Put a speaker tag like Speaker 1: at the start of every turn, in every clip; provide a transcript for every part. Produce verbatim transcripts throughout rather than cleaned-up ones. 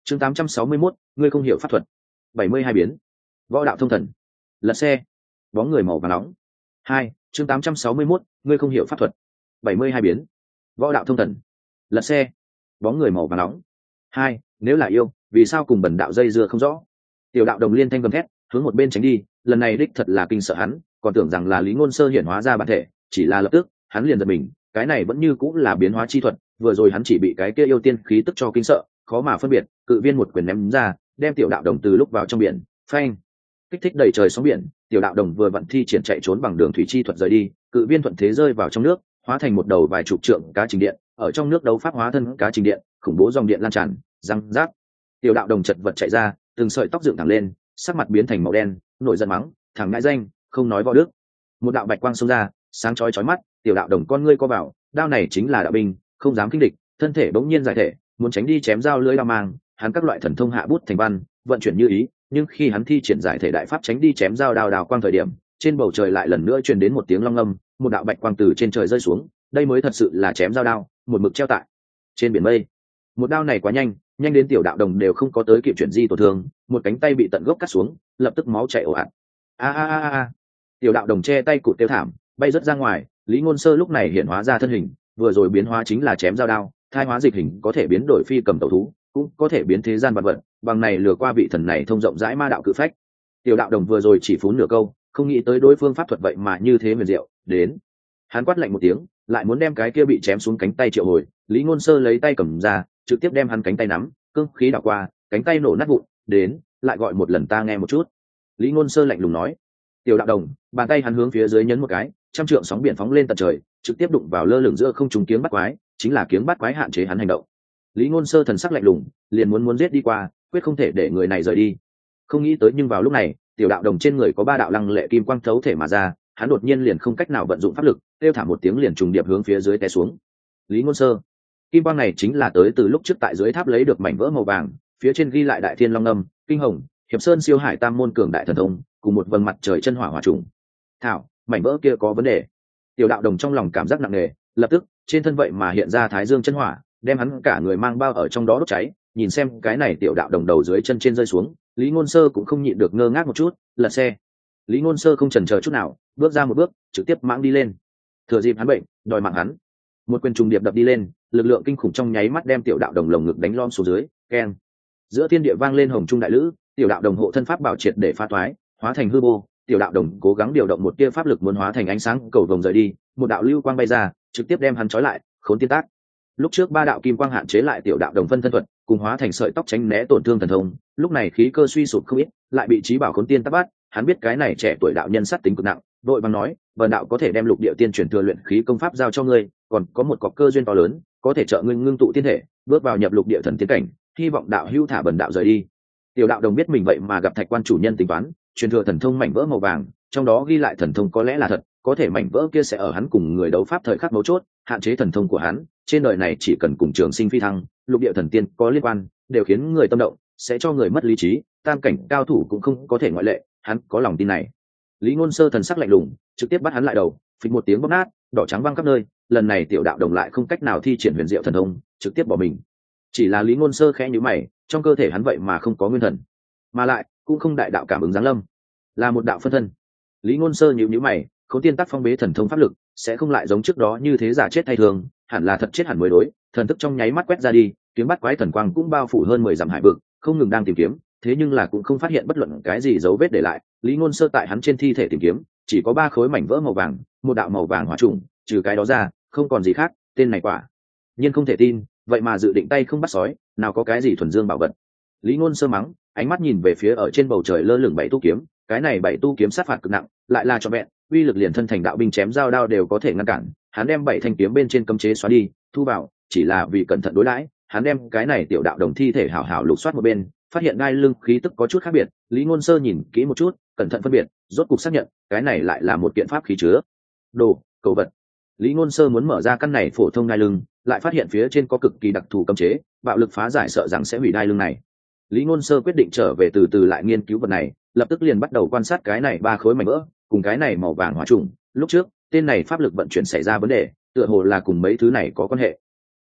Speaker 1: chương tám trăm sáu mươi mốt, ngươi không hiểu pháp thuật. bảy mươi hai biến. Võ đạo thông thần. Lật xe. Bóng người màu vàng nóng. Hai, chương tám trăm sáu mươi mốt, ngươi không hiểu pháp thuật. bảy mươi hai biến. Võ đạo thông thần. Lật xe. Bóng người màu vàng nóng. Hai, nếu là yêu, vì sao cùng bần đạo dây dưa không rõ? Tiểu đạo đồng liên thanh gầm thét, hướng một bên tránh đi, lần này đích thật là kinh sợ hắn, còn tưởng rằng là Lý Ngôn Sơ hiển hóa ra bản thể, chỉ là lập tức, hắn liền giật mình, cái này vẫn như cũng là biến hóa chi thuật, vừa rồi hắn chỉ bị cái kia yêu tiên khí tức cho kinh sợ, khó mà phân biệt, cự viên một quyền ném ra, đem tiểu đạo đồng từ lúc vào trong biển, phanh, kích thích đầy trời sóng biển, tiểu đạo đồng vừa vận thi triển chạy trốn bằng đường thủy chi thuật rời đi, cự viên thuận thế rơi vào trong nước, hóa thành một đầu vài chục trượng cá trình điện, ở trong nước đấu pháp hóa thân cá trình điện, khủng bố dòng điện lan tràn, răng rác. Tiểu đạo đồng chật vật chạy ra, từng sợi tóc dựng thẳng lên, sắc mặt biến thành màu đen, nổi giận mắng, thằng ngãi danh, không nói võ đức. Một đạo bạch quang xông ra, sáng chói chói mắt, tiểu đạo đồng con ngươi co vào, đao này chính là đạo binh, không dám kinh địch, thân thể bỗng nhiên giải thể, muốn tránh đi chém dao lưỡi đao mang, hắn các loại thần thông hạ bút thành văn, vận chuyển như ý, nhưng khi hắn thi triển giải thể đại pháp tránh đi chém dao đao đào quang thời điểm, trên bầu trời lại lần nữa truyền đến một tiếng long ngâm, một đạo bạch quang từ trên trời rơi xuống, đây mới thật sự là chém dao đao, một mực treo tại trên biển mây. Một đao này quá nhanh, nhanh đến tiểu đạo đồng đều không có tới kịp chuyển di tổn thương, một cánh tay bị tận gốc cắt xuống, lập tức máu chảy ồ ạt. A a a a. Tiểu đạo đồng che tay cụt tiêu thảm, bay rất ra ngoài. Lý Ngôn Sơ lúc này hiện hóa ra thân hình, vừa rồi biến hóa chính là chém dao đao, thai hóa dịch hình có thể biến đổi phi cầm tẩu thú, cũng có thể biến thế gian vật vật, bằng này lừa qua vị thần này thông rộng rãi ma đạo cự phách. Tiểu đạo đồng vừa rồi chỉ phún nửa câu, không nghĩ tới đối phương pháp thuật vậy mà như thế huyền diệu, đến. Hắn quát lạnh một tiếng, lại muốn đem cái kia bị chém xuống cánh tay triệu hồi, Lý Ngôn Sơ lấy tay cầm ra, trực tiếp đem hắn cánh tay nắm, cương khí đảo qua, cánh tay nổ nát vụn, đến, lại gọi một lần ta nghe một chút. Lý Ngôn Sơ lạnh lùng nói. Tiểu đạo đồng, bàn tay hắn hướng phía dưới nhấn một cái, trăm trượng sóng biển phóng lên tận trời, trực tiếp đụng vào lơ lửng giữa không trung kiếm bắt quái, chính là kiếm bắt quái hạn chế hắn hành động. Lý Ngôn Sơ thần sắc lạnh lùng, liền muốn muốn giết đi qua, quyết không thể để người này rời đi. Không nghĩ tới nhưng vào lúc này, tiểu đạo đồng trên người có ba đạo lăng lệ kim quang thấu thể mà ra, hắn đột nhiên liền không cách nào vận dụng pháp lực, kêu thả một tiếng liền trùng điệp hướng phía dưới té xuống. Lý Ngôn Sơ, kim quang này chính là tới từ lúc trước tại dưới tháp lấy được mảnh vỡ màu vàng, phía trên ghi lại đại thiên long âm, kinh hồng, hiệp sơn siêu hải tam môn cường đại thần thông, cùng một vầng mặt trời chân hỏa hỏa trùng. Thảo, mảnh vỡ kia có vấn đề. Tiểu đạo đồng trong lòng cảm giác nặng nề, lập tức trên thân vậy mà hiện ra thái dương chân hỏa, đem hắn cả người mang bao ở trong đó đốt cháy. Nhìn xem cái này tiểu đạo đồng đầu dưới chân trên rơi xuống, Lý Ngôn Sơ cũng không nhịn được ngơ ngác một chút, lật xe. Lý Ngôn Sơ không chần chờ chút nào, bước ra một bước, trực tiếp mãng đi lên. Thừa dịp hắn bệnh, đòi mạng hắn. Một quyền trùng điệp đập đi lên, lực lượng kinh khủng trong nháy mắt đem tiểu đạo đồng lồng ngực đánh lom xuống dưới, keng. Giữa thiên địa vang lên hồng trung đại lữ, tiểu đạo đồng hộ thân pháp bảo triệt để phá toái, hóa thành hư vô. Tiểu đạo đồng cố gắng điều động một tia pháp lực muốn hóa thành ánh sáng cầu vồng rời đi, một đạo lưu quang bay ra, trực tiếp đem hắn trói lại, khốn tiên tác. Lúc trước ba đạo kim quang hạn chế lại tiểu đạo đồng phân thân thuật, cùng hóa thành sợi tóc tránh né tổn thương thần thông, lúc này khí cơ suy sụp không ít, lại bị trí bảo khốn tiên tác bắt. Hắn biết cái này trẻ tuổi đạo nhân sát tính cực nặng, đội bằng nói, vần đạo có thể đem lục địa tiên truyền thừa luyện khí công pháp giao cho ngươi, còn có một cọc cơ duyên to lớn, có thể trợ ngươi ngưng tụ tiên thể, bước vào nhập lục địa thần tiên cảnh, hy vọng đạo hữu thả bần đạo rời đi. Tiểu đạo đồng biết mình vậy mà gặp thạch quan chủ nhân tính toán, truyền thừa thần thông mảnh vỡ màu vàng, trong đó ghi lại thần thông có lẽ là thật, có thể mảnh vỡ kia sẽ ở hắn cùng người đấu pháp thời khắc mấu chốt, hạn chế thần thông của hắn. Trên đời này chỉ cần cùng trường sinh phi thăng, lục địa thần tiên có liên quan, đều khiến người tâm động, sẽ cho người mất lý trí, tam cảnh cao thủ cũng không có thể ngoại lệ. Hắn có lòng tin này. Lý Ngôn Sơ thần sắc lạnh lùng, trực tiếp bắt hắn lại đầu, phịch một tiếng bóp nát, đỏ trắng văng khắp nơi. Lần này tiểu đạo đồng lại không cách nào thi triển huyền diệu thần thông, trực tiếp bỏ mình. Chỉ là Lý Ngôn Sơ khẽ nhíu mày, trong cơ thể hắn vậy mà không có nguyên thần, mà lại cũng không đại đạo cảm ứng giáng lâm, là một đạo phân thân. Lý Ngôn Sơ nhíu nhíu mày, Khốn Tiên Tác phong bế thần thông pháp lực, sẽ không lại giống trước đó như thế giả chết thay thường, hẳn là thật chết hẳn mới đối. Thần thức trong nháy mắt quét ra đi, kiếm bắt quái thần quang cũng bao phủ hơn mười dặm hải vực, không ngừng đang tìm kiếm, thế nhưng là cũng không phát hiện bất luận cái gì dấu vết để lại. Lý Ngôn Sơ tại hắn trên thi thể tìm kiếm, chỉ có ba khối mảnh vỡ màu vàng, một đạo màu vàng hỏa trùng, trừ cái đó ra, không còn gì khác. Tên này quả nhiên không thể tin, vậy mà dự định tay không bắt sói, nào có cái gì thuần dương bảo vật. Lý Ngôn Sơ mắng, ánh mắt nhìn về phía ở trên bầu trời lơ lửng bảy tu kiếm, cái này bảy tu kiếm sát phạt cực nặng, lại là trọn vẹn, uy lực liền thân thành đạo binh chém dao đao đều có thể ngăn cản. Hắn đem bảy thanh kiếm bên trên cấm chế xóa đi, thu vào, chỉ là vì cẩn thận đối đãi. Hắn đem cái này tiểu đạo đồng thi thể hảo hảo lục soát một bên, phát hiện gai lưng khí tức có chút khác biệt. Lý Ngôn Sơ nhìn kỹ một chút, cẩn thận phân biệt, rốt cục xác nhận, cái này lại là một kiện pháp khí chứa đồ, cầu vật. Lý Ngôn Sơ muốn mở ra căn này phổ thông gai lưng, lại phát hiện phía trên có cực kỳ đặc thù cấm chế, bạo lực phá giải sợ rằng sẽ hủy gai lưng này. Lý Ngôn Sơ quyết định trở về từ từ lại nghiên cứu vật này, lập tức liền bắt đầu quan sát cái này ba khối mảnh vỡ, cùng cái này màu vàng hỏa trùng. Lúc trước, tên này pháp lực vận chuyển xảy ra vấn đề, tựa hồ là cùng mấy thứ này có quan hệ.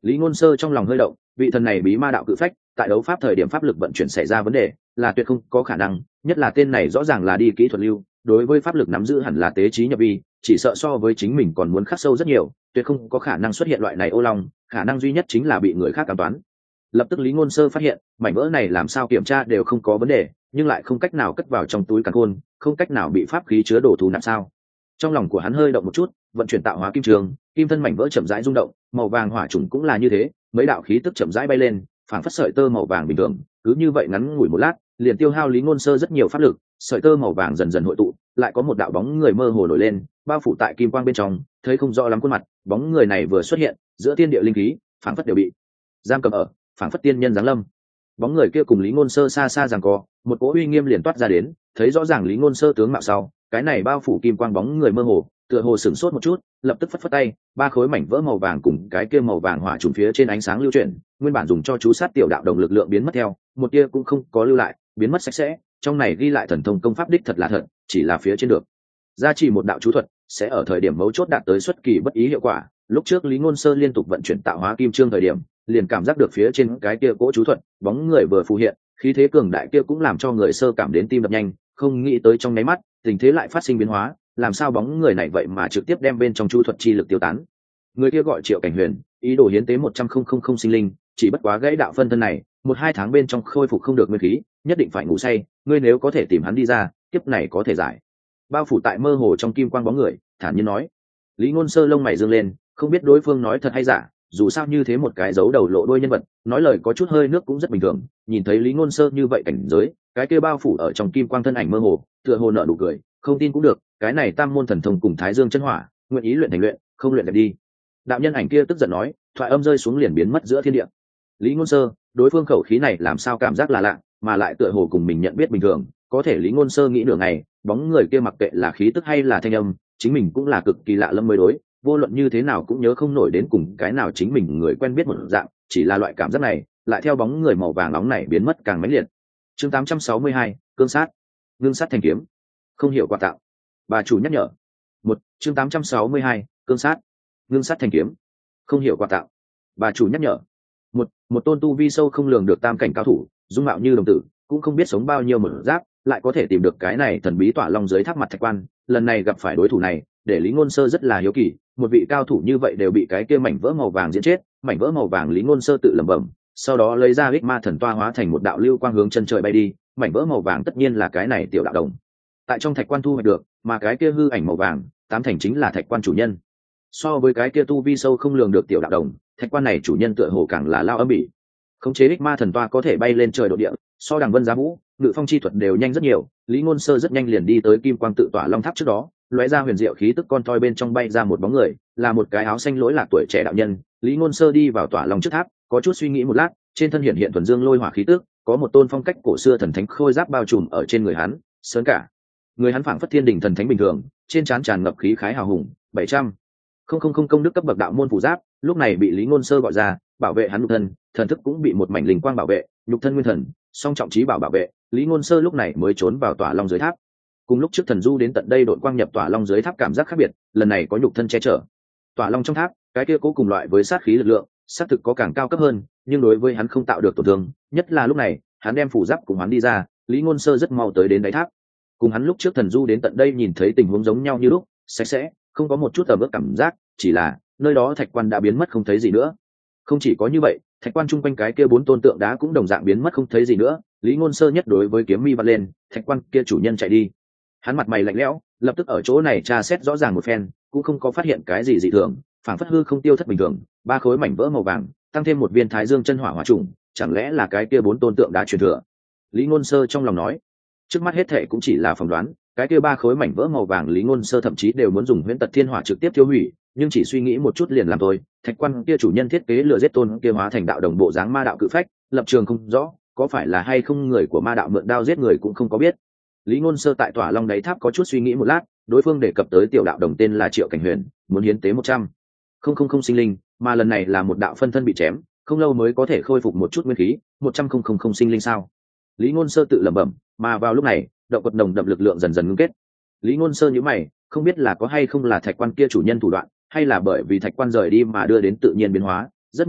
Speaker 1: Lý Ngôn Sơ trong lòng hơi động, vị thần này bí ma đạo cự phách, tại đấu pháp thời điểm pháp lực vận chuyển xảy ra vấn đề, là tuyệt không có khả năng, nhất là tên này rõ ràng là đi kỹ thuật lưu, đối với pháp lực nắm giữ hẳn là tế trí nhập vi, chỉ sợ so với chính mình còn muốn khắc sâu rất nhiều, tuyệt không có khả năng xuất hiện loại này ô long, khả năng duy nhất chính là bị người khác ám toán. Lập tức Lý Ngôn Sơ phát hiện, mảnh vỡ này làm sao kiểm tra đều không có vấn đề, nhưng lại không cách nào cất vào trong túi càn khôn, không cách nào bị pháp khí chứa đồ thu nạp sao? Trong lòng của hắn hơi động một chút, vận chuyển tạo hóa kim trường, kim thân mảnh vỡ chậm rãi rung động, màu vàng hỏa trùng cũng là như thế, mấy đạo khí tức chậm rãi bay lên, phảng phất sợi tơ màu vàng bình thường, cứ như vậy ngắn ngủi một lát, liền tiêu hao Lý Ngôn Sơ rất nhiều pháp lực, sợi tơ màu vàng dần dần hội tụ, lại có một đạo bóng người mơ hồ nổi lên, bao phủ tại kim quang bên trong, thấy không rõ lắm khuôn mặt, bóng người này vừa xuất hiện, giữa thiên địa linh khí, phảng phất đều bị giam cầm ở, phảng phất tiên nhân giáng lâm. Bóng người kia cùng Lý Ngôn Sơ xa xa giằng co, một cỗ uy nghiêm liền toát ra đến, thấy rõ ràng Lý Ngôn Sơ tướng mạo sau, cái này bao phủ kim quang bóng người mơ hồ, tựa hồ sửng sốt một chút, lập tức phất phất tay, ba khối mảnh vỡ màu vàng cùng cái kia màu vàng hỏa trùng phía trên ánh sáng lưu chuyển, nguyên bản dùng cho chú sát tiểu đạo đồng lực lượng biến mất theo, một tia cũng không có lưu lại, biến mất sạch sẽ, trong này ghi lại thần thông công pháp đích thật là thật, chỉ là phía trên được gia trì một đạo chú thuật, sẽ ở thời điểm mấu chốt đạt tới xuất kỳ bất ý hiệu quả. Lúc trước Lý Ngôn Sơ liên tục vận chuyển tạo hóa kim chương thời điểm, liền cảm giác được phía trên cái kia cỗ chú thuật, bóng người vừa phù hiện, khí thế cường đại kia cũng làm cho người sơ cảm đến tim đập nhanh, không nghĩ tới trong nháy mắt, tình thế lại phát sinh biến hóa, làm sao bóng người này vậy mà trực tiếp đem bên trong chú thuật chi lực tiêu tán. Người kia gọi Triệu Cảnh Huyền, ý đồ hiến tế một trăm nghìn sinh linh, chỉ bất quá gãy đạo phân thân này, một hai tháng bên trong khôi phục không được nguyên khí, nhất định phải ngủ say, ngươi nếu có thể tìm hắn đi ra, kiếp này có thể giải. Bao phủ tại mơ hồ trong kim quang bóng người, thản nhiên nói. Lý Ngôn Sơ lông mày dương lên, không biết đối phương nói thật hay giả, dù sao như thế một cái giấu đầu lộ đuôi nhân vật, nói lời có chút hơi nước cũng rất bình thường. Nhìn thấy Lý Ngôn Sơ như vậy cảnh giới, cái kia bao phủ ở trong kim quang thân ảnh mơ hồ, tựa hồ nở nụ cười, không tin cũng được, cái này tam môn thần thông cùng Thái Dương chân hỏa, nguyện ý luyện thành luyện, không luyện đẹp đi. Đạo nhân ảnh kia tức giận nói, thoại âm rơi xuống liền biến mất giữa thiên địa. Lý Ngôn Sơ, đối phương khẩu khí này làm sao cảm giác là lạ, mà lại tựa hồ cùng mình nhận biết bình thường, có thể Lý Ngôn Sơ nghĩ nửa ngày, bóng người kia mặc kệ là khí tức hay là thanh âm, chính mình cũng là cực kỳ lạ lẫm mới đối, vô luận như thế nào cũng nhớ không nổi đến cùng cái nào chính mình người quen biết một dạng, chỉ là loại cảm giác này, lại theo bóng người màu vàng nóng này biến mất càng mãnh liệt. Chương tám trăm sáu mươi hai, cương sát, ngưng sát thành kiếm, không hiểu quà tạo. Bà chủ nhắc nhở. Một, chương tám trăm sáu mươi hai, cương sát, ngưng sát thành kiếm, không hiểu quà tạo. Bà chủ nhắc nhở. Một, một tôn tu vi sâu không lường được tam cảnh cao thủ, dung mạo như đồng tử, cũng không biết sống bao nhiêu một giáp, lại có thể tìm được cái này thần bí tỏa long dưới tháp mặt thạch quan, lần này gặp phải đối thủ này, để Lý Ngôn Sơ rất là hiếu kỳ, một vị cao thủ như vậy đều bị cái kia mảnh vỡ màu vàng diễn chết, mảnh vỡ màu vàng Lý Ngôn Sơ tự lẩm bẩm, sau đó lấy ra Ích Ma thần toa hóa thành một đạo lưu quang hướng chân trời bay đi, mảnh vỡ màu vàng tất nhiên là cái này tiểu đạo đồng. Tại trong thạch quan thu hoạch được, mà cái kia hư ảnh màu vàng, tám thành chính là thạch quan chủ nhân. So với cái kia tu vi sâu không lường được tiểu đạo đồng, thạch quan này chủ nhân tựa hồ càng là lao âm bỉ. Khống chế Ích Ma thần toa có thể bay lên trời độ địa, so đằng vân giá vũ, ngự phong chi thuật đều nhanh rất nhiều. Lý Ngôn Sơ rất nhanh liền đi tới kim quang tự tỏa long tháp trước đó, lóe ra huyền diệu khí tức con toi bên trong bay ra một bóng người, là một cái áo xanh lỗi lạc tuổi trẻ đạo nhân. Lý Ngôn Sơ đi vào tỏa long trước tháp, có chút suy nghĩ một lát, trên thân hiện hiện thuần dương lôi hỏa khí tức, có một tôn phong cách cổ xưa thần thánh khôi giáp bao trùm ở trên người hắn, sớn cả người hắn phảng phất thiên đình thần thánh bình thường, trên trán tràn ngập khí khái hào hùng. bảy trăm không không không công đức cấp bậc đạo môn phù giáp, lúc này bị Lý Ngôn Sơ gọi ra, bảo vệ hắn nhục thân, thần thức cũng bị một mảnh linh quang bảo vệ, nhục thân nguyên thần, song trọng trí bảo bảo vệ. Lý Ngôn Sơ lúc này mới trốn vào tỏa long dưới tháp. Cùng lúc trước thần du đến tận đây đội quang nhập tỏa long dưới tháp cảm giác khác biệt, lần này có nhục thân che chở. Tỏa long trong tháp, cái kia cố cùng loại với sát khí lực lượng, sát thực có càng cao cấp hơn, nhưng đối với hắn không tạo được tổn thương, nhất là lúc này, hắn đem phù giáp cùng hắn đi ra, Lý Ngôn Sơ rất mau tới đến đáy tháp. Cùng hắn lúc trước thần du đến tận đây nhìn thấy tình huống giống nhau như lúc, sạch sẽ, không có một chút tầm ướp cảm giác, chỉ là nơi đó thạch quan đã biến mất không thấy gì nữa. Không chỉ có như vậy, thạch quan chung quanh cái kia bốn tôn tượng đá cũng đồng dạng biến mất không thấy gì nữa. Lý Ngôn Sơ nhất đối với kiếm mi vắt lên, thạch quan kia chủ nhân chạy đi. Hắn mặt mày lạnh lẽo, lập tức ở chỗ này tra xét rõ ràng một phen, cũng không có phát hiện cái gì dị thường, phảng phất hư không tiêu thất bình thường. Ba khối mảnh vỡ màu vàng, tăng thêm một viên Thái Dương chân hỏa hỏa trùng, chẳng lẽ là cái kia bốn tôn tượng đá truyền thừa? Lý Ngôn Sơ trong lòng nói. Trước mắt hết thệ cũng chỉ là phỏng đoán, cái kia ba khối mảnh vỡ màu vàng Lý Ngôn Sơ thậm chí đều muốn dùng huyễn tật thiên hỏa trực tiếp tiêu hủy, nhưng chỉ suy nghĩ một chút liền làm thôi. Thạch quan kia chủ nhân thiết kế lừa giết tôn kia hóa thành đạo đồng bộ dáng ma đạo cự phách, lập trường không rõ, có phải là hay không người của ma đạo mượn đao giết người cũng không có biết. Lý Ngôn Sơ tại tỏa long đáy tháp có chút suy nghĩ một lát, đối phương đề cập tới tiểu đạo đồng tên là Triệu Cảnh Huyền, muốn hiến tế một trăm nghìn sinh linh, mà lần này là một đạo phân thân bị chém, không lâu mới có thể khôi phục một chút nguyên khí, một trăm nghìn sinh linh sao? Lý Ngôn Sơ tự lẩm bẩm, mà vào lúc này, động vật nồng đậm lực lượng dần dần ngưng kết. Lý Ngôn Sơ nhíu mày, không biết là có hay không là thạch quan kia chủ nhân thủ đoạn, hay là bởi vì thạch quan rời đi mà đưa đến tự nhiên biến hóa. Rất nhanh,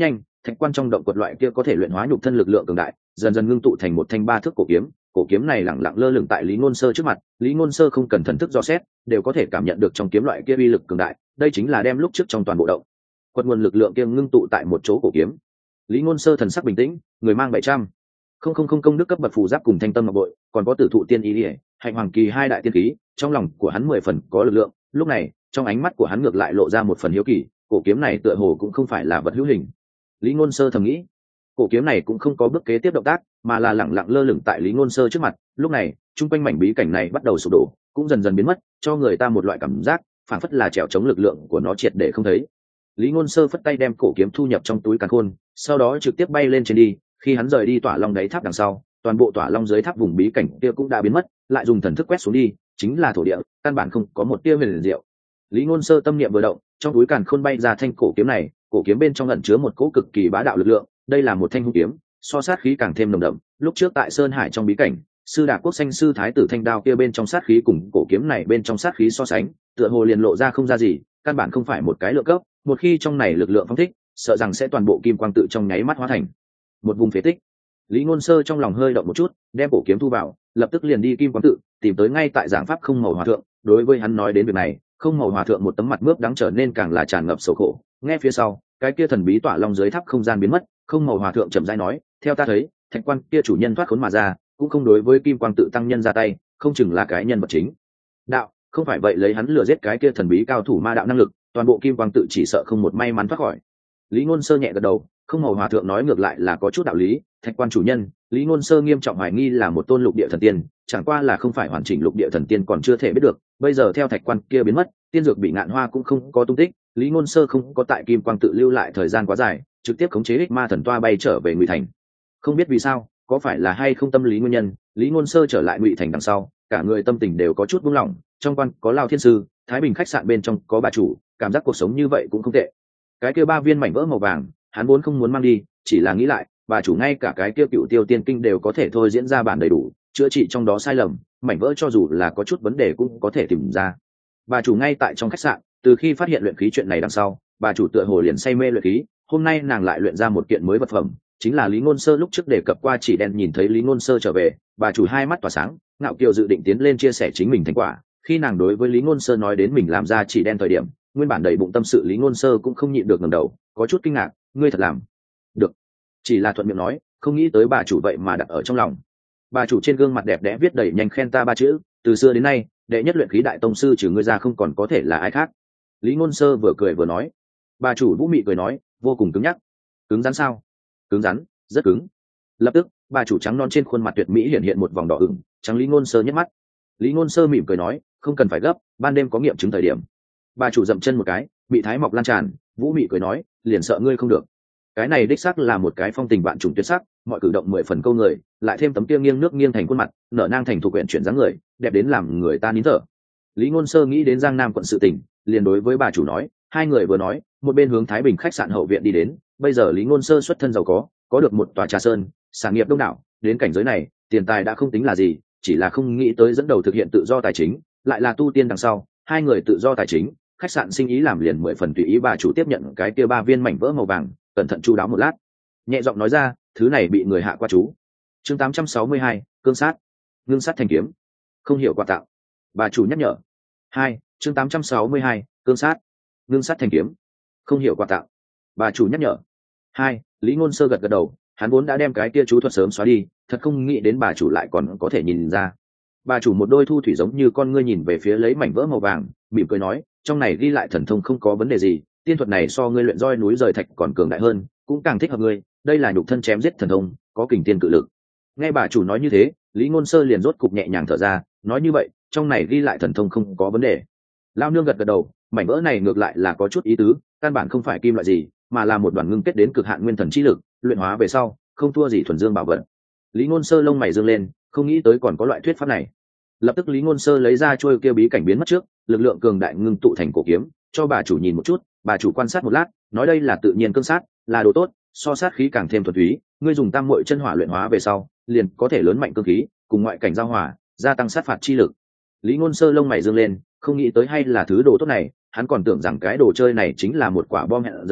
Speaker 1: thạch quan trong động quật loại kia có thể luyện hóa nhục thân lực lượng cường đại dần dần ngưng tụ thành một thanh ba thước cổ kiếm. Cổ kiếm này lẳng lặng lơ lửng tại Lý Ngôn Sơ trước mặt, Lý Ngôn Sơ không cần thần thức dò xét đều có thể cảm nhận được trong kiếm loại kia uy lực cường đại, đây chính là đem lúc trước trong toàn bộ động quật nguồn lực lượng kia ngưng tụ tại một chỗ cổ kiếm. Lý Ngôn Sơ thần sắc bình tĩnh, người mang bảy trăm không không không công đức cấp bậc phù giáp cùng thanh tâm ngọc bội, còn có tử thụ tiên ý liễu, hạnh hoàng kỳ hai đại tiên khí, trong lòng của hắn mười phần có lực lượng. Lúc này, trong ánh mắt của hắn ngược lại lộ ra một phần hiếu kỳ, cổ kiếm này tựa hồ cũng không phải là vật hữu hình. Lý Ngôn Sơ thầm nghĩ, cổ kiếm này cũng không có bước kế tiếp động tác, mà là lẳng lặng lơ lửng tại Lý Ngôn Sơ trước mặt. Lúc này, trung quanh mảnh bí cảnh này bắt đầu sụp đổ, cũng dần dần biến mất, cho người ta một loại cảm giác, phản phất là trèo chống lực lượng của nó triệt để không thấy. Lý Ngôn Sơ phất tay đem cổ kiếm thu nhập trong túi càn khôn, sau đó trực tiếp bay lên trên đi. Khi hắn rời đi tỏa long đáy tháp đằng sau, toàn bộ tỏa long dưới tháp vùng bí cảnh kia cũng đã biến mất, lại dùng thần thức quét xuống đi, chính là thổ địa, căn bản không có một tia huyền diệu. Lý Ngôn Sơ tâm niệm vừa động, trong túi càn khôn bay ra thanh cổ kiếm này, cổ kiếm bên trong ẩn chứa một cỗ cực kỳ bá đạo lực lượng, đây là một thanh hung kiếm, so sát khí càng thêm nồng đậm. Lúc trước tại Sơn Hải trong bí cảnh, sư Đà Quốc Xanh sư thái tử thanh đao kia bên trong sát khí cùng cổ kiếm này bên trong sát khí so sánh, tựa hồ liền lộ ra không ra gì, căn bản không phải một cái lượng cấp, một khi trong này lực lượng phóng thích, sợ rằng sẽ toàn bộ kim quang tự trong nháy mắt hóa thành một vùng phế tích. Lý Ngôn Sơ trong lòng hơi động một chút, đem cổ kiếm thu vào, lập tức liền đi kim quang tự, tìm tới ngay tại giảng pháp Không Màu Hòa thượng. Đối với hắn nói đến việc này, Không Màu Hòa thượng một tấm mặt mướp đắng trở nên càng là tràn ngập sầu khổ. Nghe phía sau, cái kia thần bí tỏa long dưới tháp không gian biến mất, Không Màu Hòa thượng chậm rãi nói, theo ta thấy, thạch quan kia chủ nhân thoát khốn mà ra, cũng không đối với kim quang tự tăng nhân ra tay, không chừng là cái nhân vật chính. Đạo, không phải vậy lấy hắn lừa giết cái kia thần bí cao thủ ma đạo năng lực, toàn bộ kim quang tự chỉ sợ không một may mắn thoát khỏi. Lý Ngôn Sơ nhẹ gật đầu, Không Màu Hòa thượng nói ngược lại là có chút đạo lý. Thạch quan chủ nhân, Lý Ngôn Sơ nghiêm trọng hoài nghi là một tôn lục địa thần tiên, chẳng qua là không phải hoàn chỉnh lục địa thần tiên còn chưa thể biết được. Bây giờ theo thạch quan kia biến mất, tiên dược bị ngạn hoa cũng không có tung tích, Lý Ngôn Sơ không có tại kim quang tự lưu lại thời gian quá dài, trực tiếp khống chế ích ma thần toa bay trở về Ngụy Thành. Không biết vì sao, có phải là hay không tâm lý nguyên nhân, Lý Ngôn Sơ trở lại Ngụy Thành đằng sau, cả người tâm tình đều có chút buông lỏng. Trong quan có Lao Thiên sư, Thái Bình khách sạn bên trong có bà chủ, cảm giác cuộc sống như vậy cũng không tệ. Cái kia ba viên mảnh vỡ màu vàng, hắn vốn không muốn mang đi, chỉ là nghĩ lại, bà chủ ngay cả cái kia Cựu Tiêu Tiên Kinh đều có thể thôi diễn ra bản đầy đủ, chữa trị trong đó sai lầm, mảnh vỡ cho dù là có chút vấn đề cũng có thể tìm ra. Bà chủ ngay tại trong khách sạn, từ khi phát hiện luyện khí chuyện này đằng sau, bà chủ tựa hồ liền say mê luyện khí, hôm nay nàng lại luyện ra một kiện mới vật phẩm, chính là Lý Ngôn Sơ lúc trước đề cập qua chỉ đen. Nhìn thấy Lý Ngôn Sơ trở về, bà chủ hai mắt tỏa sáng, ngạo kiều dự định tiến lên chia sẻ chính mình thành quả. Khi nàng đối với Lý Ngôn Sơ nói đến mình làm ra chỉ đen thời điểm, nguyên bản đầy bụng tâm sự Lý Ngôn Sơ cũng không nhịn được ngẩng đầu, có chút kinh ngạc, ngươi thật làm được? Chỉ là thuận miệng nói, không nghĩ tới bà chủ vậy mà đặt ở trong lòng. Bà chủ trên gương mặt đẹp đẽ viết đầy nhanh khen ta ba chữ, từ xưa đến nay, đệ nhất luyện khí đại tông sư trừ ngươi ra không còn có thể là ai khác. Lý Ngôn Sơ vừa cười vừa nói. Bà chủ vũ mị cười nói, vô cùng cứng nhắc. Cứng rắn sao? Cứng rắn, rất cứng. Lập tức, bà chủ trắng non trên khuôn mặt tuyệt mỹ hiện hiện một vòng đỏ ửng, trắng Lý Ngôn Sơ nhếch mắt. Lý Ngôn Sơ mỉm cười nói, không cần phải gấp, ban đêm có nghiệm chứng thời điểm. Bà chủ dậm chân một cái, mị thái mọc lan tràn, vũ mị cười nói, liền sợ ngươi không được. Cái này đích xác là một cái phong tình vạn trùng tuyệt sắc, mọi cử động mười phần câu người, lại thêm tấm kia nghiêng nước nghiêng thành khuôn mặt, nở nang thành thuộc quyển chuyển dáng người, đẹp đến làm người ta nín thở. Lý Ngôn Sơ nghĩ đến Giang Nam quận sự tình, liền đối với bà chủ nói, hai người vừa nói, một bên hướng Thái Bình khách sạn hậu viện đi đến. Bây giờ Lý Ngôn Sơ xuất thân giàu có, có được một tòa trà sơn, sản nghiệp đông đảo, đến cảnh giới này, tiền tài đã không tính là gì, chỉ là không nghĩ tới dẫn đầu thực hiện tự do tài chính, lại là tu tiên đằng sau, hai người tự do tài chính, khách sạn sinh ý làm liền mười phần tùy ý. Bà chủ tiếp nhận cái kia ba viên mảnh vỡ màu vàng, cẩn thận chu đáo một lát, nhẹ giọng nói ra, thứ này bị người hạ qua chú. Chương tám trăm sáu mươi hai, cương sát, ngưng sát thành kiếm, không hiểu quà tạo. Bà chủ nhắc nhở. Hai, chương tám trăm sáu mươi hai, cương sát, ngưng sát thành kiếm, không hiểu quà tạo. Bà chủ nhắc nhở. Hai, Lý Ngôn Sơ gật gật đầu, hắn vốn đã đem cái kia chú thuật sớm xóa đi, thật không nghĩ đến bà chủ lại còn có thể nhìn ra. Bà chủ một đôi thu thủy giống như con ngươi nhìn về phía lấy mảnh vỡ màu vàng, mỉm cười nói, trong này ghi lại thần thông không có vấn đề gì, tiên thuật này so ngươi luyện roi núi rời thạch còn cường đại hơn, cũng càng thích hợp ngươi, đây là nhục thân chém giết thần thông, có kình tiên cự lực. Nghe bà chủ nói như thế, Lý Ngôn Sơ liền rốt cục nhẹ nhàng thở ra, nói như vậy, trong này ghi lại thần thông không có vấn đề. Lao nương gật gật đầu, mảnh vỡ này ngược lại là có chút ý tứ, căn bản không phải kim loại gì, mà là một đoàn ngưng kết đến cực hạn nguyên thần chi lực, luyện hóa về sau, không thua gì thuần dương bảo vật. Lý Ngôn Sơ lông mày dương lên, không nghĩ tới còn có loại thuyết pháp này. Lập tức Lý Ngôn Sơ lấy ra chuôi kia bí cảnh biến mất trước, lực lượng cường đại ngưng tụ thành cổ kiếm, cho bà chủ nhìn một chút. Bà chủ quan sát một lát, nói đây là tự nhiên cương sát, là đồ tốt, so sát khí càng thêm thuần túy, ngươi dùng tam muội chân hỏa luyện hóa về sau, liền có thể lớn mạnh cương khí, cùng ngoại cảnh giao hòa, gia tăng sát phạt chi lực. Lý Ngôn Sơ lông mày dương lên, không nghĩ tới hay là thứ đồ tốt này, hắn còn tưởng rằng cái đồ chơi này chính là một quả bom hẹn giờ,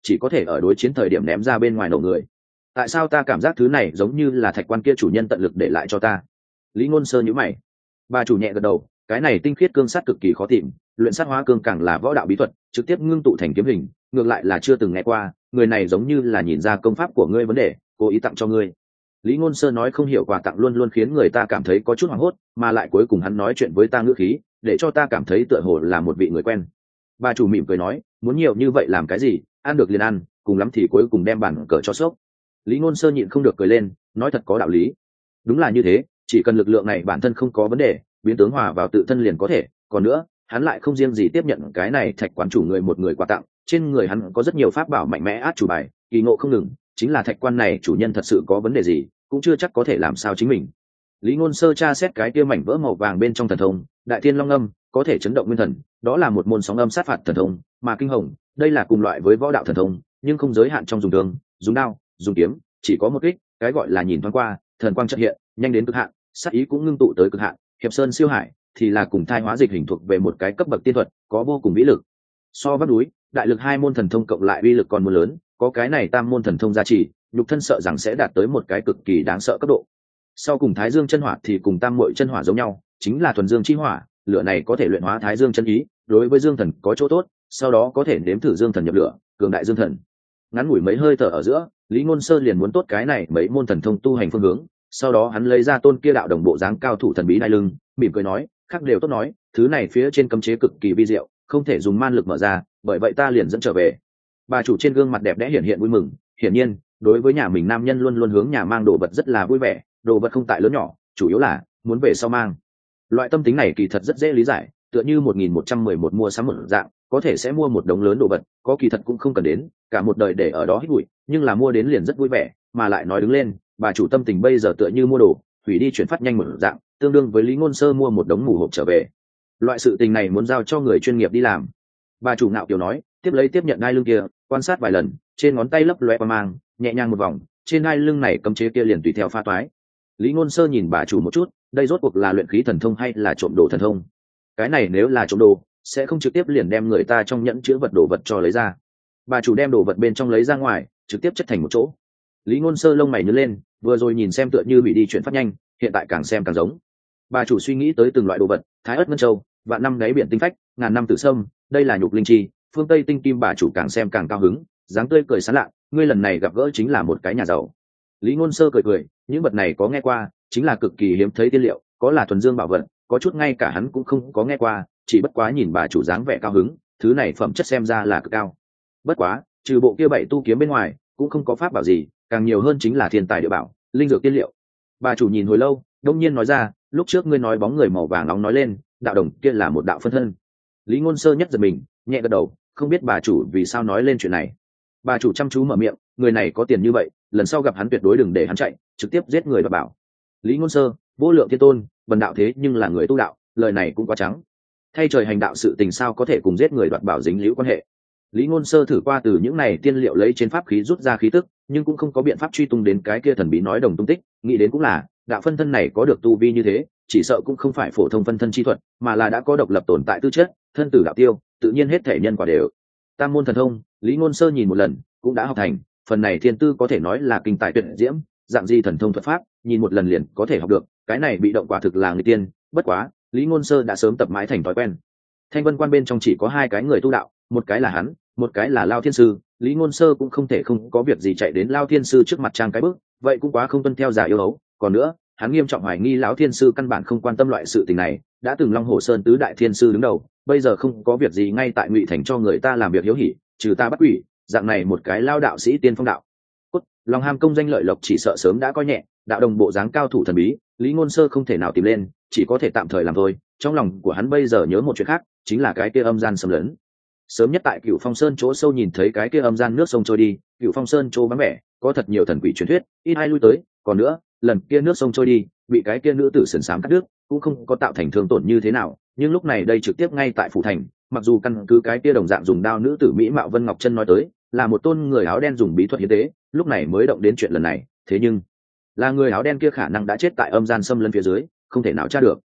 Speaker 1: chỉ có thể ở đối chiến thời điểm ném ra bên ngoài nổ người. Tại sao ta cảm giác thứ này giống như là thạch quan kia chủ nhân tận lực để lại cho ta? Lý Ngôn Sơ nhíu mày. Bà chủ nhẹ gật đầu, cái này tinh khiết cương sắt cực kỳ khó tìm, luyện sắt hóa cương càng là võ đạo bí thuật, trực tiếp ngưng tụ thành kiếm hình, ngược lại là chưa từng nghe qua, người này giống như là nhìn ra công pháp của ngươi vấn đề, cố ý tặng cho ngươi. Lý Ngôn Sơ nói không hiểu quà tặng luôn luôn khiến người ta cảm thấy có chút hoảng hốt, mà lại cuối cùng hắn nói chuyện với ta ngữ khí, để cho ta cảm thấy tựa hồ là một vị người quen. Bà chủ mỉm cười nói, muốn nhiều như vậy làm cái gì, ăn được liền ăn, cùng lắm thì cuối cùng đem bản cờ cho sốc. Lý Ngôn Sơ nhịn không được cười lên, nói thật có đạo lý. Đúng là như thế, chỉ cần lực lượng này bản thân không có vấn đề, biến tướng hòa vào tự thân liền có thể. Còn nữa, hắn lại không riêng gì tiếp nhận cái này thạch quán chủ người một người quà tặng, trên người hắn có rất nhiều pháp bảo mạnh mẽ át chủ bài, kỳ ngộ không ngừng, chính là thạch quan này chủ nhân thật sự có vấn đề gì, cũng chưa chắc có thể làm sao chính mình. Lý Ngôn Sơ tra xét cái kia mảnh vỡ màu vàng bên trong thần thông, Đại Thiên Long Âm, có thể chấn động nguyên thần, đó là một môn sóng âm sát phạt thần thông, mà Kinh Hồng, đây là cùng loại với võ đạo thần thông, nhưng không giới hạn trong dùng thương, dùng đao, dùng kiếm, chỉ có một kích, cái gọi là nhìn thoáng qua, thần quang chợt hiện, nhanh đến cực hạn, sát ý cũng ngưng tụ tới cực hạn, Hiệp Sơn Siêu Hải thì là cùng thai hóa dịch hình thuộc về một cái cấp bậc tiên thuật, có vô cùng vĩ lực. So với núi, đại lực hai môn thần thông cộng lại uy lực còn muốn lớn, có cái này tam môn thần thông gia trì, nhục thân sợ rằng sẽ đạt tới một cái cực kỳ đáng sợ cấp độ. Sau cùng Thái Dương chân hỏa thì cùng tam muội chân hỏa giống nhau, chính là thuần dương chi hỏa, lửa này có thể luyện hóa Thái Dương chân ý, đối với Dương Thần có chỗ tốt, sau đó có thể nếm thử Dương Thần nhập lửa, cường đại Dương Thần. Ngắn ngủi mấy hơi thở ở giữa, Lý Ngôn Sơ liền muốn tốt cái này mấy môn thần thông tu hành phương hướng, sau đó hắn lấy ra tôn kia đạo đồng bộ dáng cao thủ thần bí đai lưng, mỉm cười nói, khác đều tốt nói, thứ này phía trên cấm chế cực kỳ vi diệu, không thể dùng man lực mở ra, bởi vậy ta liền dẫn trở về. Bà chủ trên gương mặt đẹp đẽ hiện hiện vui mừng, hiển nhiên, đối với nhà mình nam nhân luôn luôn hướng nhà mang đồ vật rất là vui vẻ, đồ vật không tại lớn nhỏ, chủ yếu là muốn về sau mang. Loại tâm tính này kỳ thật rất dễ lý giải, tựa như một nghìn một trăm mười một mua sắm một dạng, có thể sẽ mua một đống lớn đồ vật, có kỳ thật cũng không cần đến, cả một đời để ở đó hít bụi, nhưng là mua đến liền rất vui vẻ, mà lại nói đứng lên, bà chủ tâm tình bây giờ tựa như mua đồ, hủy đi chuyển phát nhanh một dạng, tương đương với Lý Ngôn Sơ mua một đống mù hộp trở về. Loại sự tình này muốn giao cho người chuyên nghiệp đi làm. Bà chủ ngạo kiều nói, tiếp lấy tiếp nhận đai lưng kia, quan sát vài lần, trên ngón tay lấp loé qua mang, nhẹ nhàng một vòng, trên đai lưng này cấm chế kia liền tùy theo pha toái. Lý Ngôn Sơ nhìn bà chủ một chút, đây rốt cuộc là luyện khí thần thông hay là trộm đồ thần thông? Cái này nếu là trộm đồ, sẽ không trực tiếp liền đem người ta trong nhẫn chứa vật đồ vật cho lấy ra. Bà chủ đem đồ vật bên trong lấy ra ngoài, trực tiếp chất thành một chỗ. Lý Ngôn Sơ lông mày nhướng lên, vừa rồi nhìn xem tựa như bị đi chuyển phát nhanh, hiện tại càng xem càng giống. Bà chủ suy nghĩ tới từng loại đồ vật, thái ớt ngân châu, vạn năm đáy biển tinh phách, ngàn năm tử sâm, đây là nhục linh chi, phương tây tinh kim. Bà chủ càng xem càng cao hứng, dáng tươi cười sán lạ, ngươi lần này gặp gỡ chính là một cái nhà giàu. Lý Ngôn Sơ cười cười, những vật này có nghe qua, chính là cực kỳ hiếm thấy tiên liệu, có là thuần dương bảo vật, có chút ngay cả hắn cũng không có nghe qua, chỉ bất quá nhìn bà chủ dáng vẻ cao hứng, thứ này phẩm chất xem ra là cực cao. Bất quá, trừ bộ kia bảy tu kiếm bên ngoài, cũng không có pháp bảo gì, càng nhiều hơn chính là thiên tài địa bảo, linh dược tiên liệu. Bà chủ nhìn hồi lâu, đông nhiên nói ra, lúc trước ngươi nói bóng người màu vàng nóng nói lên, đạo đồng kia là một đạo phân thân. Lý Ngôn Sơ nhất giật mình, nhẹ gật đầu, không biết bà chủ vì sao nói lên chuyện này. Bà chủ chăm chú mở miệng, người này có tiền như vậy, lần sau gặp hắn tuyệt đối đừng để hắn chạy, trực tiếp giết người và bảo. Lý Ngôn Sơ, vô lượng thiên tôn, bần đạo thế nhưng là người tu đạo, lời này cũng quá trắng. Thay trời hành đạo sự tình sao có thể cùng giết người đoạt bảo dính liễu quan hệ. Lý Ngôn Sơ thử qua từ những này tiên liệu lấy trên pháp khí rút ra khí tức, nhưng cũng không có biện pháp truy tung đến cái kia thần bí nói đồng tung tích, nghĩ đến cũng là, đạo phân thân này có được tu vi như thế, chỉ sợ cũng không phải phổ thông phân thân chi thuật, mà là đã có độc lập tồn tại tư chất, thân tử đạo tiêu, tự nhiên hết thể nhân quả đều. Tam môn thần thông, Lý Ngôn Sơ nhìn một lần, cũng đã học thành, phần này thiên tư có thể nói là kinh tài tuyệt diễm, dạng gì thần thông thuật pháp, nhìn một lần liền có thể học được, cái này bị động quả thực là người tiên, bất quá, Lý Ngôn Sơ đã sớm tập mãi thành thói quen. Thanh Vân Quan bên trong chỉ có hai cái người tu đạo, một cái là hắn, một cái là Lao Thiên Sư, Lý Ngôn Sơ cũng không thể không có việc gì chạy đến Lao Thiên Sư trước mặt trang cái bước, vậy cũng quá không tuân theo giả yêu hấu, còn nữa, hắn nghiêm trọng hoài nghi lão Thiên Sư căn bản không quan tâm loại sự tình này, đã từng Long Hồ Sơn tứ đại thiên sư đứng đầu, bây giờ không có việc gì ngay tại Ngụy Thành cho người ta làm việc hiếu hỉ, trừ ta bắt quỷ, dạng này một cái lao đạo sĩ tiên phong đạo cốt, lòng ham công danh lợi lộc chỉ sợ sớm đã coi nhẹ, đạo đồng bộ dáng cao thủ thần bí, Lý Ngôn Sơ không thể nào tìm lên, chỉ có thể tạm thời làm thôi. Trong lòng của hắn bây giờ nhớ một chuyện khác, chính là cái kia âm gian xâm lấn. Sớm nhất tại Cửu Phong Sơn chỗ sâu nhìn thấy cái kia âm gian nước sông trôi đi, Cửu Phong Sơn chỗ vắng vẻ, có thật nhiều thần quỷ truyền thuyết, ít ai lui tới, còn nữa, lần kia nước sông trôi đi, bị cái kia nữ tử sườn xám cắt đứt, cũng không có tạo thành thương tổn như thế nào, nhưng lúc này đây trực tiếp ngay tại phủ thành, mặc dù căn cứ cái kia đồng dạng dùng đao nữ tử mỹ mạo Vân Ngọc Chân nói tới, là một tôn người áo đen dùng bí thuật hiến tế, lúc này mới động đến chuyện lần này, thế nhưng là người áo đen kia khả năng đã chết tại âm gian xâm lấn phía dưới, không thể nào tra được.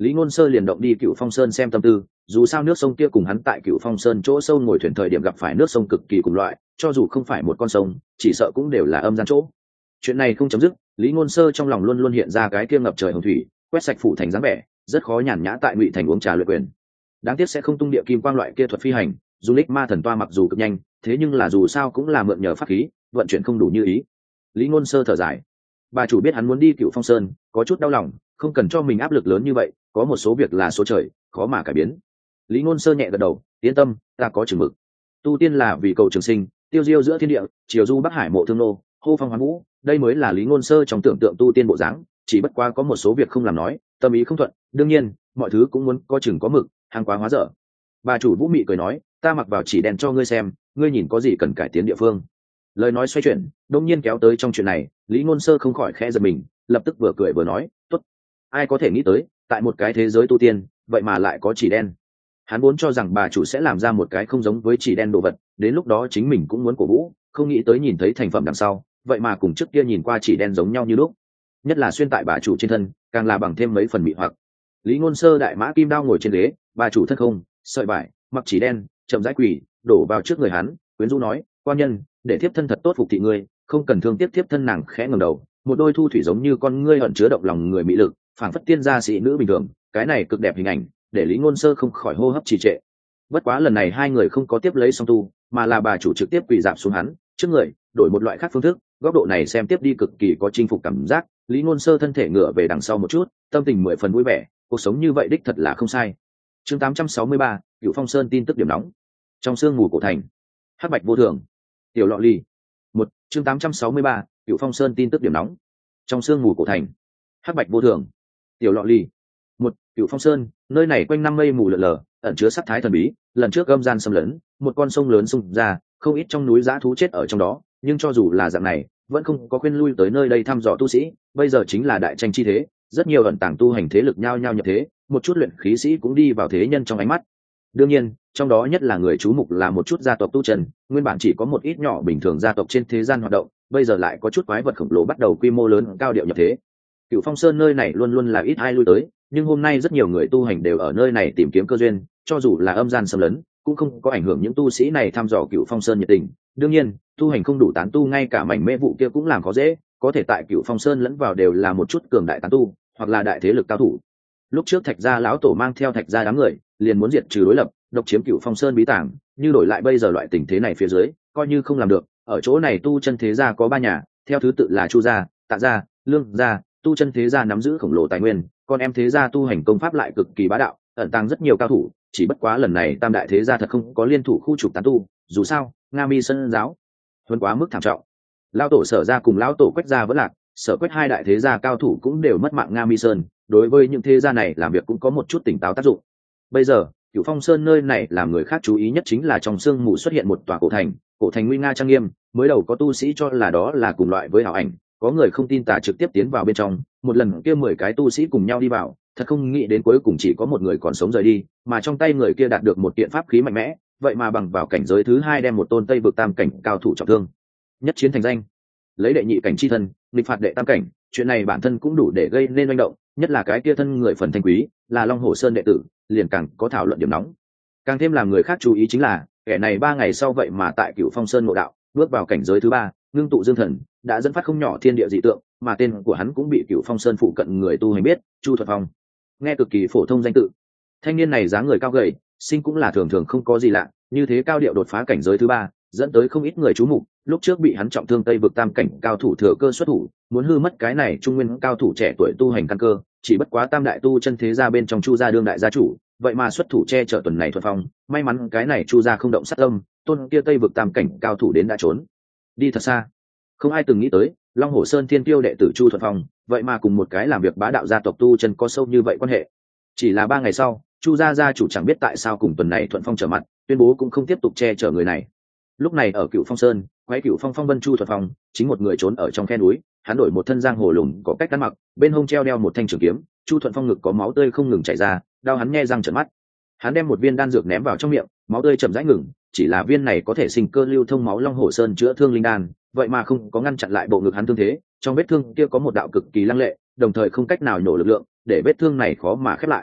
Speaker 1: Lý Ngôn Sơ liền động đi Cựu Phong Sơn xem tâm tư, dù sao nước sông kia cùng hắn tại Cựu Phong Sơn chỗ sâu ngồi thuyền thời điểm gặp phải nước sông cực kỳ cùng loại, cho dù không phải một con sông, chỉ sợ cũng đều là âm gian chỗ. Chuyện này không chấm dứt, Lý Ngôn Sơ trong lòng luôn luôn hiện ra cái kia ngập trời hồng thủy, quét sạch phủ thành dáng vẻ, rất khó nhàn nhã tại Ngụy Thành uống trà luyện quyền. Đáng tiếc sẽ không tung địa kim quang loại kia thuật phi hành, du lịch ma thần toa mặc dù cực nhanh, thế nhưng là dù sao cũng là mượn nhờ pháp khí, vận chuyển không đủ như ý. Lý Ngôn Sơ thở dài. Bà chủ biết hắn muốn đi Cựu Phong Sơn, có chút đau lòng, không cần cho mình áp lực lớn như vậy, có một số việc là số trời, khó mà cải biến. Lý Ngôn Sơ nhẹ gật đầu, yên tâm, ta có chừng mực. Tu tiên là vì cầu trường sinh, tiêu diêu giữa thiên địa, chiều du bắc hải mộ thương nô, hô phong hoán vũ, đây mới là Lý Ngôn Sơ trong tưởng tượng tu tiên bộ dáng, chỉ bất quá có một số việc không làm nói, tâm ý không thuận, đương nhiên, mọi thứ cũng muốn có chừng có mực, hàng quá hóa dở. Bà chủ Vũ Mị cười nói, ta mặc vào chỉ đèn cho ngươi xem, ngươi nhìn có gì cần cải tiến địa phương. Lời nói xoay chuyển, đông nhiên kéo tới trong chuyện này, Lý Ngôn Sơ không khỏi khẽ giật mình, lập tức vừa cười vừa nói, tốt. Ai có thể nghĩ tới, tại một cái thế giới tu tiên, vậy mà lại có chỉ đen. Hắn vốn cho rằng bà chủ sẽ làm ra một cái không giống với chỉ đen đồ vật, đến lúc đó chính mình cũng muốn cổ vũ, không nghĩ tới nhìn thấy thành phẩm đằng sau, vậy mà cùng trước kia nhìn qua chỉ đen giống nhau như lúc. Nhất là xuyên tại bà chủ trên thân, càng là bằng thêm mấy phần mị hoặc. Lý Ngôn Sơ đại mã kim đao ngồi trên ghế, bà chủ thân không, sợi vải, mặc chỉ đen, chậm rãi quỳ, đổ vào trước người hắn, quyến rũ nói, quan nhân, để thiếp thân thật tốt phục thị ngươi, không cần thương tiếc thiếp thân. Nàng khẽ ngẩng đầu, một đôi thu thủy giống như con ngươi ẩn chứa động lòng người mỹ lực, phảng phất tiên gia sĩ nữ bình thường, cái này cực đẹp hình ảnh, để Lý Ngôn Sơ không khỏi hô hấp trì trệ. Bất quá lần này hai người không có tiếp lấy song tu, mà là bà chủ trực tiếp quỳ dạp xuống hắn trước người, đổi một loại khác phương thức, góc độ này xem tiếp đi cực kỳ có chinh phục cảm giác. Lý Ngôn Sơ thân thể ngửa về đằng sau một chút, tâm tình mười phần vui vẻ, cuộc sống như vậy đích thật là không sai. Chương tám trăm sáu mươi ba, Cựu Phong Sơn tin tức điểm nóng. Trong sương mù cổ thành, hắc bạch vô thường, tiểu lọ ly. Một, chương tám trăm sáu mươi ba, Cựu Phong Sơn tin tức điểm nóng. Trong sương mù cổ thành, hắc bạch vô thường, tiểu lọ ly. Một, Cựu Phong Sơn, nơi này quanh năm mây mù lờ lờ, ẩn chứa sắc thái thần bí, lần trước âm gian xâm lấn, một con sông lớn xung ra, không ít trong núi dã thú chết ở trong đó, nhưng cho dù là dạng này, vẫn không có khuyên lui tới nơi đây thăm dò tu sĩ, bây giờ chính là đại tranh chi thế, rất nhiều ẩn tàng tu hành thế lực nhao nhao nhập thế, một chút luyện khí sĩ cũng đi vào thế nhân trong ánh mắt. Đương nhiên, trong đó nhất là người chú mục là một chút gia tộc tu trần, nguyên bản chỉ có một ít nhỏ bình thường gia tộc trên thế gian hoạt động, bây giờ lại có chút quái vật khổng lồ bắt đầu quy mô lớn cao điệu nhập thế. Cựu Phong Sơn nơi này luôn luôn là ít ai lui tới, nhưng hôm nay rất nhiều người tu hành đều ở nơi này tìm kiếm cơ duyên, cho dù là âm gian xâm lấn, cũng không có ảnh hưởng những tu sĩ này thăm dò Cựu Phong Sơn nhiệt tình. Đương nhiên, tu hành không đủ tán tu, ngay cả mảnh mê vụ kia cũng làm khó dễ, có thể tại Cựu Phong Sơn lẫn vào đều là một chút cường đại tán tu, hoặc là đại thế lực cao thủ. Lúc trước Thạch gia lão tổ mang theo Thạch gia đám người, liền muốn diệt trừ đối lập, độc chiếm Cựu Phong Sơn bí tàng, như đổi lại bây giờ loại tình thế này phía dưới, coi như không làm được, ở chỗ này tu chân thế gia có ba nhà, theo thứ tự là Chu gia, Tạ gia, Lương gia, tu chân thế gia nắm giữ khổng lồ tài nguyên, con em thế gia tu hành công pháp lại cực kỳ bá đạo, ẩn tàng rất nhiều cao thủ, chỉ bất quá lần này tam đại thế gia thật không có liên thủ khu trục tán tu, dù sao, Nga Mi Sơn giáo huấn quá mức thảm trọng. Lão tổ Sở gia cùng lão tổ Quách gia vẫn lạc, Sở Quách hai đại thế gia cao thủ cũng đều mất mạng Nga Mi Sơn, đối với những thế gia này làm việc cũng có một chút tỉnh táo tác dụng. Bây giờ, Cựu Phong Sơn nơi này làm người khác chú ý nhất chính là trong sương mù xuất hiện một tòa cổ thành, cổ thành nguy nga trang nghiêm, mới đầu có tu sĩ cho là đó là cùng loại với ảo ảnh, có người không tin tà trực tiếp tiến vào bên trong, một lần kia mười cái tu sĩ cùng nhau đi vào, thật không nghĩ đến cuối cùng chỉ có một người còn sống rời đi, mà trong tay người kia đạt được một kiện pháp khí mạnh mẽ, vậy mà bằng vào cảnh giới thứ hai đem một tôn Tây vực tam cảnh cao thủ trọng thương, nhất chiến thành danh, lấy đệ nhị cảnh chi thân, nghịch phạt đệ tam cảnh, chuyện này bản thân cũng đủ để gây nên manh động, nhất là cái kia thân người phần thanh quý, là Long Hổ Sơn đệ tử, liền càng có thảo luận điểm nóng. Càng thêm làm người khác chú ý chính là, kẻ này ba ngày sau vậy mà tại Cựu Phong Sơn ngộ đạo, bước vào cảnh giới thứ ba, ngưng tụ dương thần, đã dẫn phát không nhỏ thiên địa dị tượng, mà tên của hắn cũng bị Cựu Phong Sơn phụ cận người tu hành biết, Chu Thuật Phong. Nghe cực kỳ phổ thông danh tự. Thanh niên này dáng người cao gầy, sinh cũng là thường thường không có gì lạ, như thế cao điệu đột phá cảnh giới thứ ba, dẫn tới không ít người chú mục, lúc trước bị hắn trọng thương Tây vực tam cảnh cao thủ thừa cơ xuất thủ, muốn hư mất cái này trung nguyên cao thủ trẻ tuổi tu hành căn cơ, chỉ bất quá tam đại tu chân thế gia bên trong Chu gia đương đại gia chủ, vậy mà xuất thủ che chở tuần này Thuật Phong, may mắn cái này Chu gia không động sát tâm, tôn kia Tây vực tam cảnh cao thủ đến đã trốn đi thật xa. Không ai từng nghĩ tới, Long Hổ Sơn thiên tiêu đệ tử Chu Thuật Phong, vậy mà cùng một cái làm việc bá đạo gia tộc tu chân có sâu như vậy quan hệ. Chỉ là ba ngày sau, Chu gia gia chủ chẳng biết tại sao cùng tuần này Thuận Phong trở mặt, tuyên bố cũng không tiếp tục che chở người này. Lúc này ở Cựu Phong Sơn, quái Cựu Phong phong vân Chu Thuật Phong, chính một người trốn ở trong khe núi, hắn đổi một thân giang hồ lùn có cách ăn mặc, bên hông treo đeo một thanh trường kiếm, Chu Thuận Phong ngực có máu tươi không ngừng chảy ra, đau hắn nghe răng trợn mắt. Hắn đem một viên đan dược ném vào trong miệng, máu tươi chậm rãi ngừng, chỉ là viên này có thể sinh cơ lưu thông máu Long Hổ Sơn chữa thương linh đan, vậy mà không có ngăn chặn lại bộ ngực hắn thương thế, trong vết thương kia có một đạo cực kỳ lăng lệ, đồng thời không cách nào nhổ lực lượng, để vết thương này khó mà khép lại.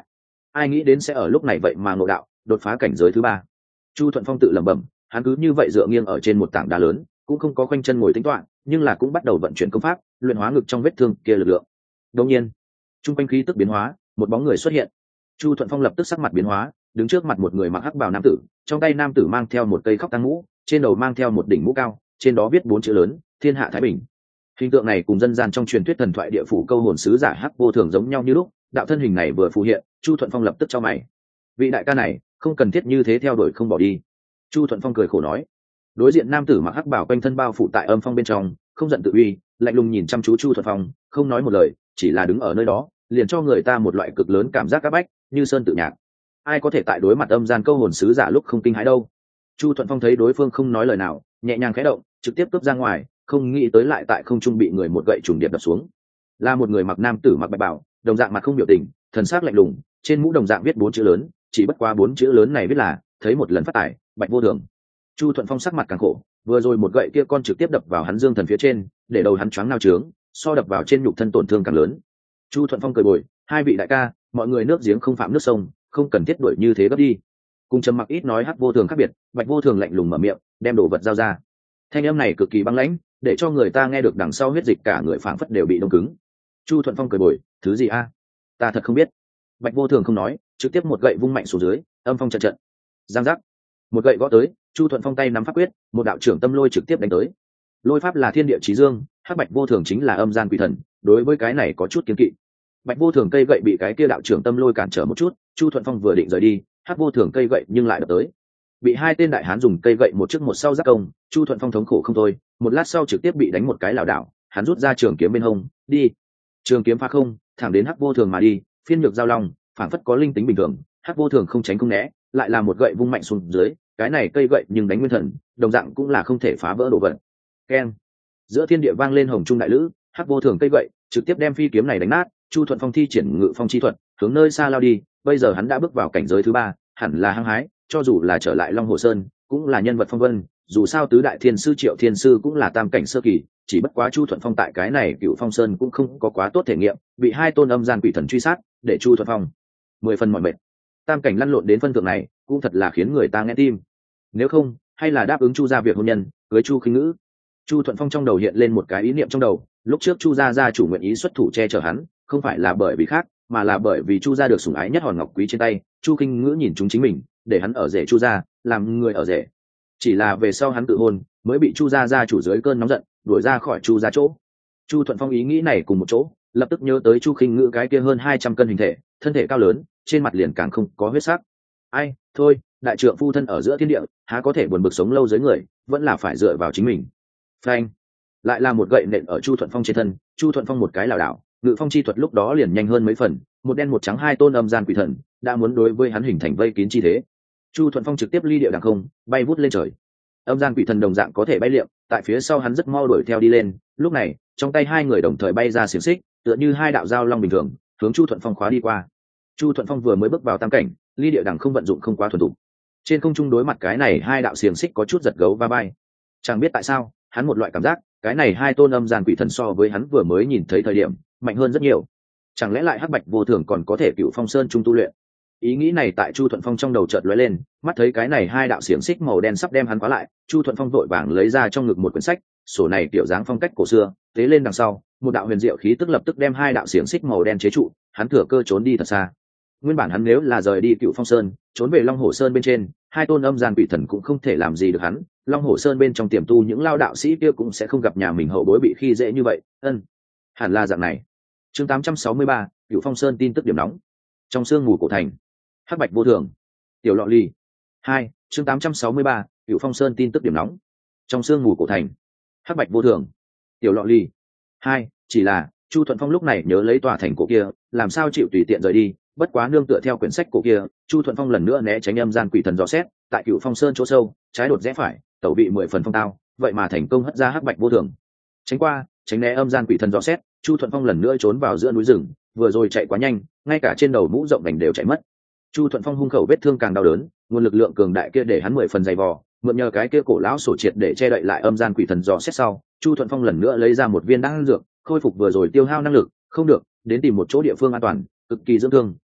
Speaker 1: ai nghĩ đến sẽ ở lúc này vậy mà ngộ đạo đột phá cảnh giới thứ ba. Chu Thuận Phong tự lẩm bẩm, hắn cứ như vậy dựa nghiêng ở trên một tảng đá lớn, cũng không có khoanh chân ngồi tính toán, nhưng là cũng bắt đầu vận chuyển công pháp, luyện hóa ngực trong vết thương kia lực lượng. Đột nhiên, trung quanh khí tức biến hóa, một bóng người xuất hiện. Chu Thuận Phong lập tức sắc mặt biến hóa, đứng trước mặt một người mặc hắc bào nam tử, trong tay nam tử mang theo một cây khóc tăng mũ, trên đầu mang theo một đỉnh mũ cao, trên đó viết bốn chữ lớn: Thiên hạ thái bình. Hình tượng này cùng dân gian trong truyền thuyết thần thoại địa phủ câu hồn sứ giả hắc vô thường giống nhau như lúc. Đạo thân hình này vừa phù hiện, Chu Thuận Phong lập tức chau mày. Vị đại ca này, không cần thiết như thế theo đuổi không bỏ đi. Chu Thuận Phong cười khổ nói. Đối diện nam tử mặc hắc bào quanh thân bao phủ tại âm phong bên trong, không giận tự uy, lạnh lùng nhìn chăm chú Chu Thuận Phong, không nói một lời, chỉ là đứng ở nơi đó, liền cho người ta một loại cực lớn cảm giác áp bách, như sơn tự nhạc. Ai có thể tại đối mặt âm gian câu hồn sứ giả lúc không kinh hãi đâu? Chu Thuận Phong thấy đối phương không nói lời nào, nhẹ nhàng khẽ động, trực tiếp cướp ra ngoài, không nghĩ tới lại tại không trung bị người một gậy trùng điệp đập xuống. Là một người mặc nam tử mặc bạch bào, đồng dạng mặt không biểu tình, thần sắc lạnh lùng, trên mũ đồng dạng viết bốn chữ lớn, chỉ bất quá bốn chữ lớn này viết là thấy một lần phát tài, Bạch Vô Thường. Chu Thuận Phong sắc mặt càng khổ, vừa rồi một gậy kia con trực tiếp đập vào hắn dương thần phía trên, để đầu hắn choáng nao trướng, so đập vào trên nhục thân tổn thương càng lớn. Chu Thuận Phong cười bồi, hai vị đại ca, mọi người nước giếng không phạm nước sông, không cần thiết đuổi như thế gấp đi. Cùng trầm mặc ít nói hắc vô thường khác biệt, Bạch Vô Thường lạnh lùng mở miệng, đem đồ vật giao ra. Thanh âm này cực kỳ băng lãnh, để cho người ta nghe được đằng sau huyết dịch cả người phảng phất đều bị đông cứng. Chu Thuận Phong cười bồi, thứ gì a? Ta thật không biết. Bạch Vô Thường không nói, trực tiếp một gậy vung mạnh xuống dưới, âm phong trận trận. Giang giác, một gậy gõ tới, Chu Thuận Phong tay nắm pháp quyết, một đạo trưởng tâm lôi trực tiếp đánh tới. Lôi pháp là thiên địa chí dương, hắc Bạch Vô Thường chính là âm gian quỷ thần, đối với cái này có chút kiêng kỵ. Bạch Vô Thường cây gậy bị cái kia đạo trưởng tâm lôi cản trở một chút, Chu Thuận Phong vừa định rời đi, hắc Vô Thường cây gậy nhưng lại đập tới. Bị hai tên đại hán dùng cây gậy một trước một sau giáp công, Chu Thuận Phong thống khổ không thôi, một lát sau trực tiếp bị đánh một cái lảo đảo, hắn rút ra trường kiếm bên hông, đi. Trường kiếm phá không, thẳng đến hắc Vô Thường mà đi, phiên nhược giao long, phản phất có linh tính bình thường, hắc Vô Thường không tránh không né, lại là một gậy vung mạnh xuống dưới, cái này cây gậy nhưng đánh nguyên thần, đồng dạng cũng là không thể phá vỡ đồ vật. Keng. Giữa thiên địa vang lên hồng trung đại lữ, hắc Vô Thường cây gậy trực tiếp đem phi kiếm này đánh nát. Chu Thuận Phong thi triển ngự phong chi thuật, hướng nơi xa lao đi, bây giờ hắn đã bước vào cảnh giới thứ ba, hẳn là hăng hái, cho dù là trở lại Long Hồ Sơn, cũng là nhân vật phong vân, dù sao tứ đại thiên sư Triệu Thiên sư cũng là tam cảnh sơ kỳ, chỉ bất quá Chu Thuận Phong tại cái này Cựu Phong Sơn cũng không có quá tốt thể nghiệm, bị hai tôn âm gian quỷ thần truy sát, để Chu Thuận Phong mười phần mỏi mệt. Tam cảnh lăn lộn đến phân thượng này, cũng thật là khiến người ta nghe tim. Nếu không, hay là đáp ứng Chu gia việc hôn nhân, cưới Chu Khinh Ngữ. Chu Thuận Phong trong đầu hiện lên một cái ý niệm trong đầu, lúc trước Chu gia gia chủ nguyện ý xuất thủ che chở hắn, không phải là bởi vì khác, mà là bởi vì Chu gia được sủng ái nhất hòn ngọc quý trên tay, Chu Khinh Ngữ nhìn chúng chính mình, để hắn ở rể Chu gia, làm người ở rể. Chỉ là về sau hắn tự hôn, mới bị Chu gia gia chủ dưới cơn nóng giận, đuổi ra khỏi Chu gia chỗ. Chu Thuận Phong ý nghĩ này cùng một chỗ, lập tức nhớ tới Chu Khinh Ngữ cái kia hơn hai trăm cân hình thể, thân thể cao lớn, trên mặt liền càng không có huyết sắc. Ai, thôi, đại trượng phu thân ở giữa thiên địa, há có thể buồn bực sống lâu dưới người, vẫn là phải dựa vào chính mình. Phanh, lại là một gậy nện ở Chu Thuận Phong trên thân, Chu Thuận Phong một cái lảo đảo, ngự phong chi thuật lúc đó liền nhanh hơn mấy phần, một đen một trắng hai tôn âm gian quỷ thần đã muốn đối với hắn hình thành vây kín chi thế. Chu Thuận Phong trực tiếp ly địa đằng không, bay vút lên trời. Âm gian quỷ thần đồng dạng có thể bay liệm, tại phía sau hắn rất mau đuổi theo đi lên, lúc này, trong tay hai người đồng thời bay ra xiềng xích, tựa như hai đạo giao long bình thường, hướng Chu Thuận Phong khóa đi qua. Chu Thuận Phong vừa mới bước vào tam cảnh, ly địa đằng không vận dụng không quá thuần thục. Trên không trung đối mặt cái này hai đạo xiềng xích có chút giật gấu va bay. Chẳng biết tại sao, hắn một loại cảm giác, cái này hai tôn âm gian quỷ thần so với hắn vừa mới nhìn thấy thời điểm, mạnh hơn rất nhiều. Chẳng lẽ lại hắc Bạch Vô Thường còn có thể Cựu Phong Sơn trung tu luyện? Ý nghĩ này tại Chu Thuận Phong trong đầu chợt lóe lên, mắt thấy cái này hai đạo xiềng xích màu đen sắp đem hắn khóa lại, Chu Thuận Phong vội vàng lấy ra trong ngực một quyển sách, sổ này kiểu dáng phong cách cổ xưa, tế lên đằng sau, một đạo huyền diệu khí tức lập tức đem hai đạo xiềng xích màu đen chế trụ, hắn thừa cơ trốn đi thật xa. Nguyên bản hắn nếu là rời đi Cựu Phong Sơn, trốn về Long Hổ Sơn bên trên, hai tôn âm gian quỷ thần cũng không thể làm gì được hắn, Long Hổ Sơn bên trong tiềm tu những lao đạo sĩ kia cũng sẽ không gặp nhà mình hậu bối bị khi dễ như vậy. Ân, hẳn là dạng này. Chương tám trăm sáu mươi ba, Cựu Phong Sơn tin tức điểm nóng. Trong sương mù cổ thành, hắc Bạch Vô Thường, tiểu lọ ly. Hai, chương tám trăm sáu mươi ba, Cựu Phong Sơn tin tức điểm nóng. Trong sương mù cổ thành, hắc Bạch Vô Thường, tiểu lọ ly. Hai, chỉ là Chu Thuận Phong lúc này nhớ lấy tòa thành cổ kia, làm sao chịu tùy tiện rời đi, bất quá nương tựa theo quyển sách cổ kia, Chu Thuận Phong lần nữa né tránh âm gian quỷ thần dò xét, tại Cựu Phong Sơn chỗ sâu, trái đột rẽ phải, tẩu vị mười phần phong tao, vậy mà thành công hất ra hắc Bạch Vô Thường. Tránh qua, tránh né âm gian quỷ thần dò xét, Chu Thuận Phong lần nữa trốn vào giữa núi rừng, vừa rồi chạy quá nhanh, ngay cả trên đầu mũ rộng vành đều chạy mất. Chu Thuận Phong hung khẩu vết thương càng đau đớn, nguồn lực lượng cường đại kia để hắn mười phần dày vò, mượn nhờ cái kia cổ lão sổ triệt để che đậy lại âm gian quỷ thần dò xét sau, Chu Thuận Phong lần nữa lấy ra một viên đan dược, khôi phục vừa rồi tiêu hao năng lực, không được, đến tìm một chỗ địa phương an toàn, cực kỳ dưỡng thương,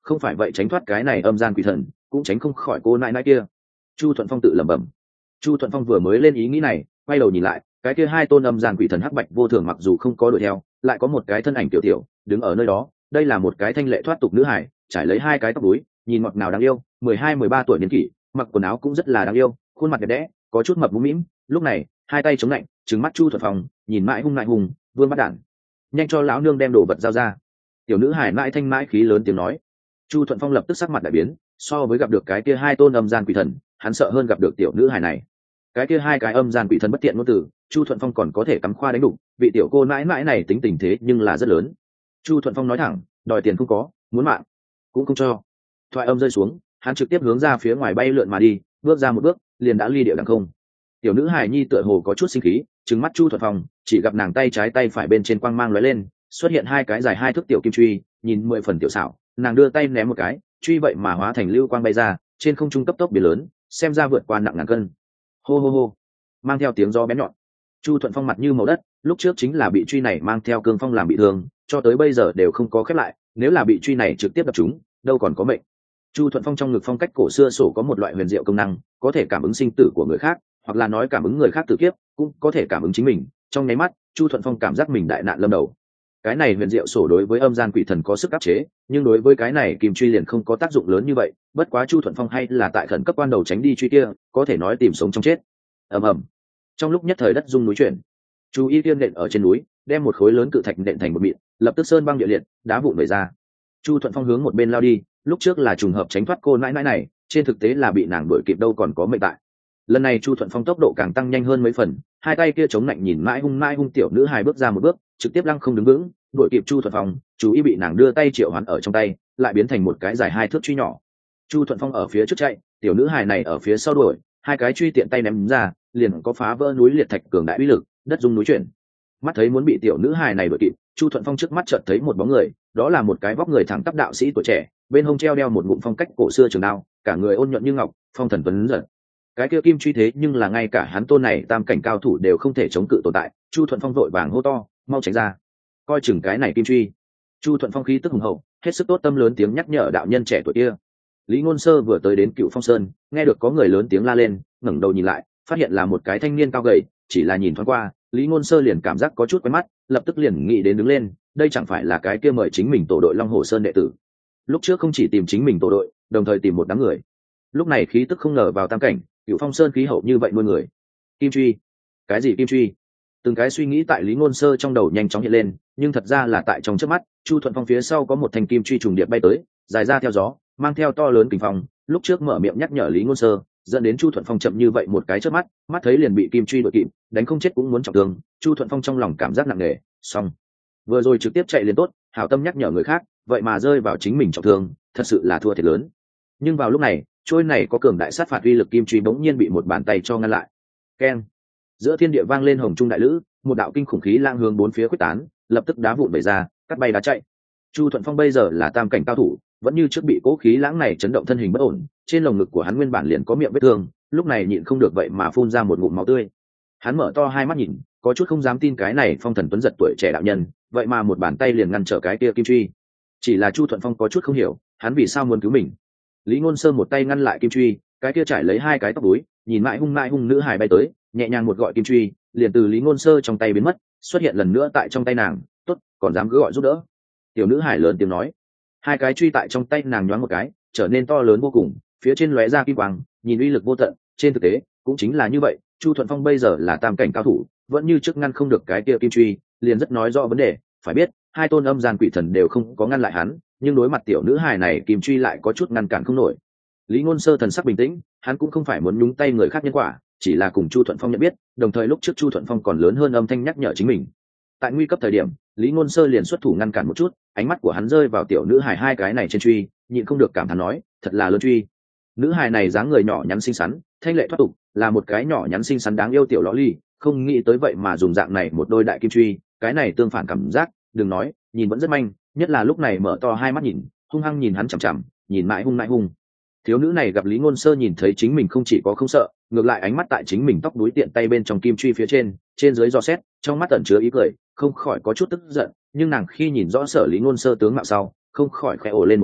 Speaker 1: không phải vậy tránh thoát cái này âm gian quỷ thần cũng tránh không khỏi cô nãi nãi kia. Chu Thuận Phong tự lẩm bẩm. Chu Thuận Phong vừa mới lên ý nghĩ này, quay đầu nhìn lại, cái kia hai tôn âm gian quỷ thần hắc bạch vô thường mặc dù không có đuổi theo, lại có một cái thân ảnh tiểu tiểu đứng ở nơi đó. Đây là một cái thanh lệ thoát tục nữ hải, trải lấy hai cái tóc đuối, nhìn ngọt ngào đáng yêu, mười hai mười ba tuổi niên kỷ, mặc quần áo cũng rất là đáng yêu, khuôn mặt đẹp đẽ, có chút mập mũm mĩm. Lúc này hai tay chống lạnh, trừng mắt Chu Thuận Phong, nhìn mãi hung ngại hùng, vương bắt đản, nhanh cho lão nương đem đồ vật giao ra. Tiểu nữ hải mãi thanh mãi khí lớn tiếng nói. Chu Thuận Phong lập tức sắc mặt đại biến, so với gặp được cái kia hai tôn âm gian quỷ thần, hắn sợ hơn gặp được tiểu nữ hải này. Cái kia hai cái âm gian quỷ thần bất tiện ngôn từ, Chu Thuận Phong còn có thể cắm khoa đánh đục, vị tiểu cô mãi mãi này tính tình thế nhưng là rất lớn. Chu Thuận Phong nói thẳng, đòi tiền không có, muốn mạng cũng không cho. Thoại âm rơi xuống, hắn trực tiếp hướng ra phía ngoài bay lượn mà đi, bước ra một bước liền đã ly địa đằng không. Tiểu nữ hải nhi tựa hồ có chút sinh khí, trừng mắt Chu Thuận Phong, chỉ gặp nàng tay trái tay phải bên trên quang mang lóe lên, xuất hiện hai cái dài hai thước tiểu kim truy, nhìn mười phần tiểu xảo. Nàng đưa tay ném một cái, truy vậy mà hóa thành lưu quang bay ra, trên không trung cấp tốc biến lớn, xem ra vượt qua nặng ngàn cân. Hô hô hô, mang theo tiếng gió bén nhọn. Chu Thuận Phong mặt như màu đất, lúc trước chính là bị truy này mang theo cương phong làm bị thương, cho tới bây giờ đều không có khép lại, nếu là bị truy này trực tiếp đập trúng, đâu còn có mệnh. Chu Thuận Phong trong ngực phong cách cổ xưa sổ có một loại huyền diệu công năng, có thể cảm ứng sinh tử của người khác, hoặc là nói cảm ứng người khác tử kiếp, cũng có thể cảm ứng chính mình. Trong nháy mắt, Chu Thuận Phong cảm giác mình đại nạn lâm đầu. Cái này huyền diệu sổ đối với âm gian quỷ thần có sức áp chế, nhưng đối với cái này kim truy liền không có tác dụng lớn như vậy. Bất quá Chu Thuận Phong hay là tại khẩn cấp quan đầu tránh đi truy kia, có thể nói tìm sống trong chết. Ầm ầm. Trong lúc nhất thời đất rung núi chuyển, chú ý tiên nện ở trên núi, đem một khối lớn cự thạch nện thành một mịn, lập tức sơn băng địa liệt, đá vụn vẩy ra. Chu Thuận Phong hướng một bên lao đi, lúc trước là trùng hợp tránh thoát cô nãi nãi này, trên thực tế là bị nàng đuổi kịp đâu còn có mệnh tại. Lần này Chu Thuận Phong tốc độ càng tăng nhanh hơn mấy phần, hai tay kia chống lạnh nhìn mãi hung mãi hung tiểu nữ hài bước ra một bước, trực tiếp lăng không đứng vững, đuổi kịp Chu Thuận Phong, chú ý bị nàng đưa tay triệu hoán ở trong tay, lại biến thành một cái dài hai thước truy nhỏ. Chu Thuận Phong ở phía trước chạy, tiểu nữ hài này ở phía sau đuổi, hai cái truy tiện tay ném ra, liền có phá vỡ núi liệt thạch cường đại uy lực, đất rung núi chuyển. Mắt thấy muốn bị tiểu nữ hài này đuổi kịp, Chu Thuận Phong trước mắt chợt thấy một bóng người, đó là một cái vóc người thẳng tắp đạo sĩ tuổi trẻ, bên hông treo đeo một ngụm phong cách cổ xưa trường đao, cả người ôn nhuận như ngọc, phong thần tuấn giật. Cái kia kim truy thế nhưng là ngay cả hắn tôn này tam cảnh cao thủ đều không thể chống cự tồn tại. Chu Thuận Phong vội vàng hô to, mau tránh ra, coi chừng cái này kim truy. Chu Thuận Phong khí tức hùng hậu, hết sức tốt tâm lớn tiếng nhắc nhở đạo nhân trẻ tuổi kia. Lý Ngôn Sơ vừa tới đến Cựu Phong Sơn, nghe được có người lớn tiếng la lên, ngẩng đầu nhìn lại, phát hiện là một cái thanh niên cao gầy, chỉ là nhìn thoáng qua, Lý Ngôn Sơ liền cảm giác có chút quen mắt, lập tức liền nghĩ đến đứng lên, đây chẳng phải là cái kia mời chính mình tổ đội Long Hồ Sơn đệ tử. Lúc trước không chỉ tìm chính mình tổ đội, đồng thời tìm một đám người. Lúc này khí tức không ngờ vào tam cảnh, Cựu Phong Sơn khí hậu như vậy nuôi người. Kim truy? Cái gì kim truy? Từng cái suy nghĩ tại Lý Ngôn Sơ trong đầu nhanh chóng hiện lên, nhưng thật ra là tại trong chớp mắt, Chu Thuận Phong phía sau có một thanh kim truy trùng điệp bay tới, dài ra theo gió, mang theo to lớn kình phong, lúc trước mở miệng nhắc nhở Lý Ngôn Sơ, dẫn đến Chu Thuận Phong chậm như vậy một cái chớp mắt, mắt thấy liền bị kim truy đuổi kịp, đánh không chết cũng muốn trọng thương. Chu Thuận Phong trong lòng cảm giác nặng nề, xong, vừa rồi trực tiếp chạy liền tốt, hảo tâm nhắc nhở người khác, vậy mà rơi vào chính mình trọng thương, thật sự là thua thiệt lớn. Nhưng vào lúc này, trôi này có cường đại sát phạt uy lực kim truy bỗng nhiên bị một bàn tay cho ngăn lại. Keng! Giữa thiên địa vang lên hồng trung đại lữ, một đạo kinh khủng khí lang hướng bốn phía quyết tán, lập tức đá vụn bể ra, cắt bay đá chạy. Chu Thuận Phong bây giờ là tam cảnh cao thủ, vẫn như trước bị cố khí lãng này chấn động thân hình bất ổn, trên lồng ngực của hắn nguyên bản liền có miệng vết thương, lúc này nhịn không được vậy mà phun ra một ngụm máu tươi. Hắn mở to hai mắt nhìn, có chút không dám tin cái này phong thần tuấn giật tuổi trẻ đạo nhân, vậy mà một bàn tay liền ngăn trở cái kia kim truy. Chỉ là Chu Thuận Phong có chút không hiểu, hắn vì sao muốn cứu mình. Lý Ngôn Sơ một tay ngăn lại kim truy, cái kia trải lấy hai cái tóc đuối, nhìn mãi hung mãi hung nữ hài bay tới, nhẹ nhàng một gọi kim truy, liền từ Lý Ngôn Sơ trong tay biến mất, xuất hiện lần nữa tại trong tay nàng. Tốt, còn dám cứ gọi giúp đỡ? Tiểu nữ hài lớn tiếng nói. Hai cái truy tại trong tay nàng nhoáng một cái, trở nên to lớn vô cùng, phía trên lóe ra kim quang, nhìn uy lực vô tận. Trên thực tế, cũng chính là như vậy, Chu Thuận Phong bây giờ là tam cảnh cao thủ, vẫn như trước ngăn không được cái kia kim truy, liền rất nói rõ vấn đề. Phải biết, hai tôn âm gian quỷ thần đều không có ngăn lại hắn, nhưng đối mặt tiểu nữ hài này kim truy lại có chút ngăn cản không nổi. Lý Ngôn Sơ thần sắc bình tĩnh, hắn cũng không phải muốn nhúng tay người khác nhân quả, chỉ là cùng Chu Thuận Phong nhận biết, đồng thời lúc trước Chu Thuận Phong còn lớn hơn âm thanh nhắc nhở chính mình. Tại nguy cấp thời điểm, Lý Ngôn Sơ liền xuất thủ ngăn cản một chút, ánh mắt của hắn rơi vào tiểu nữ hài hai cái này trên truy, nhịn không được cảm thán nói, thật là lớn truy. Nữ hài này dáng người nhỏ nhắn xinh xắn, thanh lệ thoát tục, là một cái nhỏ nhắn xinh xắn đáng yêu tiểu lõ ly, không nghĩ tới vậy mà dùng dạng này một đôi đại kim truy, cái này tương phản cảm giác, đừng nói, nhìn vẫn rất manh, nhất là lúc này mở to hai mắt nhìn, hung hăng nhìn hắn chằm chằm, nhìn mãi hung mãi hung. Thiếu nữ này gặp Lý Ngôn Sơ nhìn thấy chính mình không chỉ có không sợ, ngược lại ánh mắt tại chính mình tóc đuối tiện tay bên trong kim truy phía trên, trên dưới dò xét, trong mắt ẩn chứa ý cười, không khỏi có chút tức giận, nhưng nàng khi nhìn rõ Sở Lý Ngôn Sơ tướng mạo sau, không khỏi khẽ ồ lên một tiếng,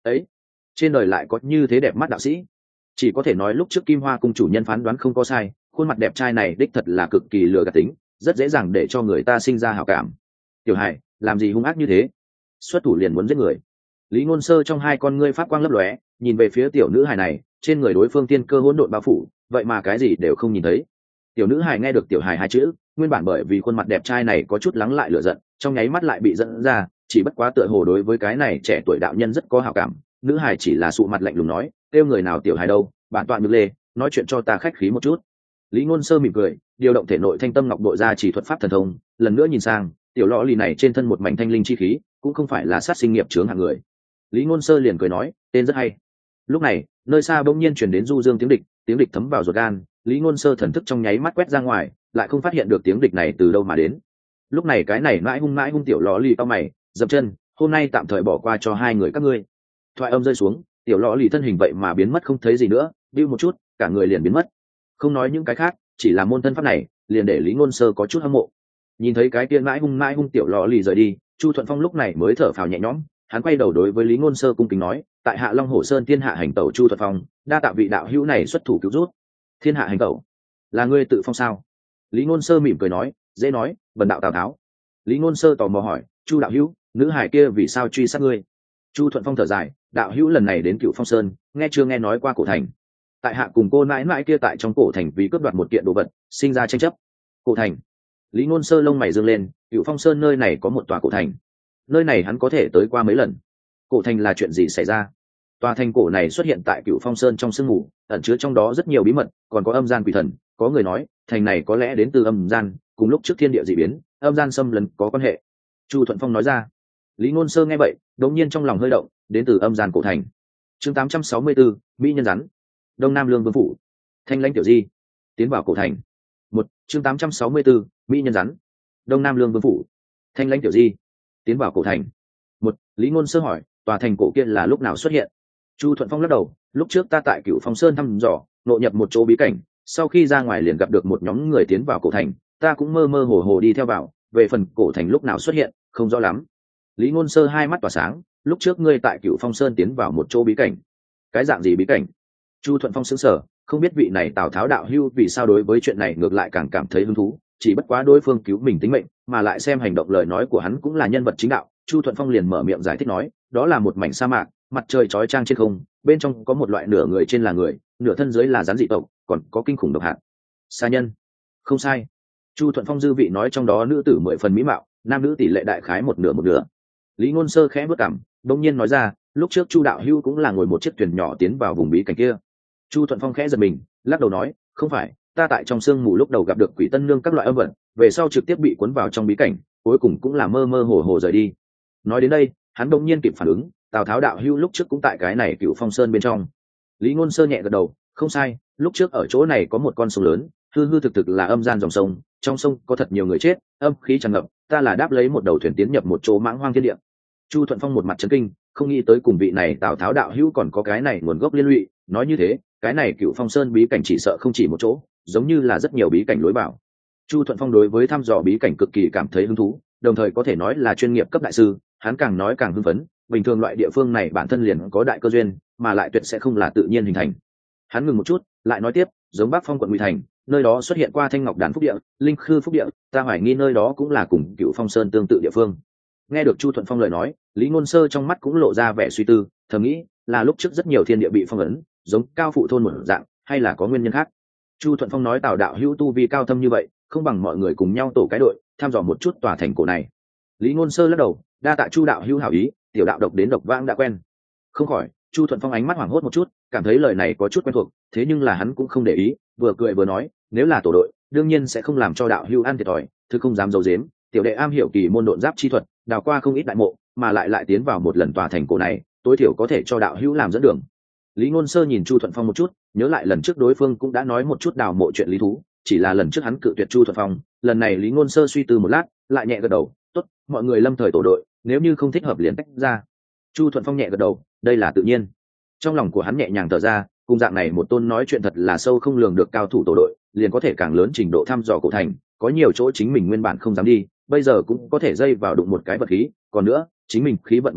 Speaker 1: ấy, trên đời lại có như thế đẹp mắt đạo sĩ. Chỉ có thể nói lúc trước Kim Hoa cung chủ nhân phán đoán không có sai, khuôn mặt đẹp trai này đích thật là cực kỳ lừa gạt tính, rất dễ dàng để cho người ta sinh ra hảo cảm. Tiểu Hải, làm gì hung ác như thế? Xuất thủ liền muốn giết người. Lý Ngôn Sơ trong hai con ngươi phát quang lấp lóe, nhìn về phía tiểu nữ hài này, trên người đối phương tiên cơ hỗn độn bao phủ, vậy mà cái gì đều không nhìn thấy. Tiểu nữ hài nghe được tiểu hài hai chữ, nguyên bản bởi vì khuôn mặt đẹp trai này có chút lắng lại lửa giận, trong nháy mắt lại bị dẫn ra, chỉ bất quá tựa hồ đối với cái này trẻ tuổi đạo nhân rất có hảo cảm. Nữ hài chỉ là sụ mặt lạnh lùng nói, kêu người nào tiểu hài đâu, bản tọa nhược lê, nói chuyện cho ta khách khí một chút. Lý Ngôn Sơ mỉm cười, điều động thể nội thanh tâm ngọc bội ra chỉ thuật pháp thần thông, lần nữa nhìn sang, tiểu lọ lì này trên thân một mảnh thanh linh chi khí, cũng không phải là sát sinh nghiệp chướng hạng người. Lý Ngôn Sơ liền cười nói, tên rất hay. Lúc này, nơi xa bỗng nhiên truyền đến du dương tiếng địch, tiếng địch thấm vào ruột gan, Lý Ngôn Sơ thần thức trong nháy mắt quét ra ngoài, lại không phát hiện được tiếng địch này từ đâu mà đến. Lúc này cái này mãi hung mãi hung tiểu lọ lì cao mày, dậm chân, hôm nay tạm thời bỏ qua cho hai người các ngươi. Thoại âm rơi xuống, tiểu lọ lì thân hình vậy mà biến mất không thấy gì nữa, bưu một chút, cả người liền biến mất. Không nói những cái khác, chỉ là môn thân pháp này, liền để Lý Ngôn Sơ có chút hâm mộ. Nhìn thấy cái kia mãi hung mãi hung tiểu lọ lì rời đi, Chu Thuận Phong lúc này mới thở phào nhẹ nhõm, hắn quay đầu đối với Lý Ngôn Sơ cung kính nói, tại Hạ Long Hổ Sơn Thiên Hạ hành tẩu Chu Thuận Phong, đa tạ vị đạo hữu này xuất thủ cứu rút. Thiên Hạ hành tẩu, là ngươi tự phong sao? Lý Ngôn Sơ mỉm cười nói, dễ nói, bần đạo Tào Tháo. Lý Ngôn Sơ tò mò hỏi, Chu đạo hữu, nữ hải kia vì sao truy sát ngươi? Chu Thuận Phong thở dài, đạo hữu lần này đến Cựu Phong Sơn, nghe chưa nghe nói qua cổ thành? Tại Hạ cùng cô mãi mãi kia tại trong cổ thành vì cướp đoạt một kiện đồ vật, sinh ra tranh chấp. Cổ thành? Lý Ngôn Sơ lông mày dương lên, Cựu Phong Sơn nơi này có một tòa cổ thành, nơi này hắn có thể tới qua mấy lần. Cổ thành là chuyện gì xảy ra? Tòa thành cổ này xuất hiện tại Cựu Phong Sơn trong sương mù, ẩn chứa trong đó rất nhiều bí mật, còn có âm gian quỷ thần. Có người nói thành này có lẽ đến từ âm gian, cùng lúc trước thiên địa dị biến, âm gian xâm lấn có quan hệ. Chu Thuận Phong nói ra. Lý Ngôn Sơ nghe vậy, đột nhiên trong lòng hơi động, đến từ âm gian cổ thành. Chương tám trăm sáu mươi tư, mỹ nhân rắn. Đông Nam Lương Vương phủ. Thanh lãnh tiểu di, tiến vào cổ thành. Một, chương tám trăm sáu mươi tư, mỹ nhân rắn. Đông Nam Lương Vương phủ. Thanh lãnh tiểu di, tiến vào cổ thành. Một, Lý Ngôn Sơ hỏi, tòa thành cổ kia là lúc nào xuất hiện? Chu Thuận Phong lắc đầu, lúc trước ta tại Cựu Phong Sơn thăm dò, nội nhập một chỗ bí cảnh, sau khi ra ngoài liền gặp được một nhóm người tiến vào cổ thành, ta cũng mơ mơ hồ hồ đi theo vào, về phần cổ thành lúc nào xuất hiện, không rõ lắm. Lý Ngôn Sơ hai mắt tỏa sáng, lúc trước ngươi tại Cựu Phong Sơn tiến vào một chỗ bí cảnh. Cái dạng gì bí cảnh? Chu Thuận Phong sững sờ, không biết vị này Tào Tháo đạo hưu vì sao đối với chuyện này ngược lại càng cảm thấy hứng thú, chỉ bất quá đối phương cứu mình tính mệnh, mà lại xem hành động lời nói của hắn cũng là nhân vật chính đạo. Chu Thuận Phong liền mở miệng giải thích nói, đó là một mảnh sa mạc, mặt trời chói chang trên không, bên trong có một loại nửa người trên là người, nửa thân dưới là rắn dị tộc, còn có kinh khủng độc hạt. Sa nhân. Không sai. Chu Thuận Phong dư vị nói trong đó nữ tử mười phần mỹ mạo, nam nữ tỷ lệ đại khái một nửa một nửa. Lý Ngôn Sơ khẽ bước cằm, đột nhiên nói ra, lúc trước Chu đạo hưu cũng là ngồi một chiếc thuyền nhỏ tiến vào vùng bí cảnh kia. Chu Thuận Phong khẽ giật mình, lắc đầu nói, không phải, ta tại trong sương mù lúc đầu gặp được quỷ tân nương các loại âm vật, về sau trực tiếp bị cuốn vào trong bí cảnh, cuối cùng cũng là mơ mơ hồ hồ rời đi. Nói đến đây, hắn đột nhiên kịp phản ứng, Tào Tháo đạo hưu lúc trước cũng tại cái này Cựu Phong Sơn bên trong. Lý Ngôn Sơ nhẹ gật đầu, không sai, lúc trước ở chỗ này có một con sông lớn, hư hư thực thực là âm gian dòng sông, trong sông có thật nhiều người chết, âm khí tràn ngập, ta là đáp lấy một đầu thuyền tiến nhập một chỗ mãng hoang thiên địa. Chu Thuận Phong một mặt chấn kinh, không nghĩ tới cùng vị này Tào Tháo đạo hữu còn có cái này nguồn gốc liên lụy, nói như thế, cái này Cựu Phong Sơn bí cảnh chỉ sợ không chỉ một chỗ, giống như là rất nhiều bí cảnh lối vào. Chu Thuận Phong đối với thăm dò bí cảnh cực kỳ cảm thấy hứng thú, đồng thời có thể nói là chuyên nghiệp cấp đại sư, hắn càng nói càng hưng phấn, bình thường loại địa phương này bản thân liền có đại cơ duyên, mà lại tuyệt sẽ không là tự nhiên hình thành. Hắn ngừng một chút, lại nói tiếp, giống Bắc Phong quận Ngụy Thành, nơi đó xuất hiện qua Thanh Ngọc Đàn Phúc Địa, Linh Khư Phúc Địa, ta hoài nghi nơi đó cũng là cùng Cựu Phong Sơn tương tự địa phương. Nghe được Chu Thuận Phong lời nói, Lý Ngôn Sơ trong mắt cũng lộ ra vẻ suy tư, thầm nghĩ, là lúc trước rất nhiều thiên địa bị phong ấn, giống Cao Phụ thôn một dạng, hay là có nguyên nhân khác. Chu Thuận Phong nói Tào đạo hữu tu vi cao thâm như vậy, không bằng mọi người cùng nhau tổ cái đội, tham dò một chút tòa thành cổ này. Lý Ngôn Sơ lắc đầu, đa tạ Chu đạo hữu hảo ý, tiểu đạo độc đến độc vãng đã quen. Không khỏi, Chu Thuận Phong ánh mắt hoảng hốt một chút, cảm thấy lời này có chút quen thuộc, thế nhưng là hắn cũng không để ý, vừa cười vừa nói, nếu là tổ đội, đương nhiên sẽ không làm cho đạo hữu ăn thiệt thòi, thứ không dám giấu giếm, tiểu đệ am hiểu kỳ môn độn giáp chi thuật, đào qua không ít đại mộ, mà lại lại tiến vào một lần tòa thành cổ này, tối thiểu có thể cho đạo hữu làm dẫn đường. Lý Ngôn Sơ nhìn Chu Thuận Phong một chút, nhớ lại lần trước đối phương cũng đã nói một chút đào mộ chuyện lý thú, chỉ là lần trước hắn cự tuyệt Chu Thuận Phong, lần này Lý Ngôn Sơ suy tư một lát, lại nhẹ gật đầu, tốt, mọi người lâm thời tổ đội, nếu như không thích hợp liền tách ra. Chu Thuận Phong nhẹ gật đầu, đây là tự nhiên. Trong lòng của hắn nhẹ nhàng thở ra, cùng dạng này một tôn nói chuyện thật là sâu không lường được cao thủ tổ đội, liền có thể càng lớn trình độ thăm dò cổ thành, có nhiều chỗ chính mình nguyên bản không dám đi, bây giờ cũng có thể dây vào đụng một cái vật khí, còn nữa, chính mình khí vận bằng bạc,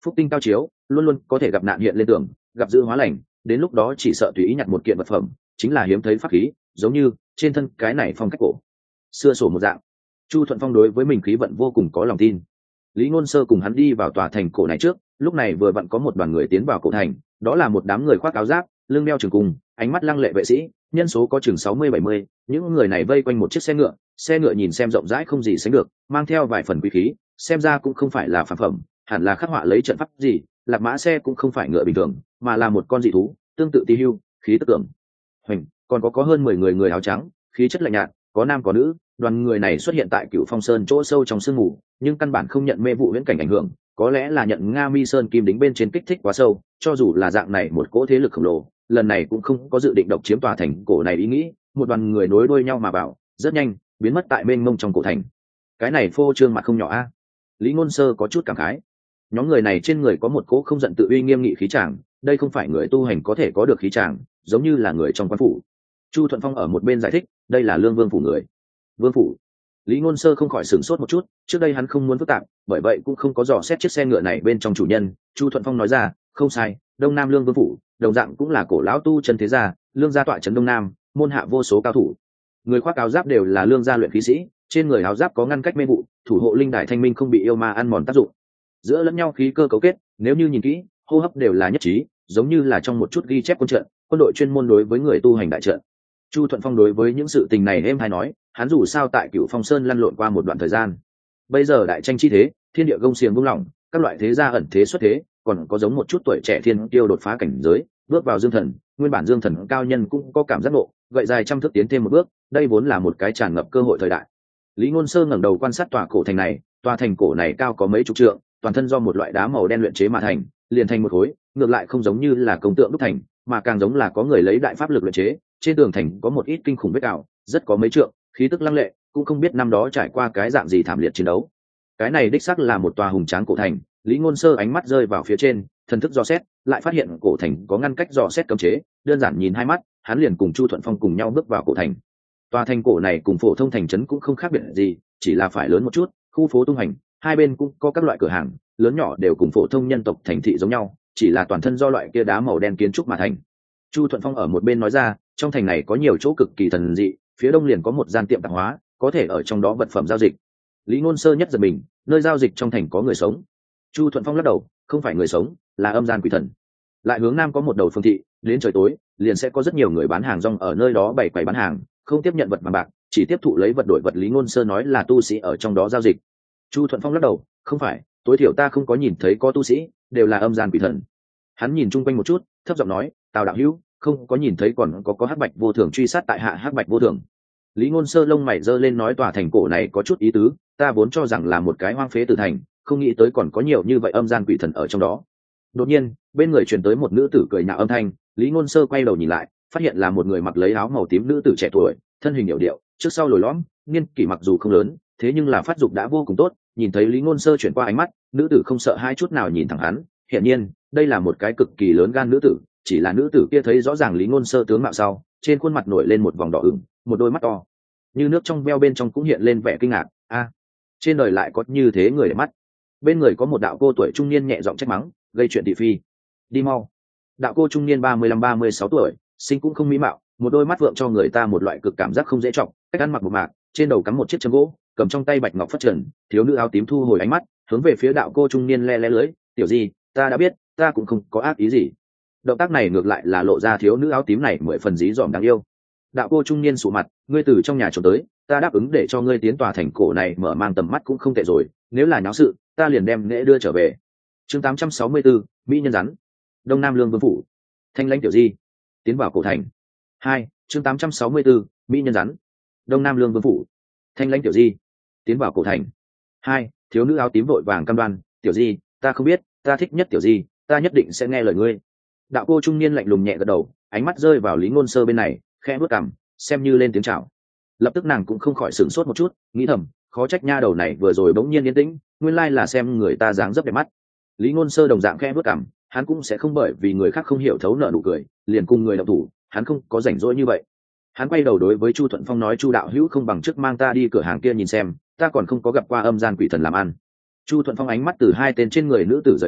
Speaker 1: phúc tinh cao chiếu luôn luôn có thể gặp nạn hiện lên tường, gặp dữ hóa lành, đến lúc đó chỉ sợ tùy ý nhặt một kiện vật phẩm chính là hiếm thấy pháp khí, giống như trên thân cái này phong cách cổ xưa sổ một dạng. Chu Thuận Phong đối với mình khí vận vô cùng có lòng tin. Lý Ngôn Sơ cùng hắn đi vào tòa thành cổ này trước, lúc này vừa vặn có một đoàn người tiến vào cổ thành, đó là một đám người khoác áo giáp, lưng đeo trường cung, ánh mắt lăng lệ vệ sĩ, nhân số có chừng sáu mươi bảy mươi, những người này vây quanh một chiếc xe ngựa, xe ngựa nhìn xem rộng rãi không gì sánh được, mang theo vài phần quý khí, xem ra cũng không phải là phàm phẩm, hẳn là khắc họa lấy trận pháp gì, lạc mã xe cũng không phải ngựa bình thường, mà là một con dị thú, tương tự tí hưu, khí tức tưởng hoành, còn có có hơn mười người người áo trắng, khí chất lạnh nhạt, có nam có nữ, đoàn người này xuất hiện tại Cửu Phong Sơn chỗ sâu trong sương mù, nhưng căn bản không nhận mê vụ viễn cảnh ảnh hưởng, có lẽ là nhận Nga Mi Sơn kim đính bên trên kích thích quá sâu, cho dù là dạng này một cỗ thế lực khổng lồ, lần này cũng không có dự định độc chiếm tòa thành cổ này ý nghĩ, một đoàn người nối đuôi nhau mà vào, rất nhanh biến mất tại mênh mông trong cổ thành. Cái này phô trương mặt không nhỏ a. Lý Ngôn Sơ có chút cảm khái. Nhóm người này trên người có một cỗ không giận tự uy nghiêm nghị khí tràng, đây không phải người tu hành có thể có được khí tràng, giống như là người trong quan phủ. Chu Thuận Phong ở một bên giải thích, đây là Lương Vương phủ người. Vương phủ. Lý Ngôn Sơ không khỏi sửng sốt một chút, trước đây hắn không muốn phức tạp, bởi vậy cũng không có dò xét chiếc xe ngựa này bên trong chủ nhân. Chu Thuận Phong nói ra, không sai, Đông Nam Lương Vương phủ, đồng dạng cũng là cổ lão tu chân thế gia, lương gia tọa trấn Đông Nam, môn hạ vô số cao thủ. Người khoác áo giáp đều là lương gia luyện khí sĩ, trên người áo giáp có ngăn cách mê vụ, thủ hộ linh đài thanh minh không bị yêu ma ăn mòn tác dụng. Giữa lẫn nhau khí cơ cấu kết, nếu như nhìn kỹ, hô hấp đều là nhất trí, giống như là trong một chút ghi chép quân trận, quân đội chuyên môn đối với người tu hành đại trận. Chu Thuận Phong đối với những sự tình này êm hay nói, hắn dù sao tại Cửu Phong Sơn lăn lộn qua một đoạn thời gian. Bây giờ đại tranh chi thế, thiên địa gông xiềng buông lỏng, các loại thế gia ẩn thế xuất thế, còn có giống một chút tuổi trẻ thiên tiêu đột phá cảnh giới, bước vào dương thần, nguyên bản dương thần cao nhân cũng có cảm giác ngộ, gậy dài trăm thước tiến thêm một bước, đây vốn là một cái tràn ngập cơ hội thời đại. Lý Ngôn Sơ ngẩng đầu quan sát tòa cổ thành này, tòa thành cổ này cao có mấy chục trượng, toàn thân do một loại đá màu đen luyện chế mà thành, liền thành một khối, ngược lại không giống như là công tượng đúc thành, mà càng giống là có người lấy đại pháp lực luyện chế. Trên tường thành có một ít kinh khủng vết ảo, rất có mấy trượng, khí tức lăng lệ, cũng không biết năm đó trải qua cái dạng gì thảm liệt chiến đấu. Cái này đích xác là một tòa hùng tráng cổ thành. Lý Ngôn Sơ ánh mắt rơi vào phía trên, thần thức dò xét, lại phát hiện cổ thành có ngăn cách dò xét cấm chế, đơn giản nhìn hai mắt, hắn liền cùng Chu Thuận Phong cùng nhau bước vào cổ thành. Tòa thành cổ này cùng phổ thông thành trấn cũng không khác biệt gì, chỉ là phải lớn một chút, khu phố tung hành, hai bên cũng có các loại cửa hàng, lớn nhỏ đều cùng phổ thông nhân tộc thành thị giống nhau, chỉ là toàn thân do loại kia đá màu đen kiến trúc mà thành. Chu Thuận Phong ở một bên nói ra, trong thành này có nhiều chỗ cực kỳ thần dị, phía đông liền có một gian tiệm tạp hóa, có thể ở trong đó vật phẩm giao dịch. Lý Ngôn Sơ nhất giật mình, nơi giao dịch trong thành có người sống. Chu Thuận Phong lắc đầu, không phải người sống, là âm gian quỷ thần. Lại hướng nam có một đầu phương thị, đến trời tối liền sẽ có rất nhiều người bán hàng rong ở nơi đó bày quầy bán hàng, không tiếp nhận vật bằng bạc, chỉ tiếp thụ lấy vật đổi vật. Lý Ngôn Sơ nói là tu sĩ ở trong đó giao dịch. Chu Thuận Phong lắc đầu, không phải, tối thiểu ta không có nhìn thấy có tu sĩ, đều là âm gian quỷ thần. Hắn nhìn chung quanh một chút, thấp giọng nói, Tào đạo hữu, không có nhìn thấy còn có có hắc bạch vô thường truy sát tại hạ hắc bạch vô thường. Lý Ngôn Sơ lông mày giơ lên nói, tòa thành cổ này có chút ý tứ, ta vốn cho rằng là một cái hoang phế tử thành, không nghĩ tới còn có nhiều như vậy âm gian quỷ thần ở trong đó. Đột nhiên bên người truyền tới một nữ tử cười nhạo âm thanh. Lý Ngôn Sơ quay đầu nhìn lại, phát hiện là một người mặc lấy áo màu tím nữ tử trẻ tuổi, thân hình điệu điệu, trước sau lồi lõm, niên kỷ mặc dù không lớn, thế nhưng là phát dục đã vô cùng tốt. Nhìn thấy Lý Ngôn Sơ chuyển qua ánh mắt, nữ tử không sợ hai chút nào nhìn thẳng hắn, hiển nhiên đây là một cái cực kỳ lớn gan nữ tử. Chỉ là nữ tử kia thấy rõ ràng Lý Ngôn Sơ tướng mạo sau, trên khuôn mặt nổi lên một vòng đỏ ửng, một đôi mắt to như nước trong veo bên trong cũng hiện lên vẻ kinh ngạc. A, trên đời lại có như thế người để mắt. Bên người có một đạo cô tuổi trung niên nhẹ giọng trách mắng, gây chuyện thị phi, đi mau. Đạo cô trung niên ba mươi lăm ba mươi sáu tuổi, sinh cũng không mỹ mạo, một đôi mắt vượng cho người ta một loại cực cảm giác không dễ trọng, cách ăn mặc một mạc, trên đầu cắm một chiếc châm gỗ, cầm trong tay bạch ngọc phất trần. Thiếu nữ áo tím thu hồi ánh mắt, hướng về phía đạo cô trung niên le le lưỡi, tiểu gì, ta đã biết, ta cũng không có ác ý gì. Động tác này ngược lại là lộ ra thiếu nữ áo tím này mười phần dí dỏm đáng yêu. Đạo cô trung niên sụ mặt, ngươi từ trong nhà trốn tới, ta đáp ứng để cho ngươi tiến tòa thành cổ này mở mang tầm mắt cũng không tệ rồi, nếu là nháo sự ta liền đem nghệ đưa trở về. Chương tám trăm sáu mươi tư, mỹ nhân rắn. Đông Nam Lương Vương phủ. Thanh lãnh tiểu di tiến vào cổ thành. Hai. Chương tám trăm sáu mươi tư, mỹ nhân rắn. Đông Nam Lương Vương phủ. Thanh lãnh tiểu di tiến vào cổ thành. Hai. Thiếu nữ áo tím vội vàng cam đoan, tiểu di, ta không biết, ta thích nhất tiểu di, ta nhất định sẽ nghe lời ngươi. Đạo cô trung niên lạnh lùng nhẹ gật đầu, ánh mắt rơi vào Lý Ngôn Sơ bên này, khẽ bước cằm, xem như lên tiếng chào. Lập tức nàng cũng không khỏi sửng sốt một chút, nghĩ thầm, khó trách nha đầu này vừa rồi bỗng nhiên yên tĩnh, nguyên lai là xem người ta dáng dấp đẹp mắt. Lý Ngôn Sơ đồng dạng khẽ bước cằm, hắn cũng sẽ không bởi vì người khác không hiểu thấu nợ nụ cười liền cùng người động thủ, hắn không có rảnh rỗi như vậy. Hắn quay đầu đối với Chu Thuận Phong nói, Chu đạo hữu không bằng trước mang ta đi cửa hàng kia nhìn xem, ta còn không có gặp qua âm gian quỷ thần làm ăn. Chu Thuận Phong ánh mắt từ hai tên trên người nữ tử rời đi,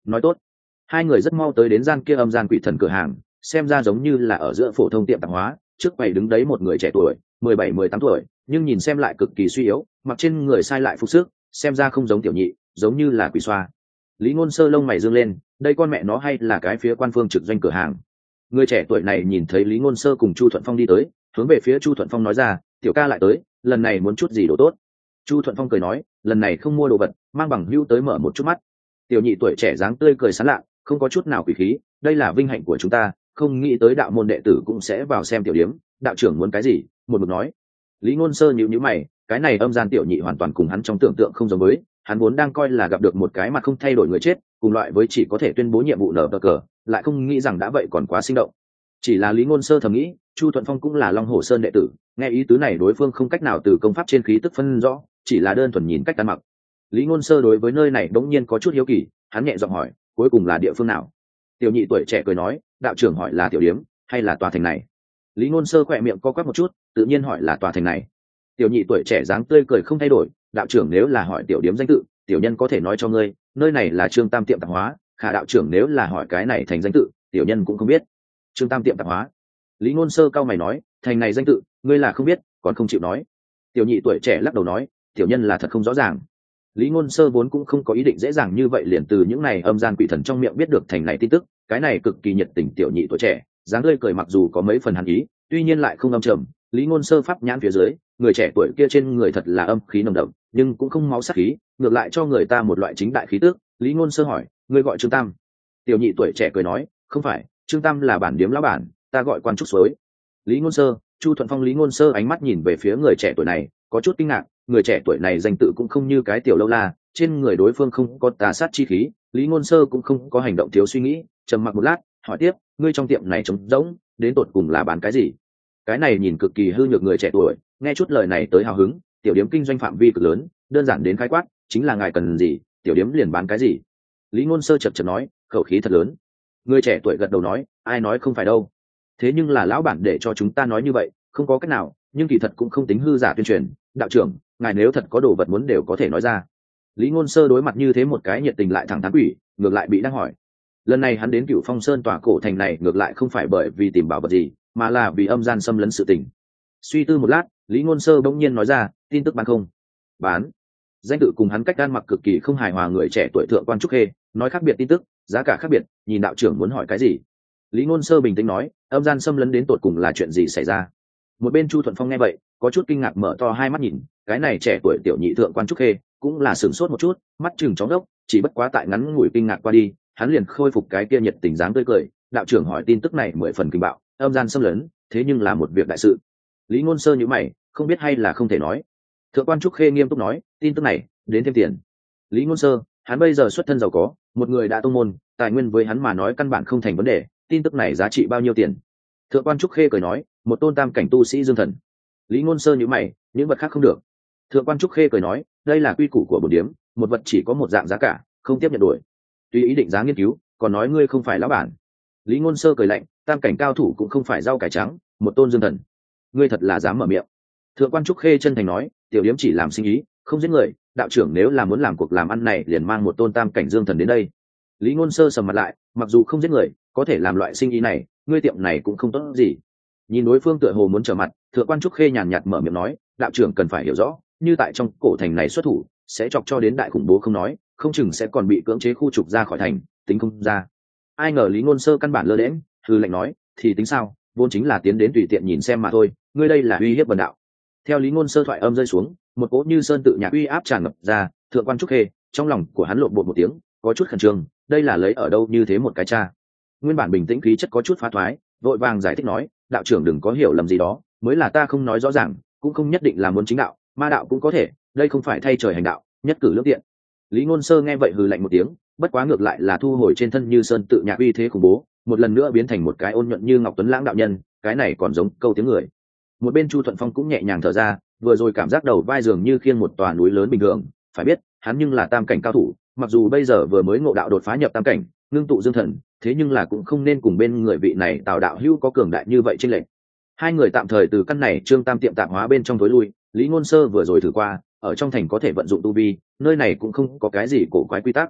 Speaker 1: nói tốt. Hai người rất mau tới đến gian kia âm gian quỷ thần cửa hàng, xem ra giống như là ở giữa phổ thông tiệm tạp hóa, trước quầy đứng đấy một người trẻ tuổi, mười bảy mười tám tuổi, nhưng nhìn xem lại cực kỳ suy yếu, mặc trên người sai lại phục sức, xem ra không giống tiểu nhị, giống như là quỷ xoa. Lý Ngôn Sơ lông mày dương lên, đây con mẹ nó hay là cái phía quan phương trực doanh cửa hàng. Người trẻ tuổi này nhìn thấy Lý Ngôn Sơ cùng Chu Thuận Phong đi tới, hướng về phía Chu Thuận Phong nói ra, tiểu ca lại tới, lần này muốn chút gì đồ tốt. Chu Thuận Phong cười nói, lần này không mua đồ vật, mang bằng hữu tới mở một chút mắt. Tiểu nhị tuổi trẻ dáng tươi cười sán lạ, không có chút nào quỷ khí, đây là vinh hạnh của chúng ta, không nghĩ tới đạo môn đệ tử cũng sẽ vào xem tiểu điếm, đạo trưởng muốn cái gì? Một mực nói. Lý Ngôn Sơ nhíu nhíu mày, cái này âm gian tiểu nhị hoàn toàn cùng hắn trong tưởng tượng không giống với, hắn vốn đang coi là gặp được một cái mặt không thay đổi người chết, cùng loại với chỉ có thể tuyên bố nhiệm vụ nở bờ cờ, lại không nghĩ rằng đã vậy còn quá sinh động. Chỉ là Lý Ngôn Sơ thầm nghĩ, Chu Thuận Phong cũng là Long Hổ Sơn đệ tử, nghe ý tứ này đối phương không cách nào từ công pháp trên khí tức phân rõ, chỉ là đơn thuần nhìn cách ăn mặc. Lý Ngôn Sơ đối với nơi này đống nhiên có chút hiếu kỳ, hắn nhẹ giọng hỏi, cuối cùng là địa phương nào? Tiểu nhị tuổi trẻ cười nói, đạo trưởng hỏi là tiểu điếm hay là tòa thành này? Lý Ngôn Sơ khỏe miệng co quắp một chút, tự nhiên hỏi là tòa thành này. Tiểu nhị tuổi trẻ dáng tươi cười không thay đổi, đạo trưởng nếu là hỏi tiểu điếm danh tự, tiểu nhân có thể nói cho ngươi, nơi này là Trương Tam tiệm tạp hóa, khả đạo trưởng nếu là hỏi cái này thành danh tự, tiểu nhân cũng không biết. Trương Tam tiệm tạp hóa. Lý Ngôn Sơ cao mày nói, thành này danh tự, ngươi là không biết, còn không chịu nói. Tiểu nhị tuổi trẻ lắc đầu nói, tiểu nhân là thật không rõ ràng. Lý Ngôn Sơ vốn cũng không có ý định dễ dàng như vậy liền từ những này âm gian quỷ thần trong miệng biết được thành này tin tức, cái này cực kỳ nhiệt tình tiểu nhị tuổi trẻ, dáng tươi cười mặc dù có mấy phần hàn ý, tuy nhiên lại không âm trầm. Lý Ngôn Sơ pháp nhãn phía dưới, người trẻ tuổi kia trên người thật là âm khí nồng đậm, nhưng cũng không máu sát khí, ngược lại cho người ta một loại chính đại khí tức. Lý Ngôn Sơ hỏi, ngươi gọi Trương Tam? Tiểu nhị tuổi trẻ cười nói, không phải, Trương Tam là bản điếm lão bản, ta gọi quan trúc suối. Lý Ngôn Sơ, Chu Thuận Phong. Lý Ngôn Sơ ánh mắt nhìn về phía người trẻ tuổi này, có chút kinh ngạc, người trẻ tuổi này danh tự cũng không như cái tiểu lâu la, trên người đối phương không có tà sát chi khí. Lý Ngôn Sơ cũng không có hành động thiếu suy nghĩ, trầm mặc một lát, hỏi tiếp, ngươi trong tiệm này trống rỗng, đến tột cùng là bán cái gì? Cái này nhìn cực kỳ hư nhược người trẻ tuổi, nghe chút lời này tới hào hứng, tiểu điếm kinh doanh phạm vi cực lớn, đơn giản đến khái quát, chính là ngài cần gì, tiểu điếm liền bán cái gì. Lý Ngôn Sơ chật chật nói, khẩu khí thật lớn. Người trẻ tuổi gật đầu nói, ai nói không phải đâu, thế nhưng là lão bản để cho chúng ta nói như vậy, không có cách nào, nhưng kỳ thật cũng không tính hư giả tuyên truyền, đạo trưởng, ngài nếu thật có đồ vật muốn đều có thể nói ra. Lý Ngôn Sơ đối mặt như thế một cái nhiệt tình lại thẳng thắn quỷ, ngược lại bị đang hỏi. Lần này hắn đến Cửu Phong Sơn tòa cổ thành này ngược lại không phải bởi vì tìm bảo vật gì, mà là vì âm gian xâm lấn sự tình. Suy tư một lát, Lý Ngôn Sơ bỗng nhiên nói ra, tin tức bán không? Bán. Danh tự cùng hắn cách ăn mặc cực kỳ không hài hòa người trẻ tuổi thượng quan trúc khê, nói khác biệt tin tức, giá cả khác biệt, nhìn đạo trưởng muốn hỏi cái gì. Lý Ngôn Sơ bình tĩnh nói, âm gian xâm lấn đến tột cùng là chuyện gì xảy ra? Một bên Chu Thuận Phong nghe vậy, có chút kinh ngạc mở to hai mắt nhìn, cái này trẻ tuổi tiểu nhị thượng quan trúc khê, cũng là sửng sốt một chút, mắt chừng chóng đốc, chỉ bất quá tại ngắn ngủi kinh ngạc qua đi, hắn liền khôi phục cái kia nhiệt tình dáng tươi cười, đạo trưởng hỏi tin tức này mười phần kinh bạo, âm gian xâm lấn, thế nhưng là một việc đại sự. Lý Ngôn Sơ nhíu mày, không biết hay là không thể nói. Thượng quan trúc khê nghiêm túc nói, tin tức này đến thêm tiền. Lý Ngôn Sơ, hắn bây giờ xuất thân giàu có, một người đã tông môn, tài nguyên với hắn mà nói căn bản không thành vấn đề, tin tức này giá trị bao nhiêu tiền? Thượng quan trúc khê cười nói, một tôn tam cảnh tu sĩ dương thần. Lý Ngôn Sơ nhíu mày, những vật khác không được. Thượng quan trúc khê cười nói, đây là quy củ của bổn điếm, một vật chỉ có một dạng giá cả, không tiếp nhận đổi. Tùy ý định giá nghiên cứu, còn nói ngươi không phải lão bản. Lý Ngôn Sơ cười lạnh, tam cảnh cao thủ cũng không phải rau cải trắng, một tôn dương thần, ngươi thật là dám mở miệng. Thượng quan trúc khê chân thành nói, tiểu điếm chỉ làm sinh ý, không giết người, đạo trưởng nếu là muốn làm cuộc làm ăn này liền mang một tôn tam cảnh dương thần đến đây. Lý Ngôn Sơ sầm mặt lại, mặc dù không giết người, có thể làm loại sinh ý này, ngươi tiệm này cũng không tốt gì. Nhìn đối phương tựa hồ muốn trở mặt, thượng quan trúc khê nhàn nhạt mở miệng nói, đạo trưởng cần phải hiểu rõ, như tại trong cổ thành này xuất thủ, sẽ chọc cho đến đại khủng bố không nói, không chừng sẽ còn bị cưỡng chế khu trục ra khỏi thành, tính không ra. Ai ngờ Lý Ngôn Sơ căn bản lơ đễnh, hừ lạnh nói, thì tính sao, vốn chính là tiến đến tùy tiện nhìn xem mà thôi, ngươi đây là uy hiếp bần đạo. Theo Lý Ngôn Sơ thoại âm rơi xuống, một cỗ như sơn tự nhạc uy áp tràn ngập ra, thượng quan trúc khê, trong lòng của hắn lộn bột một tiếng, có chút khẩn trương, đây là lấy ở đâu như thế một cái cha. Nguyên bản bình tĩnh khí chất có chút phá thoái, vội vàng giải thích nói, đạo trưởng đừng có hiểu lầm gì đó, mới là ta không nói rõ ràng, cũng không nhất định là muốn chính đạo, ma đạo cũng có thể, đây không phải thay trời hành đạo, nhất cử lưỡng tiện. Lý Ngôn Sơ nghe vậy hừ lạnh một tiếng, bất quá ngược lại là thu hồi trên thân như sơn tự nhạc uy thế khủng bố, một lần nữa biến thành một cái ôn nhuận như ngọc tuấn lãng đạo nhân, cái này còn giống câu tiếng người. Một bên Chu Thuận Phong cũng nhẹ nhàng thở ra, vừa rồi cảm giác đầu vai dường như khiêng một tòa núi lớn bình thường, phải biết, hắn nhưng là tam cảnh cao thủ, mặc dù bây giờ vừa mới ngộ đạo đột phá nhập tam cảnh, ngưng tụ dương thần, thế nhưng là cũng không nên cùng bên người vị này Tào đạo hữu có cường đại như vậy trên lệnh. Hai người tạm thời từ căn này Trương Tam tiệm tạp hóa bên trong tối lui, Lý Ngôn Sơ vừa rồi thử qua, ở trong thành có thể vận dụng tu vi, nơi này cũng không có cái gì cổ quái quy tắc.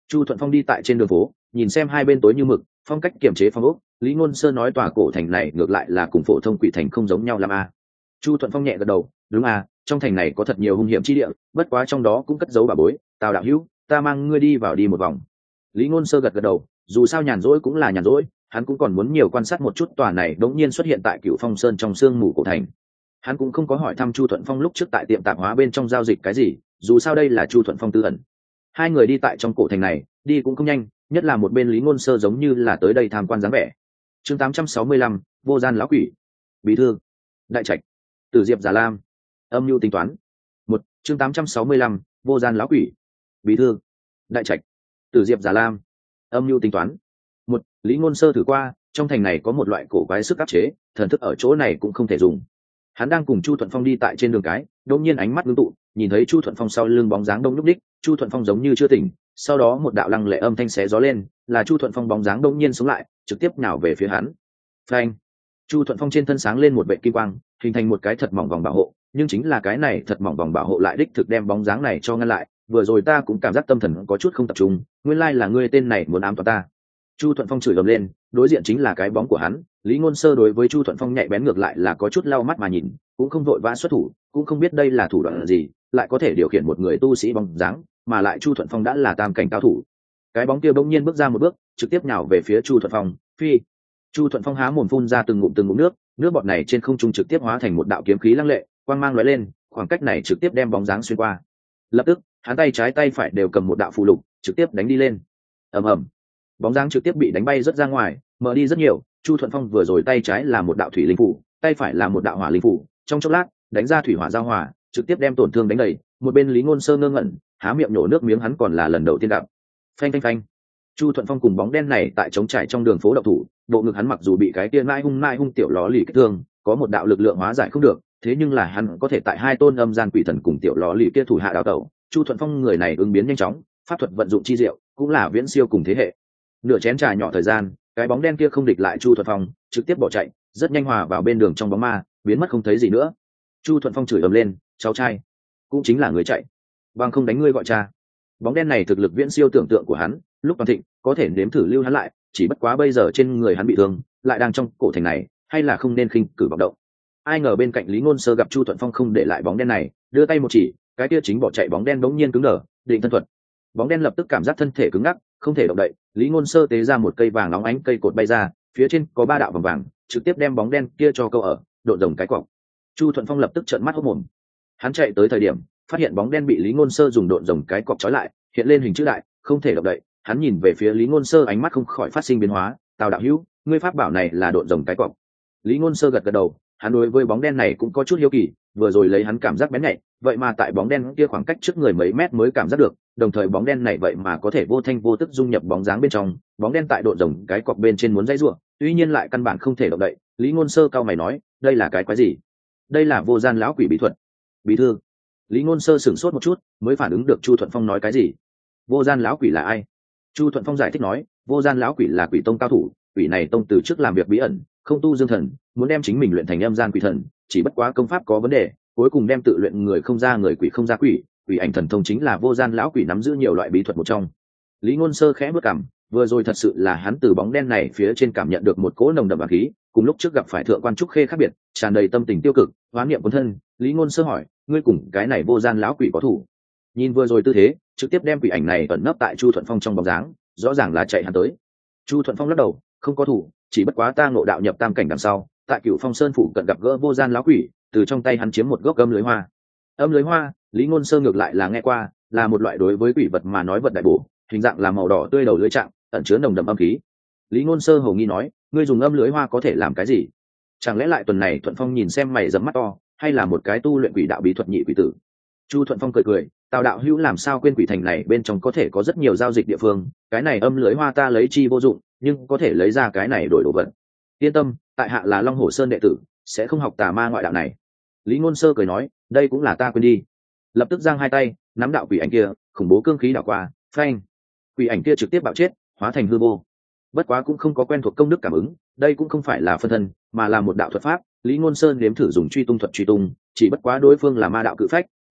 Speaker 1: Chu Thuận Phong đi tại trên đường phố, nhìn xem hai bên tối như mực, phong cách kiềm chế phong ốc. Lý Ngôn Sơ nói tòa cổ thành này ngược lại là cùng phổ thông quỷ thành không giống nhau lắm a. Chu Thuận Phong nhẹ gật đầu, đúng à, trong thành này có thật nhiều hung hiểm chi địa, bất quá trong đó cũng cất giấu bà bối. Tào đạo hữu, ta mang ngươi đi vào đi một vòng. Lý Ngôn Sơ gật gật đầu, dù sao nhàn rỗi cũng là nhàn rỗi, hắn cũng còn muốn nhiều quan sát một chút tòa này đống nhiên xuất hiện tại Cửu Phong Sơn trong sương mù cổ thành. Hắn cũng không có hỏi thăm Chu Thuận Phong lúc trước tại tiệm tạp hóa bên trong giao dịch cái gì, dù sao đây là Chu Thuận Phong tư ẩn. Hai người đi tại trong cổ thành này, đi cũng không nhanh, nhất là một bên Lý Ngôn Sơ giống như là tới đây tham quan dáng vẻ. Chương tám trăm sáu mươi lăm, vô gian lão quỷ. Bí thư, đại trạch, Tử Diệp Già Lam, âm mưu tính toán. Một, chương tám trăm sáu mươi lăm, vô gian lão quỷ. Bí thư, đại trạch, Tử Diệp Già Lam, âm mưu tính toán. Một, Lý Ngôn Sơ thử qua, trong thành này có một loại cổ quái sức áp chế, thần thức ở chỗ này cũng không thể dùng. Hắn đang cùng Chu Thuận Phong đi tại trên đường cái, đột nhiên ánh mắt ngưng tụ, nhìn thấy Chu Thuận Phong sau lưng bóng dáng đông nhúc đích, Chu Thuận Phong giống như chưa tỉnh, sau đó một đạo lăng lệ âm thanh xé gió lên, là Chu Thuận Phong bóng dáng đông nhiên sống lại, trực tiếp nhào về phía hắn. Phanh! Chu Thuận Phong trên thân sáng lên một vệt kim quang, hình thành một cái thật mỏng vòng bảo hộ, nhưng chính là cái này thật mỏng vòng bảo hộ lại đích thực đem bóng dáng này cho ngăn lại. Vừa rồi ta cũng cảm giác tâm thần có chút không tập trung, nguyên lai là ngươi tên này muốn ám toán ta. Chu Thuận Phong chửi ầm lên, đối diện chính là cái bóng của hắn. Lý Ngôn Sơ đối với Chu Thuận Phong nhạy bén ngược lại là có chút lau mắt mà nhìn, cũng không vội vã xuất thủ, cũng không biết đây là thủ đoạn gì, lại có thể điều khiển một người tu sĩ bóng dáng, mà lại Chu Thuận Phong đã là tam cảnh cao thủ. Cái bóng kia bỗng nhiên bước ra một bước, trực tiếp nhào về phía Chu Thuận Phong. Phi! Chu Thuận Phong há mồm phun ra từng ngụm từng ngụm nước, nước bọt này trên không trung trực tiếp hóa thành một đạo kiếm khí lăng lệ, quang mang lóe lên, khoảng cách này trực tiếp đem bóng dáng xuyên qua. Lập tức, hắn tay trái tay phải đều cầm một đạo phù lục, trực tiếp đánh đi lên. Ầm ầm. Bóng dáng trực tiếp bị đánh bay rất ra ngoài, mở đi rất nhiều. Chu Thuận Phong vừa rồi tay trái là một đạo thủy linh phủ, tay phải là một đạo hỏa linh phủ, trong chốc lát đánh ra thủy hỏa giao hòa, trực tiếp đem tổn thương đánh đầy. Một bên Lý Ngôn Sơ ngơ ngẩn, há miệng nhổ nước miếng, hắn còn là lần đầu tiên gặp. Phanh phanh phanh. Chu Thuận Phong cùng bóng đen này tại trống trải trong đường phố động thủ, bộ ngực hắn mặc dù bị cái kia nai hung nai hung tiểu ló lì kích thương, có một đạo lực lượng hóa giải không được, thế nhưng là hắn có thể tại hai tôn âm gian quỷ thần cùng tiểu ló lì kia thủ hạ đào tẩu. Chu Thuận Phong người này ứng biến nhanh chóng, pháp thuật vận dụng chi diệu, cũng là viễn siêu cùng thế hệ. Nửa chén trà nhỏ thời gian, cái bóng đen kia không địch lại Chu Thuận Phong, trực tiếp bỏ chạy, rất nhanh hòa vào bên đường trong bóng ma, biến mất không thấy gì nữa. Chu Thuận Phong chửi ầm lên, cháu trai, cũng chính là người chạy, bằng không đánh ngươi gọi cha. Bóng đen này thực lực viễn siêu tưởng tượng của hắn, lúc toàn thịnh có thể nếm thử lưu hắn lại, chỉ bất quá bây giờ trên người hắn bị thương, lại đang trong cổ thành này, hay là không nên khinh cử vọng động. Ai ngờ bên cạnh Lý Ngôn Sơ gặp Chu Thuận Phong không để lại bóng đen này, đưa tay một chỉ, cái kia chính bỏ chạy bóng đen đống nhiên cứng đờ, định thân thuật. Bóng đen lập tức cảm giác thân thể cứng ngắc, không thể động đậy. Lý Ngôn Sơ tế ra một cây vàng nóng ánh cây cột bay ra, phía trên có ba đạo vàng vàng, trực tiếp đem bóng đen kia cho câu ở, độn rồng cái cọc. Chu Thuận Phong lập tức trợn mắt hốt mồm. Hắn chạy tới thời điểm, phát hiện bóng đen bị Lý Ngôn Sơ dùng độn rồng cái cọc trói lại, hiện lên hình chữ đại, không thể động đậy. Hắn nhìn về phía Lý Ngôn Sơ, ánh mắt không khỏi phát sinh biến hóa. Tào đạo hữu, ngươi pháp bảo này là độn rồng cái cọc. Lý Ngôn Sơ gật gật đầu, hắn đối với bóng đen này cũng có chút hiếu kỳ, vừa rồi lấy hắn cảm giác bén nhạy, vậy mà tại bóng đen kia khoảng cách trước người mấy mét mới cảm giác được, đồng thời bóng đen này vậy mà có thể vô thanh vô tức dung nhập bóng dáng bên trong, bóng đen tại độn rồng cái cọc bên trên muốn dãy rủa, tuy nhiên lại căn bản không thể động đậy. Lý Ngôn Sơ cao mày nói, đây là cái quái gì? Đây là vô gian lão quỷ bí thuật. Bí thư. Lý Ngôn Sơ sửng sốt một chút, mới phản ứng được Chu Thuận Phong nói cái gì. Vô gian lão quỷ là ai? Chu Thuận Phong giải thích nói, vô gian lão quỷ là quỷ tông cao thủ, quỷ này tông từ trước làm việc bí ẩn, không tu dương thần, muốn đem chính mình luyện thành âm gian quỷ thần, chỉ bất quá công pháp có vấn đề, cuối cùng đem tự luyện người không ra người, quỷ không ra quỷ. Quỷ ảnh thần thông chính là vô gian lão quỷ nắm giữ nhiều loại bí thuật một trong. Lý Ngôn Sơ khẽ bước cằm, vừa rồi thật sự là hắn từ bóng đen này phía trên cảm nhận được một cỗ nồng đậm bá khí, cùng lúc trước gặp phải thượng quan trúc khê khác biệt, tràn đầy tâm tình tiêu cực, hoán niệm cuốn thân. Lý Ngôn Sơ hỏi, ngươi cùng cái này vô gian lão quỷ có thủ? Nhìn vừa rồi tư thế, trực tiếp đem quỷ ảnh này ẩn nấp tại Chu Thuận Phong trong bóng dáng, rõ ràng là chạy hắn tới. Chu Thuận Phong lắc đầu, không có thủ, chỉ bất quá ta ngộ đạo nhập tam cảnh đằng sau, tại Cửu Phong Sơn phủ cận gặp gỡ vô gian lão quỷ, từ trong tay hắn chiếm một gốc âm lưới hoa. Âm lưới hoa, Lý Ngôn Sơ ngược lại là nghe qua, là một loại đối với quỷ vật mà nói vật đại bổ, hình dạng là màu đỏ tươi đầu lưới trạng, ẩn chứa nồng đậm âm khí. Lý Ngôn Sơ hồ nghi nói, ngươi dùng âm lưới hoa có thể làm cái gì? Chẳng lẽ lại tuần này Thuận Phong nhìn xem mày rậm mắt to, hay là một cái tu luyện quỷ đạo bí thuật nhị quỷ tử? Chu Thuận Phong cười cười, Tào đạo hữu làm sao quên quỷ thành này bên trong có thể có rất nhiều giao dịch địa phương, cái này âm lưới hoa ta lấy chi vô dụng, nhưng có thể lấy ra cái này đổi đồ vật. Yên tâm, tại hạ là Long Hổ Sơn đệ tử, sẽ không học tà ma ngoại đạo này. Lý Ngôn Sơ cười nói, đây cũng là ta quên đi. Lập tức giang hai tay, nắm đạo quỷ ảnh kia, khủng bố cương khí đảo qua, phanh, quỷ ảnh kia trực tiếp bạo chết, hóa thành hư vô. Bất quá cũng không có quen thuộc công đức cảm ứng, đây cũng không phải là phân thân, mà là một đạo thuật pháp. Lý Ngôn Sơn nếm thử dùng truy tung thuật truy tung, chỉ bất quá đối phương là ma đạo cự phách,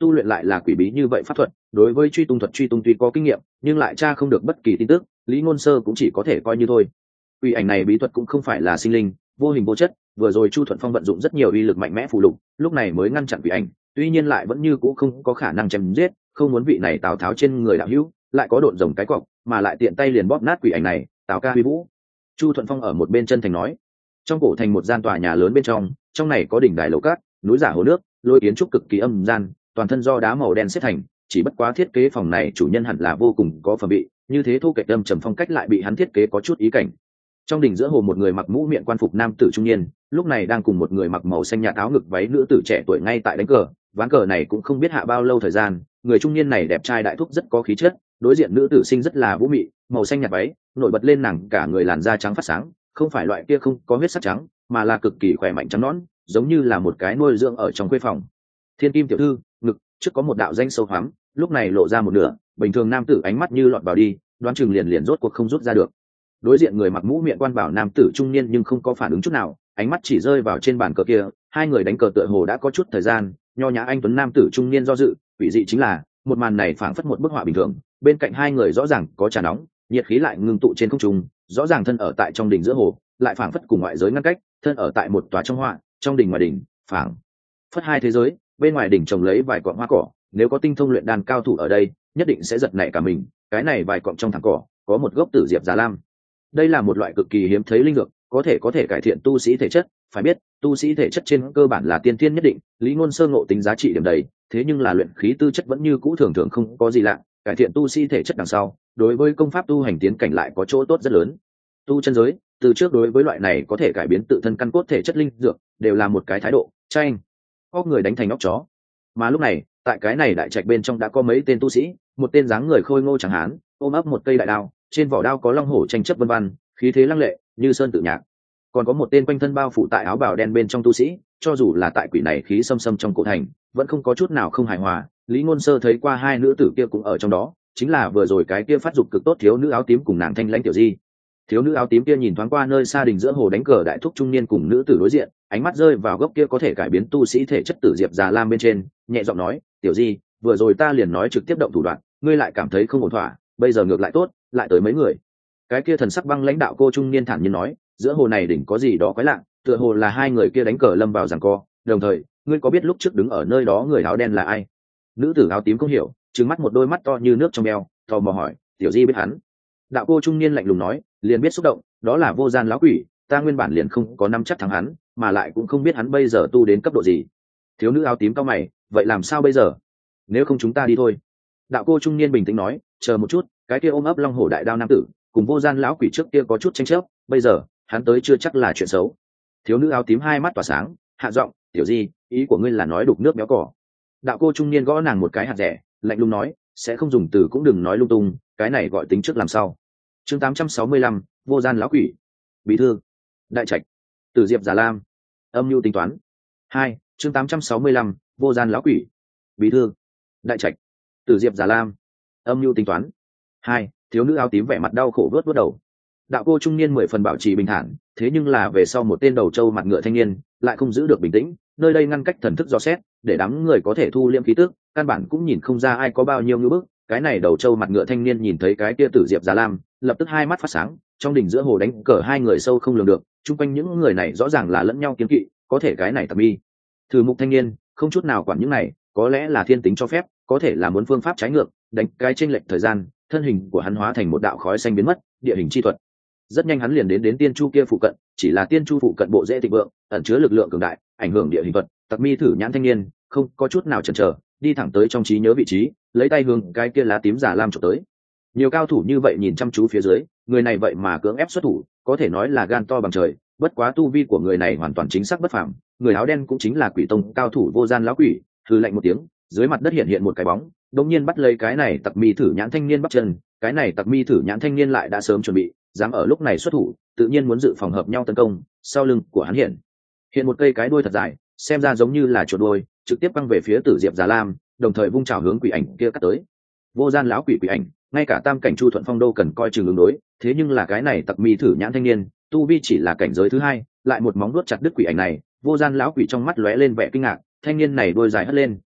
Speaker 1: tu luyện lại là quỷ bí như vậy pháp thuật, đối với truy tung thuật truy tung tuy có kinh nghiệm nhưng lại tra không được bất kỳ tin tức, Lý Ngôn Sơ cũng chỉ có thể coi như thôi. Quỷ ảnh này bí thuật cũng không phải là sinh linh vô hình vô chất, vừa rồi Chu Thuận Phong vận dụng rất nhiều uy lực mạnh mẽ phù lục, lúc này mới ngăn chặn quỷ ảnh, tuy nhiên lại vẫn như cũ không có khả năng chém giết, không muốn vị này Tào Tháo trên người đạo hữu lại có độn rồng cái cọc, mà lại tiện tay liền bóp nát quỷ ảnh này. Tào ca huy vũ. Chu Thuận Phong ở một bên chân thành nói. Trong cổ thành một gian tòa nhà lớn bên trong, trong này có đỉnh đài lầu cát, núi giả hồ nước, lôi kiến trúc cực kỳ âm gian, toàn thân do đá màu đen xếp thành, chỉ bất quá thiết kế phòng này chủ nhân hẳn là vô cùng có phẩm vị, như thế thu kệch âm trầm phong cách lại bị hắn thiết kế có chút ý cảnh. Trong đỉnh giữa hồ một người mặc mũ miệng quan phục nam tử trung niên, lúc này đang cùng một người mặc màu xanh nhạt áo ngực váy nữ tử trẻ tuổi ngay tại đánh cờ, ván cờ này cũng không biết hạ bao lâu thời gian, người trung niên này đẹp trai đại thúc rất có khí chất, đối diện nữ tử sinh rất là vũ mị, màu xanh nhạt váy, nổi bật lên nàng cả người làn da trắng phát sáng, không phải loại kia không có huyết sắc trắng, mà là cực kỳ khỏe mạnh trắng nõn, giống như là một cái nuôi dưỡng ở trong khuê phòng. Thiên Kim tiểu thư, ngực trước có một đạo danh sâu hoắm, lúc này lộ ra một nửa, bình thường nam tử ánh mắt như lọt vào đi, đoán chừng liền liền rốt cuộc không rút ra được. Đối diện người mặc mũ miệng quan bảo nam tử trung niên nhưng không có phản ứng chút nào, ánh mắt chỉ rơi vào trên bàn cờ kia, hai người đánh cờ tựa hồ đã có chút thời gian, nho nhã anh tuấn nam tử trung niên do dự, quỷ dị chính là một màn này phảng phất một bức họa bình thường, bên cạnh hai người rõ ràng có trà nóng, nhiệt khí lại ngưng tụ trên không trung, rõ ràng thân ở tại trong đỉnh giữa hồ, lại phảng phất cùng ngoại giới ngăn cách, thân ở tại một tòa trong họa, trong đỉnh ngoài đỉnh, phảng phất hai thế giới, bên ngoài đỉnh trồng lấy vài cọng hoa cỏ, nếu có tinh thông luyện đan cao thủ ở đây, nhất định sẽ giật nảy cả mình, cái này vài cọng trong thẳng cỏ, có một gốc tử diệp già lam. Đây là một loại cực kỳ hiếm thấy linh dược, có thể có thể cải thiện tu sĩ thể chất, phải biết, tu sĩ thể chất trên cơ bản là tiên thiên nhất định, Lý Ngôn Sơ ngộ tính giá trị điểm đầy, thế nhưng là luyện khí tư chất vẫn như cũ thường thường không có gì lạ, cải thiện tu sĩ thể chất đằng sau, đối với công pháp tu hành tiến cảnh lại có chỗ tốt rất lớn. Tu chân giới, từ trước đối với loại này có thể cải biến tự thân căn cốt thể chất linh dược, đều là một cái thái độ, tranh, óc người đánh thành óc chó. Mà lúc này, tại cái này đại trạch bên trong đã có mấy tên tu sĩ, một tên dáng người khôi ngô chẳng hán, ôm ấp một cây đại đao, trên vỏ đao có long hổ tranh chấp vân vân, khí thế lăng lệ, như sơn tự nhạc. Còn có một tên quanh thân bao phủ tại áo bào đen bên trong tu sĩ, cho dù là tại quỷ này khí xâm xâm trong cổ thành, vẫn không có chút nào không hài hòa. Lý Ngôn Sơ thấy qua hai nữ tử kia cũng ở trong đó, chính là vừa rồi cái kia phát dục cực tốt thiếu nữ áo tím cùng nàng thanh lãnh tiểu di. Thiếu nữ áo tím kia nhìn thoáng qua nơi xa đình giữa hồ đánh cờ đại thúc trung niên cùng nữ tử đối diện, ánh mắt rơi vào gốc kia có thể cải biến tu sĩ thể chất tử diệp già lam bên trên, nhẹ giọng nói, "Tiểu di, vừa rồi ta liền nói trực tiếp động thủ đoạn, ngươi lại cảm thấy không ổn thỏa, bây giờ ngược lại tốt, lại tới mấy người." Cái kia thần sắc băng lãnh đạo cô trung niên thản nhiên nói, giữa hồ này đỉnh có gì đó quái lạ, tựa hồ là hai người kia đánh cờ lâm vào giằng co, đồng thời, ngươi có biết lúc trước đứng ở nơi đó người áo đen là ai? Nữ tử áo tím không hiểu, trừng mắt một đôi mắt to như nước trong eo, tò mò hỏi, tiểu di biết hắn? Đạo cô trung niên lạnh lùng nói, liền biết xúc động, đó là vô gian lão quỷ, ta nguyên bản liền không có nắm chắc thắng hắn, mà lại cũng không biết hắn bây giờ tu đến cấp độ gì. Thiếu nữ áo tím cau mày, vậy làm sao bây giờ? Nếu không chúng ta đi thôi. Đạo cô trung niên bình tĩnh nói, chờ một chút, cái kia ôm ấp long hổ đại đao nam tử, cùng vô gian lão quỷ trước kia có chút tranh chấp, bây giờ hắn tới chưa chắc là chuyện xấu. Thiếu nữ áo tím hai mắt tỏa sáng, hạ giọng, tiểu di, ý của ngươi là nói đục nước béo cỏ? Đạo cô trung niên gõ nàng một cái hạt rẻ, lạnh lùng nói, sẽ không dùng từ cũng đừng nói lung tung, cái này gọi tính trước làm sao. Chương tám trăm sáu mươi lăm, vô gian lão quỷ. Bí thư, đại trạch, tử diệp già lam, âm mưu tính toán. Hai, chương tám trăm sáu mươi lăm, vô gian lão quỷ. Bí thư, đại trạch, tử diệp già lam, âm mưu tính toán. Hai, thiếu nữ áo tím vẻ mặt đau khổ vớt vớt đầu. Đạo cô trung niên mười phần bảo trì bình thản, thế nhưng là về sau một tên đầu trâu mặt ngựa thanh niên lại không giữ được bình tĩnh, nơi đây ngăn cách thần thức dò xét, để đám người có thể thu liễm khí tức, căn bản cũng nhìn không ra ai có bao nhiêu ngưỡng bức. Cái này đầu trâu mặt ngựa thanh niên nhìn thấy cái kia tử diệp già lam, lập tức hai mắt phát sáng, trong đỉnh giữa hồ đánh cờ hai người sâu không lường được, chung quanh những người này rõ ràng là lẫn nhau kiến kỵ, có thể cái này tầm bi. Thử mục thanh niên không chút nào quản những này, có lẽ là thiên tính cho phép, có thể là muốn phương pháp trái ngược, đánh cái chênh lệch thời gian, thân hình của hắn hóa thành một đạo khói xanh biến mất, địa hình chi thuật. Rất nhanh hắn liền đến đến tiên chu kia phụ cận, chỉ là tiên chu phụ cận bộ dễ thịnh vượng, ẩn chứa lực lượng cường đại, ảnh hưởng địa hình thuật. Tặc mi thử nhãn thanh niên không có chút nào chần chờ, đi thẳng tới trong trí nhớ vị trí, lấy tay hướng cái kia lá tím giả lam chụp tới. Nhiều cao thủ như vậy nhìn chăm chú phía dưới, người này vậy mà cưỡng ép xuất thủ, có thể nói là gan to bằng trời. Bất quá tu vi của người này hoàn toàn chính xác bất phàm, người áo đen cũng chính là quỷ tông cao thủ vô gian lão quỷ. Hừ lạnh một tiếng, dưới mặt đất hiện hiện một cái bóng, đột nhiên bắt lấy cái này tặc mi thử nhãn thanh niên bắt chân. Cái này tặc mi thử nhãn thanh niên lại đã sớm chuẩn bị, dám ở lúc này xuất thủ, tự nhiên muốn dự phòng hợp nhau tấn công. Sau lưng của hắn hiện hiện một cây cái đuôi thật dài, xem ra giống như là chuột đuôi, trực tiếp băng về phía tử diệp già lam, đồng thời vung trào hướng quỷ ảnh kia cắt tới. Vô gian lão quỷ quỷ ảnh, ngay cả tam cảnh Chu Thuận Phong đô cần coi chừng ứng đối, thế nhưng là cái này tặc mi thử nhãn thanh niên, tu vi chỉ là cảnh giới thứ hai, lại một móng vuốt chặt đứt quỷ ảnh này. Vô gian lão quỷ trong mắt lóe lên vẻ kinh ngạc, thanh niên này đuôi dài hất lên,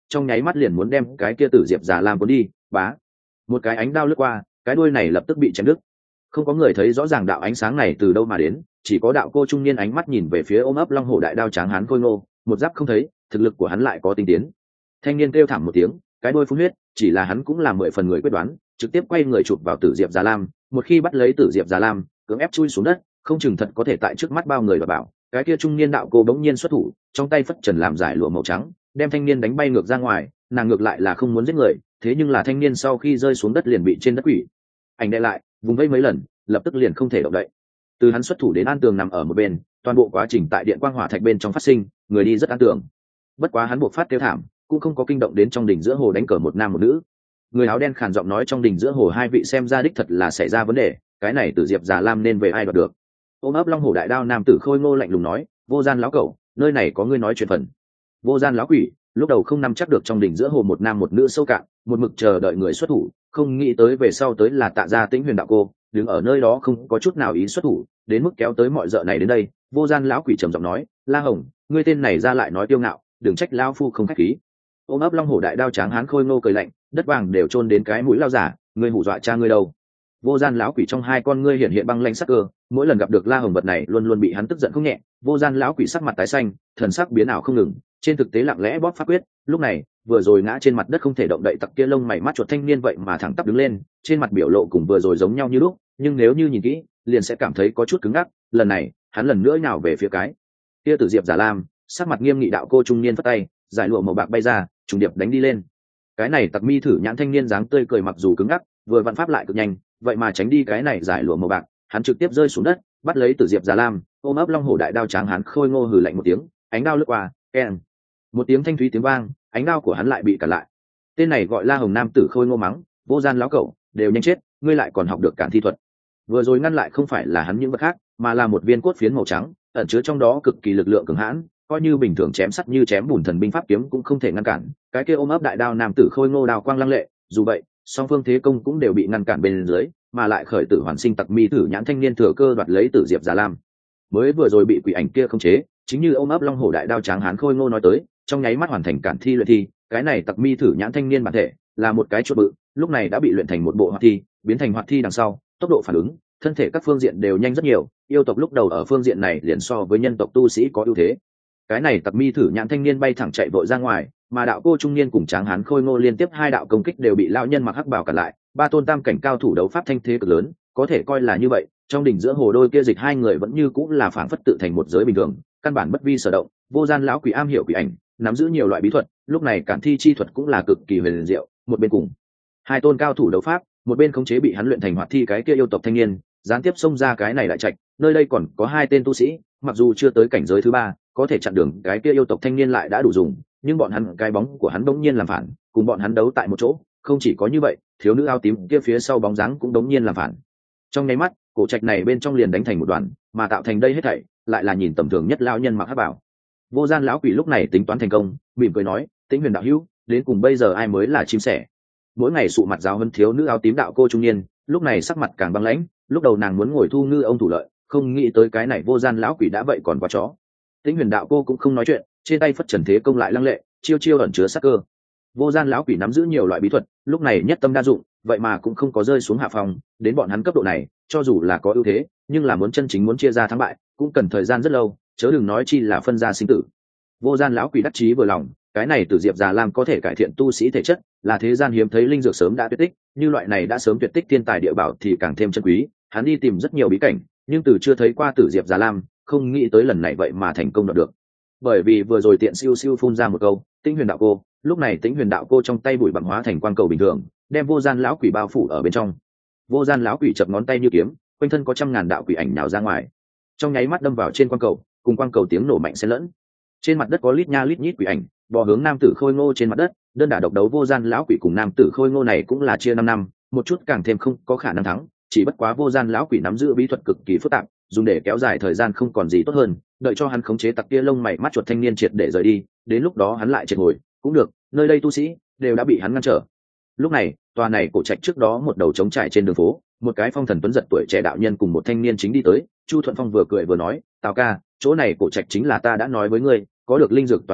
Speaker 1: trong nháy mắt liền muốn đem cái kia tử diệp già lam cuốn đi. Bá, một cái ánh đao lướt qua, cái đuôi này lập tức bị chém đứt. Không có người thấy rõ ràng đạo ánh sáng này từ đâu mà đến, chỉ có đạo cô trung niên ánh mắt nhìn về phía ôm ấp long hổ đại đao tráng hán khôi ngô, một giáp không thấy, thực lực của hắn lại có tinh tiến. Thanh niên kêu thảm một tiếng, cái đuôi phun huyết, chỉ là hắn cũng là mười phần người quyết đoán, trực tiếp quay người chụp vào tử diệp già lam, một khi bắt lấy tử diệp già lam, cưỡng ép chui xuống đất, không chừng thật có thể tại trước mắt bao người và bảo. Cái kia trung niên đạo cô bỗng nhiên xuất thủ, trong tay phất trần làm giải lụa màu trắng, đem thanh niên đánh bay ngược ra ngoài. Nàng ngược lại là không muốn giết người, thế nhưng là thanh niên sau khi rơi xuống đất liền bị trên đất quỷ ảnh đè lại, vùng vẫy mấy lần, lập tức liền không thể động đậy. Từ hắn xuất thủ đến an tường nằm ở một bên, toàn bộ quá trình tại điện quang hỏa thạch bên trong phát sinh, người đi rất an tường. Bất quá hắn buộc phát kêu thảm, cũng không có kinh động đến trong đỉnh giữa hồ đánh cờ một nam một nữ. Người áo đen khàn giọng nói trong đỉnh giữa hồ hai vị xem ra đích thật là xảy ra vấn đề, cái này Tử Diệp già lam nên về ai đoạt được. Ôm ấp long hổ đại đao nam tử khôi ngô lạnh lùng nói, vô gian lão cẩu, nơi này có ngươi nói chuyện phần. Vô gian lão quỷ, lúc đầu không nắm chắc được trong đỉnh giữa hồ một nam một nữ sâu cạn, một mực chờ đợi người xuất thủ, không nghĩ tới về sau tới là Tạ Gia Tĩnh Huyền đạo cô, đứng ở nơi đó không có chút nào ý xuất thủ, đến mức kéo tới mọi dợ này đến đây. Vô gian lão quỷ trầm giọng nói, La Hồng, ngươi tên này ra lại nói tiêu ngạo, đừng trách lão phu không khách khí. Ôm ấp long hổ đại đao tráng hán khôi ngô cười lạnh, đất vàng đều chôn đến cái mũi lao giả, ngươi hù dọa cha ngươi đâu. Vô gian lão quỷ trong hai con ngươi hiện hiện băng lanh sắc cơ, mỗi lần gặp được La Hồng vật này luôn luôn bị hắn tức giận không nhẹ. Vô gian lão quỷ sắc mặt tái xanh, thần sắc biến ảo không ngừng, trên thực tế lặng lẽ bóp pháp quyết. Lúc này vừa rồi ngã trên mặt đất không thể động đậy tặc kia lông mày mắt chuột thanh niên vậy mà thẳng tắp đứng lên, trên mặt biểu lộ cùng vừa rồi giống nhau như lúc, nhưng nếu như nhìn kỹ liền sẽ cảm thấy có chút cứng ngắc. Lần này hắn lần nữa nhào về phía cái kia Tử Diệp giả lam, sắc mặt nghiêm nghị đạo cô trung niên phất tay, giải lụa màu bạc bay ra, trùng điệp đánh đi lên. Cái này tặc mi thử nhãn thanh niên dáng tươi cười mặc dù cứng ngắc, vừa vặn pháp lại cực nhanh, vậy mà tránh đi cái này giải lụa màu bạc, hắn trực tiếp rơi xuống đất, bắt lấy Tử Diệp giả lam, ôm ấp long hổ đại đao tráng hắn khôi ngô hừ lạnh một tiếng, ánh đao lướt qua, keng, một tiếng thanh thúy tiếng vang, ánh đao của hắn lại bị cản lại. Tên này gọi La Hồng nam tử khôi ngô mắng, vô gian lão cẩu, đều nhanh chết, ngươi lại còn học được cản thi thuật. Vừa rồi ngăn lại không phải là hắn những vật khác, mà là một viên cốt phiến màu trắng, ẩn chứa trong đó cực kỳ lực lượng cường hãn, coi như bình thường chém sắt như chém bùn thần binh pháp kiếm cũng không thể ngăn cản. Cái kia ôm ấp đại đao nam tử khôi ngô đao quang lăng lệ, dù vậy song phương thế công cũng đều bị ngăn cản bên dưới, mà lại khởi tử hoàn sinh tặc mi thử nhãn thanh niên thừa cơ đoạt lấy Tử Diệp giả lam. Mới vừa rồi bị quỷ ảnh kia khống chế, chính như ôm ấp long hổ đại đao tráng hán khôi ngô nói tới, trong nháy mắt hoàn thành cản thi luyện thi. Cái này tặc mi thử nhãn thanh niên bản thể là một cái chuột bự, lúc này đã bị luyện thành một bộ hoạt thi, biến thành hoạt thi đằng sau tốc độ phản ứng, thân thể các phương diện đều nhanh rất nhiều. Yêu tộc lúc đầu ở phương diện này liền so với nhân tộc tu sĩ có ưu thế. Cái này tặc mi thử nhãn thanh niên bay thẳng chạy vội ra ngoài, mà đạo cô trung niên cùng tráng hán khôi ngô liên tiếp hai đạo công kích đều bị lão nhân mặc hắc bào cản lại. Ba tôn tam cảnh cao thủ đấu pháp thanh thế cực lớn, có thể coi là như vậy. Trong đỉnh giữa hồ đôi kia dịch hai người vẫn như cũng là phảng phất tự thành một giới bình thường, căn bản bất vi sở động. Vô gian lão quỷ am hiểu quỷ ảnh, nắm giữ nhiều loại bí thuật, lúc này cản thi chi thuật cũng là cực kỳ huyền diệu. Một bên cùng hai tôn cao thủ đấu pháp, một bên khống chế bị hắn luyện thành hoạt thi cái kia yêu tộc thanh niên, gián tiếp xông ra cái này lại trạch. Nơi đây còn có hai tên tu sĩ, mặc dù chưa tới cảnh giới thứ ba, có thể chặn đường cái kia yêu tộc thanh niên lại đã đủ dùng, nhưng bọn hắn cái bóng của hắn đống nhiên làm phản, cùng bọn hắn đấu tại một chỗ. Không chỉ có như vậy, thiếu nữ áo tím kia phía sau bóng dáng cũng đống nhiên làm phản. Trong nháy mắt, cổ trạch này bên trong liền đánh thành một đoàn, mà tạo thành đây hết thảy lại là nhìn tầm thường nhất lão nhân mặc hắc bảo. Vô gian lão quỷ lúc này tính toán thành công, mỉm cười nói, Tĩnh Huyền đạo hữu, đến cùng bây giờ ai mới là chim sẻ. Mỗi ngày sụ mặt giáo hơn thiếu nữ áo tím đạo cô trung niên, lúc này sắc mặt càng băng lãnh, lúc đầu nàng muốn ngồi thu ngư ông thủ lợi, không nghĩ tới cái này vô gian lão quỷ đã vậy còn quá chó. Tĩnh Huyền đạo cô cũng không nói chuyện, trên tay phất trần thế công lại lăng lệ, chiêu chiêu ẩn chứa sát cơ. Vô gian lão quỷ nắm giữ nhiều loại bí thuật, lúc này nhất tâm đa dụng, vậy mà cũng không có rơi xuống hạ phòng. Đến bọn hắn cấp độ này, cho dù là có ưu thế, nhưng là muốn chân chính muốn chia ra thắng bại, cũng cần thời gian rất lâu, chớ đừng nói chi là phân ra sinh tử. Vô gian lão quỷ đắc chí vừa lòng, cái này Tử Diệp già lam có thể cải thiện tu sĩ thể chất, là thế gian hiếm thấy linh dược sớm đã tuyệt tích, như loại này đã sớm tuyệt tích thiên tài địa bảo thì càng thêm chân quý. Hắn đi tìm rất nhiều bí cảnh, nhưng từ chưa thấy qua Tử Diệp già lam, không nghĩ tới lần này vậy mà thành công đoạt được. Bởi vì vừa rồi tiện siêu siêu phun ra một câu, Tĩnh Huyền đạo cô, lúc này Tĩnh Huyền đạo cô trong tay bụi bặm hóa thành quang cầu bình thường, đem vô gian lão quỷ bao phủ ở bên trong. Vô gian lão quỷ chập ngón tay như kiếm, quanh thân có trăm ngàn đạo quỷ ảnh nào ra ngoài, trong nháy mắt đâm vào trên quang cầu, cùng quang cầu tiếng nổ mạnh xen lẫn. Trên mặt đất có lít nha lít nhít quỷ ảnh bò hướng nam tử khôi ngô trên mặt đất, đơn đả độc đấu vô gian lão quỷ cùng nam tử khôi ngô này cũng là chia năm năm, một chút càng thêm không có khả năng thắng. Chỉ bất quá vô gian lão quỷ nắm giữ bí thuật cực kỳ phức tạp, dùng để kéo dài thời gian không còn gì tốt hơn, đợi cho hắn khống chế tặc kia lông mày mắt chuột thanh niên triệt để rời đi, đến lúc đó hắn lại triệt hồi cũng được, nơi đây tu sĩ đều đã bị hắn ngăn trở. Lúc này tòa này cổ trạch trước đó một đầu trống trải trên đường phố, một cái phong thần tuấn giật tuổi trẻ đạo nhân cùng một thanh niên chính đi tới. Chu Thuận Phong vừa cười vừa nói, Tào ca, chỗ này cổ trạch chính là ta đã nói với ngươi, có được linh dược tòa nhà,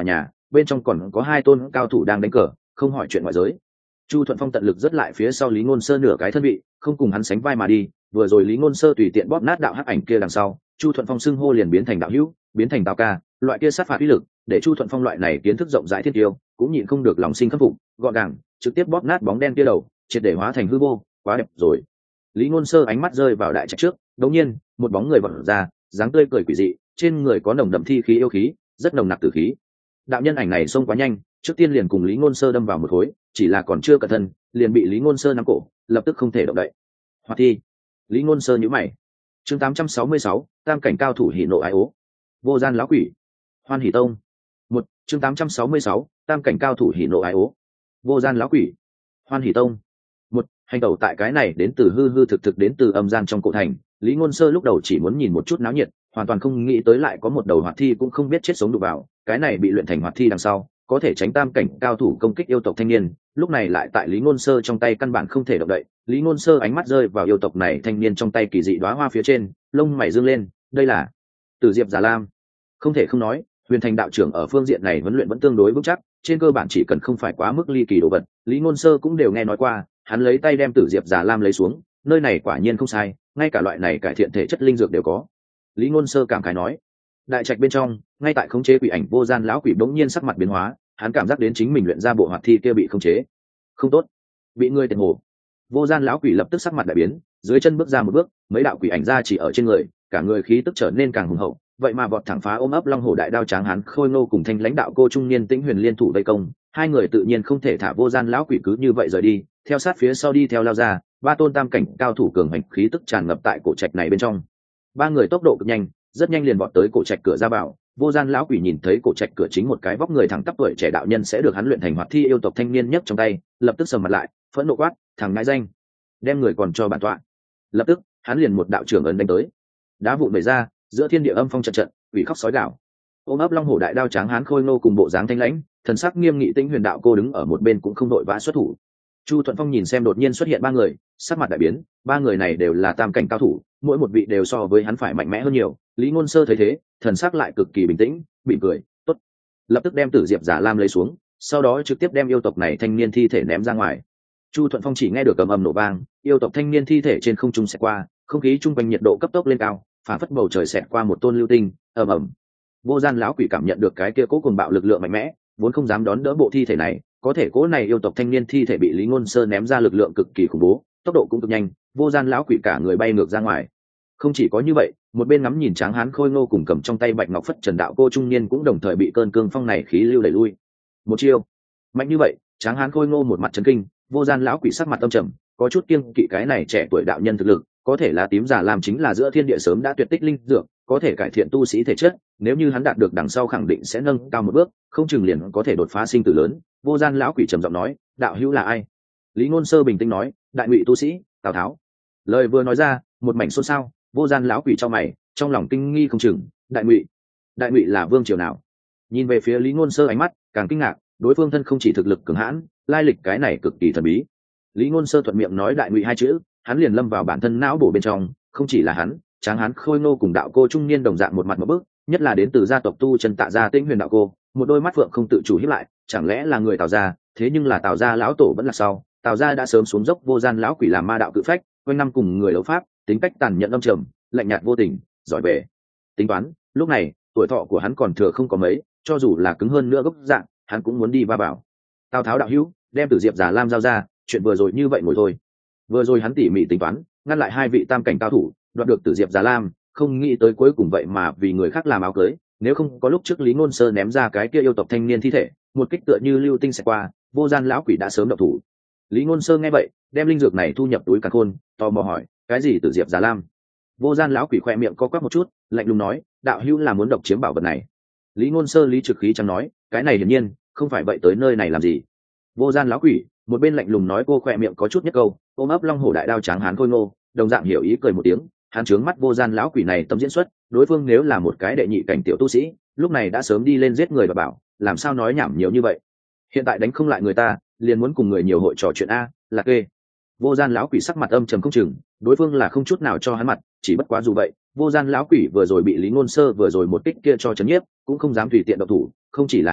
Speaker 1: bên trong còn có hai tôn cao thủ đang đánh cờ, không hỏi chuyện ngoại giới. Chu Thuận Phong tận lực rất lại phía sau Lý Ngôn Sơ nửa cái thân vị, không cùng hắn sánh vai mà đi. Vừa rồi Lý Ngôn Sơ tùy tiện bóp nát đạo hắc ảnh kia đằng sau, Chu Thuận Phong xưng hô liền biến thành đạo hữu, biến thành Tào ca, loại kia sát phạt uy lực, để Chu Thuận Phong loại này kiến thức rộng rãi thiên tiêu cũng nhịn không được lòng sinh khâm phục, gọn gàng, trực tiếp bóp nát bóng đen kia đầu, triệt để hóa thành hư vô, quá đẹp rồi. Lý Ngôn Sơ ánh mắt rơi vào đại trạch trước, đột nhiên, một bóng người vọt ra, dáng tươi cười quỷ dị, trên người có nồng đậm thi khí yêu khí, rất nồng nặc tử khí. Đạo nhân ảnh này xông quá nhanh, trước tiên liền cùng Lý Ngôn Sơ đâm vào một khối, chỉ là còn chưa cẩn thận, liền bị Lý Ngôn Sơ nắm cổ, lập tức không thể động đậy. Hoạt thi. Lý Ngôn Sơ nhíu mày. Chương tám trăm sáu mươi sáu, tam cảnh cao thủ hỉ nộ ái ố. Vô gian lão quỷ. Hoan Hỉ Tông. Một, chương tám trăm sáu mươi sáu, tam cảnh cao thủ hỉ nộ ái ố. Vô gian lão quỷ. Hoan Hỉ Tông. Một, hành tẩu tại cái này đến từ hư hư thực thực đến từ âm gian trong cổ thành, Lý Ngôn Sơ lúc đầu chỉ muốn nhìn một chút náo nhiệt, hoàn toàn không nghĩ tới lại có một đầu hoạt thi cũng không biết chết sống đụng vào, cái này bị luyện thành hoạt thi đằng sau, có thể tránh tam cảnh cao thủ công kích yêu tộc thanh niên, lúc này lại tại Lý Ngôn Sơ trong tay căn bản không thể động đậy. Lý Ngôn Sơ ánh mắt rơi vào yêu tộc này thanh niên trong tay kỳ dị đóa hoa phía trên, lông mày dương lên, đây là Tử Diệp Già Lam. Không thể không nói, Huyền Thành đạo trưởng ở phương diện này huấn luyện vẫn tương đối vững chắc, trên cơ bản chỉ cần không phải quá mức ly kỳ đồ vật, Lý Ngôn Sơ cũng đều nghe nói qua. Hắn lấy tay đem Tử Diệp Già Lam lấy xuống, nơi này quả nhiên không sai, ngay cả loại này cải thiện thể chất linh dược đều có. Lý Ngôn Sơ cảm khái nói. Đại trạch bên trong, ngay tại khống chế quỷ ảnh vô gian lão quỷ bỗng nhiên sắc mặt biến hóa, hắn cảm giác đến chính mình luyện ra bộ hoạt thi kia bị khống chế. Không tốt, bị ngươi tiện hồ. Vô gian lão quỷ lập tức sắc mặt đại biến, dưới chân bước ra một bước, mấy đạo quỷ ảnh ra chỉ ở trên người, cả người khí tức trở nên càng hùng hậu, vậy mà vọt thẳng phá ôm ấp long hổ đại đao tráng hán khôi ngô cùng thanh lãnh đạo cô trung niên tĩnh huyền liên thủ vây công, hai người tự nhiên không thể thả vô gian lão quỷ cứ như vậy rời đi, theo sát phía sau đi theo lao ra, ba tôn tam cảnh cao thủ cường hành khí tức tràn ngập tại cổ trạch này bên trong. Ba người tốc độ cực nhanh, rất nhanh liền vọt tới cổ trạch cửa ra vào. Vô gian lão quỷ nhìn thấy cổ trạch cửa chính một cái vóc người thẳng tắp tuổi trẻ đạo nhân sẽ được hắn luyện thành hoạt thi yêu tộc thanh niên nhất trong tay, lập tức sầm mặt lại, phẫn nộ quát, thằng ngãi danh, đem người còn cho bản tọa. Lập tức hắn liền một đạo trưởng ấn đánh tới, đá vụn bể ra, giữa thiên địa âm phong trận trận, quỷ khóc sói gào. Ôm ấp long hổ đại đao tráng hán khôi ngô cùng bộ dáng thanh lãnh, thần sắc nghiêm nghị tĩnh huyền đạo cô đứng ở một bên cũng không đội vã xuất thủ. Chu Thuận Phong nhìn xem đột nhiên xuất hiện ba người, sắc mặt đại biến, ba người này đều là tam cảnh cao thủ, mỗi một vị đều so với hắn phải mạnh mẽ hơn nhiều. Lý Ngôn Sơ thấy thế, thần sắc lại cực kỳ bình tĩnh, mỉm cười, tốt. Lập tức đem Tử Diệp Giả Lam lấy xuống, sau đó trực tiếp đem yêu tộc này thanh niên thi thể ném ra ngoài. Chu Thuận Phong chỉ nghe được ầm ầm nổ vang, yêu tộc thanh niên thi thể trên không trung xẹt qua, không khí trung quanh nhiệt độ cấp tốc lên cao, phản phất bầu trời xẹt qua một tôn lưu tinh, ầm ầm. Vô gian lão quỷ cảm nhận được cái kia cố cuồng bạo lực lượng mạnh mẽ, vốn không dám đón đỡ bộ thi thể này, có thể cố này yêu tộc thanh niên thi thể bị Lý Ngôn Sơ ném ra lực lượng cực kỳ khủng bố, tốc độ cũng cực nhanh, vô gian lão quỷ cả người bay ngược ra ngoài. Không chỉ có như vậy, một bên ngắm nhìn tráng hán khôi ngô cùng cầm trong tay bạch ngọc phất trần đạo cô trung niên cũng đồng thời bị cơn cương phong này khí lưu đẩy lui. Một chiêu mạnh như vậy, tráng hán khôi ngô một mặt chấn kinh, vô gian lão quỷ sắc mặt âm trầm, có chút kiêng kỵ cái này trẻ tuổi đạo nhân thực lực, có thể là tím giả làm chính là giữa thiên địa sớm đã tuyệt tích linh dược, có thể cải thiện tu sĩ thể chất, nếu như hắn đạt được đằng sau khẳng định sẽ nâng cao một bước, không chừng liền có thể đột phá sinh tử lớn. Vô gian lão quỷ trầm giọng nói, đạo hữu là ai? Lý Ngôn Sơ bình tĩnh nói, đại ngụy tu sĩ Tào Tháo. Lời vừa nói ra, một mảnh xôn xao, vô gian lão quỷ trong mày, trong lòng kinh nghi không chừng, đại ngụy, đại ngụy là vương triều nào? Nhìn về phía Lý Ngôn Sơ ánh mắt càng kinh ngạc, đối phương thân không chỉ thực lực cường hãn, lai lịch cái này cực kỳ thần bí. Lý Ngôn Sơ thuận miệng nói đại ngụy hai chữ, hắn liền lâm vào bản thân não bổ bên trong, không chỉ là hắn, tráng hán khôi ngô cùng đạo cô trung niên đồng dạng một mặt một bước, nhất là đến từ gia tộc tu chân Tạ gia Tĩnh Huyền đạo cô, một đôi mắt phượng không tự chủ híp lại, chẳng lẽ là người Tào gia? Thế nhưng là Tào gia lão tổ vẫn là sau, Tào gia đã sớm xuống dốc vô gian lão quỷ làm ma đạo cự phách, quanh năm cùng người đấu pháp, tính cách tàn nhẫn âm trầm, lạnh nhạt vô tình, giỏi về tính toán. Lúc này tuổi thọ của hắn còn thừa không có mấy, cho dù là cứng hơn nữa gốc dạng, hắn cũng muốn đi va vào. Tào Tháo đạo hữu, đem Tử Diệp Giả Lam giao ra, chuyện vừa rồi như vậy ngồi thôi. Vừa rồi hắn tỉ mỉ tính toán, ngăn lại hai vị tam cảnh cao thủ, đoạt được Tử Diệp Giả Lam, không nghĩ tới cuối cùng vậy mà vì người khác làm áo cưới. Nếu không có lúc trước Lý Ngôn Sơ ném ra cái kia yêu tộc thanh niên thi thể, một kích tựa như lưu tinh sẽ qua, vô gian lão quỷ đã sớm động thủ. Lý Ngôn Sơ nghe vậy, đem linh dược này thu nhập túi càn khôn, tò mò hỏi, cái gì Tử Diệp Giả Lam? Vô gian lão quỷ khoe miệng co quắp một chút, lạnh lùng nói, đạo hữu là muốn độc chiếm bảo vật này. Lý Ngôn Sơ lý trực khí chẳng nói, cái này hiển nhiên không phải vậy tới nơi này làm gì. Vô gian lão quỷ một bên lạnh lùng nói, cô khoe miệng có chút nhất câu, ôm ấp long hổ đại đao tráng hán khôi ngô, đồng dạng hiểu ý cười một tiếng. Hắn trướng mắt vô gian lão quỷ này tấm diễn xuất, đối phương nếu là một cái đệ nhị cảnh tiểu tu sĩ, lúc này đã sớm đi lên giết người và bảo, làm sao nói nhảm nhiều như vậy. Hiện tại đánh không lại người ta, liền muốn cùng người nhiều hội trò chuyện a, là kê. Vô gian lão quỷ sắc mặt âm trầm không chừng, đối phương là không chút nào cho hắn mặt, chỉ bất quá dù vậy, vô gian lão quỷ vừa rồi bị Lý Ngôn Sơ vừa rồi một kích kia cho chấn nhiếp, cũng không dám tùy tiện động thủ. Không chỉ là hắn,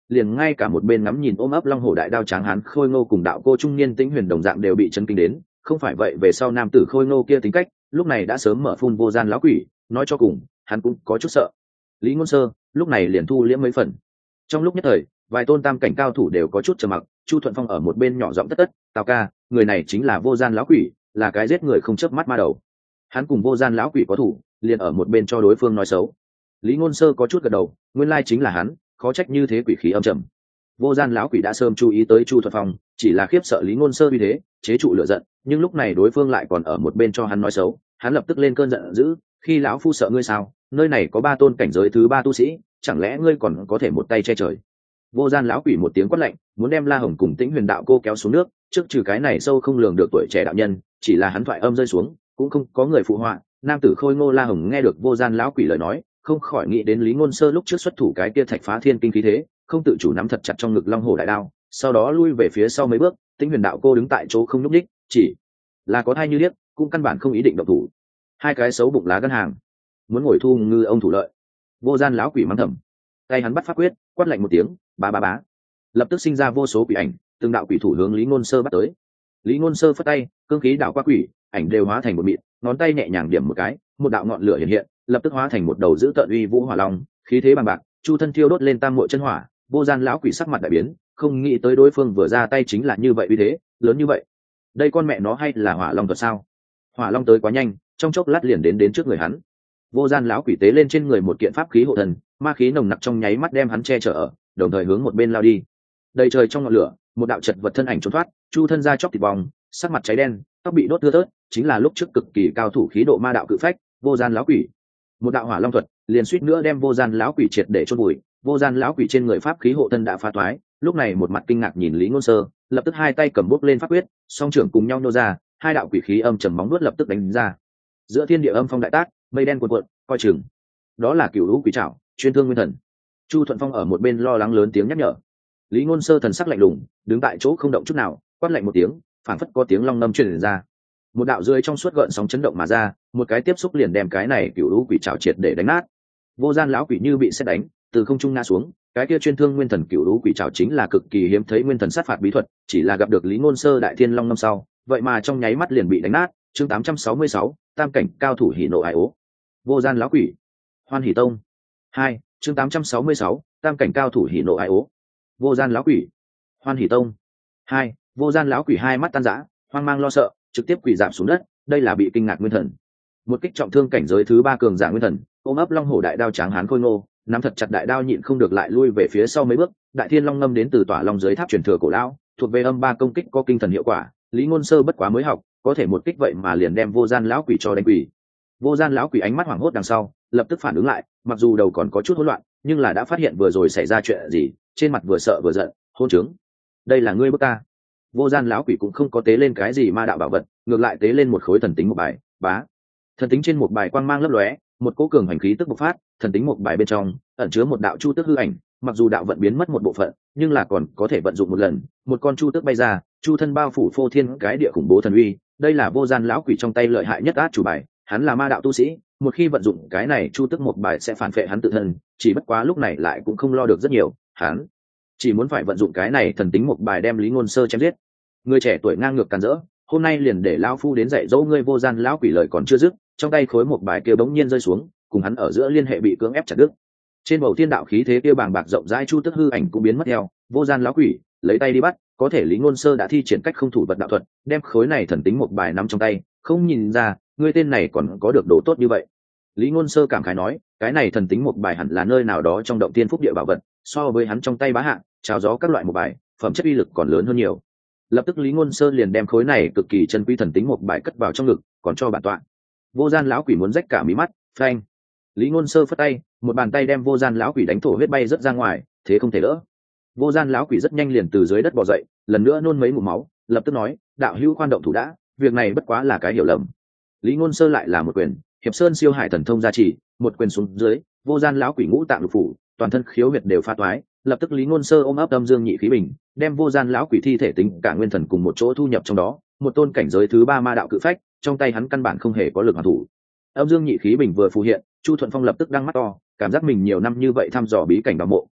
Speaker 1: liền ngay cả một bên ngắm nhìn ôm ấp long hổ đại đao tráng hán khôi ngô cùng đạo cô trung niên tĩnh huyền đồng dạng đều bị chấn kinh đến. Không phải vậy về sau nam tử khôi ngô kia tính cách lúc này đã sớm mở phun vô gian lão quỷ, nói cho cùng hắn cũng có chút sợ. Lý Ngôn Sơ lúc này liền thu liễm mấy phần. Trong lúc nhất thời vài tôn tam cảnh cao thủ đều có chút trầm mặc. Chu Thuận Phong ở một bên nhỏ giọng tất tất, tào ca, người này chính là vô gian lão quỷ, là cái giết người không chớp mắt ma đầu. Hắn cùng vô gian lão quỷ có thủ, liền ở một bên cho đối phương nói xấu. Lý Ngôn Sơ có chút gật đầu, nguyên lai chính là hắn, khó trách như thế quỷ khí âm trầm. Vô gian lão quỷ đã sớm chú ý tới Chu Thuận Phong, chỉ là khiếp sợ Lý Ngôn Sơ như thế, chế trụ lửa giận, nhưng lúc này đối phương lại còn ở một bên cho hắn nói xấu, hắn lập tức lên cơn giận dữ, khi lão phu sợ ngươi sao? Nơi này có ba tôn cảnh giới thứ ba tu sĩ, chẳng lẽ ngươi còn có thể một tay che trời? Vô gian lão quỷ một tiếng quát lạnh, muốn đem La Hồng cùng Tĩnh Huyền đạo cô kéo xuống nước, trước trừ cái này sâu không lường được tuổi trẻ đạo nhân, chỉ là hắn thoại âm rơi xuống, cũng không có người phụ họa. Nam tử khôi ngô La Hồng nghe được vô gian lão quỷ lời nói, không khỏi nghĩ đến Lý Ngôn Sơ lúc trước xuất thủ cái kia thạch phá thiên kinh khí thế, không tự chủ nắm thật chặt trong ngực long hổ đại đao, sau đó lui về phía sau mấy bước. Tĩnh Huyền đạo cô đứng tại chỗ không nhúc nhích, chỉ là có thai như liếc, cũng căn bản không ý định động thủ. Hai cái xấu bụng lá gân hàng, muốn ngồi thu ngư ông thủ lợi. Vô gian lão quỷ mắng thầm, tay hắn bắt pháp quyết, quát lạnh một tiếng, bá bá bá, lập tức sinh ra vô số quỷ ảnh, từng đạo quỷ thủ hướng Lý Ngôn Sơ bắt tới. Lý Ngôn Sơ phất tay, cương khí đảo qua quỷ ảnh đều hóa thành một mịn, ngón tay nhẹ nhàng điểm một cái, một đạo ngọn lửa hiện hiện, lập tức hóa thành một đầu dữ tợn uy vũ hỏa long, khí thế bằng bạc, chu thân thiêu đốt lên tam muội chân hỏa. Vô gian lão quỷ sắc mặt đại biến, không nghĩ tới đối phương vừa ra tay chính là như vậy uy thế lớn như vậy. Đây con mẹ nó hay là hỏa long thuật sao? Hỏa long tới quá nhanh, trong chốc lát liền đến đến trước người hắn. Vô gian lão quỷ tế lên trên người một kiện pháp khí hộ thần, ma khí nồng nặc trong nháy mắt đem hắn che chở ở, đồng thời hướng một bên lao đi. Đầy trời trong ngọn lửa, một đạo chật vật thân ảnh trốn thoát, chu thân ra chóc thịt bong, sắc mặt cháy đen, tóc bị đốt thưa thớt, chính là lúc trước cực kỳ cao thủ khí độ ma đạo cự phách, vô gian lão quỷ. Một đạo hỏa long thuật, liền suýt nữa đem vô gian lão quỷ triệt để chôn vùi. Vô gian lão quỷ trên người pháp khí hộ thân đã phá toái, lúc này một mặt kinh ngạc nhìn Lý Ngôn Sơ, lập tức hai tay cầm bút lên pháp quyết, song trưởng cùng nhau nô ra, hai đạo quỷ khí âm trầm móng nuốt lập tức đánh ra. Giữa thiên địa âm phong đại tác, mây đen cuồn cuộn, coi chừng. Đó là cửu lũ quỷ trảo, chuyên thương nguyên thần. Chu Thuận Phong ở một bên lo lắng lớn tiếng nhắc nhở. Lý Ngôn Sơ thần sắc lạnh lùng, đứng tại chỗ không động chút nào, quát lạnh một tiếng, phảng phất có tiếng long ngâm truyền ra. Một đạo rơi trong suốt gợn sóng chấn động mà ra, một cái tiếp xúc liền đem cái này cửu lũ quỷ trảo triệt để đánh nát. Vô gian lão quỷ như bị sét đánh, từ không trung ngã xuống. Cái kia chuyên thương nguyên thần cửu lũ quỷ trảo chính là cực kỳ hiếm thấy nguyên thần sát phạt bí thuật, chỉ là gặp được Lý Ngôn Sơ đại thiên long ngâm sau, vậy mà trong nháy mắt liền bị đánh nát. Chương tám trăm sáu mươi sáu, tam cảnh cao thủ hỉ nộ ái ố. Vô gian lão quỷ, Hoan Hỉ Tông. Hai, chương tám trăm sáu mươi sáu, tam cảnh cao thủ hỉ nộ ái ố. Vô gian lão quỷ, Hoan Hỉ Tông. Hai, vô gian lão quỷ hai mắt tan rã, hoang mang lo sợ, trực tiếp quỳ rạp xuống đất, đây là bị kinh ngạc nguyên thần. Một kích trọng thương cảnh giới thứ ba cường giả nguyên thần, ôm ấp long hổ đại đao tráng hán khôi ngô, nắm thật chặt đại đao nhịn không được lại lui về phía sau mấy bước. Đại thiên long ngâm đến từ tỏa long dưới tháp truyền thừa cổ lão, thuộc về âm ba công kích có kinh thần hiệu quả. Lý Ngôn Sơ bất quá mới học, có thể một kích vậy mà liền đem vô gian lão quỷ cho đánh quỷ. Vô gian lão quỷ ánh mắt hoảng hốt đằng sau, lập tức phản ứng lại, mặc dù đầu còn có chút hỗn loạn, nhưng là đã phát hiện vừa rồi xảy ra chuyện gì, trên mặt vừa sợ vừa giận, hôn trướng, đây là ngươi bức ta. Vô gian lão quỷ cũng không có tế lên cái gì ma đạo bảo vật, ngược lại tế lên một khối thần tính một bài, bá. Thần tính trên một bài quang mang lấp lóe, một cỗ cường hành khí tức bộc phát, thần tính một bài bên trong ẩn chứa một đạo chu tước hư ảnh, mặc dù đạo vận biến mất một bộ phận, nhưng là còn có thể vận dụng một lần, một con chu tước bay ra, chu thân bao phủ phô thiên cái địa khủng bố thần uy, đây là vô gian lão quỷ trong tay lợi hại nhất át chủ bài, hắn là ma đạo tu sĩ, một khi vận dụng cái này chu tước một bài sẽ phản phệ hắn tự thân, chỉ bất quá lúc này lại cũng không lo được rất nhiều, hắn chỉ muốn phải vận dụng cái này thần tính một bài đem Lý Ngôn Sơ chém giết. Người trẻ tuổi ngang ngược càn rỡ, hôm nay liền để lão phu đến dạy dỗ ngươi. Vô gian lão quỷ lời còn chưa dứt, trong tay khối một bài kia bỗng nhiên rơi xuống, cùng hắn ở giữa liên hệ bị cưỡng ép chặt đứt. Trên bầu thiên đạo khí thế kia bàng bạc rộng rãi chu tước hư ảnh cũng biến mất theo. Vô gian lão quỷ lấy tay đi bắt, có thể Lý Ngôn Sơ đã thi triển cách không thủ vật đạo thuật, đem khối này thần tính một bài nắm trong tay, không nhìn ra ngươi tên này còn có được đồ tốt như vậy. Lý Ngôn Sơ cảm khái nói, cái này thần tính một bài hẳn là nơi nào đó trong động tiên phúc địa bảo vật, so với hắn trong tay bá hạ trào gió các loại một bài, phẩm chất uy lực còn lớn hơn nhiều. Lập tức Lý Ngôn Sơ liền đem khối này cực kỳ chân quý thần tính một bài cất vào trong ngực, còn cho bản tọa. Vô gian lão quỷ muốn rách cả mí mắt, phanh. Lý Ngôn Sơ phất tay, một bàn tay đem vô gian lão quỷ đánh thổ huyết bay rất ra ngoài, thế không thể đỡ. Vô gian lão quỷ rất nhanh liền từ dưới đất bò dậy, lần nữa nôn mấy ngụm máu, lập tức nói, đạo hữu khoan động thủ đã, việc này bất quá là cái hiểu lầm. Lý Ngôn Sơ lại là một quyền, hiệp sơn siêu hải thần thông gia trì, một quyền xuống dưới, vô gian lão quỷ ngũ tạng lục phủ, toàn thân khiếu huyệt đều pha toái. Lập tức Lý Ngôn Sơ ôm ấp âm dương nhị khí bình, đem vô gian lão quỷ thi thể tính cả nguyên thần cùng một chỗ thu nhập trong đó, một tôn cảnh giới thứ ba ma đạo cự phách, trong tay hắn căn bản không hề có lực hoàn thủ. Âm dương nhị khí bình vừa phù hiện, Chu Thuận Phong lập tức đăng mắt to, cảm giác mình nhiều năm như vậy thăm dò bí cảnh đào mộ,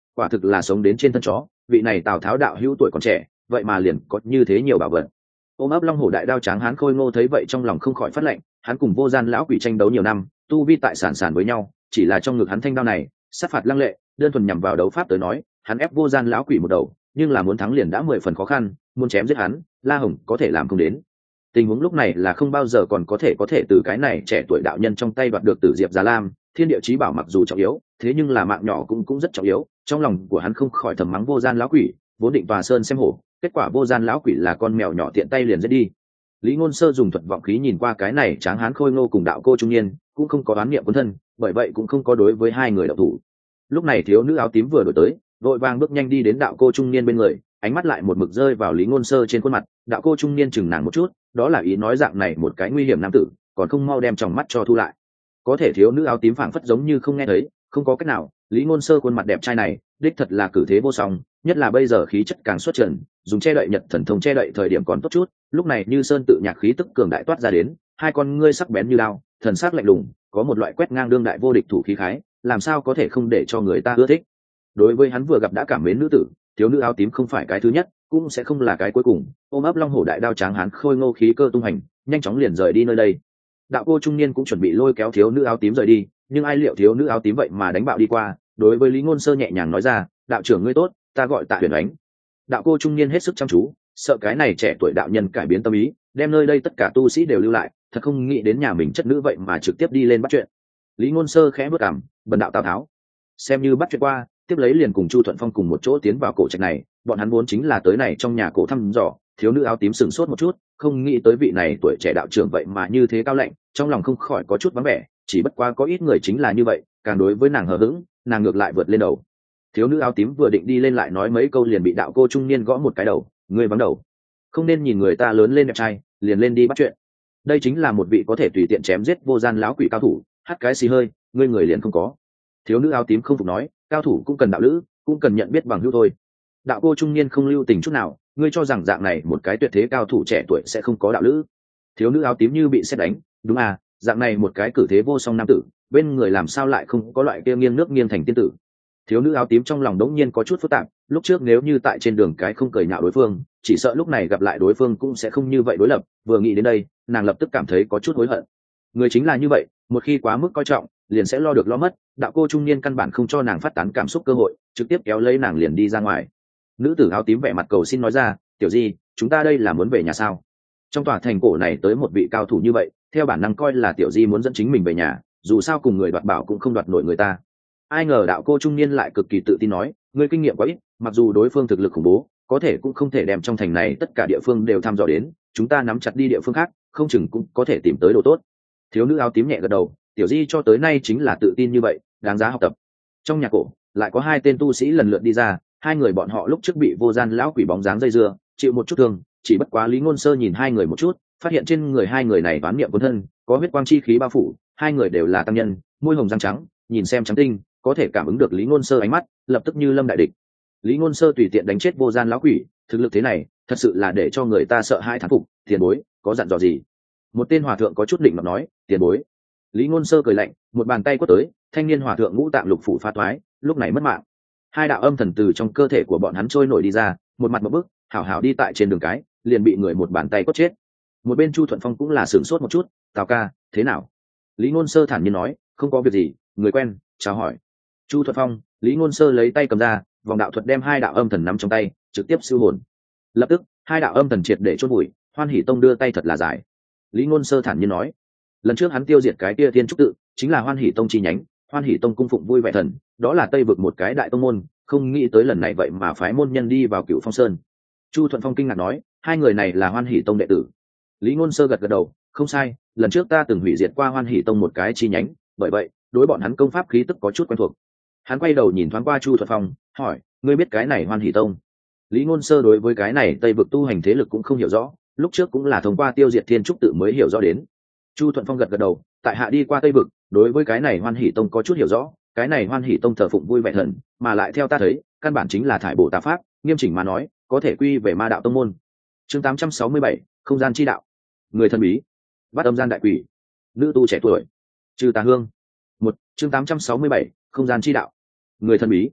Speaker 1: quả thực là sống đến trên thân chó. Vị này Tào Tháo đạo hữu tuổi còn trẻ, vậy mà liền có như thế nhiều bảo vật. Ôm ấp long hổ đại đao tráng hán khôi ngô thấy vậy trong lòng không khỏi phát lệnh. Hắn cùng vô gian lão quỷ tranh đấu nhiều năm, tu vi tại sản sản với nhau, chỉ là trong ngực hắn thanh đao này sát phạt lăng lệ, đơn thuần nhằm vào đấu pháp tới nói, hắn ép vô gian lão quỷ một đầu, nhưng là muốn thắng liền đã mười phần khó khăn, muốn chém giết hắn, La Hồng có thể làm không đến. Tình huống lúc này là không bao giờ còn có thể có thể từ cái này trẻ tuổi đạo nhân trong tay đoạt được Tử Diệp Giá Lam. Thiên địa chí bảo mặc dù trọng yếu, thế nhưng là mạng nhỏ cũng cũng rất trọng yếu. Trong lòng của hắn không khỏi thầm mắng vô gian lão quỷ, vốn định tòa sơn xem hổ, kết quả vô gian lão quỷ là con mèo nhỏ tiện tay liền giết đi. Lý Ngôn Sơ dùng thuật vọng khí nhìn qua cái này tráng hán khôi ngô cùng đạo cô trung niên, cũng không có đoán niệm quân thân, bởi vậy cũng không có đối với hai người động thủ. Lúc này thiếu nữ áo tím vừa đổi tới, vội vàng bước nhanh đi đến đạo cô trung niên bên người, ánh mắt lại một mực rơi vào Lý Ngôn Sơ trên khuôn mặt. Đạo cô trung niên chừng nàng một chút, đó là ý nói dạng này một cái nguy hiểm nam tử, còn không mau đem tròng mắt cho thu lại. Có thể thiếu nữ áo tím phảng phất giống như không nghe thấy, không có cách nào. Lý Ngôn Sơ khuôn mặt đẹp trai này, đích thật là cử thế vô song, nhất là bây giờ khí chất càng xuất trần, dùng che đậy nhật thần thông che đậy thời điểm còn tốt chút, lúc này như sơn tự nhạc khí tức cường đại toát ra đến, hai con ngươi sắc bén như đao, thần sắc lạnh lùng, có một loại quét ngang đương đại vô địch thủ khí khái, làm sao có thể không để cho người ta ưa thích. Đối với hắn vừa gặp đã cảm mến nữ tử, thiếu nữ áo tím không phải cái thứ nhất, cũng sẽ không là cái cuối cùng. Ôm ấp long hổ đại đao tráng hán khôi ngô khí cơ tung hành, nhanh chóng liền rời đi nơi đây. Đạo cô trung niên cũng chuẩn bị lôi kéo thiếu nữ áo tím rời đi, nhưng ai liệu thiếu nữ áo tím vậy mà đánh bạo đi qua, đối với Lý Ngôn Sơ nhẹ nhàng nói ra, đạo trưởng ngươi tốt, ta gọi Tạ Huyền Ánh. Đạo cô trung niên hết sức chăm chú, sợ cái này trẻ tuổi đạo nhân cải biến tâm ý, đem nơi đây tất cả tu sĩ đều lưu lại, thật không nghĩ đến nhà mình chất nữ vậy mà trực tiếp đi lên bắt chuyện. Lý Ngôn Sơ khẽ bước cằm, bần đạo Tào Tháo, xem như bắt chuyện qua, tiếp lấy liền cùng Chu Thuận Phong cùng một chỗ tiến vào cổ trạch này. Bọn hắn vốn chính là tới này trong nhà cổ thăm dò. Thiếu nữ áo tím sừng sốt một chút, không nghĩ tới vị này tuổi trẻ đạo trưởng vậy mà như thế cao lạnh, trong lòng không khỏi có chút vắng vẻ. Chỉ bất quá có ít người chính là như vậy, càng đối với nàng hờ hững, nàng ngược lại vượt lên đầu. Thiếu nữ áo tím vừa định đi lên lại nói mấy câu liền bị đạo cô trung niên gõ một cái đầu, ngươi vắng đầu, không nên nhìn người ta lớn lên đẹp trai liền lên đi bắt chuyện. Đây chính là một vị có thể tùy tiện chém giết vô gian lão quỷ cao thủ, hắt cái xì hơi, ngươi người liền không có. Thiếu nữ áo tím không phục nói, cao thủ cũng cần đạo lữ, cũng cần nhận biết bằng hữu thôi. Đạo cô trung niên không lưu tình chút nào, ngươi cho rằng dạng này một cái tuyệt thế cao thủ trẻ tuổi sẽ không có đạo lữ? Thiếu nữ áo tím như bị sét đánh, đúng à, dạng này một cái cử thế vô song nam tử, bên người làm sao lại không có loại kia nghiêng nước nghiêng thành tiên tử? Thiếu nữ áo tím trong lòng đống nhiên có chút phức tạp, lúc trước nếu như tại trên đường cái không cười nhạo đối phương, chỉ sợ lúc này gặp lại đối phương cũng sẽ không như vậy đối lập. Vừa nghĩ đến đây, nàng lập tức cảm thấy có chút hối hận. Người chính là như vậy, một khi quá mức coi trọng, liền sẽ lo được lo mất. Đạo cô trung niên căn bản không cho nàng phát tán cảm xúc cơ hội, trực tiếp kéo lấy nàng liền đi ra ngoài. Nữ tử áo tím vẻ mặt cầu xin nói ra, tiểu di, chúng ta đây là muốn về nhà sao? Trong tòa thành cổ này tới một vị cao thủ như vậy, theo bản năng coi là tiểu di muốn dẫn chính mình về nhà, dù sao cùng người đoạt bảo cũng không đoạt nổi người ta. Ai ngờ đạo cô trung niên lại cực kỳ tự tin nói, ngươi kinh nghiệm quá ít, mặc dù đối phương thực lực khủng bố, có thể cũng không thể đem trong thành này tất cả địa phương đều thăm dò đến, chúng ta nắm chặt đi địa phương khác, không chừng cũng có thể tìm tới đồ tốt. Thiếu nữ áo tím nhẹ gật đầu, tiểu di cho tới nay chính là tự tin như vậy, đáng giá học tập. Trong nhà cổ lại có hai tên tu sĩ lần lượt đi ra, hai người bọn họ lúc trước bị vô gian lão quỷ bóng dáng dây dưa, chịu một chút thương, chỉ bất quá Lý Ngôn Sơ nhìn hai người một chút, phát hiện trên người hai người này bán niệm quân thân, có huyết quang chi khí bao phủ, hai người đều là tăng nhân, môi hồng răng trắng, nhìn xem trắng tinh, có thể cảm ứng được Lý Ngôn Sơ ánh mắt, lập tức như lâm đại địch. Lý Ngôn Sơ tùy tiện đánh chết vô gian lão quỷ, thực lực thế này, thật sự là để cho người ta sợ hãi thán phục. Tiền bối, có dặn dò gì? Một tên hòa thượng có chút định mà nói. Tiền bối. Lý Ngôn Sơ cười lạnh, một bàn tay quất tới, thanh niên hòa thượng ngũ tạng lục phủ phá toái, lúc này mất mạng. Hai đạo âm thần từ trong cơ thể của bọn hắn trôi nổi đi ra, một mặt một bước, hảo hảo đi tại trên đường cái, liền bị người một bàn tay quất chết. Một bên Chu Thuận Phong cũng là sửng sốt một chút, Tào ca, thế nào? Lý Ngôn Sơ thản nhiên nói, không có việc gì, người quen, chào hỏi. Chu Thuận Phong, Lý Ngôn Sơ lấy tay cầm ra, vòng đạo thuật đem hai đạo âm thần nắm trong tay, trực tiếp siêu hồn. Lập tức, hai đạo âm thần triệt để chôn bụi, Hoan Hỷ Tông đưa tay thật là dài. Lý Ngôn Sơ thản nhiên nói, lần trước hắn tiêu diệt cái kia Thiên Trúc tự, chính là Hoan Hỷ Tông chi nhánh, Hoan Hỷ Tông cung phụng vui vẻ thần, đó là Tây vực một cái đại tông môn, không nghĩ tới lần này vậy mà phái môn nhân đi vào Cửu Phong Sơn. Chu Thuận Phong kinh ngạc nói, hai người này là Hoan Hỷ Tông đệ tử. Lý Ngôn Sơ gật gật đầu, không sai, lần trước ta từng hủy diệt qua Hoan Hỷ Tông một cái chi nhánh, bởi vậy, đối bọn hắn công pháp khí tức có chút quen thuộc. Hắn quay đầu nhìn thoáng qua Chu Thuận Phong, hỏi, ngươi biết cái này Hoan Hỷ Tông? Lý Ngôn Sơ đối với cái này Tây vực tu hành thế lực cũng không hiểu rõ, lúc trước cũng là thông qua tiêu diệt Thiên Trúc tự mới hiểu rõ đến. Chu Thuận Phong gật gật đầu, tại hạ đi qua Tây vực, đối với cái này Hoan Hỷ Tông có chút hiểu rõ, cái này Hoan Hỷ Tông thờ phụng vui vẻ thần, mà lại theo ta thấy, căn bản chính là thải bổ tà pháp, nghiêm chỉnh mà nói, có thể quy về ma đạo tông môn. Chương tám trăm sáu mươi bảy, không gian chi đạo. Người thần bí, bắt âm gian đại quỷ, nữ tu trẻ tuổi, trừ tà hương. Một, chương tám trăm sáu mươi bảy, không gian chi đạo. Người thần bí,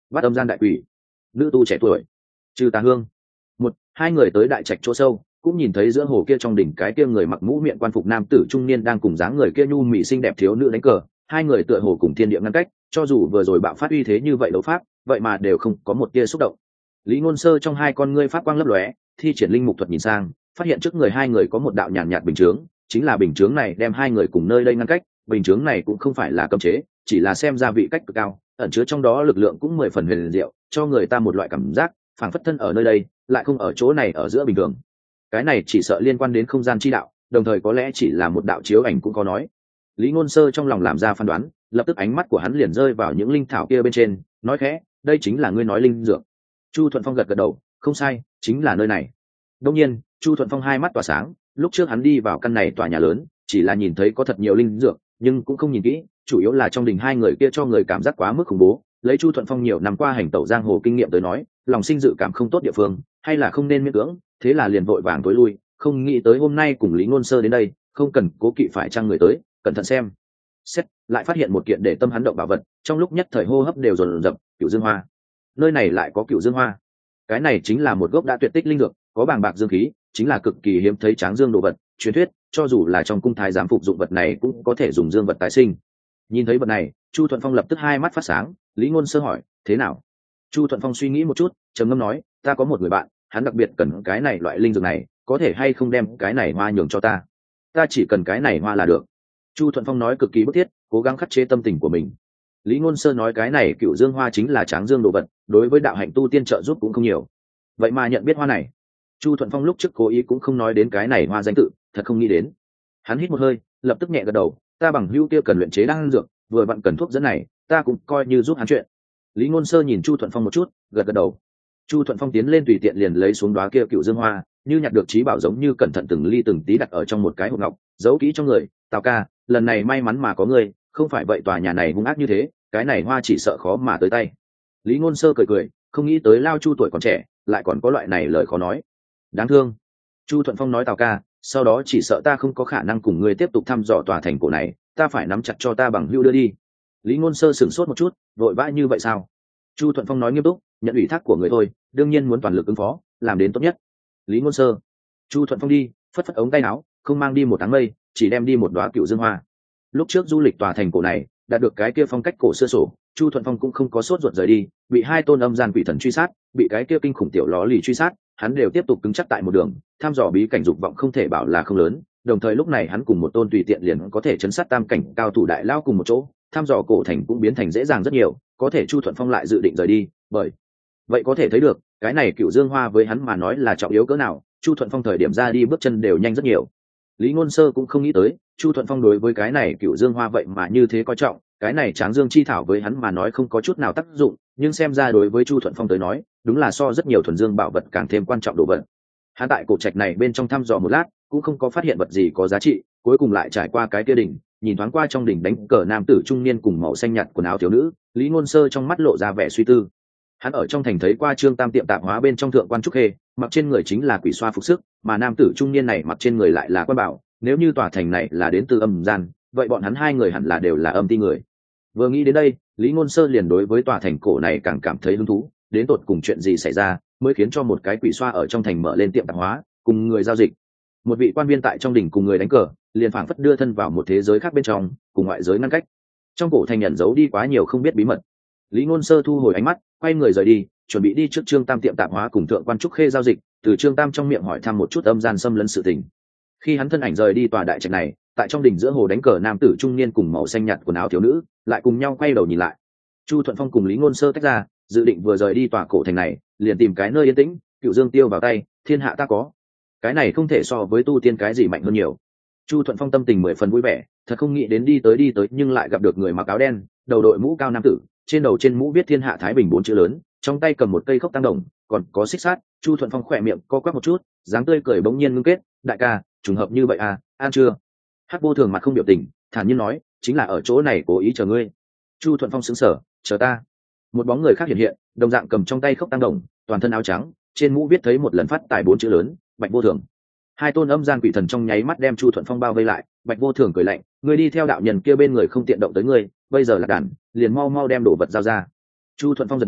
Speaker 1: bắt âm gian đại quỷ, nữ tu trẻ tuổi, trừ tà hương. Một hai người tới đại trạch chỗ sâu, cũng nhìn thấy giữa hồ kia trong đỉnh cái kia người mặc mũ miệng quan phục nam tử trung niên đang cùng dáng người kia nhu mị xinh đẹp thiếu nữ đánh cờ. Hai người tựa hồ cùng thiên địa ngăn cách, cho dù vừa rồi bạo phát uy thế như vậy đấu pháp, vậy mà đều không có một tia xúc động. Lý Ngôn Sơ trong hai con ngươi pháp quang lấp lóe, thi triển linh mục thuật nhìn sang, phát hiện trước người hai người có một đạo nhàn nhạt bình chướng, chính là bình chướng này đem hai người cùng nơi đây ngăn cách. Bình chướng này cũng không phải là cấm chế, chỉ là xem ra vị cách cực cao, ẩn chứa trong đó lực lượng cũng mười phần huyền diệu, cho người ta một loại cảm giác phảng phất thân ở nơi đây, lại không ở chỗ này ở giữa bình thường. Cái này chỉ sợ liên quan đến không gian chi đạo, đồng thời có lẽ chỉ là một đạo chiếu ảnh cũng có nói. Lý Ngôn Sơ trong lòng làm ra phán đoán, lập tức ánh mắt của hắn liền rơi vào những linh thảo kia bên trên, nói khẽ, đây chính là ngươi nói linh dược. Chu Thuận Phong gật gật đầu, không sai, chính là nơi này. Đương nhiên, Chu Thuận Phong hai mắt tỏa sáng, lúc trước hắn đi vào căn này tòa nhà lớn, chỉ là nhìn thấy có thật nhiều linh dược, nhưng cũng không nhìn kỹ, chủ yếu là trong đình hai người kia cho người cảm giác quá mức khủng bố. Lấy Chu Thuận Phong nhiều năm qua hành tẩu giang hồ kinh nghiệm tới nói, lòng sinh dự cảm không tốt địa phương, hay là không nên miễn cưỡng, thế là liền vội vàng tối lui, không nghĩ tới hôm nay cùng Lý Ngôn Sơ đến đây, không cần cố kỵ phải chăng người tới, cẩn thận xem. Xét, lại phát hiện một kiện để tâm hắn động bảo vật, trong lúc nhất thời hô hấp đều dồn dập, Cửu Dương Hoa. Nơi này lại có Cửu Dương Hoa. Cái này chính là một gốc đã tuyệt tích linh dược, có bàng bạc dương khí, chính là cực kỳ hiếm thấy tráng dương đồ vật, truyền thuyết, cho dù là trong cung thái giám phục dụng vật này cũng có thể dùng dương vật tái sinh. Nhìn thấy vật này, Chu Thuận Phong lập tức hai mắt phát sáng. Lý Ngôn Sơ hỏi, thế nào? Chu Thuận Phong suy nghĩ một chút, trầm ngâm nói, ta có một người bạn, hắn đặc biệt cần cái này loại linh dược này, có thể hay không đem cái này hoa nhường cho ta? Ta chỉ cần cái này hoa là được. Chu Thuận Phong nói cực kỳ bức thiết, cố gắng khắc chế tâm tình của mình. Lý Ngôn Sơ nói cái này Cửu Dương Hoa chính là tráng dương đồ vật, đối với đạo hạnh tu tiên trợ giúp cũng không nhiều. Vậy mà nhận biết hoa này. Chu Thuận Phong lúc trước cố ý cũng không nói đến cái này hoa danh tự, thật không nghĩ đến. Hắn hít một hơi, lập tức nhẹ gật đầu, ta bằng hữu kia cần luyện chế đan dược, vừa vặn cần thuốc dẫn này, ta cũng coi như giúp hắn chuyện. Lý Ngôn Sơ nhìn Chu Thuận Phong một chút, gật gật đầu. Chu Thuận Phong tiến lên tùy tiện liền lấy xuống đóa kia Cửu Dương Hoa, như nhặt được trí bảo giống như cẩn thận từng ly từng tí đặt ở trong một cái hộp ngọc, giấu kỹ trong người. Tào ca, lần này may mắn mà có ngươi, không phải vậy tòa nhà này hung ác như thế, cái này hoa chỉ sợ khó mà tới tay. Lý Ngôn Sơ cười cười, không nghĩ tới Lao Chu tuổi còn trẻ, lại còn có loại này lời khó nói. Đáng thương. Chu Thuận Phong nói, Tào ca, sau đó chỉ sợ ta không có khả năng cùng ngươi tiếp tục thăm dò tòa thành cổ này, ta phải nắm chặt cho ta bằng hữu đưa đi. Lý Ngôn Sơ sửng sốt một chút, vội vã như vậy sao? Chu Thuận Phong nói nghiêm túc, nhận ủy thác của người thôi, đương nhiên muốn toàn lực ứng phó, làm đến tốt nhất. Lý Ngôn Sơ. Chu Thuận Phong đi, phất phất ống tay áo, không mang đi một áng mây, chỉ đem đi một đóa Cửu Dương Hoa. Lúc trước du lịch tòa thành cổ này, đạt được cái kia phong cách cổ xưa sổ, Chu Thuận Phong cũng không có sốt ruột rời đi, bị hai tôn âm gian quỷ thần truy sát, bị cái kia kinh khủng tiểu ló lì truy sát, hắn đều tiếp tục cứng chắc tại một đường, tham dò bí cảnh dục vọng không thể bảo là không lớn, đồng thời lúc này hắn cùng một tôn tùy tiện liền có thể chấn sát tam cảnh cao thủ đại lao cùng một chỗ, tham dò cổ thành cũng biến thành dễ dàng rất nhiều, có thể Chu Thuận Phong lại dự định rời đi, bởi vậy có thể thấy được, cái này Cửu Dương Hoa với hắn mà nói là trọng yếu cỡ nào, Chu Thuận Phong thời điểm ra đi bước chân đều nhanh rất nhiều. Lý Ngôn Sơ cũng không nghĩ tới, Chu Thuận Phong đối với cái này Cửu Dương Hoa vậy mà như thế coi trọng, cái này Tráng Dương chi thảo với hắn mà nói không có chút nào tác dụng, nhưng xem ra đối với Chu Thuận Phong tới nói, đúng là so rất nhiều thuần dương bảo vật càng thêm quan trọng đồ vật. Hắn tại cổ trạch này bên trong thăm dò một lát, cũng không có phát hiện vật gì có giá trị, cuối cùng lại trải qua cái kia đỉnh, nhìn thoáng qua trong đỉnh đánh cờ nam tử trung niên cùng màu xanh nhạt quần áo thiếu nữ, Lý Ngôn Sơ trong mắt lộ ra vẻ suy tư. Hắn ở trong thành thấy qua Trương Tam tiệm tạp hóa bên trong thượng quan trúc khê, mặc trên người chính là quỷ xoa phục sức, mà nam tử trung niên này mặc trên người lại là quan bảo, nếu như tòa thành này là đến từ âm gian, vậy bọn hắn hai người hẳn là đều là âm ti người. Vừa nghĩ đến đây, Lý Ngôn Sơ liền đối với tòa thành cổ này càng cảm thấy hứng thú, đến tột cùng chuyện gì xảy ra, mới khiến cho một cái quỷ xoa ở trong thành mở lên tiệm tạp hóa, cùng người giao dịch. Một vị quan viên tại trong đỉnh cùng người đánh cờ, liền phảng phất đưa thân vào một thế giới khác bên trong, cùng ngoại giới ngăn cách. Trong cổ thành nhận giấu đi quá nhiều không biết bí mật. Lý Ngôn Sơ thu hồi ánh mắt, quay người rời đi, chuẩn bị đi trước Trương Tam tiệm tạp hóa cùng thượng quan trúc khê giao dịch, từ Trương Tam trong miệng hỏi thăm một chút âm gian xâm lấn sự tình. Khi hắn thân ảnh rời đi tòa đại trạch này, tại trong đỉnh giữa hồ đánh cờ nam tử trung niên cùng màu xanh nhạt quần áo thiếu nữ, lại cùng nhau quay đầu nhìn lại. Chu Thuận Phong cùng Lý Ngôn Sơ tách ra, dự định vừa rời đi tòa cổ thành này, liền tìm cái nơi yên tĩnh, Cựu Dương tiêu vào tay, thiên hạ ta có. Cái này không thể so với tu tiên cái gì mạnh hơn nhiều. Chu Thuận Phong tâm tình mười phần vui vẻ, thật không nghĩ đến đi tới đi tới nhưng lại gặp được người mặc áo đen, đầu đội mũ cao nam tử, trên đầu trên mũ viết thiên hạ thái bình bốn chữ lớn, trong tay cầm một cây khốc tăng đồng, còn có xích sắt. Chu Thuận Phong khỏe miệng co quắp một chút, dáng tươi cười bỗng nhiên ngưng kết, đại ca, trùng hợp như vậy à, ăn chưa? Hắc Vô Thường mặt không biểu tình, thản nhiên nói, chính là ở chỗ này cố ý chờ ngươi. Chu Thuận Phong sững sờ, chờ ta? Một bóng người khác hiện hiện, đồng dạng cầm trong tay khốc tăng đồng, toàn thân áo trắng, trên mũ viết thấy một lần phát tài bốn chữ lớn, Bạch Vô Thường. Hai tôn âm gian quỷ thần trong nháy mắt đem Chu Thuận Phong bao vây lại. Bạch Vô Thường cười lạnh, ngươi đi theo đạo nhân kia bên người không tiện động tới ngươi, bây giờ là đàn, liền mau mau đem đồ vật giao ra. Chu Thuận Phong giật mình,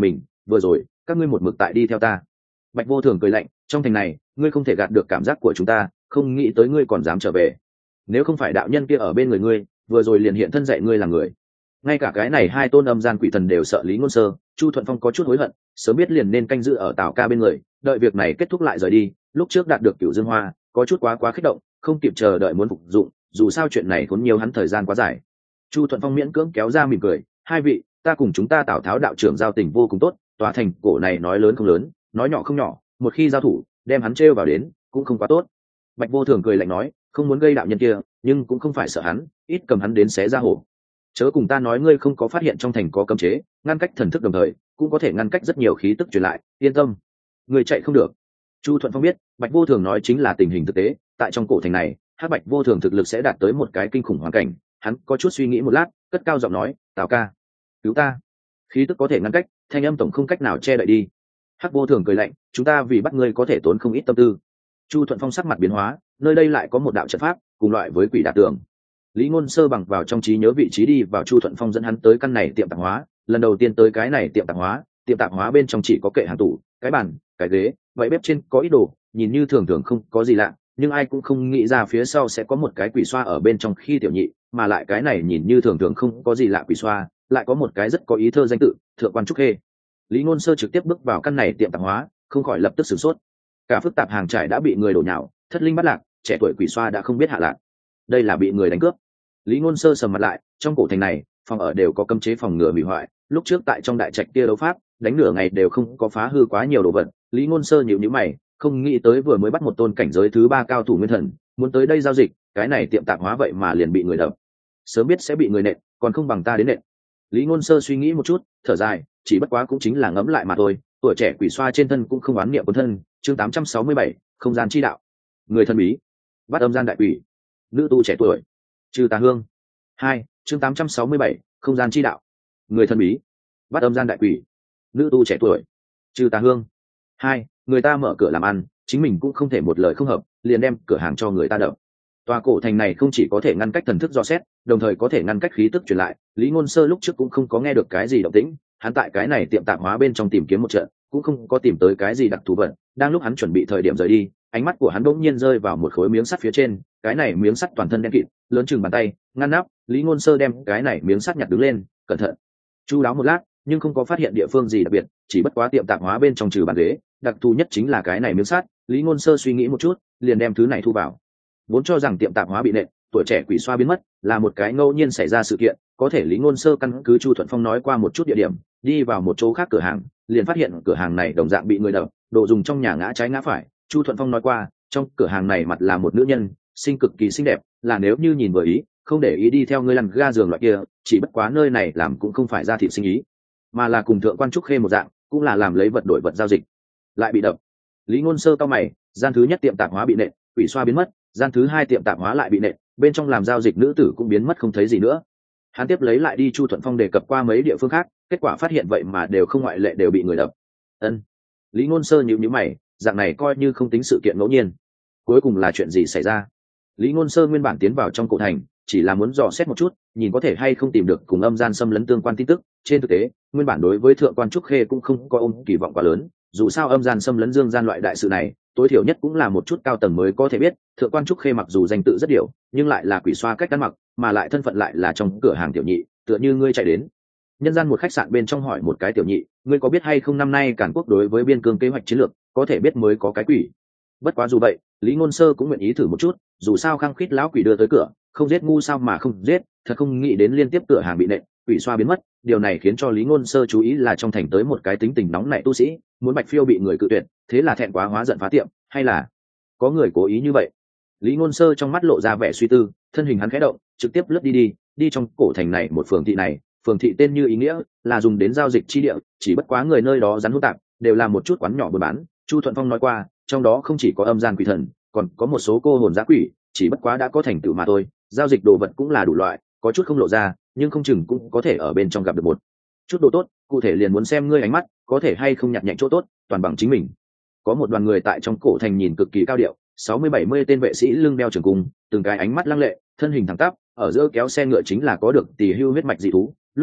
Speaker 1: vừa rồi các ngươi một mực tại đi theo ta. Bạch Vô Thường cười lạnh, trong thành này ngươi không thể gạt được cảm giác của chúng ta, không nghĩ tới ngươi còn dám trở về. Nếu không phải đạo nhân kia ở bên người ngươi, vừa rồi liền hiện thân dạy ngươi là người. Ngay cả cái này hai tôn âm gian quỷ thần đều sợ Lý Ngôn Sơ. Chu Thuận Phong có chút hối hận, sớm biết liền nên canh giữ ở Tào Ca bên người, đợi việc này kết thúc lại rời đi. Lúc trước đạt được Cửu Dương Hoa, có chút quá quá kích động, không kịp chờ đợi muốn phục dụng, dù sao chuyện này tốn nhiều hắn thời gian quá dài. Chu Thuận Phong miễn cưỡng kéo ra mỉm cười, hai vị, ta cùng chúng ta Tào Tháo đạo trưởng giao tình vô cùng tốt, tòa thành cổ này nói lớn không lớn, nói nhỏ không nhỏ, một khi giao thủ, đem hắn trêu vào đến, cũng không quá tốt. Bạch Vô Thường cười lạnh nói, không muốn gây đạo nhân kia, nhưng cũng không phải sợ hắn, ít cầm hắn đến xé ra hổ. Chớ cùng ta nói ngươi không có phát hiện trong thành có cấm chế, ngăn cách thần thức đồng thời, cũng có thể ngăn cách rất nhiều khí tức truyền lại, yên tâm, ngươi chạy không được. Chu Thuận Phong biết, Bạch Vô Thường nói chính là tình hình thực tế, tại trong cổ thành này, Hắc Bạch Vô Thường thực lực sẽ đạt tới một cái kinh khủng hoàn cảnh, hắn có chút suy nghĩ một lát, cất cao giọng nói, Tào ca, cứu ta. Khí tức có thể ngăn cách, thanh âm tổng không cách nào che đậy đi. Hắc Vô Thường cười lạnh, chúng ta vì bắt ngươi có thể tốn không ít tâm tư. Chu Thuận Phong sắc mặt biến hóa, nơi đây lại có một đạo trận pháp, cùng loại với quỷ đả tường. Lý Ngôn Sơ bằng vào trong trí nhớ vị trí đi vào Chu Thuận Phong dẫn hắn tới căn này tiệm tạp hóa, lần đầu tiên tới cái này tiệm tạp hóa, tiệm tạp hóa bên trong chỉ có kệ hàng tủ, cái bàn, cái ghế, vậy bếp trên có ít đồ, nhìn như thường thường không có gì lạ, nhưng ai cũng không nghĩ ra phía sau sẽ có một cái quỷ xoa ở bên trong khi tiểu nhị, mà lại cái này nhìn như thường thường không có gì lạ quỷ xoa, lại có một cái rất có ý thơ danh tự, Thượng quan Trúc Khê. Lý Ngôn Sơ trực tiếp bước vào căn này tiệm tạp hóa, không khỏi lập tức sửng sốt. Cả phức tạp hàng trải đã bị người đổ nhào, thất linh bắt lạc, trẻ tuổi quỷ xoa đã không biết hạ lạc. Đây là bị người đánh cướp. Lý Ngôn Sơ sầm mặt lại, trong cổ thành này, phòng ở đều có cấm chế phòng ngừa hủy hoại, lúc trước tại trong đại trạch kia đấu pháp, đánh nửa ngày đều không có phá hư quá nhiều đồ vật. Lý Ngôn Sơ nhíu nhíu mày, không nghĩ tới vừa mới bắt một tôn cảnh giới thứ ba cao thủ nguyên thần, muốn tới đây giao dịch, cái này tiệm tạp hóa vậy mà liền bị người đập. Sớm biết sẽ bị người nện, còn không bằng ta đến nện. Lý Ngôn Sơ suy nghĩ một chút, thở dài, chỉ bất quá cũng chính là ngẫm lại mà thôi, tuổi trẻ quỷ xoa trên thân cũng không oán niệm quân thân. Chương tám trăm sáu mươi bảy, không gian chi đạo. Người thân bí, bắt âm gian đại quỷ, nữ tu trẻ tuổi, trừ tà hương. Hai, chương tám trăm sáu mươi bảy, không gian chi đạo. Người thân bí, bắt âm gian đại quỷ, nữ tu trẻ tuổi, trừ tà hương. Hai, người ta mở cửa làm ăn, chính mình cũng không thể một lời không hợp, liền đem cửa hàng cho người ta đập. Tòa cổ thành này không chỉ có thể ngăn cách thần thức dò xét, đồng thời có thể ngăn cách khí tức truyền lại. Lý Ngôn Sơ lúc trước cũng không có nghe được cái gì động tĩnh, hắn tại cái này tiệm tạp hóa bên trong tìm kiếm một trận, cũng không có tìm tới cái gì đặc thù vật. Đang lúc hắn chuẩn bị thời điểm rời đi, ánh mắt của hắn bỗng nhiên rơi vào một khối miếng sắt phía trên, cái này miếng sắt toàn thân đen kịt, lớn chừng bàn tay, ngăn nắp. Lý Ngôn Sơ đem cái này miếng sắt nhặt đứng lên, cẩn thận chu đáo một lát, nhưng không có phát hiện địa phương gì đặc biệt, chỉ bất quá tiệm tạp hóa bên trong trừ bàn ghế, đặc thù nhất chính là cái này miếng sắt. Lý Ngôn Sơ suy nghĩ một chút, liền đem thứ này thu vào. Vốn cho rằng tiệm tạp hóa bị nện, tuổi trẻ quỷ xoa biến mất là một cái ngẫu nhiên xảy ra sự kiện, có thể Lý Ngôn Sơ căn cứ Chu Thuận Phong nói qua một chút địa điểm, đi vào một chỗ khác cửa hàng, liền phát hiện cửa hàng này đồng dạng bị người đập, đồ dùng trong nhà ngã trái ngã phải. Chu Thuận Phong nói qua, trong cửa hàng này mặt là một nữ nhân, xinh cực kỳ xinh đẹp, là nếu như nhìn vừa ý, không để ý đi theo ngươi lăn ga giường loại kia, chỉ bất quá nơi này làm cũng không phải ra thịt sinh ý, mà là cùng Thượng quan Trúc Khê một dạng, cũng là làm lấy vật đổi vật giao dịch, lại bị đập. Lý Ngôn Sơ cau mày, gian thứ nhất tiệm tạp hóa bị nện, quỷ xoa biến mất, gian thứ hai tiệm tạp hóa lại bị nện, bên trong làm giao dịch nữ tử cũng biến mất không thấy gì nữa. Hắn tiếp lấy lại đi Chu Thuận Phong đề cập qua mấy địa phương khác, kết quả phát hiện vậy mà đều không ngoại lệ đều bị người đập. Ân. Lý Ngôn Sơ nhíu nhíu mày, dạng này coi như không tính sự kiện ngẫu nhiên. Cuối cùng là chuyện gì xảy ra? Lý Ngôn Sơ nguyên bản tiến vào trong cổ thành, chỉ là muốn dò xét một chút, nhìn có thể hay không tìm được cùng âm gian xâm lấn tương quan tin tức. Trên thực tế, nguyên bản đối với Thượng quan Trúc Khê cũng không có ôm kỳ vọng quá lớn, dù sao âm gian xâm lấn dương gian loại đại sự này, tối thiểu nhất cũng là một chút cao tầng mới có thể biết. Thượng quan Trúc Khê mặc dù danh tự rất điệu, nhưng lại là quỷ xoa cách ăn mặc, mà lại thân phận lại là trong cửa hàng tiểu nhị, tựa như ngươi chạy đến nhân gian một khách sạn bên trong hỏi một cái tiểu nhị, ngươi có biết hay không năm nay Càn Quốc đối với biên cương kế hoạch chiến lược, có thể biết mới có cái quỷ. Bất quá dù vậy, Lý Ngôn Sơ cũng nguyện ý thử một chút, dù sao khăng khít lão quỷ đưa tới cửa, không giết ngu sao mà không giết, thật không nghĩ đến liên tiếp cửa hàng bị nện, quỷ xoa biến mất. Điều này khiến cho Lý Ngôn Sơ chú ý là trong thành tới một cái tính tình nóng nảy tu sĩ, muốn Bạch Phiêu bị người cự tuyệt, thế là thẹn quá hóa giận phá tiệm, hay là có người cố ý như vậy. Lý Ngôn Sơ trong mắt lộ ra vẻ suy tư, thân hình hắn khẽ động, trực tiếp lướt đi đi, đi trong cổ thành này một phường thị này, phường thị tên như ý nghĩa, là dùng đến giao dịch chi địa, chỉ bất quá người nơi đó rắn hỗn tạp, đều là một chút quán nhỏ buôn bán. Chu Thuận Phong nói qua, trong đó không chỉ có âm gian quỷ thần, còn có một số cô hồn dã quỷ, chỉ bất quá đã có thành tựu mà thôi. Giao dịch đồ vật cũng là đủ loại, có chút không lộ ra, nhưng không chừng cũng có thể ở bên trong gặp được một chút đồ tốt. Cụ thể liền muốn xem ngươi ánh mắt, có thể hay không nhặt nhạnh chỗ tốt, toàn bằng chính mình. Có một đoàn người tại trong cổ thành nhìn cực kỳ cao điệu, sáu mươi bảy mươi tên vệ sĩ lưng đeo trường cung, từng cái ánh mắt lăng lệ, thân hình thẳng tắp, ở giữa kéo xe ngựa chính là có được tỳ hưu huyết mạch dị thú. Lúc này,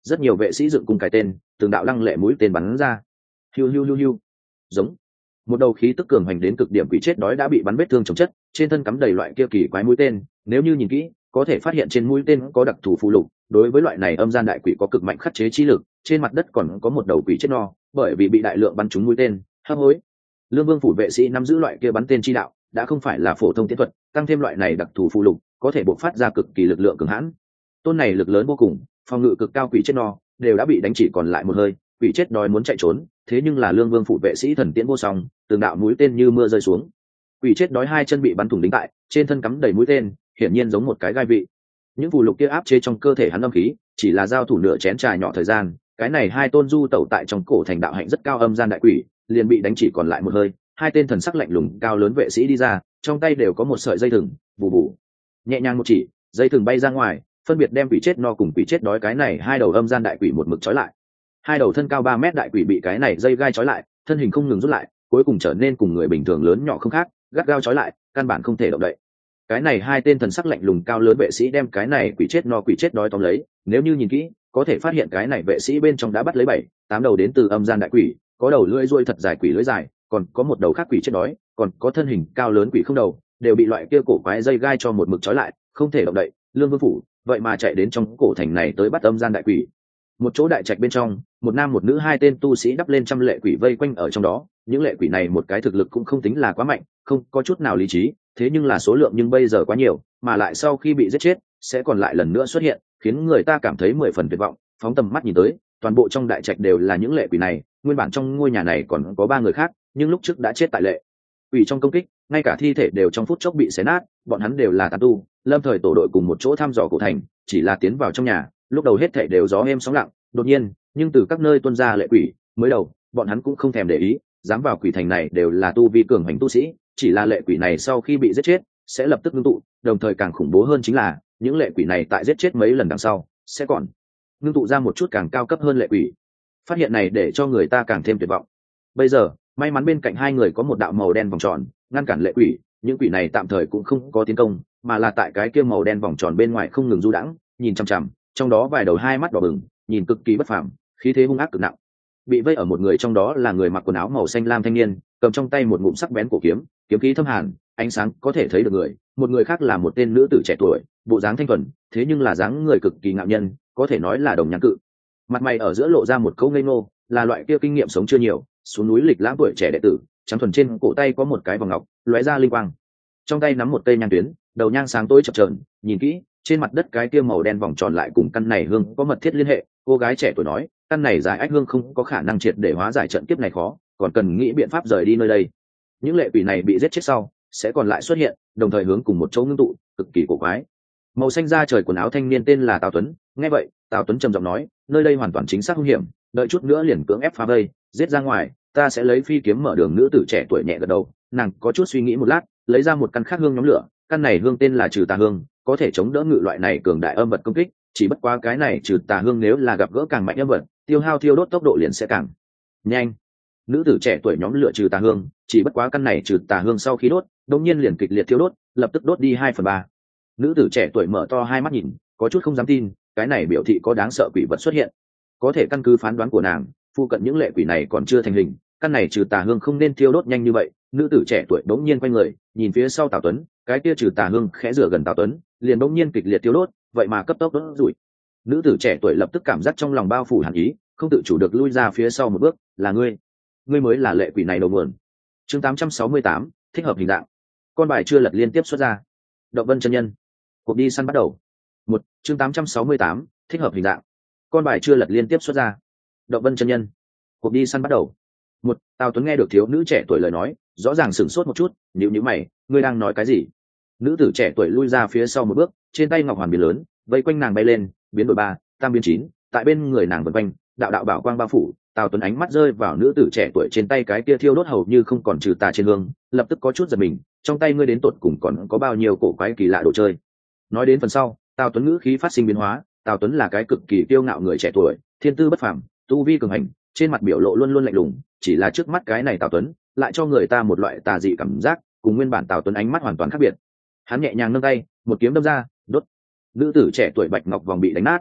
Speaker 1: rất nhiều vệ sĩ dựng cùng cái tên, từng đạo lăng lệ mũi tên bắn ra. Hiu hiu hiu hiu. Giống. Một đầu khí tức cường hành đến cực điểm quỷ chết đói đã bị bắn vết thương chồng chất, trên thân cắm đầy loại kia kỳ quái mũi tên, nếu như nhìn kỹ, có thể phát hiện trên mũi tên có đặc thù phù lục, đối với loại này âm gian đại quỷ có cực mạnh khắc chế chi lực. Trên mặt đất còn có một đầu quỷ chết no, bởi vì bị đại lượng bắn trúng mũi tên, hấp hối. Lương Vương phủ vệ sĩ nắm giữ loại kia bắn tên chi đạo, đã không phải là phổ thông tiến thuật, tăng thêm loại này đặc thù phù lục, có thể bộc phát ra cực kỳ lực lượng cường hãn. Tôn này lực lớn vô cùng, phòng ngự cực cao quỷ chết no, đều đã bị đánh chỉ còn lại một hơi, quỷ chết đói muốn chạy trốn, thế nhưng là Lương Vương phủ vệ sĩ thần tiễn vô song, từng đạo mũi tên như mưa rơi xuống. Quỷ chết đói hai chân bị bắn thủng đính tại, trên thân cắm đầy mũi tên, hiển nhiên giống một cái gai vị. Những phù lục kia áp chế trong cơ thể hắn âm khí, chỉ là giao thủ nửa chén trà nhỏ thời gian, cái này hai tôn du tẩu tại trong cổ thành đạo hạnh rất cao âm gian đại quỷ, liền bị đánh chỉ còn lại một hơi. Hai tên thần sắc lạnh lùng cao lớn vệ sĩ đi ra, trong tay đều có một sợi dây thừng, bù bù, nhẹ nhàng một chỉ, dây thừng bay ra ngoài, phân biệt đem quỷ chết no cùng quỷ chết đói cái này hai đầu âm gian đại quỷ một mực trói lại. Hai đầu thân cao ba mét đại quỷ bị cái này dây gai trói lại, thân hình không ngừng rút lại, cuối cùng trở nên cùng người bình thường lớn nhỏ không khác, gắt gao trói lại, căn bản không thể động đậy. Cái này hai tên thần sắc lạnh lùng cao lớn vệ sĩ đem cái này quỷ chết no quỷ chết đói tóm lấy, nếu như nhìn kỹ, có thể phát hiện cái này vệ sĩ bên trong đã bắt lấy bảy, tám đầu đến từ âm gian đại quỷ, có đầu lưỡi ruồi thật dài quỷ lưỡi dài, còn có một đầu khác quỷ chết đói, còn có thân hình cao lớn quỷ không đầu, đều bị loại kia cổ quái dây gai cho một mực trói lại, không thể động đậy. Lương Vương phủ vậy mà chạy đến trong cổ thành này tới bắt âm gian đại quỷ. Một chỗ đại trạch bên trong, một nam một nữ hai tên tu sĩ đắp lên trăm lệ quỷ vây quanh ở trong đó. Những lệ quỷ này một cái thực lực cũng không tính là quá mạnh, không có chút nào lý trí, thế nhưng là số lượng nhưng bây giờ quá nhiều, mà lại sau khi bị giết chết sẽ còn lại lần nữa xuất hiện, khiến người ta cảm thấy mười phần tuyệt vọng. Phóng tầm mắt nhìn tới, toàn bộ trong đại trạch đều là những lệ quỷ này. Nguyên bản trong ngôi nhà này còn có ba người khác, nhưng lúc trước đã chết tại lệ quỷ trong công kích, ngay cả thi thể đều trong phút chốc bị xé nát. Bọn hắn đều là tán tu, lâm thời tổ đội cùng một chỗ thăm dò cổ thành, chỉ là tiến vào trong nhà, lúc đầu hết thảy đều gió êm sóng lặng. Đột nhiên, nhưng từ các nơi tuôn ra lệ quỷ, mới đầu bọn hắn cũng không thèm để ý, dám vào quỷ thành này đều là tu vi cường hành tu sĩ, chỉ là lệ quỷ này sau khi bị giết chết sẽ lập tức ngưng tụ, đồng thời càng khủng bố hơn chính là những lệ quỷ này tại giết chết mấy lần đằng sau sẽ còn ngưng tụ ra một chút càng cao cấp hơn lệ quỷ. Phát hiện này để cho người ta càng thêm tuyệt vọng. Bây giờ may mắn bên cạnh hai người có một đạo màu đen vòng tròn ngăn cản lệ quỷ, những quỷ này tạm thời cũng không có tiến công, mà là tại cái kia màu đen vòng tròn bên ngoài không ngừng du đãng, nhìn chằm chằm, trong đó vài đầu hai mắt đỏ bừng, nhìn cực kỳ bất phàm, khí thế hung ác cực nặng. Bị vây ở một người trong đó là người mặc quần áo màu xanh lam thanh niên, cầm trong tay một ngụm sắc bén cổ kiếm, kiếm khí thâm hàn, ánh sáng có thể thấy được người. Một người khác là một tên nữ tử trẻ tuổi, bộ dáng thanh thuần, thế nhưng là dáng người cực kỳ ngạo nhân, có thể nói là đồng nhan cự. Mặt mày ở giữa lộ ra một câu ngây ngô, là loại kia kinh nghiệm sống chưa nhiều, xuống núi lịch lãm tuổi trẻ đệ tử, trắng thuần trên cổ tay có một cái vòng ngọc, lóe ra linh quang. Trong tay nắm một cây nhang tuyến, đầu nhang sáng tối chập chờn, nhìn kỹ, trên mặt đất cái kia màu đen vòng tròn lại cùng căn này hương có mật thiết liên hệ. Cô gái trẻ tuổi nói, căn này giải ách hương không có khả năng triệt để hóa giải trận kiếp này khó, còn cần nghĩ biện pháp rời đi nơi đây. Những lệ quỷ này bị giết chết sau sẽ còn lại xuất hiện, đồng thời hướng cùng một chỗ ngưng tụ, cực kỳ cổ quái. Màu xanh da trời quần áo thanh niên tên là Tào Tuấn, nghe vậy Tào Tuấn trầm giọng nói, nơi đây hoàn toàn chính xác hung hiểm, đợi chút nữa liền cưỡng ép phá vây, giết ra ngoài, ta sẽ lấy phi kiếm mở đường. Nữ tử trẻ tuổi nhẹ gật đầu, nàng có chút suy nghĩ một lát, lấy ra một căn khác hương nhóm lửa, căn này hương tên là trừ tà hương, có thể chống đỡ ngự loại này cường đại âm vật công kích, chỉ bất quá cái này trừ tà hương nếu là gặp gỡ càng mạnh âm vật, tiêu hao thiêu đốt tốc độ liền sẽ càng nhanh. Nữ tử trẻ tuổi nhóm lửa trừ tà hương, chỉ bất quá căn này trừ tà hương sau khi đốt, đột nhiên liền kịch liệt thiêu đốt, lập tức đốt đi hai phần ba. Nữ tử trẻ tuổi mở to hai mắt nhìn, có chút không dám tin, cái này biểu thị có đáng sợ quỷ vật xuất hiện. Có thể căn cứ phán đoán của nàng, phụ cận những lệ quỷ này còn chưa thành hình, căn này trừ tà hương không nên thiêu đốt nhanh như vậy. Nữ tử trẻ tuổi đống nhiên quay người, nhìn phía sau Tào Tuấn, cái kia trừ tà hương khẽ rửa gần Tào Tuấn, liền đống nhiên kịch liệt thiêu đốt, vậy mà cấp tốc đốt rủi. Nữ tử trẻ tuổi lập tức cảm giác trong lòng bao phủ hàn ý, không tự chủ được lui ra phía sau một bước, là ngươi, ngươi mới là lệ quỷ này đầu nguồn. Chương tám trăm sáu mươi tám, thích hợp hình dạng. Con bài chưa lật liên tiếp xuất ra. Động Vân chân nhân. Cuộc đi săn bắt đầu. Một, chương tám trăm sáu mươi tám, thích hợp hình dạng. Con bài chưa lật liên tiếp xuất ra. Động Vân chân nhân. Cuộc đi săn bắt đầu. Một, Tào Tuấn nghe được thiếu nữ trẻ tuổi lời nói, rõ ràng sửng sốt một chút, nhíu nhíu mày, ngươi đang nói cái gì? Nữ tử trẻ tuổi lui ra phía sau một bước, trên tay ngọc hoàn biến lớn, vây quanh nàng bay lên, biến đổi ba, tam biến chín, tại bên người nàng vần quanh, đạo đạo bảo quang bao phủ. Tào Tuấn ánh mắt rơi vào nữ tử trẻ tuổi trên tay cái kia thiêu đốt hầu như không còn trừ tà trên hương, lập tức có chút giật mình, trong tay ngươi đến tột cùng còn có bao nhiêu cổ quái kỳ lạ đồ chơi. Nói đến phần sau, Tào Tuấn ngữ khí phát sinh biến hóa. Tào Tuấn là cái cực kỳ kiêu ngạo người trẻ tuổi, thiên tư bất phàm, tu vi cường hành, trên mặt biểu lộ luôn luôn lạnh lùng, chỉ là trước mắt cái này Tào Tuấn lại cho người ta một loại tà dị cảm giác, cùng nguyên bản Tào Tuấn ánh mắt hoàn toàn khác biệt. Hắn nhẹ nhàng nâng tay, một kiếm đâm ra, đốt. Nữ tử trẻ tuổi bạch ngọc vòng bị đánh nát.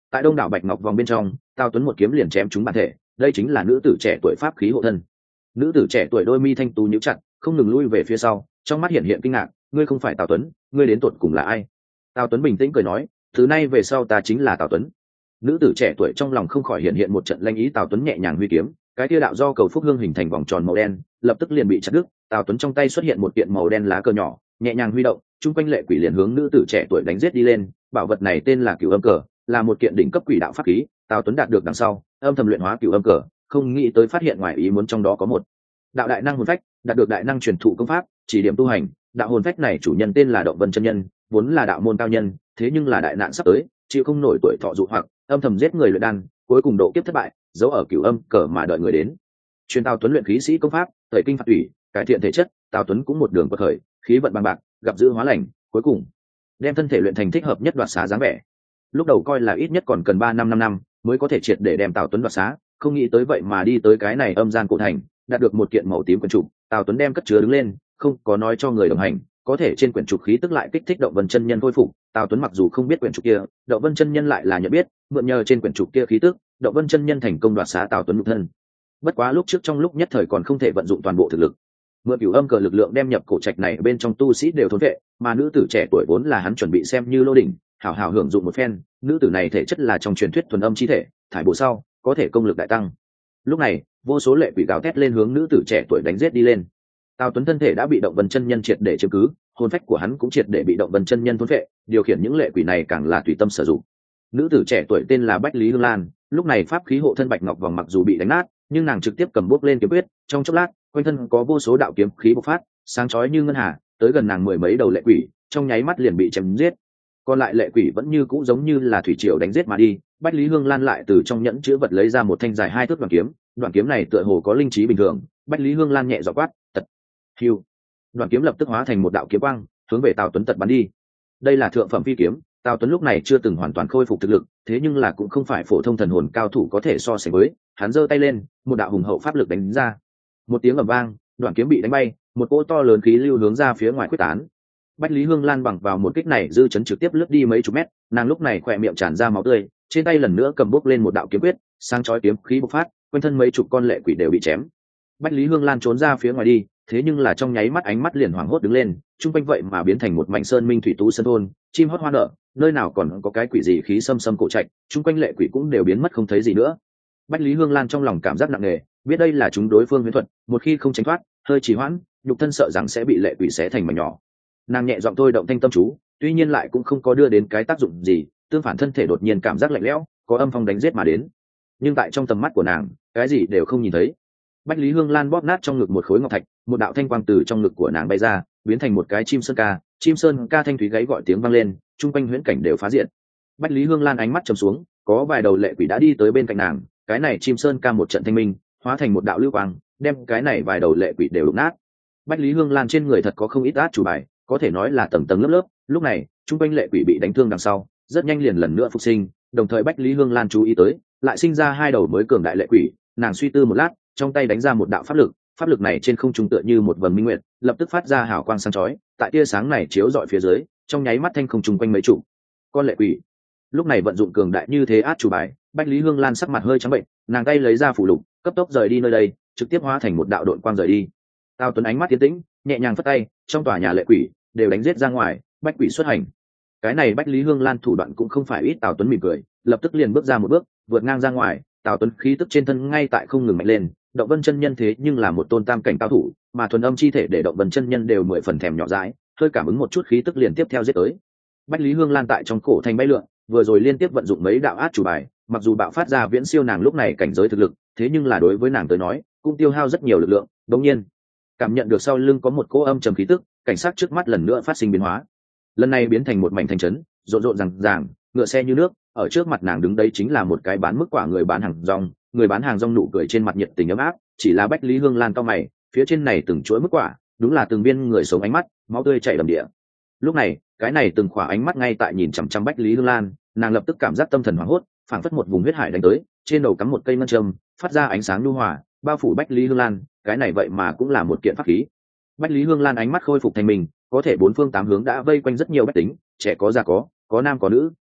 Speaker 1: tại đông đảo bạch ngọc vòng bên trong, Tào Tuấn một kiếm liền chém trúng bản thể. Đây chính là nữ tử trẻ tuổi pháp khí hộ thân. Nữ tử trẻ tuổi đôi mi thanh tú nhíu chặt, không ngừng lui về phía sau, trong mắt hiện hiện kinh ngạc. Ngươi không phải Tào Tuấn, ngươi đến tột cùng là ai? Tào Tuấn bình tĩnh cười nói, từ nay về sau ta chính là Tào Tuấn. Nữ tử trẻ tuổi trong lòng không khỏi hiện hiện một trận lanh ý. Tào Tuấn nhẹ nhàng huy kiếm, cái tia đạo do cầu phúc hương hình thành vòng tròn màu đen, lập tức liền bị chặt đứt. Tào Tuấn trong tay xuất hiện một kiện màu đen lá cờ nhỏ, nhẹ nhàng huy động, chung quanh lệ quỷ liền hướng nữ tử trẻ tuổi đánh giết đi lên. Bảo vật này tên là Cửu Âm Cờ, là một kiện đỉnh cấp quỷ đạo pháp khí. Tào Tuấn đạt được đằng sau, âm thầm luyện hóa Cửu Âm Cờ, không nghĩ tới phát hiện ngoài ý muốn trong đó có một đạo đại năng hồn phách, đạt được đại năng truyền thụ công pháp, chỉ điểm tu hành. Đạo hồn phách này chủ nhân tên là Động Vân chân nhân, vốn là đạo môn cao nhân, thế nhưng là đại nạn sắp tới, chịu không nổi tuổi thọ dụ hoặc, âm thầm giết người luyện đan, cuối cùng độ kiếp thất bại, giấu ở Cửu Âm Cờ mà đợi người đến. Truyền Tào Tuấn luyện khí sĩ công pháp, tẩy kinh phạt thủy, cải thiện thể chất. Tào Tuấn cũng một đường quật khởi, khí vận bằng bạc, gặp dữ hóa lành, cuối cùng đem thân thể luyện thành thích hợp nhất đoạt xá dáng vẻ. Lúc đầu coi là ít nhất còn cần ba năm năm năm mới có thể triệt để đem Tào Tuấn đoạt xá, không nghĩ tới vậy mà đi tới cái này âm gian cổ thành, đạt được một kiện màu tím quyển trục. Tào Tuấn đem cất chứa đứng lên, không có nói cho người đồng hành, có thể trên quyển trục khí tức lại kích thích Động Vân chân nhân khôi phục. Tào Tuấn mặc dù không biết quyển trục kia, Động Vân chân nhân lại là nhận biết, mượn nhờ trên quyển trục kia khí tức, Động Vân chân nhân thành công đoạt xá Tào Tuấn nhục thân. Bất quá lúc trước trong lúc nhất thời còn không thể vận dụng toàn bộ thực lực, mượn Cửu Âm Cờ lực lượng đem nhập cổ trạch này bên trong tu sĩ đều thốn vệ, mà nữ tử trẻ tuổi vốn là hắn chuẩn bị xem như lô đỉnh, hảo hảo hưởng dụng một phen. Nữ tử này thể chất là trong truyền thuyết thuần âm chi thể, thải bổ sau có thể công lực đại tăng. Lúc này vô số lệ quỷ gào thét lên hướng nữ tử trẻ tuổi đánh giết đi lên. Tào Tuấn thân thể đã bị Động Vân chân nhân triệt để chiếm cứ, hồn phách của hắn cũng triệt để bị Động Vân chân nhân thôn vệ, điều khiển những lệ quỷ này càng là tùy tâm sử dụng. Nữ tử trẻ tuổi tên là Bách Lý Hương Lan, lúc này pháp khí hộ thân bạch ngọc vòng mặc dù bị đánh nát, nhưng nàng trực tiếp cầm bút lên kiếm quyết, trong chốc lát, quanh thân có vô số đạo kiếm khí bộc phát, sáng chói như ngân hà, tới gần nàng mười mấy đầu lệ quỷ, trong nháy mắt liền bị chém giết. Còn lại lệ quỷ vẫn như cũ giống như là thủy triều đánh giết mà đi. Bách Lý Hương Lan lại từ trong nhẫn chứa vật lấy ra một thanh dài hai thước đoạn kiếm, đoạn kiếm này tựa hồ có linh trí bình thường. Bách Lý Hương Lan nhẹ giọng quát, "Tật!" Hưu. Đoạn kiếm lập tức hóa thành một đạo kiếm quang, hướng về Tào Tuấn tật bắn đi. Đây là thượng phẩm phi kiếm, Tào Tuấn lúc này chưa từng hoàn toàn khôi phục thực lực, thế nhưng là cũng không phải phổ thông thần hồn cao thủ có thể so sánh với. Hắn giơ tay lên, một đạo hùng hậu pháp lực đánh ra. Một tiếng ầm vang, đoạn kiếm bị đánh bay, một cỗ to lớn khí lưu hướng ra phía ngoài quyết tán. Bách Lý Hương Lan bằng vào một kích này dư chấn trực tiếp lướt đi mấy chục mét, nàng lúc này khỏe miệng tràn ra máu tươi, trên tay lần nữa cầm bốc lên một đạo kiếm quyết, sáng chói kiếm khí bộc phát, quanh thân mấy chục con lệ quỷ đều bị chém. Bách Lý Hương Lan trốn ra phía ngoài đi, thế nhưng là trong nháy mắt ánh mắt liền hoảng hốt đứng lên, trung quanh vậy mà biến thành một mảnh sơn minh thủy tú sơn thôn, chim hót hoa nở, nơi nào còn có cái quỷ gì khí xâm xâm cổ trạch, trung quanh lệ quỷ cũng đều biến mất không thấy gì nữa. Bách Lý Hương Lan trong lòng cảm giác nặng nề, biết đây là chúng đối phương huyễn thuật, một khi không tránh thoát, hơi trì hoãn, nhục thân sợ rằng sẽ bị lệ quỷ xé thành mảnh nhỏ. Nàng nhẹ giọng thôi động thanh tâm chú, tuy nhiên lại cũng không có đưa đến cái tác dụng gì, tương phản thân thể đột nhiên cảm giác lạnh lẽo, có âm phong đánh giết mà đến. Nhưng tại trong tầm mắt của nàng, cái gì đều không nhìn thấy. Bách Lý Hương Lan bóp nát trong ngực một khối ngọc thạch, một đạo thanh quang từ trong ngực của nàng bay ra, biến thành một cái chim sơn ca, chim sơn ca thanh thúy gáy gọi tiếng vang lên, trung quanh huyễn cảnh đều phá diện. Bách Lý Hương Lan ánh mắt trầm xuống, có vài đầu lệ quỷ đã đi tới bên cạnh nàng, cái này chim sơn ca một trận thanh minh, hóa thành một đạo lưu quang, đem cái này vài đầu lệ quỷ đều đụng nát. Bách Lý Hương Lan trên người thật có không ít át chủ bài, có thể nói là tầng tầng lớp lớp. Lúc này trung quanh lệ quỷ bị đánh thương đằng sau, rất nhanh liền lần nữa phục sinh, đồng thời Bách Lý Hương Lan chú ý tới, lại sinh ra hai đầu mới cường đại lệ quỷ. Nàng suy tư một lát, trong tay đánh ra một đạo pháp lực, pháp lực này trên không trung tựa như một vầng minh nguyệt, lập tức phát ra hào quang sáng chói, tại tia sáng này chiếu rọi phía dưới, trong nháy mắt thanh không trung quanh mấy trụ con lệ quỷ. Lúc này vận dụng cường đại như thế át chủ bài, Bách Lý Hương Lan sắc mặt hơi trắng bệnh, nàng tay lấy ra phủ lục, cấp tốc rời đi nơi đây, trực tiếp hóa thành một đạo độn quang rời đi. Tào Tuấn ánh mắt tiến tĩnh, nhẹ nhàng phất tay, trong tòa nhà lệ quỷ đều đánh giết ra ngoài, bách quỷ xuất hành. Cái này Bách Lý Hương Lan thủ đoạn cũng không phải ít. Tào Tuấn mỉm cười, lập tức liền bước ra một bước, vượt ngang ra ngoài. Tào Tuấn khí tức trên thân ngay tại không ngừng mạnh lên. Động Vân chân nhân thế nhưng là một tôn tam cảnh cao thủ, mà thuần âm chi thể để Động Vân chân nhân đều mười phần thèm nhỏ dãi, hơi cảm ứng một chút khí tức liền tiếp theo giết tới. Bách Lý Hương Lan tại trong cổ thành bay lượn, vừa rồi liên tiếp vận dụng mấy đạo át chủ bài, mặc dù bạo phát ra viễn siêu nàng lúc này cảnh giới thực lực, thế nhưng là đối với nàng tới nói cũng tiêu hao rất nhiều lực lượng. Đống nhiên cảm nhận được sau lưng có một cỗ âm trầm khí tức, cảnh sát trước mắt lần nữa phát sinh biến hóa, lần này biến thành một mảnh thành trấn, rộn rộn ràng ràng, ngựa xe như nước. Ở trước mặt nàng đứng đấy chính là một cái bán mức quả người bán hàng rong, người bán hàng rong nụ cười trên mặt nhiệt tình ấm áp. Chỉ là Bách Lý Hương Lan cao mày, phía trên này từng chuỗi mức quả, đúng là từng viên người sống ánh mắt, máu tươi chảy đầm địa. Lúc này cái này từng khỏa ánh mắt ngay tại nhìn chằm chằm Bách Lý Hương Lan, nàng lập tức cảm giác tâm thần hoảng hốt, phảng phất một vùng huyết hải đánh tới, trên đầu cắm một cây ngân châm, phát ra ánh sáng nhu hòa, bao phủ Bách Lý Hương Lan. Cái này vậy mà cũng là một kiện pháp khí. Bách Lý Hương Lan ánh mắt khôi phục thành mình, có thể bốn phương tám hướng đã vây quanh rất nhiều bách tính, trẻ có già có, có nam có nữ,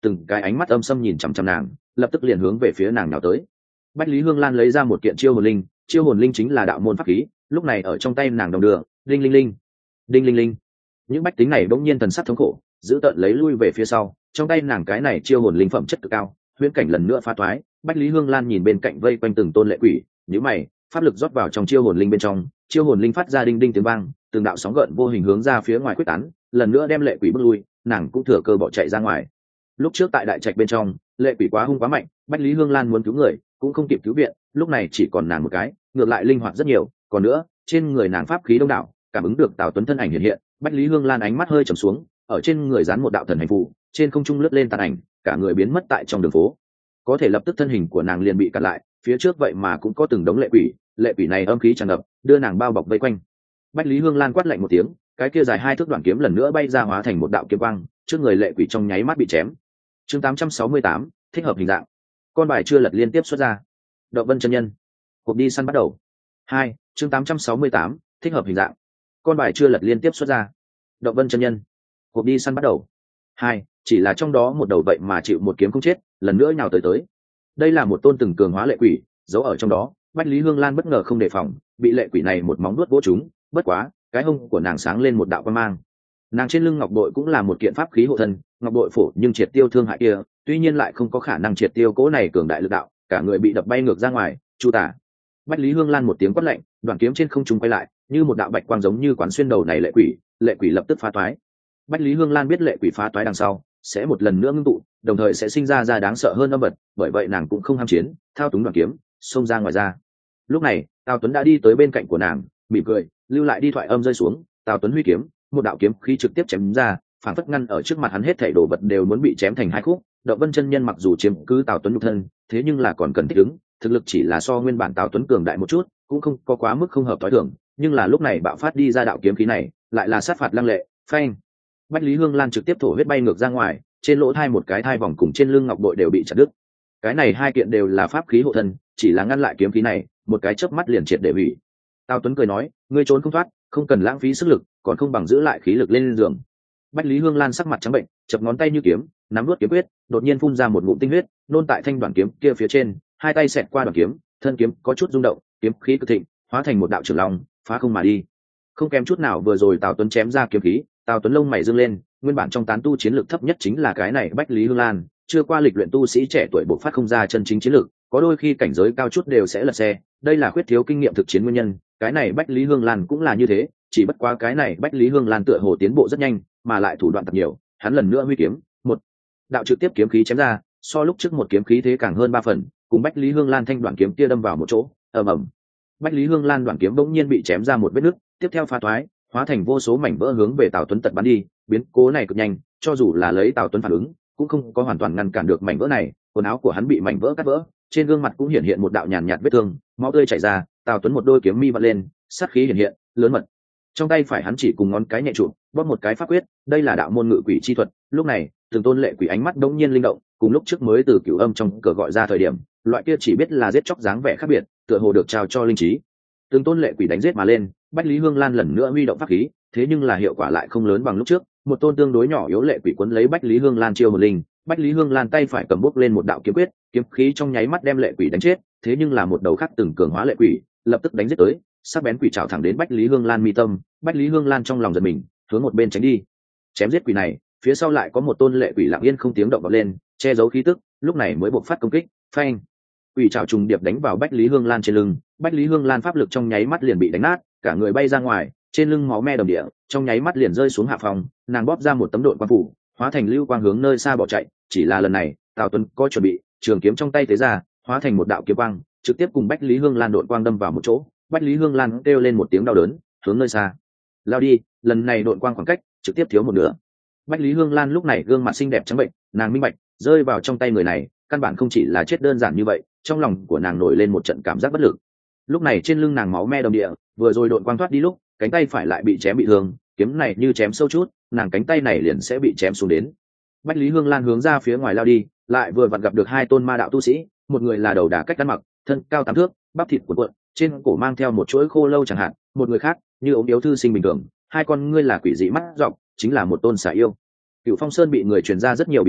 Speaker 1: từng cái ánh mắt âm xâm nhìn chằm chằm nàng, lập tức liền hướng về phía nàng nào tới. Bách Lý Hương Lan lấy ra một kiện chiêu hồn linh, chiêu hồn linh chính là đạo môn pháp khí, lúc này ở trong tay nàng đồng đường, linh linh linh, đinh linh linh. Những bách tính này bỗng nhiên thần sắc thống khổ, giữ tợn lấy lui về phía sau, trong tay nàng cái này chiêu hồn linh phẩm chất cực cao, huyễn cảnh lần nữa phá toái. Bách Lý Hương Lan nhìn bên cạnh vây quanh từng tôn lệ quỷ, nhíu mày, pháp lực rót vào trong chiêu hồn linh bên trong, chiêu hồn linh phát ra đinh đinh tiếng vang, từng đạo sóng gợn vô hình hướng ra phía ngoài quyết tán, lần nữa đem lệ quỷ bước lui, nàng cũng thừa cơ bỏ chạy ra ngoài. Lúc trước tại đại trạch bên trong, lệ quỷ quá hung quá mạnh, Bách Lý Hương Lan muốn cứu người cũng không kịp cứu viện, lúc này chỉ còn nàng một cái, ngược lại linh hoạt rất nhiều. Còn nữa, trên người nàng pháp khí đông đảo, cảm ứng được Tào Tuấn thân ảnh hiện hiện, Bách Lý Hương Lan ánh mắt hơi trầm xuống, ở trên người dán một đạo thần hành phù, trên không trung lướt lên tàn ảnh, cả người biến mất tại trong đường phố. Có thể lập tức thân hình của nàng liền bị cắt lại, phía trước vậy mà cũng có từng đống lệ quỷ, lệ quỷ này âm khí tràn ngập, đưa nàng bao bọc vây quanh. Bách Lý Hương Lan quát lạnh một tiếng, cái kia dài hai thước đoạn kiếm lần nữa bay ra hóa thành một đạo kiếm quang, trước người lệ quỷ trong nháy mắt bị chém. Chương tám trăm sáu mươi tám, thích hợp hình dạng. Con bài chưa lật liên tiếp xuất ra. Động Vân chân nhân. Cuộc đi săn bắt đầu. Hai, chương tám trăm sáu mươi tám, thích hợp hình dạng. Con bài chưa lật liên tiếp xuất ra. Động Vân chân nhân. Cuộc đi săn bắt đầu. Hai, chỉ là trong đó một đầu vậy mà chịu một kiếm không chết, lần nữa nhào tới tới. Đây là một tôn từng cường hóa lệ quỷ, giấu ở trong đó, Bách Lý Hương Lan bất ngờ không đề phòng, bị lệ quỷ này một móng vuốt vỗ trúng, bất quá, cái hông của nàng sáng lên một đạo quang mang. Nàng trên lưng ngọc bội cũng là một kiện pháp khí hộ thân, ngọc bội phổ nhưng triệt tiêu thương hại kia, tuy nhiên lại không có khả năng triệt tiêu cỗ này cường đại lực đạo, cả người bị đập bay ngược ra ngoài. Chu tả. Bách Lý Hương Lan một tiếng quát lạnh, đoạn kiếm trên không trung quay lại, như một đạo bạch quang giống như quán xuyên đầu này lệ quỷ, lệ quỷ lập tức phá toái. Bách Lý Hương Lan biết lệ quỷ phá toái đằng sau sẽ một lần nữa ngưng tụ, đồng thời sẽ sinh ra ra đáng sợ hơn âm vật, bởi vậy nàng cũng không ham chiến, thao túng đoạn kiếm, xông ra ngoài ra. Lúc này, Tào Tuấn đã đi tới bên cạnh của nàng, mỉm cười, lưu lại đi thoại âm rơi xuống, Tào Tuấn huy kiếm, một đạo kiếm khí trực tiếp chém ra, phản phất ngăn ở trước mặt hắn hết thảy đồ vật đều muốn bị chém thành hai khúc. Động Vân chân nhân mặc dù chiếm cứ Tào Tuấn nhục thân, thế nhưng là còn cần thích ứng, thực lực chỉ là so nguyên bản Tào Tuấn cường đại một chút, cũng không có quá mức không hợp tối thường, nhưng là lúc này bạo phát đi ra đạo kiếm khí này, lại là sát phạt lăng lệ, phanh. Bách Lý Hương Lan trực tiếp thổ huyết bay ngược ra ngoài, trên lỗ thai một cái thai vòng cùng trên lưng ngọc bội đều bị chặt đứt. Cái này hai kiện đều là pháp khí hộ thân, chỉ là ngăn lại kiếm khí này, một cái chớp mắt liền triệt để hủy. Tào Tuấn cười nói, ngươi trốn không thoát, không cần lãng phí sức lực, còn không bằng giữ lại khí lực lên giường. Bách Lý Hương Lan sắc mặt trắng bệnh, chập ngón tay như kiếm, nắm nuốt kiếm quyết, đột nhiên phun ra một ngụm tinh huyết, nôn tại thanh đoạn kiếm kia phía trên, hai tay xẹt qua đoạn kiếm, thân kiếm có chút rung động, kiếm khí cực thịnh, hóa thành một đạo trường long, phá không mà đi. Không kém chút nào vừa rồi Tào Tuấn chém ra kiếm khí, Tào Tuấn lông mày dương lên, nguyên bản trong tán tu chiến lược thấp nhất chính là cái này Bách Lý Hương Lan, chưa qua lịch luyện tu sĩ trẻ tuổi bộc phát không ra chân chính chiến lược, có đôi khi cảnh giới cao chút đều sẽ lật xe, đây là khuyết thiếu kinh nghiệm thực chiến nguyên nhân, cái này Bách Lý Hương Lan cũng là như thế, chỉ bất quá cái này Bách Lý Hương Lan tựa hồ tiến bộ rất nhanh, mà lại thủ đoạn tập nhiều, hắn lần nữa huy kiếm, một đạo trực tiếp kiếm khí chém ra, so lúc trước một kiếm khí thế càng hơn ba phần, cùng Bách Lý Hương Lan thanh đoạn kiếm kia đâm vào một chỗ, ầm ầm. Bách Lý Hương Lan đoạn kiếm bỗng nhiên bị chém ra một vết nứt, tiếp theo phá toái, hóa thành vô số mảnh vỡ hướng về Tào Tuấn tật bắn đi, biến cố này cực nhanh, cho dù là lấy Tào Tuấn phản ứng, cũng không có hoàn toàn ngăn cản được mảnh vỡ này, quần áo của hắn bị mảnh vỡ cắt vỡ, trên gương mặt cũng hiện hiện một đạo nhàn nhạt vết thương, máu tươi chảy ra, Tào Tuấn một đôi kiếm mi vặn lên, sát khí hiện hiện, lớn mật. Trong tay phải hắn chỉ cùng ngón cái nhẹ trụ, bóp một cái pháp quyết, đây là đạo môn ngự quỷ chi thuật. Lúc này, từng tôn lệ quỷ ánh mắt đống nhiên linh động, cùng lúc trước mới từ cửu âm trong cờ gọi ra thời điểm, loại kia chỉ biết là giết chóc dáng vẻ khác biệt, tựa hồ được trao cho linh trí. Từng tôn lệ quỷ đánh giết mà lên, Bách Lý Hương Lan lần nữa huy động pháp khí, thế nhưng là hiệu quả lại không lớn bằng lúc trước, một tôn tương đối nhỏ yếu lệ quỷ quấn lấy Bách Lý Hương Lan chiêu hồn linh, Bách Lý Hương Lan tay phải cầm bốc lên một đạo kiếm quyết, kiếm khí trong nháy mắt đem lệ quỷ đánh chết, thế nhưng là một đầu khác từng cường hóa lệ quỷ, lập tức đánh giết tới, sắc bén quỷ trảo thẳng đến Bách Lý Hương Lan mi tâm, Bách Lý Hương Lan trong lòng giật mình, hướng một bên tránh đi. Chém giết quỷ này, phía sau lại có một tôn lệ quỷ lặng yên không tiếng động vọt lên, che giấu khí tức, lúc này mới buộc phát công kích, phanh. Quỷ trảo trùng điệp đánh vào Bách Lý Hương Lan trên lưng, Bách Lý Hương Lan pháp lực trong nháy mắt liền bị đánh nát, cả người bay ra ngoài, trên lưng máu me đầm địa, trong nháy mắt liền rơi xuống hạ phòng, nàng bóp ra một tấm độn quang phủ, hóa thành lưu quang hướng nơi xa bỏ chạy, chỉ là lần này, Tào Tuấn có chuẩn bị, trường kiếm trong tay tế ra, hóa thành một đạo kiếm quang, trực tiếp cùng Bách Lý Hương Lan độn quang đâm vào một chỗ, Bách Lý Hương Lan kêu lên một tiếng đau đớn, hướng nơi xa lao đi, lần này độn quang khoảng cách trực tiếp thiếu một nửa. Bách Lý Hương Lan lúc này gương mặt xinh đẹp trắng bệnh, nàng minh bạch, rơi vào trong tay người này, căn bản không chỉ là chết đơn giản như vậy, trong lòng của nàng nổi lên một trận cảm giác bất lực. Lúc này trên lưng nàng máu me đầm địa, vừa rồi độn quang thoát đi lúc, cánh tay phải lại bị chém bị thương, kiếm này như chém sâu chút, nàng cánh tay này liền sẽ bị chém xuống đến. Bách Lý Hương Lan hướng ra phía ngoài lao đi, lại vừa vặn gặp được hai tôn ma đạo tu sĩ, một người là đầu đà cách ăn mặc, thân cao tám thước, bắp thịt cuộn cuộn, trên cổ mang theo một chuỗi khô lâu chẳng hạn, một người khác như ống điếu thư sinh bình thường, hai con ngươi là quỷ dị mắt dọc, chính là một tôn xà yêu. Cửu Phong Sơn bị người truyền ra rất nhiều bí văn,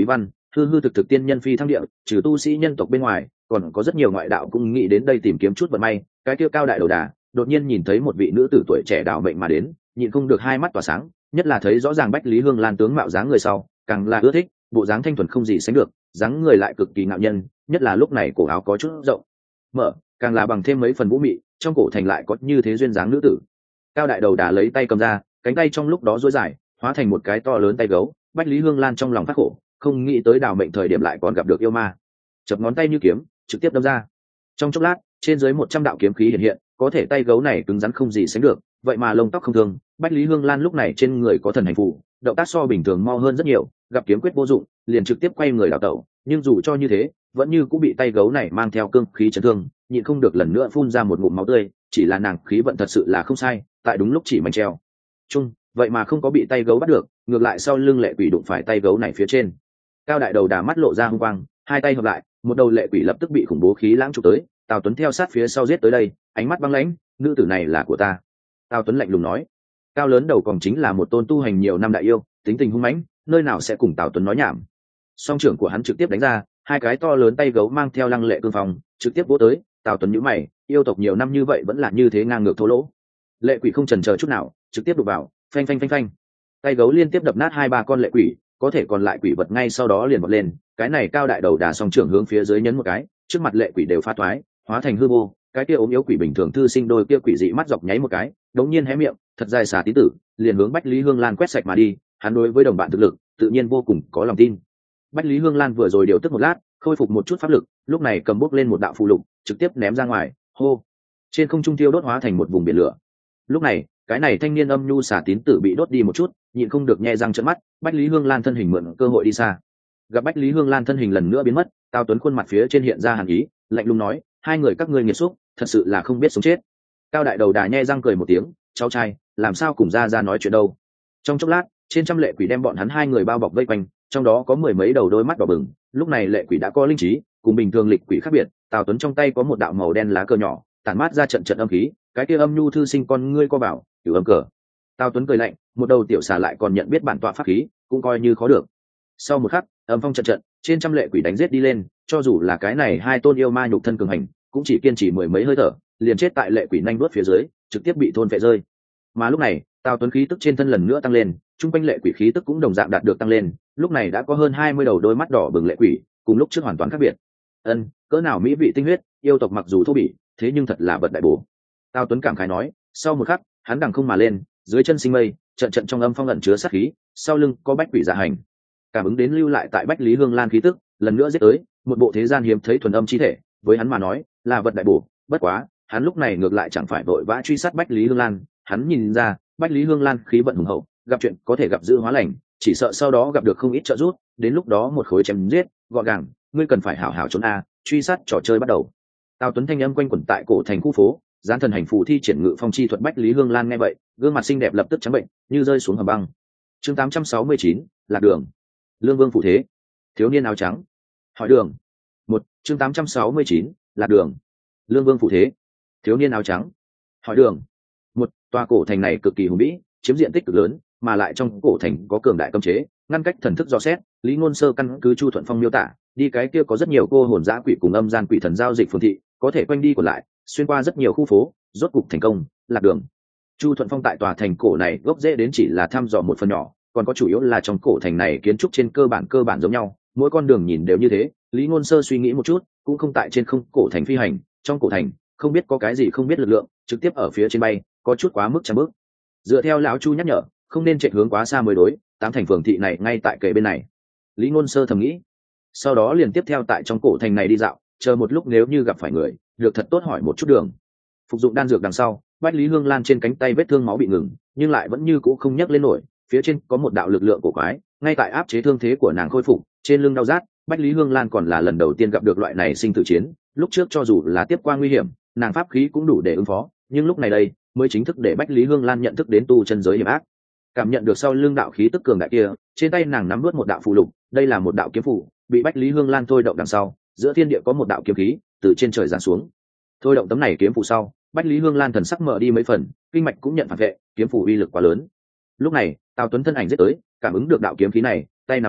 Speaker 1: hư hư thực thực tiên nhân phi thăng địa, trừ tu sĩ nhân tộc bên ngoài còn có rất nhiều ngoại đạo cũng nghĩ đến đây tìm kiếm chút vận may. Cái kia cao đại đầu đà đột nhiên nhìn thấy một vị nữ tử tuổi trẻ đạo mệnh mà đến, nhịn không được hai mắt tỏa sáng, nhất là thấy rõ ràng Bách Lý Hương Lan tướng mạo dáng người sau càng là ưa thích. Bộ dáng thanh thuần không gì sánh được, dáng người lại cực kỳ ngạo nhân, nhất là lúc này cổ áo có chút rộng mở, càng là bằng thêm mấy phần vũ mị, trong cổ thành lại có như thế duyên dáng nữ tử. Cao đại đầu đà lấy tay cầm ra, cánh tay trong lúc đó duỗi dài hóa thành một cái to lớn tay gấu. Bách Lý Hương Lan trong lòng phát khổ, không nghĩ tới đào mệnh thời điểm lại còn gặp được yêu ma, chập ngón tay như kiếm trực tiếp đâm ra. Trong chốc lát trên dưới một trăm đạo kiếm khí hiện hiện, có thể tay gấu này cứng rắn không gì sánh được, vậy mà lông tóc không thương. Bách Lý Hương Lan lúc này trên người có thần hành phù, động tác so bình thường mau hơn rất nhiều, gặp kiếm quyết vô dụng liền trực tiếp quay người đào tẩu. Nhưng dù cho như thế vẫn như cũng bị tay gấu này mang theo cương khí chấn thương, nhịn không được lần nữa phun ra một ngụm máu tươi. Chỉ là nàng khí vận thật sự là không sai, tại đúng lúc chỉ mảnh treo chung vậy mà không có bị tay gấu bắt được, ngược lại sau lưng lệ quỷ đụng phải tay gấu này phía trên. Cao đại đầu đà mắt lộ ra hung quang, hai tay hợp lại, một đầu lệ quỷ lập tức bị khủng bố khí lãng chụp tới. Tào Tuấn theo sát phía sau giết tới đây, ánh mắt băng lãnh, nữ tử này là của ta. Tào Tuấn lạnh lùng nói. Cao lớn đầu còn chính là một tôn tu hành nhiều năm đại yêu, tính tình hung mãnh, nơi nào sẽ cùng Tào Tuấn nói nhảm. Song trưởng của hắn trực tiếp đánh ra, hai cái to lớn tay gấu mang theo lăng lệ cương phong trực tiếp vỗ tới. Tào Tuấn nhíu mày, yêu tộc nhiều năm như vậy vẫn là như thế ngang ngược thô lỗ. Lệ quỷ không chần chờ chút nào, trực tiếp đụng vào, phanh phanh phanh phanh. Tay gấu liên tiếp đập nát hai ba con lệ quỷ, có thể còn lại quỷ vật ngay sau đó liền bật lên. Cái này cao đại đầu đà song trưởng hướng phía dưới nhấn một cái, trước mặt lệ quỷ đều phá thoái, hóa thành hư vô. Cái kia ốm yếu quỷ bình thường thư sinh đôi kia quỷ dị mắt dọc nháy một cái, đống nhiên hé miệng, thật dài xà tí tử, liền hướng Bách Lý Hương Lan quét sạch mà đi. Hắn đối với đồng bạn thực lực tự nhiên vô cùng có lòng tin. Bách Lý Hương Lan vừa rồi điều tức một lát, khôi phục một chút pháp lực, lúc này cầm bút lên một đạo phù lục, trực tiếp ném ra ngoài. Hô! Trên không trung tiêu đốt hóa thành một vùng biển lửa. Lúc này, cái này thanh niên âm nhu xà tín tử bị đốt đi một chút, nhịn không được nhe răng trợn mắt. Bách Lý Hương Lan thân hình mượn cơ hội đi xa. Gặp Bách Lý Hương Lan thân hình lần nữa biến mất, Tào Tuấn khuôn mặt phía trên hiện ra hàn ý, lạnh lùng nói: hai người các ngươi nghiệt xúc, thật sự là không biết sống chết. Cao đại đầu đà nhe răng cười một tiếng: cháu trai, làm sao cùng ra ra nói chuyện đâu. Trong chốc lát, trên trăm lệ quỷ đem bọn hắn hai người bao bọc vây quanh, trong đó có mười mấy đầu đôi mắt đỏ bừng. Lúc này lệ quỷ đã có linh trí, cùng bình thường lịch quỷ khác biệt. Tào Tuấn trong tay có một đạo màu đen lá cờ nhỏ, tản mát ra trận trận âm khí. Cái kia âm nhu thư sinh con ngươi co bảo, cửu âm cờ. Tào Tuấn cười lạnh, một đầu tiểu xà lại còn nhận biết bản tọa pháp khí, cũng coi như khó được. Sau một khắc, âm phong trận trận, trên trăm lệ quỷ đánh giết đi lên, cho dù là cái này hai tôn yêu ma nhục thân cường hành, cũng chỉ kiên trì mười mấy hơi thở, liền chết tại lệ quỷ nhanh đuốt phía dưới, trực tiếp bị thôn phệ rơi. Mà lúc này, Tào Tuấn khí tức trên thân lần nữa tăng lên, trung quanh lệ quỷ khí tức cũng đồng dạng đạt được tăng lên, lúc này đã có hơn hai mươi đầu đôi mắt đỏ bừng lệ quỷ, cùng lúc trước hoàn toàn khác biệt. Ân, cỡ nào mỹ vị tinh huyết, yêu tộc mặc dù thô bỉ, thế nhưng thật là vật đại bổ. Tào Tuấn cảm khái nói, sau một khắc, hắn đằng không mà lên, dưới chân sinh mây, trận trận trong âm phong ẩn chứa sát khí, sau lưng có bách quỷ dạ hành. Cảm ứng đến lưu lại tại Bách Lý Hương Lan khí tức, lần nữa giết tới, một bộ thế gian hiếm thấy thuần âm chi thể, với hắn mà nói, là vật đại bổ. Bất quá, hắn lúc này ngược lại chẳng phải vội vã truy sát Bách Lý Hương Lan, hắn nhìn ra, Bách Lý Hương Lan khí vận hùng hậu, gặp chuyện có thể gặp dữ hóa lành, chỉ sợ sau đó gặp được không ít trợ giúp, đến lúc đó một khối chém giết, gọn gàng, ngươi cần phải hảo hảo trốn a, truy sát trò chơi bắt đầu. Tào Tuấn thanh âm quanh quẩn tại cổ thành khu phố, gián thần hành phù thi triển ngự phong chi thuật. Bách Lý Hương Lan nghe vậy, gương mặt xinh đẹp lập tức trắng bệnh, như rơi xuống hầm băng. Chương tám trăm sáu mươi chín, lạc đường. Lương Vương phụ thế. Thiếu niên áo trắng. Hỏi đường. Một, chương tám trăm sáu mươi chín, lạc đường. Lương Vương phụ thế. Thiếu niên áo trắng. Hỏi đường. Một, tòa cổ thành này cực kỳ hùng vĩ, chiếm diện tích cực lớn, mà lại trong cổ thành có cường đại cấm chế, ngăn cách thần thức dò xét. Lý Ngôn Sơ căn cứ Chu Thuận Phong miêu tả, đi cái kia có rất nhiều cô hồn dã quỷ cùng âm gian quỷ thần giao dịch phường thị, có thể quanh đi còn lại, xuyên qua rất nhiều khu phố, rốt cục thành công, lạc đường. Chu Thuận Phong tại tòa thành cổ này gốc rễ đến chỉ là thăm dò một phần nhỏ, còn có chủ yếu là trong cổ thành này kiến trúc trên cơ bản cơ bản giống nhau, mỗi con đường nhìn đều như thế. Lý Ngôn Sơ suy nghĩ một chút, cũng không tại trên không cổ thành phi hành, trong cổ thành không biết có cái gì không biết lực lượng, trực tiếp ở phía trên bay, có chút quá mức trăm bước. Dựa theo lão Chu nhắc nhở, không nên chạy hướng quá xa mới đối, tám thành phường thị này ngay tại kề bên này. Lý Ngôn Sơ thầm nghĩ. Sau đó liền tiếp theo tại trong cổ thành này đi dạo, chờ một lúc nếu như gặp phải người, được thật tốt hỏi một chút đường. Phục dụng đan dược đằng sau, Bách Lý Hương Lan trên cánh tay vết thương máu bị ngừng, nhưng lại vẫn như cũ không nhấc lên nổi, phía trên có một đạo lực lượng cổ quái, ngay tại áp chế thương thế của nàng khôi phục, trên lưng đau rát. Bách Lý Hương Lan còn là lần đầu tiên gặp được loại này sinh tử chiến, lúc trước cho dù là tiếp qua nguy hiểm, nàng pháp khí cũng đủ để ứng phó, nhưng lúc này đây mới chính thức để Bách Lý Hương Lan nhận thức đến tu chân giới hiểm ác. Cảm nhận được sau lưng đạo khí tức cường đại kia, trên tay nàng nắm nuốt một đạo phù lục, đây là một đạo kiếm phù, bị Bách Lý Hương Lan thôi động đằng sau, giữa thiên địa có một đạo kiếm khí từ trên trời giáng xuống. Thôi động tấm này kiếm phù sau, Bách Lý Hương Lan thần sắc mở đi mấy phần, kinh mạch cũng nhận phản vệ, kiếm phù uy lực quá lớn. Lúc này, Tào Tuấn thân ảnh giết tới, cảm ứng được đạo kiếm khí này, tay nắm pháp quyết,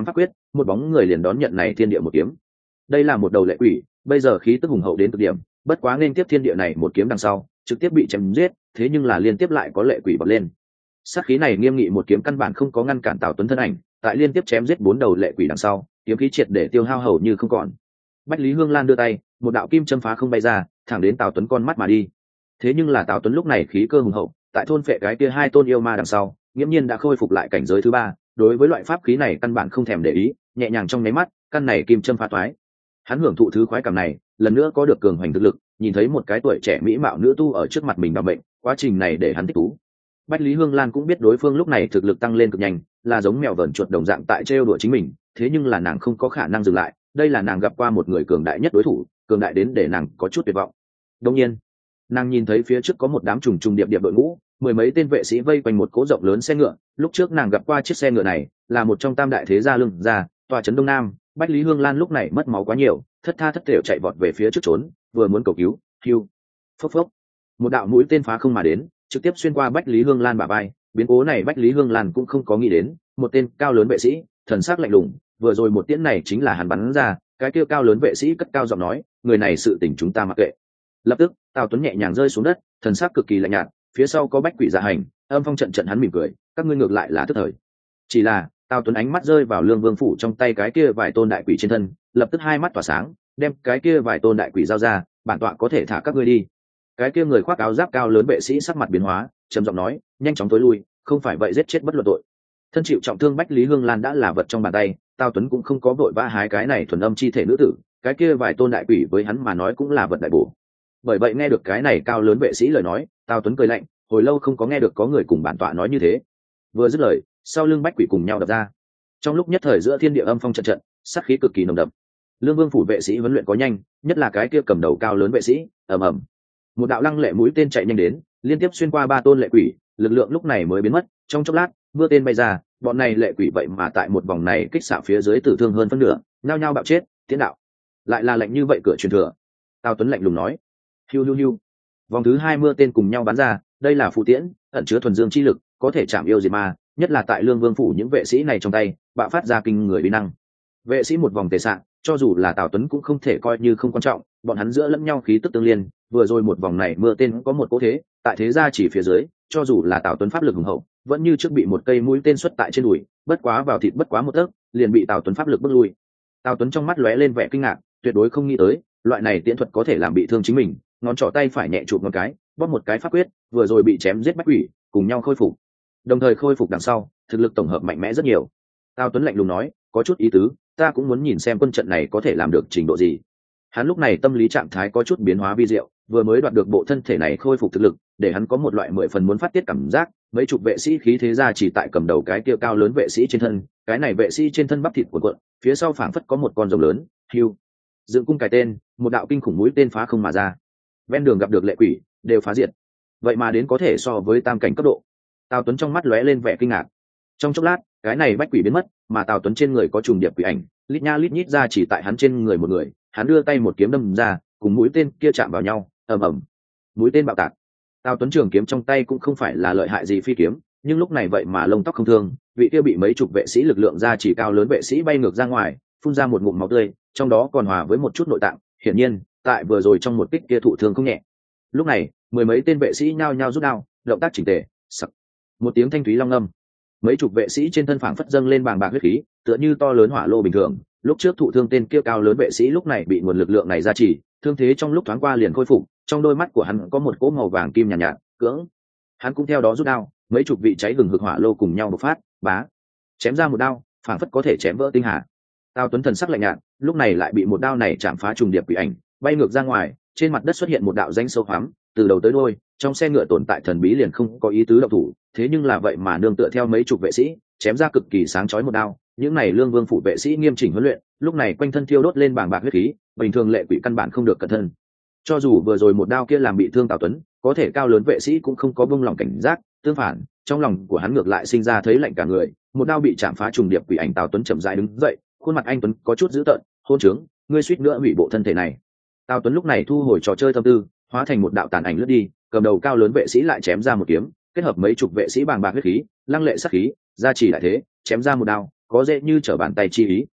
Speaker 1: một bóng người liền đón nhận này thiên địa một kiếm. Đây là một đầu lệ quỷ, bây giờ khí tức hùng hậu đến cực điểm, bất quá nên tiếp thiên địa này một kiếm đằng sau trực tiếp bị chém giết, thế nhưng là liên tiếp lại có lệ quỷ bật lên. Sát khí này nghiêm nghị một kiếm căn bản không có ngăn cản Tào Tuấn thân ảnh, tại liên tiếp chém giết bốn đầu lệ quỷ đằng sau, kiếm khí triệt để tiêu hao hầu như không còn. Bách Lý Hương Lan đưa tay, một đạo kim châm phá không bay ra, thẳng đến Tào Tuấn con mắt mà đi. Thế nhưng là Tào Tuấn lúc này khí cơ hùng hậu, tại thôn phệ cái kia hai tôn yêu ma đằng sau, nghiễm nhiên đã khôi phục lại cảnh giới thứ ba, đối với loại pháp khí này căn bản không thèm để ý, nhẹ nhàng trong nháy mắt, căn này kim châm phá toái. Hắn hưởng thụ thứ khoái cảm này, lần nữa có được cường hoành thực lực, nhìn thấy một cái tuổi trẻ mỹ mạo nữ tu ở trước mặt mình đảm bệnh, quá trình này để hắn thích thú. Bách Lý Hương Lan cũng biết đối phương lúc này thực lực tăng lên cực nhanh, là giống mèo vờn chuột đồng dạng tại trêu đùa chính mình, thế nhưng là nàng không có khả năng dừng lại, đây là nàng gặp qua một người cường đại nhất đối thủ, cường đại đến để nàng có chút tuyệt vọng. Đương nhiên, nàng nhìn thấy phía trước có một đám trùng trùng điệp điệp đội ngũ, mười mấy tên vệ sĩ vây quanh một cỗ rộng lớn xe ngựa, lúc trước nàng gặp qua chiếc xe ngựa này, là một trong tam đại thế gia lương gia, tòa trấn Đông Nam. Bách Lý Hương Lan lúc này mất máu quá nhiều, thất tha thất thểu chạy vọt về phía trước trốn, vừa muốn cầu cứu, hưu, phốc phốc, một đạo mũi tên phá không mà đến, trực tiếp xuyên qua Bách Lý Hương Lan bả vai. Biến cố này Bách Lý Hương Lan cũng không có nghĩ đến, một tên cao lớn vệ sĩ, thần sắc lạnh lùng, vừa rồi một tiễn này chính là hắn bắn ra. Cái kia cao lớn vệ sĩ cất cao giọng nói, người này sự tình chúng ta mặc kệ. Lập tức Tào Tuấn nhẹ nhàng rơi xuống đất, thần sắc cực kỳ lạnh nhạt, phía sau có bách quỷ dạ hành, âm phong trận trận hắn mỉm cười, các ngươi ngược lại là tức thời. Chỉ là Tào Tuấn ánh mắt rơi vào Lương Vương phủ trong tay cái kia vài tôn đại quỷ trên thân, lập tức hai mắt tỏa sáng, đem cái kia vài tôn đại quỷ giao ra, bản tọa có thể thả các ngươi đi. Cái kia người khoác áo giáp cao lớn vệ sĩ sắc mặt biến hóa, trầm giọng nói, nhanh chóng tối lui, không phải vậy giết chết bất luận tội. Thân chịu trọng thương Bách Lý Hương Lan đã là vật trong bàn tay, Tào Tuấn cũng không có vội vã hái cái này thuần âm chi thể nữ tử, cái kia vài tôn đại quỷ với hắn mà nói cũng là vật đại bổ. Bởi vậy nghe được cái này cao lớn vệ sĩ lời nói, Tào Tuấn cười lạnh, hồi lâu không có nghe được có người cùng bản tọa nói như thế. Vừa dứt lời, sau lưng bách quỷ cùng nhau đập ra. Trong lúc nhất thời giữa thiên địa âm phong trận trận, sát khí cực kỳ nồng đậm. Lương Vương phủ vệ sĩ huấn luyện có nhanh, nhất là cái kia cầm đầu cao lớn vệ sĩ, ầm ầm, một đạo lăng lệ mũi tên chạy nhanh đến, liên tiếp xuyên qua ba tôn lệ quỷ, lực lượng lúc này mới biến mất. Trong chốc lát, mưa tên bay ra, bọn này lệ quỷ vậy mà tại một vòng này kích xạ phía dưới tử thương hơn phân nửa, nhao nhao bạo chết. Tiến đạo lại là lệnh như vậy cửa truyền thừa. Tào Tuấn lạnh lùng nói, hiu hiu hiu, vòng thứ hai mưa tên cùng nhau bắn ra, đây là phù tiễn, ẩn chứa thuần dương chi lực, có thể chạm yêu diệt ma, nhất là tại Lương Vương phủ những vệ sĩ này trong tay bạo phát ra kinh người uy năng. Vệ sĩ một vòng tề xạ, cho dù là Tào Tuấn cũng không thể coi như không quan trọng, bọn hắn giữa lẫn nhau khí tức tương liên, vừa rồi một vòng này mưa tên có một cố thế, tại thế gia chỉ phía dưới, cho dù là Tào Tuấn pháp lực hùng hậu, vẫn như trước bị một cây mũi tên xuất tại trên đùi, bất quá vào thịt bất quá một tấc, liền bị Tào Tuấn pháp lực bước lui. Tào Tuấn trong mắt lóe lên vẻ kinh ngạc, tuyệt đối không nghĩ tới, loại này tiễn thuật có thể làm bị thương chính mình, ngón trỏ tay phải nhẹ chụp một cái, bóp một cái pháp quyết, vừa rồi bị chém giết bách quỷ, cùng nhau khôi phục. Đồng thời khôi phục đằng sau, thực lực tổng hợp mạnh mẽ rất nhiều. Tào Tuấn lạnh lùng nói, có chút ý tứ, ta cũng muốn nhìn xem quân trận này có thể làm được trình độ gì. Hắn lúc này tâm lý trạng thái có chút biến hóa vi diệu, vừa mới đoạt được bộ thân thể này khôi phục thực lực, để hắn có một loại mười phần muốn phát tiết cảm giác. Mấy chục vệ sĩ khí thế ra chỉ tại cầm đầu cái kia cao lớn vệ sĩ trên thân, cái này vệ sĩ trên thân bắp thịt cuộn cuộn, phía sau phảng phất có một con rồng lớn, hưu. Dựng cung cài tên, một đạo kinh khủng mũi tên phá không mà ra. Ven đường gặp được lệ quỷ, đều phá diệt. Vậy mà đến có thể so với tam cảnh cấp độ. Tào Tuấn trong mắt lóe lên vẻ kinh ngạc. Trong chốc lát, cái này bách quỷ biến mất, mà Tào Tuấn trên người có trùng điệp quỷ ảnh, lít nha lít nhít ra chỉ tại hắn trên người một người, hắn đưa tay một kiếm đâm ra, cùng mũi tên kia chạm vào nhau, ầm ầm. Mũi tên bạo tạc. Tào Tuấn trường kiếm trong tay cũng không phải là lợi hại gì phi kiếm, nhưng lúc này vậy mà lông tóc không thương, vị kia bị mấy chục vệ sĩ lực lượng ra chỉ cao lớn vệ sĩ bay ngược ra ngoài, phun ra một ngụm máu tươi, trong đó còn hòa với một chút nội tạng, hiển nhiên, tại vừa rồi trong một kích kia thụ thương không nhẹ. Lúc này, mười mấy tên vệ sĩ nhao nhao rút đao, động tác chỉnh tề, sặc. Một tiếng thanh thúy long ngâm. Mấy chục vệ sĩ trên thân phảng phất dâng lên bàng bạc huyết khí, tựa như to lớn hỏa lô bình thường. Lúc trước thụ thương tên kia cao lớn vệ sĩ lúc này bị nguồn lực lượng này gia trì, thương thế trong lúc thoáng qua liền khôi phục, trong đôi mắt của hắn có một cỗ màu vàng kim nhàn nhạt, nhạt, cưỡng. Hắn cũng theo đó rút đao, mấy chục vị cháy hừng hực hỏa lô cùng nhau bộc phát, bá, chém ra một đao, phảng phất có thể chém vỡ tinh hà. Tào Tuấn thần sắc lạnh nhạt, lúc này lại bị một đao này chạm phá trùng điệp quỷ ảnh, bay ngược ra ngoài, trên mặt đất xuất hiện một đạo danh sâu hoắm, từ đầu tới đuôi, trong xe ngựa tồn tại thần bí liền không có ý tứ động thủ, thế nhưng là vậy mà nương tựa theo mấy chục vệ sĩ, chém ra cực kỳ sáng chói một đao. Những này Lương Vương phủ vệ sĩ nghiêm chỉnh huấn luyện, lúc này quanh thân thiêu đốt lên bàng bạc huyết khí, bình thường lệ quỷ căn bản không được cẩn thận. Cho dù vừa rồi một đao kia làm bị thương Tào Tuấn, có thể cao lớn vệ sĩ cũng không có buông lòng cảnh giác, tương phản, trong lòng của hắn ngược lại sinh ra thấy lạnh cả người. Một đao bị chạm phá trùng điệp quỷ ảnh, Tào Tuấn chậm rãi đứng dậy, khuôn mặt anh tuấn có chút dữ tợn, hôn trướng, ngươi suýt nữa hủy bộ thân thể này. Tào Tuấn lúc này thu hồi trò chơi tâm tư, hóa thành một đạo tàn ảnh lướt đi, cầm đầu cao lớn vệ sĩ lại chém ra một kiếm, kết hợp mấy chục vệ sĩ bàng bạc huyết khí, lăng lệ sát khí, gia trì đại thế, chém ra một đao, có dễ như trở bàn tay chi ý.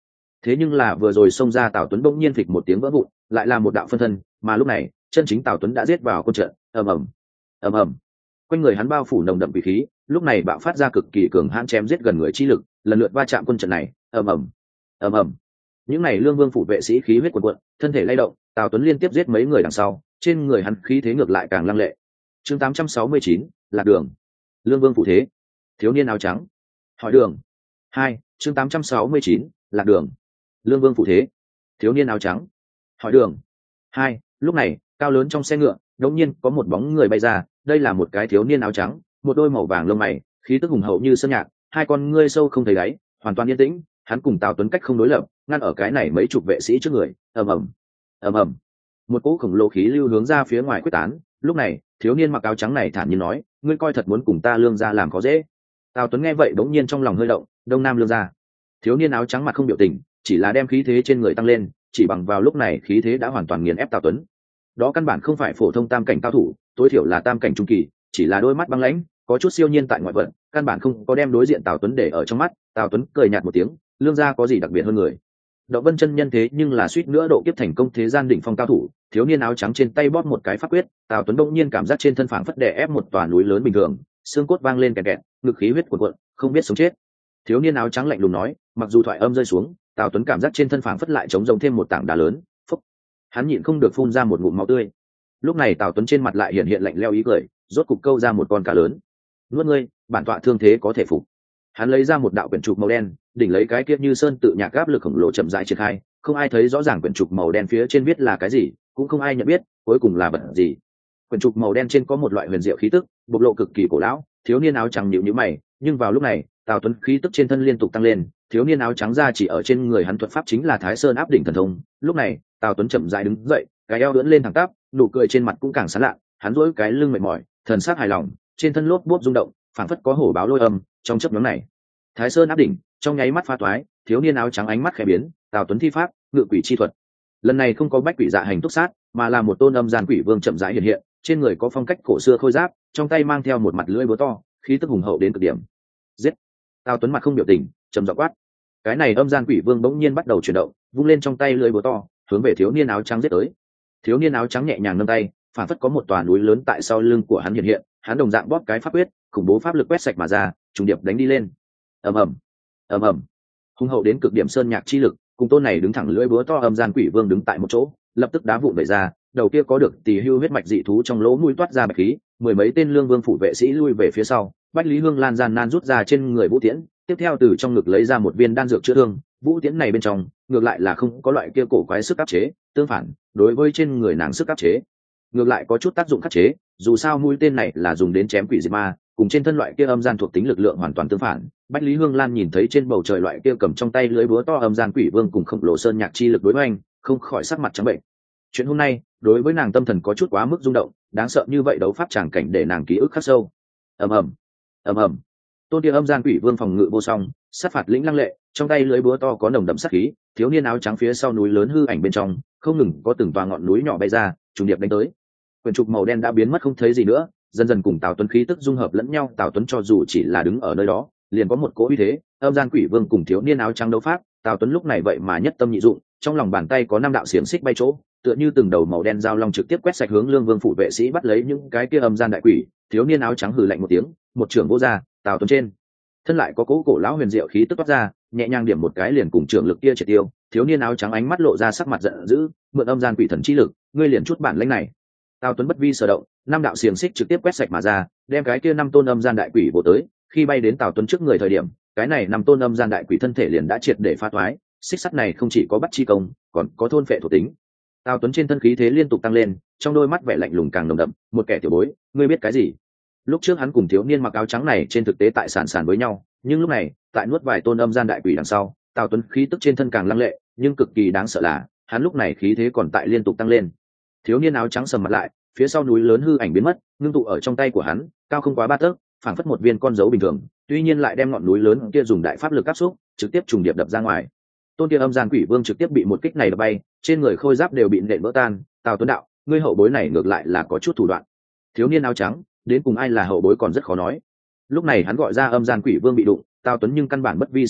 Speaker 1: thế nhưng là vừa rồi xông ra Tào Tuấn bỗng nhiên phịch một tiếng vỡ vụn, lại là một đạo phân thân, mà lúc này chân chính Tào Tuấn đã giết vào quân trận. ầm ầm ầm ầm, quanh người hắn bao phủ nồng đậm quỷ khí, lúc này bạo phát ra cực kỳ cường hãn chém giết gần người chi lực, lần lượt va chạm quân trận này. ầm ầm ầm ầm, những này lương vương phủ vệ sĩ khí huyết cuồn cuộn, thân thể lay động, Tào Tuấn liên tiếp giết mấy người đằng sau, trên người hắn khí thế ngược lại càng lăng lệ. Chương tám trăm sáu mươi chín, lạc đường. Lương vương phủ thế, thiếu niên áo trắng, hỏi đường. Hai, chương tám trăm sáu mươi chín, lạc đường. Lương vương phủ thế, thiếu niên áo trắng, hỏi đường. Hai, lúc này cao lớn trong xe ngựa đột nhiên có một bóng người bay ra, đây là một cái thiếu niên áo trắng, một đôi màu vàng lông mày, khí tức hùng hậu như sơn nhạc, hai con ngươi sâu không thấy đáy, hoàn toàn yên tĩnh. Hắn cùng Tào Tuấn cách không đối lập, ngăn ở cái này mấy chục vệ sĩ trước người. ầm ầm ầm ầm, một cỗ khổng lồ khí lưu hướng ra phía ngoài quyết tán. Lúc này thiếu niên mặc áo trắng này thản nhiên nói, ngươi coi thật muốn cùng ta lương gia làm khó dễ. Tào Tuấn nghe vậy bỗng nhiên trong lòng hơi động, đông nam lương gia. Thiếu niên áo trắng mặt không biểu tình, chỉ là đem khí thế trên người tăng lên, chỉ bằng vào lúc này khí thế đã hoàn toàn nghiền ép Tào Tuấn. Đó căn bản không phải phổ thông tam cảnh cao thủ, tối thiểu là tam cảnh trung kỳ, chỉ là đôi mắt băng lãnh, có chút siêu nhiên tại ngoại vận, căn bản không có đem đối diện Tào Tuấn để ở trong mắt. Tào Tuấn cười nhạt một tiếng, lương gia có gì đặc biệt hơn người? Động Vân chân nhân thế nhưng là suýt nữa độ kiếp thành công thế gian đỉnh phong cao thủ. Thiếu niên áo trắng trên tay bóp một cái pháp quyết, Tào Tuấn bỗng nhiên cảm giác trên thân phảng phất đè ép một tòa núi lớn bình thường, xương cốt vang lên kẹt kẹt, ngực khí huyết cuồn cuộn, không biết sống chết. Thiếu niên áo trắng lạnh lùng nói, mặc dù thoại âm rơi xuống, Tào Tuấn cảm giác trên thân phảng phất lại trống rỗng thêm một tảng đá lớn. Phúc. Hắn nhịn không được phun ra một ngụm máu tươi. Lúc này Tào Tuấn trên mặt lại hiện hiện lạnh lẽo ý cười, rốt cục câu ra một con cá lớn. Nuốt ngươi, bản tọa thương thế có thể phục. Hắn lấy ra một đạo quyển trục màu đen, đỉnh lấy cái kia như sơn tự nhạc áp lực khổng lồ chậm rãi triển khai, không ai thấy rõ ràng quyển trục màu đen phía trên viết là cái gì, cũng không ai nhận biết cuối cùng là vật gì. Quyển trục màu đen trên có một loại huyền diệu khí tức, bộc lộ cực kỳ cổ lão. Thiếu niên áo trắng nhíu nhíu mày, nhưng vào lúc này, Tào Tuấn khí tức trên thân liên tục tăng lên, thiếu niên áo trắng ra chỉ ở trên người hắn thuật pháp chính là Thái Sơn áp đỉnh thần thông. Lúc này, Tào Tuấn chậm rãi đứng dậy, cái eo ưỡn lên thẳng tắp, nụ cười trên mặt cũng càng sán lạ, hắn duỗi cái lưng mệt mỏi, thần sắc hài lòng, trên thân lốp bốp rung động, phảng phất có hổ báo lôi âm. Trong chớp nhoáng này, Thái Sơn áp đỉnh trong nháy mắt phá toái, thiếu niên áo trắng ánh mắt khẽ biến, Tào Tuấn thi pháp ngự quỷ chi thuật. Lần này không có bách quỷ dạ hành túc sát, mà là một tôn âm gian quỷ vương chậm rãi hiện hiện, trên người có phong cách cổ xưa khôi giáp, trong tay mang theo một mặt lưỡi búa to, khí tức hùng hậu đến cực điểm. Giết! Tào Tuấn mặt không biểu tình, trầm giọng quát. Cái này âm gian quỷ vương bỗng nhiên bắt đầu chuyển động, vung lên trong tay lưỡi búa to, hướng về thiếu niên áo trắng giết tới. Thiếu niên áo trắng nhẹ nhàng nâng tay, phản phất có một tòa núi lớn tại sau lưng của hắn hiện hiện, hắn đồng dạng bóp cái pháp quyết, khủng bố pháp lực quét sạch mà ra, trùng điệp đánh đi lên. Ầm ầm, ầm ầm, hùng hậu đến cực điểm sơn nhạc chi lực, cùng tôn này đứng thẳng lưỡi búa to âm gian quỷ vương đứng tại một chỗ, lập tức đá vụn vẩy ra, đầu kia có được tỳ hưu huyết mạch dị thú trong lỗ mũi toát ra bạch khí, mười mấy tên lương vương phủ vệ sĩ lui về phía sau. Bách Lý Hương lan gian nan rút ra trên người Vũ Tiễn, tiếp theo từ trong ngực lấy ra một viên đan dược chữa thương. Vũ Tiễn này bên trong ngược lại là không có loại kia cổ quái sức áp chế, tương phản, đối với trên người nàng sức áp chế ngược lại có chút tác dụng khắc chế, dù sao mũi tên này là dùng đến chém quỷ diệt ma, cùng trên thân loại kia âm gian thuộc tính lực lượng hoàn toàn tương phản. Bách Lý Hương Lan nhìn thấy trên bầu trời loại kia cầm trong tay lưới búa to âm gian quỷ vương cùng khổng lồ sơn nhạc chi lực đối hoành, không khỏi sắc mặt trắng bệnh. Chuyện hôm nay đối với nàng tâm thần có chút quá mức rung động, đáng sợ như vậy đấu pháp tràng cảnh để nàng ký ức khắc sâu. ầm ầm, ầm ầm, tôn kia âm gian quỷ vương phòng ngự vô song, sát phạt lĩnh lăng lệ, trong tay lưới búa to có nồng đậm sát khí. Thiếu niên áo trắng phía sau núi lớn hư ảnh bên trong không ngừng có từng tòa ngọn núi nhỏ bay ra, trùng điệp đánh tới. Quyển trục màu đen đã biến mất không thấy gì nữa, dần dần cùng Tào Tuấn khí tức dung hợp lẫn nhau. Tào Tuấn cho dù chỉ là đứng ở nơi đó, liền có một cỗ uy thế. Âm gian quỷ vương cùng thiếu niên áo trắng đấu pháp, Tào Tuấn lúc này vậy mà nhất tâm nhị dụng, trong lòng bàn tay có năm đạo xiềng xích bay chỗ, tựa như từng đầu màu đen dao long trực tiếp quét sạch hướng lương vương phủ vệ sĩ, bắt lấy những cái kia âm gian đại quỷ. Thiếu niên áo trắng hừ lạnh một tiếng, một trưởng vô ra, Tào Tuấn trên thân lại có cỗ cổ lão huyền diệu khí tức toát ra, nhẹ nhàng điểm một cái liền cùng trưởng lực kia triệt tiêu. Thiếu niên áo trắng ánh mắt lộ ra sắc mặt giận dữ, mượn âm gian quỷ thần chi lực, ngươi liền chút bản lĩnh này. Tào Tuấn bất vi sở động, năm đạo xiềng xích trực tiếp quét sạch mà ra, đem cái kia năm tôn âm gian đại quỷ vồ tới. Khi bay đến Tào Tuấn trước người thời điểm, cái này năm tôn âm gian đại quỷ thân thể liền đã triệt để phá thoái, xích sắt này không chỉ có bắt chi công, còn có thôn phệ thuộc tính. Tào Tuấn trên thân khí thế liên tục tăng lên, trong đôi mắt vẻ lạnh lùng càng nồng đậm. Một kẻ tiểu bối, ngươi biết cái gì? Lúc trước hắn cùng thiếu niên mặc áo trắng này trên thực tế tại sàn sàn với nhau, nhưng lúc này tại nuốt vài tôn âm gian đại quỷ đằng sau, Tào Tuấn khí tức trên thân càng lăng lệ, nhưng cực kỳ đáng sợ là hắn lúc này khí thế còn tại liên tục tăng lên. Thiếu niên áo trắng sầm mặt lại, phía sau núi lớn hư ảnh biến mất, ngưng tụ ở trong tay của hắn, cao không quá ba tấc, phảng phất một viên con dấu bình thường, tuy nhiên lại đem ngọn núi lớn kia dùng đại pháp lực áp xúc, trực tiếp trùng điệp đập ra ngoài. Tôn kia âm gian quỷ vương trực tiếp bị một kích này đập bay, trên người khôi giáp đều bị nện vỡ tan. Tào Tuấn đạo, ngươi hậu bối này ngược lại là có chút thủ đoạn. Thiếu niên áo trắng, đến cùng ai là hậu bối còn rất khó nói. Lúc này hắn gọi ra âm gian quỷ vương bị đụng, Tào Tuấn nhưng căn bản bất vi sở động,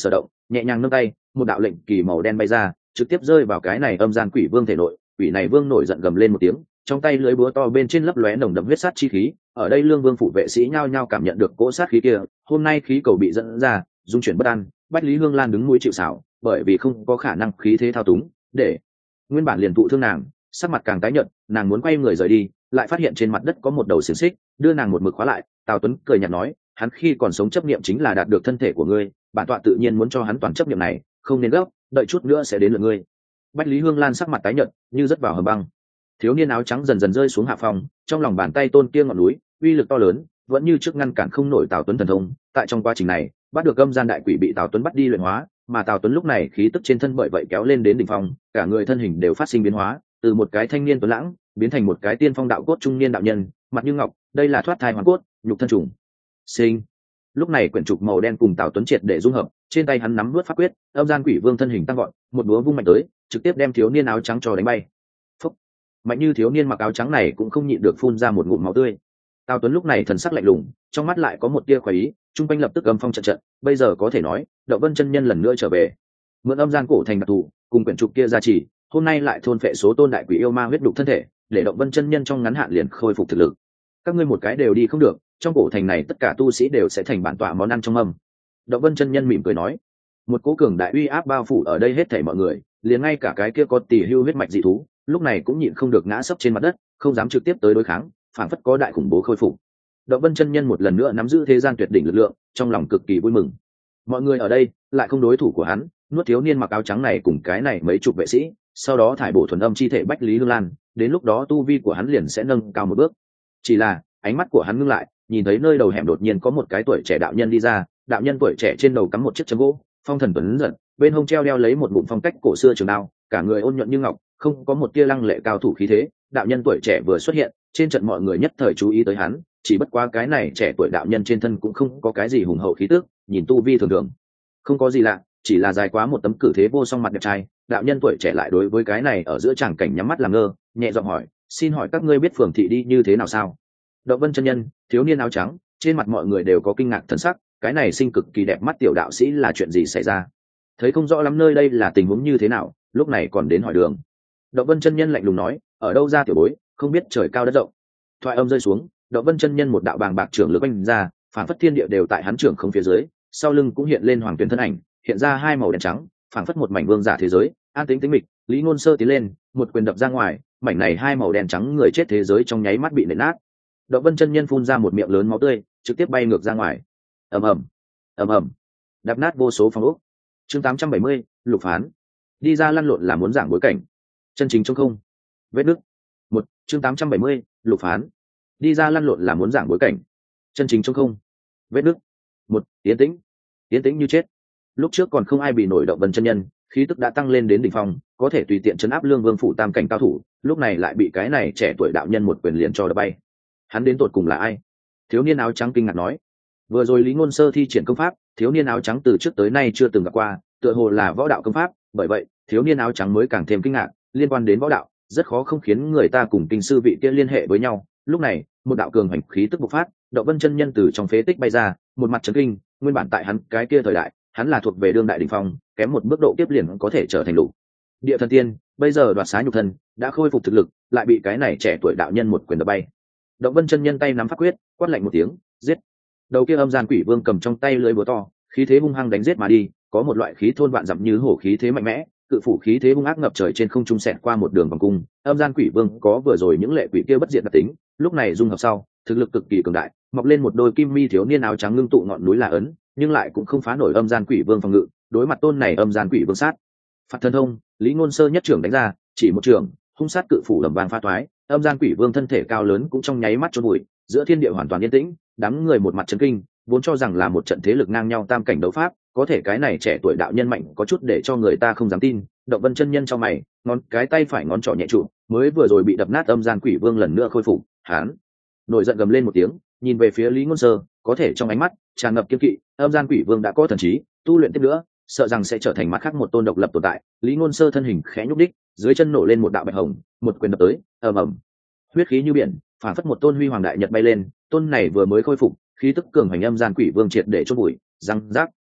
Speaker 1: nhẹ nhàng nâng tay, một đạo lệnh kỳ màu đen bay ra, trực tiếp rơi vào cái này âm gian quỷ vương thể nội. Quỷ này vương nổi giận gầm lên một tiếng, trong tay lưới búa to bên trên lấp lóe nồng đậm huyết sát chi khí. Ở đây lương vương phủ vệ sĩ nhao nhao cảm nhận được cỗ sát khí kia, hôm nay khí cầu bị dẫn ra, dung chuyển bất an. Bách Lý Hương Lan đứng mũi chịu sào, bởi vì không có khả năng khí thế thao túng, để nguyên bản liền thụ thương nàng, sắc mặt càng tái nhợt, nàng muốn quay người rời đi, lại phát hiện trên mặt đất có một đầu xiềng xích, đưa nàng một mực khóa lại. Tào Tuấn cười nhạt nói, hắn khi còn sống chấp niệm chính là đạt được thân thể của ngươi, bản tọa tự nhiên muốn cho hắn toàn chấp niệm này, không nên gấp, đợi chút nữa sẽ đến lượt ngươi. Bách Lý Hương Lan sắc mặt tái nhợt, như rất vào hầm băng. Thiếu niên áo trắng dần dần rơi xuống hạ phòng, trong lòng bàn tay tôn kia ngọn núi, uy lực to lớn, vẫn như trước ngăn cản không nổi Tào Tuấn thần thông. Tại trong quá trình này, bắt được âm gian đại quỷ bị Tào Tuấn bắt đi luyện hóa, mà Tào Tuấn lúc này khí tức trên thân bởi vậy kéo lên đến đỉnh phong, cả người thân hình đều phát sinh biến hóa, từ một cái thanh niên tuấn lãng biến thành một cái tiên phong đạo cốt trung niên đạo nhân, mặt như ngọc, đây là thoát thai hoàn cốt, nhục thân trùng sinh. Lúc này quyển trục màu đen cùng Tào Tuấn triệt để dung hợp, trên tay hắn nắm nuốt pháp quyết, âm gian quỷ vương thân hình tăng gọn, một búa vung mạnh tới, trực tiếp đem thiếu niên áo trắng cho đánh bay. Phúc! Mạnh như thiếu niên mặc áo trắng này cũng không nhịn được phun ra một ngụm máu tươi. Tào Tuấn lúc này thần sắc lạnh lùng, trong mắt lại có một tia khoái ý, trung quanh lập tức âm phong trận trận, bây giờ có thể nói, Đậu Vân chân nhân lần nữa trở về. Mượn âm gian cổ thành đặc thù, cùng quyển trục kia gia trì, hôm nay lại thôn phệ số tôn đại quỷ yêu ma huyết đục thân thể, để Đậu Vân chân nhân trong ngắn hạn liền khôi phục thực lực. Các ngươi một cái đều đi không được, trong cổ thành này tất cả tu sĩ đều sẽ thành bản tọa món ăn trong mâm. Đậu Vân chân nhân mỉm cười nói, một cố cường đại uy áp bao phủ ở đây hết thảy mọi người, liền ngay cả cái kia có tỷ hưu huyết mạch dị thú, lúc này cũng nhịn không được ngã sấp trên mặt đất, không dám trực tiếp tới đối kháng, phảng phất có đại khủng bố khôi phục. Đậu Vân chân nhân một lần nữa nắm giữ thế gian tuyệt đỉnh lực lượng, trong lòng cực kỳ vui mừng. Mọi người ở đây lại không đối thủ của hắn, nuốt thiếu niên mặc áo trắng này cùng cái này mấy chục vệ sĩ, sau đó thải bổ thuần âm chi thể Bách Lý Hương Lan, đến lúc đó tu vi của hắn liền sẽ nâng cao một bước. Chỉ là ánh mắt của hắn ngưng lại, nhìn thấy nơi đầu hẻm đột nhiên có một cái tuổi trẻ đạo nhân đi ra, đạo nhân tuổi trẻ trên đầu cắm một chiếc châm gỗ, phong thần tuấn giật, bên hông treo đeo lấy một bụng phong cách cổ xưa trường đao, cả người ôn nhuận như ngọc, không có một tia lăng lệ cao thủ khí thế. Đạo nhân tuổi trẻ vừa xuất hiện, trên trận mọi người nhất thời chú ý tới hắn, chỉ bất quá cái này trẻ tuổi đạo nhân trên thân cũng không có cái gì hùng hậu khí tức, nhìn tu vi thường thường, không có gì lạ, chỉ là dài quá một tấm cử thế vô song mặt đẹp trai. Đạo nhân tuổi trẻ lại đối với cái này ở giữa tràng cảnh nhắm mắt làm ngơ, nhẹ giọng hỏi, xin hỏi các ngươi biết phường thị đi như thế nào sao? Đậu Vân chân nhân, thiếu niên áo trắng, trên mặt mọi người đều có kinh ngạc thần sắc, cái này sinh cực kỳ đẹp mắt tiểu đạo sĩ là chuyện gì xảy ra? Thấy không rõ lắm nơi đây là tình huống như thế nào, lúc này còn đến hỏi đường. Đậu Vân chân nhân lạnh lùng nói, ở đâu ra tiểu bối, không biết trời cao đất rộng. Thoại âm rơi xuống, Đậu Vân chân nhân một đạo bàng bạc trưởng lực oanh ra, phảng phất thiên địa đều tại hắn trưởng không phía dưới, sau lưng cũng hiện lên hoàng tuyển thân ảnh, hiện ra hai màu đen trắng, phảng phất một mảnh vương giả thế giới, an tĩnh tĩnh mịch. Lý Ngôn Sơ tiến lên, một quyền đập ra ngoài, mảnh này hai màu đen trắng người chết thế giới trong nháy mắt bị nện nát. Đậu Vân chân nhân phun ra một miệng lớn máu tươi, trực tiếp bay ngược ra ngoài. Ầm ầm, ầm ầm, đập nát vô số phòng ốc. Chương tám trăm bảy mươi, lục phán. Đi ra lăn lộn là muốn giảng bối cảnh. Chân chính trong không. Vết nứt. Một, chương tám trăm bảy mươi, lục phán. Đi ra lăn lộn là muốn giảng bối cảnh. Chân chính trong không. Vết nứt. Một, tiến tĩnh. Tiến tĩnh như chết. Lúc trước còn không ai bị nổi Đậu Vân chân nhân, khí tức đã tăng lên đến đỉnh phong, có thể tùy tiện chấn áp Lương Vương phủ tam cảnh cao thủ, lúc này lại bị cái này trẻ tuổi đạo nhân một quyền liền cho đập bay. Hắn đến tột cùng là ai? Thiếu niên áo trắng kinh ngạc nói. Vừa rồi Lý Ngôn Sơ thi triển công pháp, thiếu niên áo trắng từ trước tới nay chưa từng gặp qua, tựa hồ là võ đạo công pháp, bởi vậy thiếu niên áo trắng mới càng thêm kinh ngạc. Liên quan đến võ đạo, rất khó không khiến người ta cùng kinh sư vị kia liên hệ với nhau. Lúc này, một đạo cường hành khí tức bộc phát, Đậu Vân chân nhân từ trong phế tích bay ra, một mặt chấn kinh. Nguyên bản tại hắn cái kia thời đại, hắn là thuộc về đương đại đỉnh phong, kém một bước độ tiếp liền có thể trở thành lục địa thần tiên, bây giờ đoạt xá nhục thân, đã khôi phục thực lực, lại bị cái này trẻ tuổi đạo nhân một quyền đập bay. Đậu Vân chân nhân tay nắm pháp quyết, quát lạnh một tiếng, giết. Đầu kia âm gian quỷ vương cầm trong tay lưỡi búa to, khí thế hung hăng đánh giết mà đi, có một loại khí thôn vạn dặm như hổ khí thế mạnh mẽ, cự phủ khí thế hung ác ngập trời trên không trung xẹt qua một đường vòng cung. Âm gian quỷ vương có vừa rồi những lệ quỷ kia bất diệt đặc tính, lúc này dung hợp sau, thực lực cực kỳ cường đại, mọc lên một đôi kim mi thiếu niên áo trắng ngưng tụ ngọn núi là ấn, nhưng lại cũng không phá nổi âm gian quỷ vương phòng ngự. Đối mặt tôn này âm gian quỷ vương sát phạt thân thông, Lý Ngôn Sơ nhất trưởng đánh ra, chỉ một trưởng, hung sát cự phủ lầm vang pha toái, âm gian quỷ vương thân thể cao lớn cũng trong nháy mắt chôn bụi, giữa thiên địa hoàn toàn yên tĩnh. Đám người một mặt chấn kinh, vốn cho rằng là một trận thế lực ngang nhau tam cảnh đấu pháp, có thể cái này trẻ tuổi đạo nhân mạnh có chút để cho người ta không dám tin. Đậu Vân chân nhân cho mày, ngón cái tay phải ngón trỏ nhẹ trụ, mới vừa rồi bị đập nát âm gian quỷ vương lần nữa khôi phục. Hán nổi giận gầm lên một tiếng, nhìn về phía Lý Ngôn Sơ, có thể trong ánh mắt tràn ngập kiên kỵ. Âm gian quỷ vương đã có thần trí, tu luyện tiếp nữa, sợ rằng sẽ trở thành mặt khác một tôn độc lập tồn tại. Lý Ngôn Sơ thân hình khẽ nhúc đích, dưới chân nổ lên một đạo bạch hồng, một quyền đập tới, ầm ầm, huyết khí như biển, phản phất một tôn huy hoàng đại nhật bay lên. Tôn này vừa mới khôi phục, khí tức cường hành âm gian quỷ vương triệt để chôn bụi, răng rác.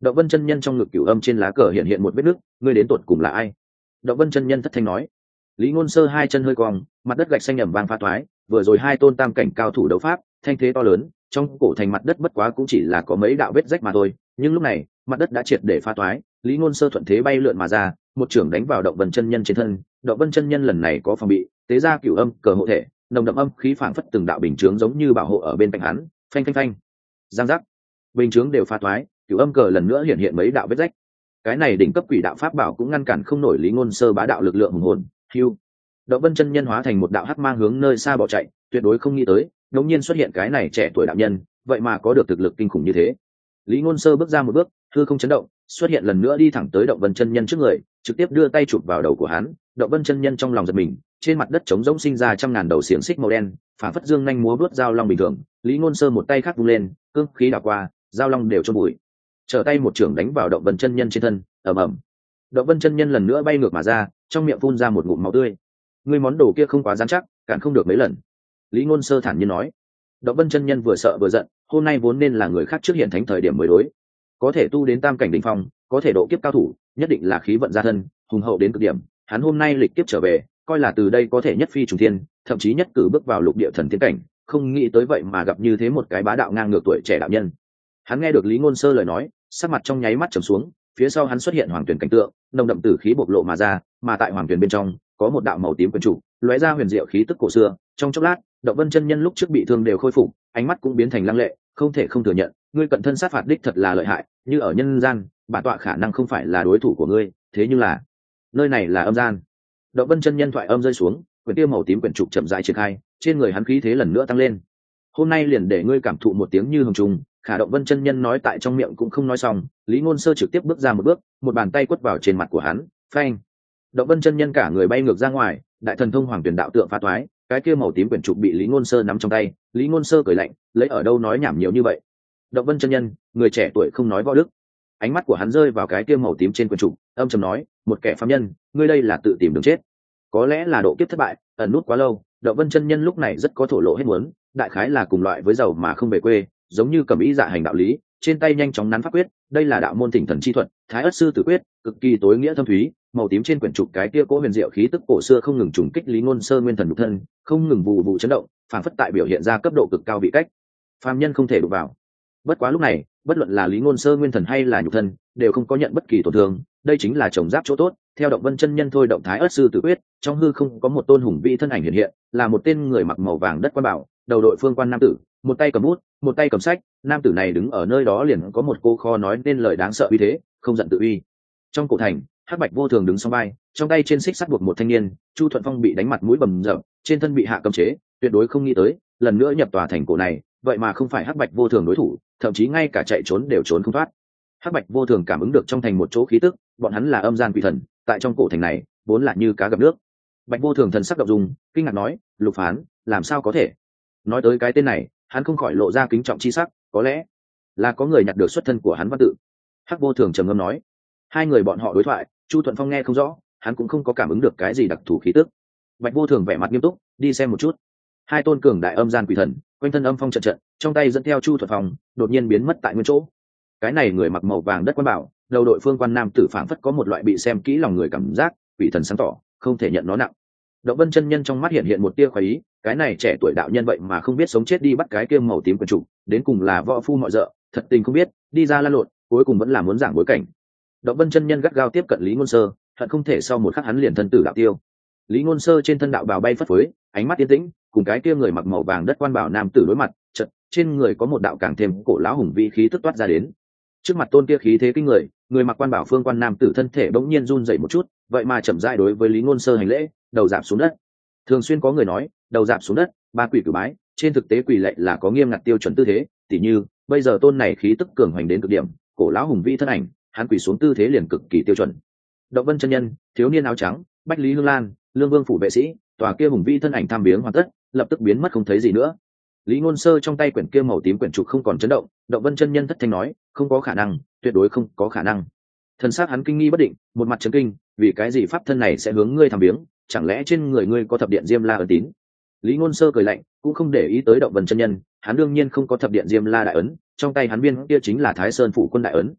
Speaker 1: Động Vân chân nhân trong ngực cửu âm trên lá cờ hiện hiện một vết nứt, ngươi đến tột cùng là ai? Động Vân chân nhân thất thanh nói. Lý Ngôn Sơ hai chân hơi cong, mặt đất gạch xanh ẩm vang phá toái, vừa rồi hai tôn tam cảnh cao thủ đấu pháp, thanh thế to lớn, trong cổ thành mặt đất bất quá cũng chỉ là có mấy đạo vết rách mà thôi, nhưng lúc này, mặt đất đã triệt để phá toái, Lý Ngôn Sơ thuận thế bay lượn mà ra, một chưởng đánh vào Động Vân chân nhân trên thân, Động Vân chân nhân lần này có phòng bị, tế ra cửu âm cờ hộ thể, nồng đậm âm khí phảng phất từng đạo bình chướng giống như bảo hộ ở bên cạnh hắn, phanh phanh phanh. Giang giác. Bình chướng đều phá toái, cửu âm cờ lần nữa hiện hiện mấy đạo vết rách. Cái này đỉnh cấp quỷ đạo pháp bảo cũng ngăn cản không nổi Lý Ngôn Sơ bá đạo lực lượng hùng hồn. Hưu. Động Vân chân nhân hóa thành một đạo hắc mang hướng nơi xa bỏ chạy, tuyệt đối không nghĩ tới, đột nhiên xuất hiện cái này trẻ tuổi đạo nhân, vậy mà có được thực lực kinh khủng như thế. Lý Ngôn Sơ bước ra một bước, hư không chấn động, xuất hiện lần nữa đi thẳng tới Động Vân chân nhân trước người, trực tiếp đưa tay chụp vào đầu của hắn. Động Vân chân nhân trong lòng giật mình, trên mặt đất trống rỗng sinh ra trăm ngàn đầu xiềng xích màu đen, phản phất dương nhanh múa vuốt dao long bình thường. Lý Ngôn Sơ một tay khác vung lên, cương khí đảo qua, dao long đều chôn bụi. Trở tay một chưởng đánh vào Động Vân chân nhân trên thân, ầm ầm. Động Vân chân nhân lần nữa bay ngược mà ra, trong miệng phun ra một ngụm máu tươi. Ngươi món đồ kia không quá dán chắc, cản không được mấy lần. Lý Ngôn Sơ thản nhiên nói. Động Vân chân nhân vừa sợ vừa giận, hôm nay vốn nên là người khác trước hiện thánh thời điểm mới đối, có thể tu đến tam cảnh đỉnh phong, có thể độ kiếp cao thủ, nhất định là khí vận gia thân, hùng hậu đến cực điểm. Hắn hôm nay lịch kiếp trở về, coi là từ đây có thể nhất phi trùng thiên, thậm chí nhất cử bước vào lục địa thần tiên cảnh, không nghĩ tới vậy mà gặp như thế một cái bá đạo ngang ngược tuổi trẻ đạo nhân. Hắn nghe được Lý Ngôn Sơ lời nói, sắc mặt trong nháy mắt trầm xuống, phía sau hắn xuất hiện hoàng tuyển cảnh tượng, nồng đậm tử khí bộc lộ mà ra, mà tại hoàng tuyển bên trong có một đạo màu tím quyển trụ, lóe ra huyền diệu khí tức cổ xưa. Trong chốc lát, Động Vân chân nhân lúc trước bị thương đều khôi phục, ánh mắt cũng biến thành lăng lệ, không thể không thừa nhận, ngươi cận thân sát phạt đích thật là lợi hại, như ở nhân gian, bản tọa khả năng không phải là đối thủ của ngươi, thế nhưng là, nơi này là âm gian. Động Vân chân nhân thoại âm rơi xuống, quyển tiêu màu tím quyển trục chậm rãi triển khai, trên người hắn khí thế lần nữa tăng lên. Hôm nay liền để ngươi cảm thụ một tiếng như hồng trùng. Khả Động Vân chân nhân nói tại trong miệng cũng không nói xong, Lý Ngôn Sơ trực tiếp bước ra một bước, một bàn tay quất vào trên mặt của hắn, phanh. Động Vân chân nhân cả người bay ngược ra ngoài, đại thần thông hoàng tuyển đạo tượng phá toái, cái kia màu tím quyển trục bị Lý Ngôn Sơ nắm trong tay. Lý Ngôn Sơ cười lạnh, lấy ở đâu nói nhảm nhiều như vậy. Động Vân chân nhân, người trẻ tuổi không nói võ đức. Ánh mắt của hắn rơi vào cái kia màu tím trên quyển trục, âm trầm nói, một kẻ phàm nhân, ngươi đây là tự tìm đường chết. Có lẽ là độ kiếp thất bại, ẩn nút quá lâu, Động Vân chân nhân lúc này rất có thổ lộ hết muốn, đại khái là cùng loại với giàu mà không về quê, giống như cầm ý dạ hành đạo lý, trên tay nhanh chóng nắn pháp quyết, đây là đạo môn thỉnh thần chi thuật, Thái Ức sư tử quyết, cực kỳ tối nghĩa thâm thúy. Màu tím trên quyển trục cái kia cố huyền diệu khí tức cổ xưa không ngừng trùng kích Lý Ngôn Sơ nguyên thần nhục thân, không ngừng vụ vụ chấn động, phản phất tại biểu hiện ra cấp độ cực cao vị cách, phàm nhân không thể đụng vào. Bất quá lúc này, bất luận là Lý Ngôn Sơ nguyên thần hay là nhục thân, đều không có nhận bất kỳ tổn thương, đây chính là chồng giáp chỗ tốt. Theo Động Vân chân nhân thôi động Thái Ức sư tử quyết, trong hư không có một tôn hùng vĩ thân ảnh hiện hiện, là một tên người mặc màu vàng đất quan bảo, đầu đội phương quan nam tử, một tay cầm bút, một tay cầm sách. Nam tử này đứng ở nơi đó liền có một cô kho nói nên lời đáng sợ uy thế, không giận tự uy. Trong cổ thành, Hắc Bạch Vô Thường đứng song vai, trong tay trên xích sắt buộc một thanh niên. Chu Thuận Phong bị đánh mặt mũi bầm dập, trên thân bị hạ cấm chế, tuyệt đối không nghĩ tới, lần nữa nhập tòa thành cổ này, vậy mà không phải Hắc Bạch Vô Thường đối thủ, thậm chí ngay cả chạy trốn đều trốn không thoát. Hắc Bạch Vô Thường cảm ứng được trong thành một chỗ khí tức, bọn hắn là âm gian quỷ thần, tại trong cổ thành này, vốn là như cá gặp nước. Bạch Vô Thường thần sắc động dung, kinh ngạc nói, Lục Phán, làm sao có thể? Nói tới cái tên này, hắn không khỏi lộ ra kính trọng chi sắc, có lẽ là có người nhặt được xuất thân của hắn văn tự. Hắc Vô Thường trầm ngâm nói. Hai người bọn họ đối thoại, Chu Thuận Phong nghe không rõ, hắn cũng không có cảm ứng được cái gì đặc thù khí tức. Bạch Vô Thường vẻ mặt nghiêm túc, đi xem một chút. Hai tôn cường đại âm gian quỷ thần, quanh thân âm phong trận trận, trong tay dẫn theo Chu Thuận Phong, đột nhiên biến mất tại nguyên chỗ. Cái này người mặc màu vàng đất quan bảo, đầu đội phương quan nam tử phảng phất có một loại bị xem kỹ lòng người cảm giác, quỷ thần sáng tỏ, không thể nhận nó nặng. Động Vân chân nhân trong mắt hiện hiện một tia khoái ý, cái này trẻ tuổi đạo nhân vậy mà không biết sống chết đi bắt cái kia màu tím quần trục, đến cùng là võ phu mọi dợ, thật tình không biết, đi ra lan lộn, cuối cùng vẫn là muốn giảng bối cảnh. Động Vân chân nhân gắt gao tiếp cận Lý Ngôn Sơ, hận không thể sau một khắc hắn liền thân tử đạo tiêu. Lý Ngôn Sơ trên thân đạo bào bay phất phới, ánh mắt yên tĩnh, cùng cái kia người mặc màu vàng đất quan bảo nam tử đối mặt, chợt trên người có một đạo càng thêm cổ lão hùng vĩ khí tức toát ra đến. Trước mặt tôn kia khí thế kinh người, người mặc quan bảo phương quan nam tử thân thể bỗng nhiên run rẩy một chút, vậy mà chậm rãi đối với Lý Ngôn Sơ hành lễ, đầu rạp xuống đất. Thường xuyên có người nói, đầu rạp xuống đất, ba quỷ cử bái, trên thực tế quỷ lệ là có nghiêm ngặt tiêu chuẩn tư thế, tỉ như, bây giờ tôn này khí tức cường hoành đến cực điểm, cổ lão hùng vĩ thân ảnh, hắn quỷ xuống tư thế liền cực kỳ tiêu chuẩn. Động Vân chân nhân, thiếu niên áo trắng, Bách Lý Hương Lan, Lương Vương phủ vệ sĩ, tòa kia hùng vĩ thân ảnh tham viếng hoàn tất, lập tức biến mất không thấy gì nữa. Lý Ngôn Sơ trong tay quyển kia màu tím quyển trục không còn chấn động, Động Vân chân nhân thất thanh nói, không có khả năng, tuyệt đối không có khả năng. Thần sắc hắn kinh nghi bất định, một mặt chấn kinh, vì cái gì pháp thân này sẽ hướng ngươi tham viếng, chẳng lẽ trên người ngươi có thập điện Diêm La ấn tín? Lý Ngôn Sơ cười lạnh, cũng không để ý tới Động Vân chân nhân, hắn đương nhiên không có thập điện Diêm La đại ấn, trong tay hắn viên kia chính là Thái Sơn phủ quân đại ấn.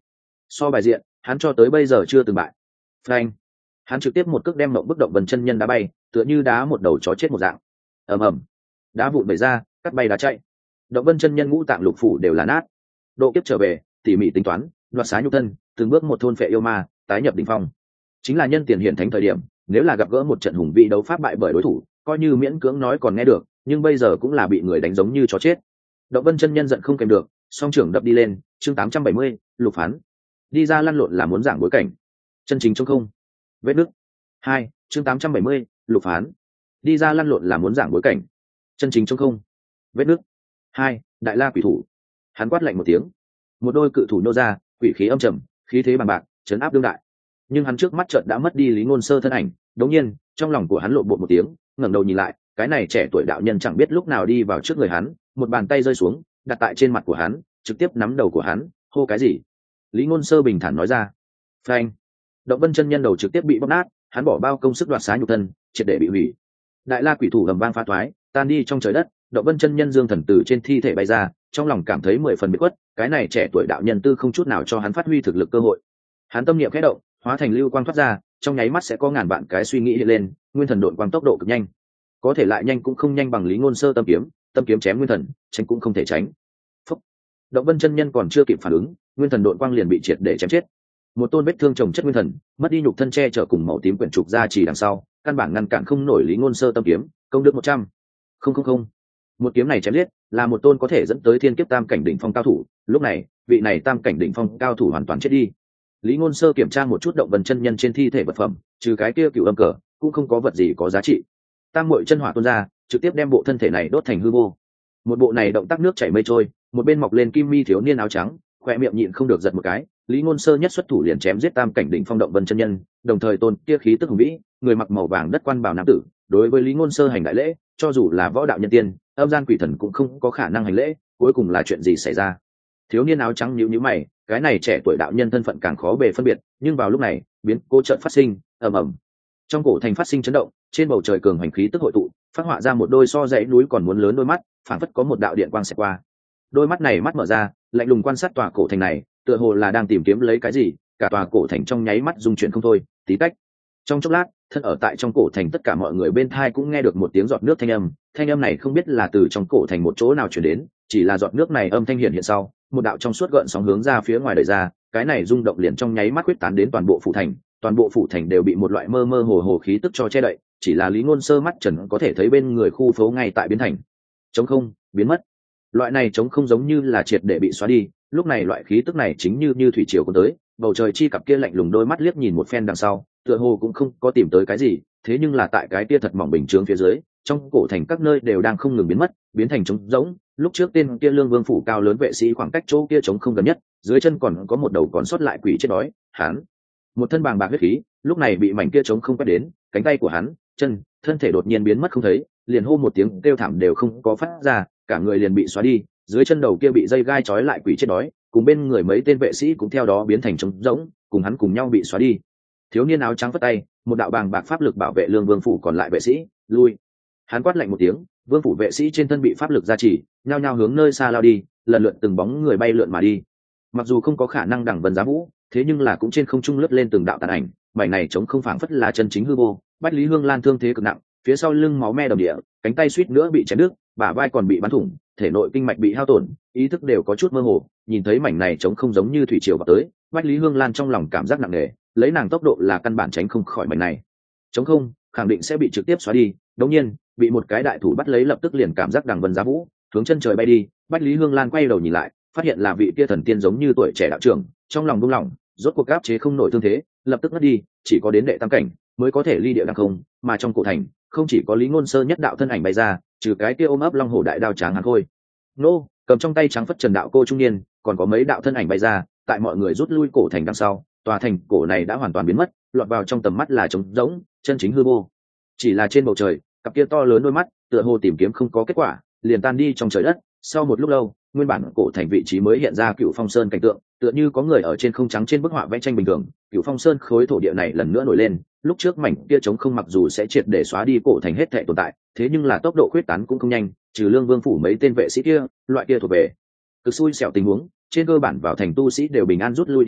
Speaker 1: So bài diện, hắn cho tới bây giờ chưa từng bại. Phanh, hắn trực tiếp một cước đem mộng bức động vân chân nhân đá bay, tựa như đá một đầu chó chết một dạng. Ầm ầm, đá vụn bể ra, cắt bay đá chạy. Động vân chân nhân ngũ tạng lục phủ đều là nát. Độ kiếp trở về, tỉ mỉ tính toán, đoạt xá nhục thân, từng bước một thôn phệ yêu ma, tái nhập đỉnh phong. Chính là nhân tiền hiện thánh thời điểm, nếu là gặp gỡ một trận hùng vĩ đấu pháp bại bởi đối thủ, coi như miễn cưỡng nói còn nghe được, nhưng bây giờ cũng là bị người đánh giống như chó chết. Động vân chân nhân giận không kèm được, song trưởng đập đi lên. Chương tám trăm bảy mươi, lục phán. Đi ra lăn lộn là muốn giảng bối cảnh. Chân chính trong không. Vết nứt. Hai, chương tám trăm bảy mươi, lục phán. Đi ra lăn lộn là muốn giảng bối cảnh. Chân chính trong không. Vết nứt. Hai, đại la quỷ thủ. Hắn quát lạnh một tiếng, một đôi cự thủ nô ra, quỷ khí âm trầm, khí thế bằng bạc, chấn áp đương đại. Nhưng hắn trước mắt chợt đã mất đi Lý Ngôn Sơ thân ảnh, đống nhiên trong lòng của hắn lộn bột một tiếng, ngẩng đầu nhìn lại, cái này trẻ tuổi đạo nhân chẳng biết lúc nào đi vào trước người hắn, một bàn tay rơi xuống, đặt tại trên mặt của hắn, trực tiếp nắm đầu của hắn, hô cái gì? Lý Ngôn Sơ bình thản nói ra. Phanh. Động vân chân nhân đầu trực tiếp bị bóp nát, hắn bỏ bao công sức đoạt xá nhục thân, triệt để bị hủy. Đại la quỷ thủ ầm vang phá thoái, tan đi trong trời đất. Động vân chân nhân dương thần từ trên thi thể bay ra, trong lòng cảm thấy mười phần bị quất, cái này trẻ tuổi đạo nhân tư không chút nào cho hắn phát huy thực lực cơ hội. Hắn tâm niệm khẽ động, hóa thành lưu quang thoát ra, trong nháy mắt sẽ có ngàn vạn cái suy nghĩ hiện lên, nguyên thần độn quang tốc độ cực nhanh, có thể lại nhanh cũng không nhanh bằng Lý Ngôn Sơ tâm kiếm, tâm kiếm chém nguyên thần, tránh cũng không thể tránh. Phúc. Động vân chân nhân còn chưa kịp phản ứng, nguyên thần độn quang liền bị triệt để chém chết. Một tôn vết thương trồng chất nguyên thần, mất đi nhục thân che chở cùng màu tím quyển trục ra chỉ đằng sau, căn bản ngăn cản không nổi Lý Ngôn Sơ tâm kiếm, công đức một trăm. Không không không. Một kiếm này chém liệt, là một tôn có thể dẫn tới thiên kiếp tam cảnh đỉnh phong cao thủ, lúc này, vị này tam cảnh đỉnh phong cao thủ hoàn toàn chết đi. Lý Ngôn Sơ kiểm tra một chút động vân chân nhân trên thi thể vật phẩm, trừ cái kia cửu âm cờ, cũng không có vật gì có giá trị. Tam muội chân hỏa tuôn ra, trực tiếp đem bộ thân thể này đốt thành hư vô. Một bộ này động tác nước chảy mây trôi, một bên mọc lên kim mi thiếu niên áo trắng, khóe miệng nhịn không được giật một cái. Lý Ngôn Sơ nhất xuất thủ liền chém giết tam cảnh đỉnh phong động vân chân nhân, đồng thời tôn kia khí tức hùng vĩ, người mặc màu vàng đất quan bào nam tử, đối với Lý Ngôn Sơ hành đại lễ, cho dù là võ đạo nhân tiên, âm gian quỷ thần cũng không có khả năng hành lễ. Cuối cùng là chuyện gì xảy ra? Thiếu niên áo trắng nhíu nhíu mày, cái này trẻ tuổi đạo nhân thân phận càng khó bề phân biệt, nhưng vào lúc này, biến cố chợt phát sinh, ầm ầm. Trong cổ thành phát sinh chấn động, trên bầu trời cường hành khí tức hội tụ, phát họa ra một đôi so dãy núi còn muốn lớn đôi mắt, phảng phất có một đạo điện quang xẹt qua. Đôi mắt này mắt mở ra, lạnh lùng quan sát tòa cổ thành này, tựa hồ là đang tìm kiếm lấy cái gì, cả tòa cổ thành trong nháy mắt rung chuyển không thôi, tí tách. Trong chốc lát, thân ở tại trong cổ thành tất cả mọi người bên thai cũng nghe được một tiếng giọt nước thanh âm, thanh âm này không biết là từ trong cổ thành một chỗ nào truyền đến, chỉ là giọt nước này âm thanh hiện hiện sau, một đạo trong suốt gợn sóng hướng ra phía ngoài đời ra, cái này rung động liền trong nháy mắt quyết tán đến toàn bộ phủ thành, toàn bộ phủ thành đều bị một loại mơ mơ hồ hồ khí tức cho che đậy, chỉ là Lý Ngôn Sơ mắt trần có thể thấy bên người khu phố ngay tại biến thành trống không, biến mất. Loại này trống không giống như là triệt để bị xóa đi, lúc này loại khí tức này chính như như thủy triều cuốn tới, bầu trời chi cặp kia lạnh lùng đôi mắt liếc nhìn một phen đằng sau, tựa hồ cũng không có tìm tới cái gì, thế nhưng là tại cái kia thật mỏng bình chướng phía dưới, trong cổ thành các nơi đều đang không ngừng biến mất, biến thành trống rỗng. Lúc trước tên kia Lương Vương phủ cao lớn vệ sĩ khoảng cách chỗ kia trống không gần nhất, dưới chân còn có một đầu còn sót lại quỷ chết đói, hắn một thân bàng bạc huyết khí, lúc này bị mảnh kia trống không quét đến, cánh tay của hắn, chân, thân thể đột nhiên biến mất không thấy, liền hô một tiếng kêu thảm đều không có phát ra, cả người liền bị xóa đi, dưới chân đầu kia bị dây gai trói lại quỷ chết đói, cùng bên người mấy tên vệ sĩ cũng theo đó biến thành trống rỗng, cùng hắn cùng nhau bị xóa đi. Thiếu niên áo trắng phất tay, một đạo bàng bạc pháp lực bảo vệ Lương Vương phủ còn lại vệ sĩ, lui. Hắn quát lạnh một tiếng, vương phủ vệ sĩ trên thân bị pháp lực gia trì, nhao nhao hướng nơi xa lao đi, lần lượt từng bóng người bay lượn mà đi. Mặc dù không có khả năng đẳng vân giá vũ, thế nhưng là cũng trên không trung lướt lên từng đạo tàn ảnh, mảnh này chống không phảng phất là chân chính hư vô. Bách Lý Hương Lan thương thế cực nặng, phía sau lưng máu me đầm địa, cánh tay suýt nữa bị chém đứt, bả vai còn bị bắn thủng, thể nội kinh mạch bị hao tổn, ý thức đều có chút mơ hồ. Nhìn thấy mảnh này chống không giống như thủy triều vào tới, Bách Lý Hương Lan trong lòng cảm giác nặng nề, lấy nàng tốc độ là căn bản tránh không khỏi mảnh này chống không, khẳng định sẽ bị trực tiếp xóa đi. Đống nhiên, bị một cái đại thủ bắt lấy, lập tức liền cảm giác đằng vân giá vũ, hướng chân trời bay đi. Bách Lý Hương Lan quay đầu nhìn lại, phát hiện là vị kia thần tiên giống như tuổi trẻ đạo trưởng, trong lòng buông lỏng, rốt cuộc áp chế không nổi thương thế, lập tức ngất đi, chỉ có đến đệ tam cảnh mới có thể ly địa đằng không, mà trong cổ thành không chỉ có Lý Ngôn Sơ nhất đạo thân ảnh bay ra, trừ cái kia ôm ấp long hổ đại đao tráng hàn khôi nô cầm trong tay trắng phất trần đạo cô trung niên, còn có mấy đạo thân ảnh bay ra, tại mọi người rút lui cổ thành đằng sau, tòa thành cổ này đã hoàn toàn biến mất, lọt vào trong tầm mắt là trống rỗng, chân chính hư vô. Chỉ là trên bầu trời, cặp kia to lớn đôi mắt, tựa hồ tìm kiếm không có kết quả, liền tan đi trong trời đất. Sau một lúc lâu, nguyên bản cổ thành vị trí mới hiện ra Cựu Phong Sơn cảnh tượng, tựa như có người ở trên không trắng trên bức họa vẽ tranh bình thường. Cựu Phong Sơn khối thổ địa này lần nữa nổi lên, lúc trước mảnh kia trống không mặc dù sẽ triệt để xóa đi cổ thành hết thảy tồn tại, thế nhưng là tốc độ khuyết tán cũng không nhanh, trừ Lương Vương phủ mấy tên vệ sĩ kia, loại kia thuộc về cực xui xẻo tình huống, trên cơ bản vào thành tu sĩ đều bình an rút lui đi ra,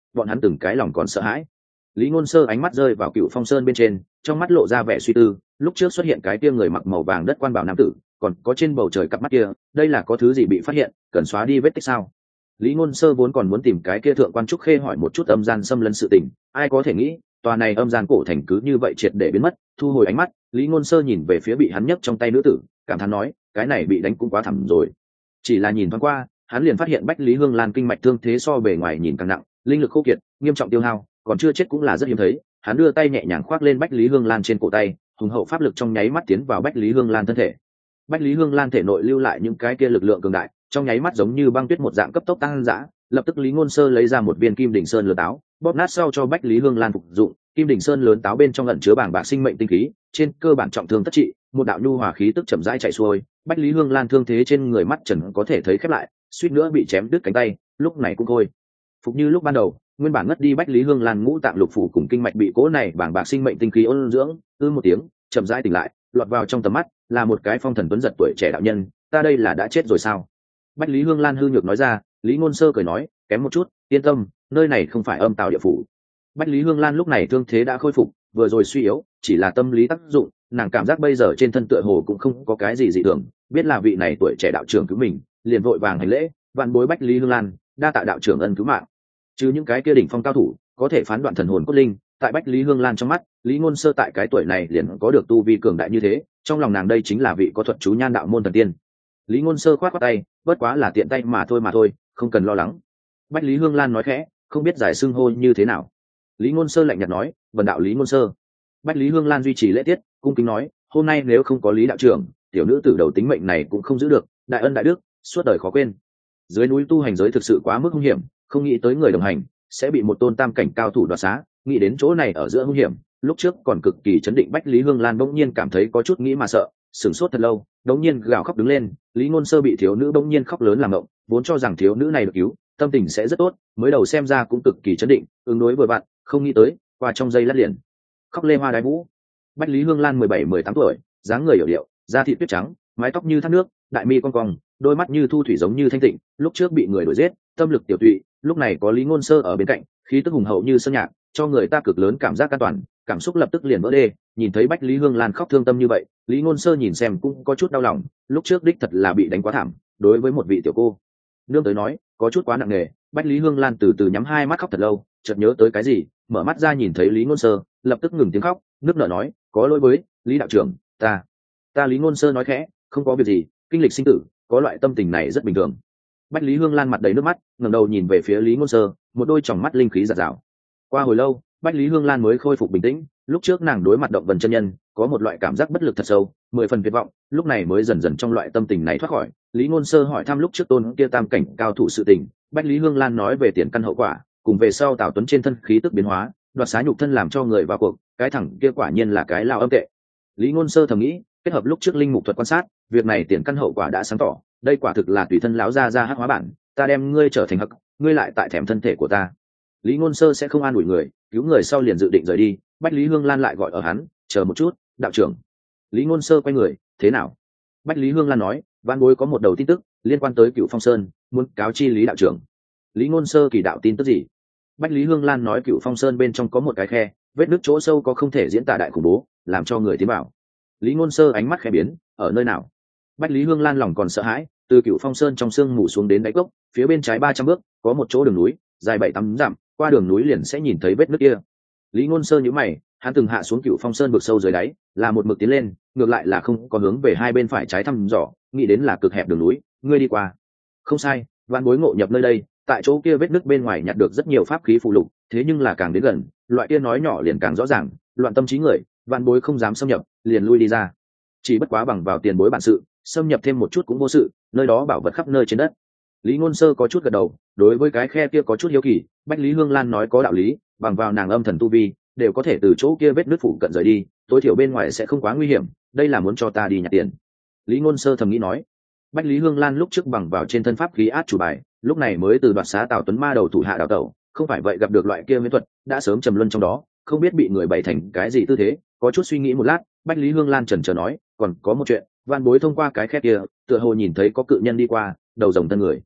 Speaker 1: bọn hắn từng cái lòng còn sợ hãi. Lý Ngôn Sơ ánh mắt rơi vào Cựu Phong Sơn bên trên, trong mắt lộ ra vẻ suy tư. Lúc trước xuất hiện cái kia người mặc màu vàng đất quan bảo nam tử, còn có trên bầu trời cặp mắt kia, đây là có thứ gì bị phát hiện, cần xóa đi vết tích sao? Lý Ngôn Sơ vốn còn muốn tìm cái kia thượng quan trúc khê hỏi một chút âm gian xâm lấn sự tình, ai có thể nghĩ, tòa này âm gian cổ thành cứ như vậy triệt để biến mất. Thu hồi ánh mắt, Lý Ngôn Sơ nhìn về phía bị hắn nhấc trong tay nữ tử, cảm thán nói, cái này bị đánh cũng quá thảm rồi. Chỉ là nhìn thoáng qua, hắn liền phát hiện Bách Lý Hương Lan kinh mạch thương thế so bề ngoài nhìn càng nặng, linh lực khô kiệt, nghiêm trọng tiêu hao, còn chưa chết cũng là rất hiếm thấy. Hắn đưa tay nhẹ nhàng khoác lên Bách Lý Hương Lan trên cổ tay, hùng hậu pháp lực trong nháy mắt tiến vào Bách Lý Hương Lan thân thể. Bách Lý Hương Lan thể nội lưu lại những cái kia lực lượng cường đại, trong nháy mắt giống như băng tuyết một dạng cấp tốc tăng dã. Lập tức Lý Ngôn Sơ lấy ra một viên Kim Đỉnh Sơn lớn táo, bóp nát sau cho Bách Lý Hương Lan phục dụng. Kim Đỉnh Sơn lớn táo bên trong ẩn chứa bàng bạc sinh mệnh tinh khí, trên cơ bản trọng thương tất trị, một đạo nhu hòa khí tức chậm rãi chạy xuôi. Bách Lý Hương Lan thương thế trên người mắt trần có thể thấy khép lại, suýt nữa bị chém đứt cánh tay, lúc này cũng thôi phục như lúc ban đầu. Nguyên bản ngất đi Bách Lý Hương Lan ngũ tạng lục phủ cùng kinh mạch bị cố này bàng bạc sinh mệnh tinh khí ôn dưỡng, ư một tiếng, chậm rãi tỉnh lại, lọt vào trong tầm mắt là một cái phong thần tuấn giật tuổi trẻ đạo nhân. Ta đây là đã chết rồi sao? Bách Lý Hương Lan hư nhược nói ra. Lý Ngôn Sơ cười nói, kém một chút, yên tâm, nơi này không phải âm tào địa phủ. Bách Lý Hương Lan lúc này thương thế đã khôi phục, vừa rồi suy yếu, chỉ là tâm lý tác dụng, nàng cảm giác bây giờ trên thân tựa hồ cũng không có cái gì dị thường, biết là vị này tuổi trẻ đạo trưởng cứu mình, liền vội vàng hành lễ, vạn bối Bách Lý Hương Lan, đa tạ đạo trưởng ân cứu mạng. Chứ những cái kia đỉnh phong cao thủ, có thể phán đoạn thần hồn cốt linh, tại Bách Lý Hương Lan trong mắt, Lý Ngôn Sơ tại cái tuổi này liền có được tu vi cường đại như thế, trong lòng nàng đây chính là vị có thuật chú nhan đạo môn thần tiên. Lý Ngôn Sơ khoát khoát tay, bất quá là tiện tay mà thôi mà thôi, không cần lo lắng. Bách Lý Hương Lan nói khẽ, không biết giải xưng hô như thế nào. Lý Ngôn Sơ lạnh nhạt nói, vần đạo Lý Ngôn Sơ. Bách Lý Hương Lan duy trì lễ tiết, cung kính nói, hôm nay nếu không có Lý đạo trưởng, tiểu nữ tử đầu tính mệnh này cũng không giữ được, đại ân đại đức, suốt đời khó quên. Dưới núi tu hành giới thực sự quá mức hung hiểm, không nghĩ tới người đồng hành sẽ bị một tôn tam cảnh cao thủ đoạt xá, nghĩ đến chỗ này ở giữa hung hiểm, lúc trước còn cực kỳ chấn định Bách Lý Hương Lan bỗng nhiên cảm thấy có chút nghĩ mà sợ, sửng sốt thật lâu, đống nhiên gào khóc đứng lên. Lý Ngôn Sơ bị thiếu nữ bỗng nhiên khóc lớn làm ngộng, vốn cho rằng thiếu nữ này được cứu, tâm tình sẽ rất tốt, mới đầu xem ra cũng cực kỳ chấn định, ứng đối vừa vặn, không nghĩ tới, qua trong giây lát liền khóc lê hoa đái vũ. Bách Lý Hương Lan mười bảy mười tám tuổi, dáng người hiểu điệu, da thịt tuyết trắng, mái tóc như thác nước, đại mi cong cong, đôi mắt như thu thủy giống như thanh tịnh, lúc trước bị người đuổi giết, tâm lực tiểu tụy, lúc này có Lý Ngôn Sơ ở bên cạnh, khí tức hùng hậu như sơn nhạc, cho người ta cực lớn cảm giác an toàn, cảm xúc lập tức liền vỡ đê. Nhìn thấy Bách Lý Hương Lan khóc thương tâm như vậy, Lý Ngôn Sơ nhìn xem cũng có chút đau lòng, lúc trước đích thật là bị đánh quá thảm, đối với một vị tiểu cô nương tới nói, có chút quá nặng nề. Bách Lý Hương Lan từ từ nhắm hai mắt khóc thật lâu, chợt nhớ tới cái gì, mở mắt ra nhìn thấy Lý Ngôn Sơ, lập tức ngừng tiếng khóc, nước nở nói, có lỗi với Lý đạo trưởng, ta ta Lý Ngôn Sơ nói khẽ, không có việc gì, kinh lịch sinh tử, có loại tâm tình này rất bình thường. Bách Lý Hương Lan mặt đầy nước mắt, ngẩng đầu nhìn về phía Lý Ngôn Sơ, một đôi tròng mắt linh khí rạng rào. Qua hồi lâu, Bách Lý Hương Lan mới khôi phục bình tĩnh, lúc trước nàng đối mặt động vần chân nhân, có một loại cảm giác bất lực thật sâu, mười phần tuyệt vọng, lúc này mới dần dần trong loại tâm tình này thoát khỏi. Lý Ngôn Sơ hỏi thăm lúc trước tôn kia tam cảnh cao thủ sự tình, Bách Lý Hương Lan nói về tiền căn hậu quả, cùng về sau Tào Tuấn trên thân khí tức biến hóa, đoạt xá nhục thân làm cho người vào cuộc, cái thằng kia quả nhiên là cái lao âm tệ. Lý Ngôn Sơ thầm nghĩ, kết hợp lúc trước linh mục thuật quan sát, việc này tiền căn hậu quả đã sáng tỏ, đây quả thực là tùy thân láo ra ra hắc hóa bản, ta đem ngươi trở thành hắc, ngươi lại tại thèm thân thể của ta. Lý Ngôn Sơ sẽ không an ủi người, cứu người sau liền dự định rời đi. Bách Lý Hương Lan lại gọi ở hắn, chờ một chút, đạo trưởng. Lý Ngôn Sơ quay người, thế nào? Bách Lý Hương Lan nói, văn bối có một đầu tin tức liên quan tới Cựu Phong Sơn, muốn cáo chi Lý đạo trưởng. Lý Ngôn Sơ kỳ đạo tin tức gì? Bách Lý Hương Lan nói Cựu Phong Sơn bên trong có một cái khe, vết nứt chỗ sâu có không thể diễn tả đại khủng bố, làm cho người tiến vào. Lý Ngôn Sơ ánh mắt khẽ biến, ở nơi nào? Bách Lý Hương Lan lòng còn sợ hãi, từ Cựu Phong Sơn trong sương mù xuống đến đáy cốc, phía bên trái ba trăm bước, có một chỗ đường núi, dài bảy tám dặm, qua đường núi liền sẽ nhìn thấy vết nứt kia. Lý Ngôn Sơ nhíu mày, hắn từng hạ xuống Cựu Phong Sơn vực sâu dưới đáy, là một mực tiến lên, ngược lại là không có hướng về hai bên phải trái thăm dò, nghĩ đến là cực hẹp đường núi, ngươi đi qua. Không sai, vạn bối ngộ nhập nơi đây, tại chỗ kia vết nứt bên ngoài nhặt được rất nhiều pháp khí phụ lục, thế nhưng là càng đến gần, loại kia nói nhỏ liền càng rõ ràng, loạn tâm trí người, vạn bối không dám xâm nhập, liền lui đi ra. Chỉ bất quá bằng vào tiền bối bản sự, xâm nhập thêm một chút cũng vô sự, nơi đó bảo vật khắp nơi trên đất. Lý Ngôn Sơ có chút gật đầu, đối với cái khe kia có chút hiếu kỳ, Bách Lý Hương Lan nói có đạo lý, bằng vào nàng âm thần tu vi, đều có thể từ chỗ kia vết nứt phủ cận rời đi, tối thiểu bên ngoài sẽ không quá nguy hiểm, đây là muốn cho ta đi nhặt tiền. Lý Ngôn Sơ thầm nghĩ nói. Bách Lý Hương Lan lúc trước bằng vào trên thân pháp khí át chủ bài, lúc này mới từ đoạt xá Tào Tuấn ma đầu thủ hạ đào tẩu, không phải vậy gặp được loại kia miễn thuật, đã sớm trầm luân trong đó, không biết bị người bày thành cái gì tư thế. Có chút suy nghĩ một lát, Bách Lý Hương Lan chần chờ nói, còn có một chuyện, Vạn bối thông qua cái khe kia, tựa hồ nhìn thấy có cự nhân đi qua, đầu rồng thân người.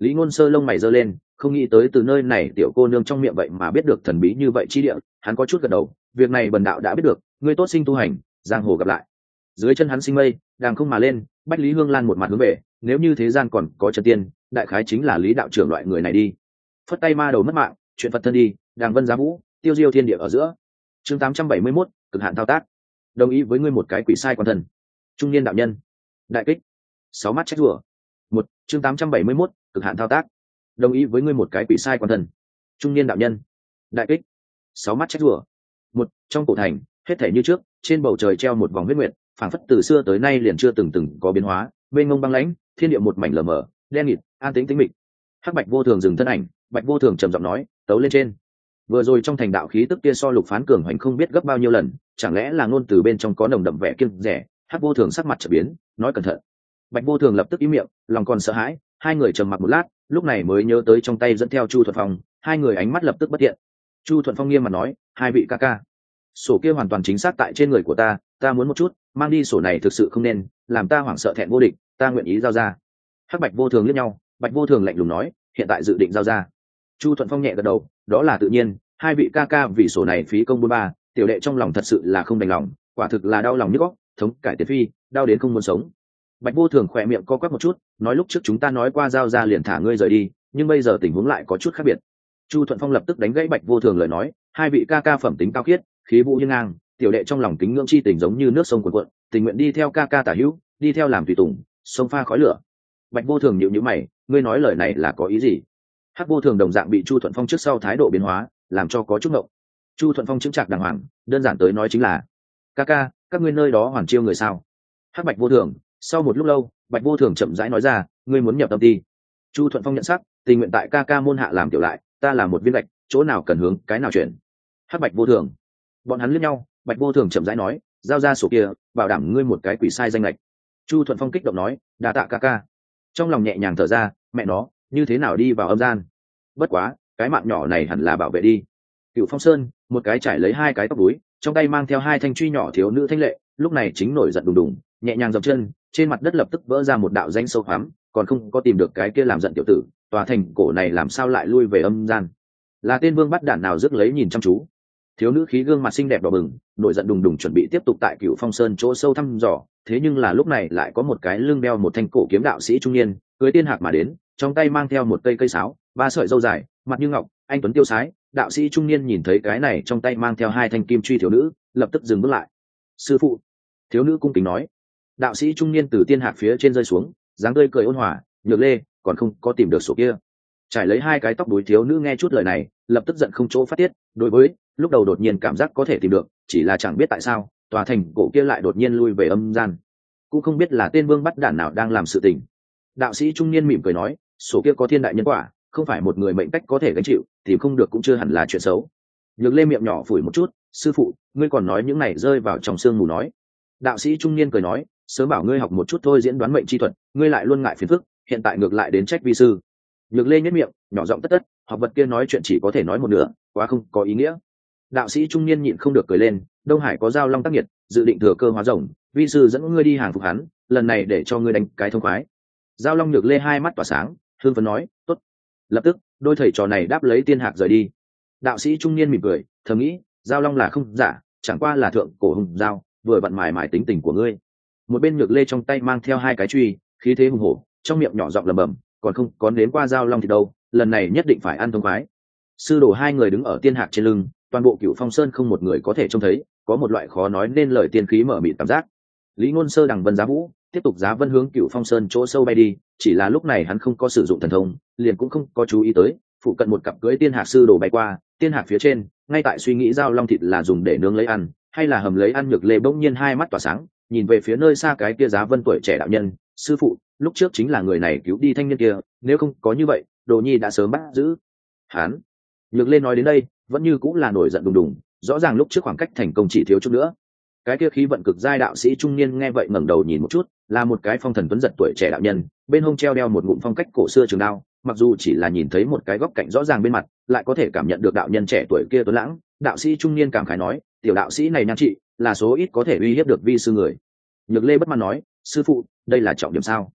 Speaker 1: Lý Ngôn Sơ lông mày giơ lên, không nghĩ tới từ nơi này tiểu cô nương trong miệng vậy mà biết được thần bí như vậy chi địa, hắn có chút gật đầu, việc này bần đạo đã biết được, ngươi tốt sinh tu hành, giang hồ gặp lại. Dưới chân hắn sinh mây, đang không mà lên, Bách Lý Hương Lan một mặt hướng về, nếu như thế gian còn có chân tiên, đại khái chính là Lý đạo trưởng loại người này đi. Phất tay ma đầu mất mạng, chuyện Phật thân đi, đàng vân giá vũ, tiêu diêu thiên địa ở giữa. Chương tám trăm bảy mươi mốt, cực hạn thao tác. Đồng ý với ngươi một cái quỷ sai quan thần. Trung niên đạo nhân. Đại kích. Sáu mắt trách rủa. Một, chương tám trăm bảy mươi mốt, cực hạn thao tác. Đồng ý với ngươi một cái quỷ sai quan thần. Trung niên đạo nhân. Đại kích. Sáu mắt trách rủa. Một, trong cổ thành, hết thảy như trước, trên bầu trời treo một vòng huyết nguyệt, phảng phất từ xưa tới nay liền chưa từng từng có biến hóa, mênh mông băng lãnh, thiên địa một mảnh lờ mờ, đen nghịt, an tĩnh tĩnh mịch. Hắc Bạch Vô Thường dừng thân ảnh, Bạch Vô Thường trầm giọng nói, tấu lên trên. Vừa rồi trong thành đạo khí tức kia so Lục Phán cường hoành không biết gấp bao nhiêu lần, chẳng lẽ là ngôn từ bên trong có nồng đậm vẻ kiêng rẻ. Hắc Vô Thường sắc mặt chợt biến, nói cẩn thận. Bạch Vô Thường lập tức im miệng, lòng còn sợ hãi, hai người trầm mặc một lát, lúc này mới nhớ tới trong tay dẫn theo Chu Thuận Phong, hai người ánh mắt lập tức bất thiện. Chu Thuận Phong nghiêm mặt nói, hai vị ca ca, sổ kia hoàn toàn chính xác tại trên người của ta, ta muốn một chút, mang đi sổ này thực sự không nên, làm ta hoảng sợ thẹn vô địch, ta nguyện ý giao ra. Hắc Bạch Vô Thường liếc nhau, Bạch Vô Thường lạnh lùng nói, hiện tại dự định giao ra. Chu Thuận Phong nhẹ gật đầu, đó là tự nhiên, hai vị ca ca vì sổ này phí công bốn ba, tiểu đệ trong lòng thật sự là không đành lòng, quả thực là đau lòng nhức óc, thống cải tiền phi, đau đến không muốn sống. Bạch Vô Thường khỏe miệng co quắp một chút, nói lúc trước chúng ta nói qua giao ra liền thả ngươi rời đi, nhưng bây giờ tình huống lại có chút khác biệt. Chu Thuận Phong lập tức đánh gãy Bạch Vô Thường lời nói, hai vị ca ca phẩm tính cao khiết, khí vũ hiên ngang, tiểu đệ trong lòng kính ngưỡng chi tình giống như nước sông cuồn cuộn, tình nguyện đi theo ca ca tả hữu, đi theo làm tùy tùng, sông pha khói lửa. Bạch Vô Thường nhíu nhíu mày, ngươi nói lời này là có ý gì? Hắc Vô Thường đồng dạng bị Chu Thuận Phong trước sau thái độ biến hóa, làm cho có chút ngộng. Chu Thuận Phong chứng trạc đàng hoàng, đơn giản tới nói chính là, ca ca, các ngươi nơi đó hoàn chiêu người sao? Hắc Bạch Vô Thường, sau một lúc lâu, Bạch Vô Thường chậm rãi nói ra, ngươi muốn nhập tâm ti. Chu Thuận Phong nhận sắc, tình nguyện tại ca ca môn hạ làm tiểu lại, ta là một viên gạch, chỗ nào cần hướng, cái nào chuyển. Hắc Bạch Vô Thường, bọn hắn liếc nhau, Bạch Vô Thường chậm rãi nói, giao ra sổ kia, bảo đảm ngươi một cái quỷ sai danh lệch. Chu Thuận Phong kích động nói, đa tạ ca ca. Trong lòng nhẹ nhàng thở ra, mẹ nó, như thế nào đi vào âm gian? Bất quá, cái mạng nhỏ này hẳn là bảo vệ đi. Cựu Phong Sơn, một cái trải lấy hai cái tóc đuối, trong tay mang theo hai thanh truy nhỏ thiếu nữ thanh lệ, lúc này chính nổi giận đùng đùng, nhẹ nhàng dậm chân, trên mặt đất lập tức vỡ ra một đạo danh sâu hoắm, còn không có tìm được cái kia làm giận tiểu tử, tòa thành cổ này làm sao lại lui về âm gian? Là tên vương bắt đạn nào rước lấy nhìn chăm chú. Thiếu nữ khí gương mặt xinh đẹp đỏ bừng, nổi giận đùng đùng chuẩn bị tiếp tục tại Cựu Phong Sơn chỗ sâu thăm dò, thế nhưng là lúc này lại có một cái lưng đeo một thanh cổ kiếm đạo sĩ trung niên, cưỡi tiên hạc mà đến, trong tay mang theo một cây cây sáo, ba sợi râu dài, mặt như ngọc, anh tuấn tiêu sái. Đạo sĩ trung niên nhìn thấy cái này trong tay mang theo hai thanh kim truy thiếu nữ, lập tức dừng bước lại. Sư phụ. Thiếu nữ cung kính nói. Đạo sĩ trung niên từ tiên hạc phía trên rơi xuống, dáng tươi cười ôn hòa, Nhược Lê, còn không có tìm được sổ kia. Trải lấy hai cái tóc đuối thiếu nữ nghe chút lời này, lập tức giận không chỗ phát tiết, đối với lúc đầu đột nhiên cảm giác có thể tìm được, chỉ là chẳng biết tại sao tòa thành cổ kia lại đột nhiên lui về âm gian, cũng không biết là tên vương bắt đản nào đang làm sự tình. Đạo sĩ trung niên mỉm cười nói, sổ kia có thiên đại nhân quả, không phải một người mệnh cách có thể gánh chịu, tìm không được cũng chưa hẳn là chuyện xấu. Nhược Lê miệng nhỏ phủi một chút, sư phụ, ngươi còn nói những này rơi vào trong xương mù nói. Đạo sĩ trung niên cười nói, sớm bảo ngươi học một chút thôi diễn đoán mệnh chi thuật, ngươi lại luôn ngại phiền phức, hiện tại ngược lại đến trách vi sư. Nhược Lê nhếch miệng, nhỏ giọng tất tất, học vật kia nói chuyện chỉ có thể nói một nửa, quá không có ý nghĩa. Đạo sĩ trung niên nhịn không được cười lên, Đông Hải có giao long tác nhiệt, dự định thừa cơ hóa rồng, vi sư dẫn ngươi đi hàng phục hắn, lần này để cho ngươi đánh cái thông khoái. Giao long Nhược Lê hai mắt tỏa sáng, hương phấn nói, tốt. Lập tức, đôi thầy trò này đáp lấy tiên hạc rời đi. Đạo sĩ trung niên mỉm cười, thầm nghĩ, giao long là không giả, chẳng qua là thượng cổ hùng giao, vừa vặn mài mài tính tình của ngươi. Một bên Nhược Lê trong tay mang theo hai cái truy, khí thế hùng hổ, trong miệng nhỏ giọng lẩm bẩm, còn không có đến qua giao long thì đâu, lần này nhất định phải ăn thông khoái. Sư đồ hai người đứng ở tiên hạc trên lưng, toàn bộ Cựu Phong Sơn không một người có thể trông thấy, có một loại khó nói nên lời tiên khí mở mịt cảm giác. Lý Ngôn Sơ đằng vân giá vũ, tiếp tục giá vân hướng Cựu Phong Sơn chỗ sâu bay đi, chỉ là lúc này hắn không có sử dụng thần thông, liền cũng không có chú ý tới, phụ cận một cặp cưỡi tiên hạc sư đồ bay qua, tiên hạc phía trên, ngay tại suy nghĩ giao long thịt là dùng để nướng lấy ăn, hay là hầm lấy ăn. Nhược Lê bỗng nhiên hai mắt tỏa sáng, nhìn về phía nơi xa cái kia giá vân tuổi trẻ đạo nhân, sư phụ, lúc trước chính là người này cứu đi thanh niên kia, nếu không có như vậy, Đồ Nhi đã sớm bắt giữ hắn. Nhược Lê nói đến đây, vẫn như cũng là nổi giận đùng đùng, rõ ràng lúc trước khoảng cách thành công chỉ thiếu chút nữa. Cái kia khí vận cực giai đạo sĩ trung niên nghe vậy ngẩng đầu nhìn một chút, là một cái phong thần tuấn giật tuổi trẻ đạo nhân, bên hông treo đeo một ngụm phong cách cổ xưa trường đao, mặc dù chỉ là nhìn thấy một cái góc cạnh rõ ràng bên mặt, lại có thể cảm nhận được đạo nhân trẻ tuổi kia tuấn lãng. Đạo sĩ trung niên cảm khái nói, tiểu đạo sĩ này nhan trị, là số ít có thể uy hiếp được vi sư người. Nhược Lê bất mãn nói, sư phụ, đây là trọng điểm sao?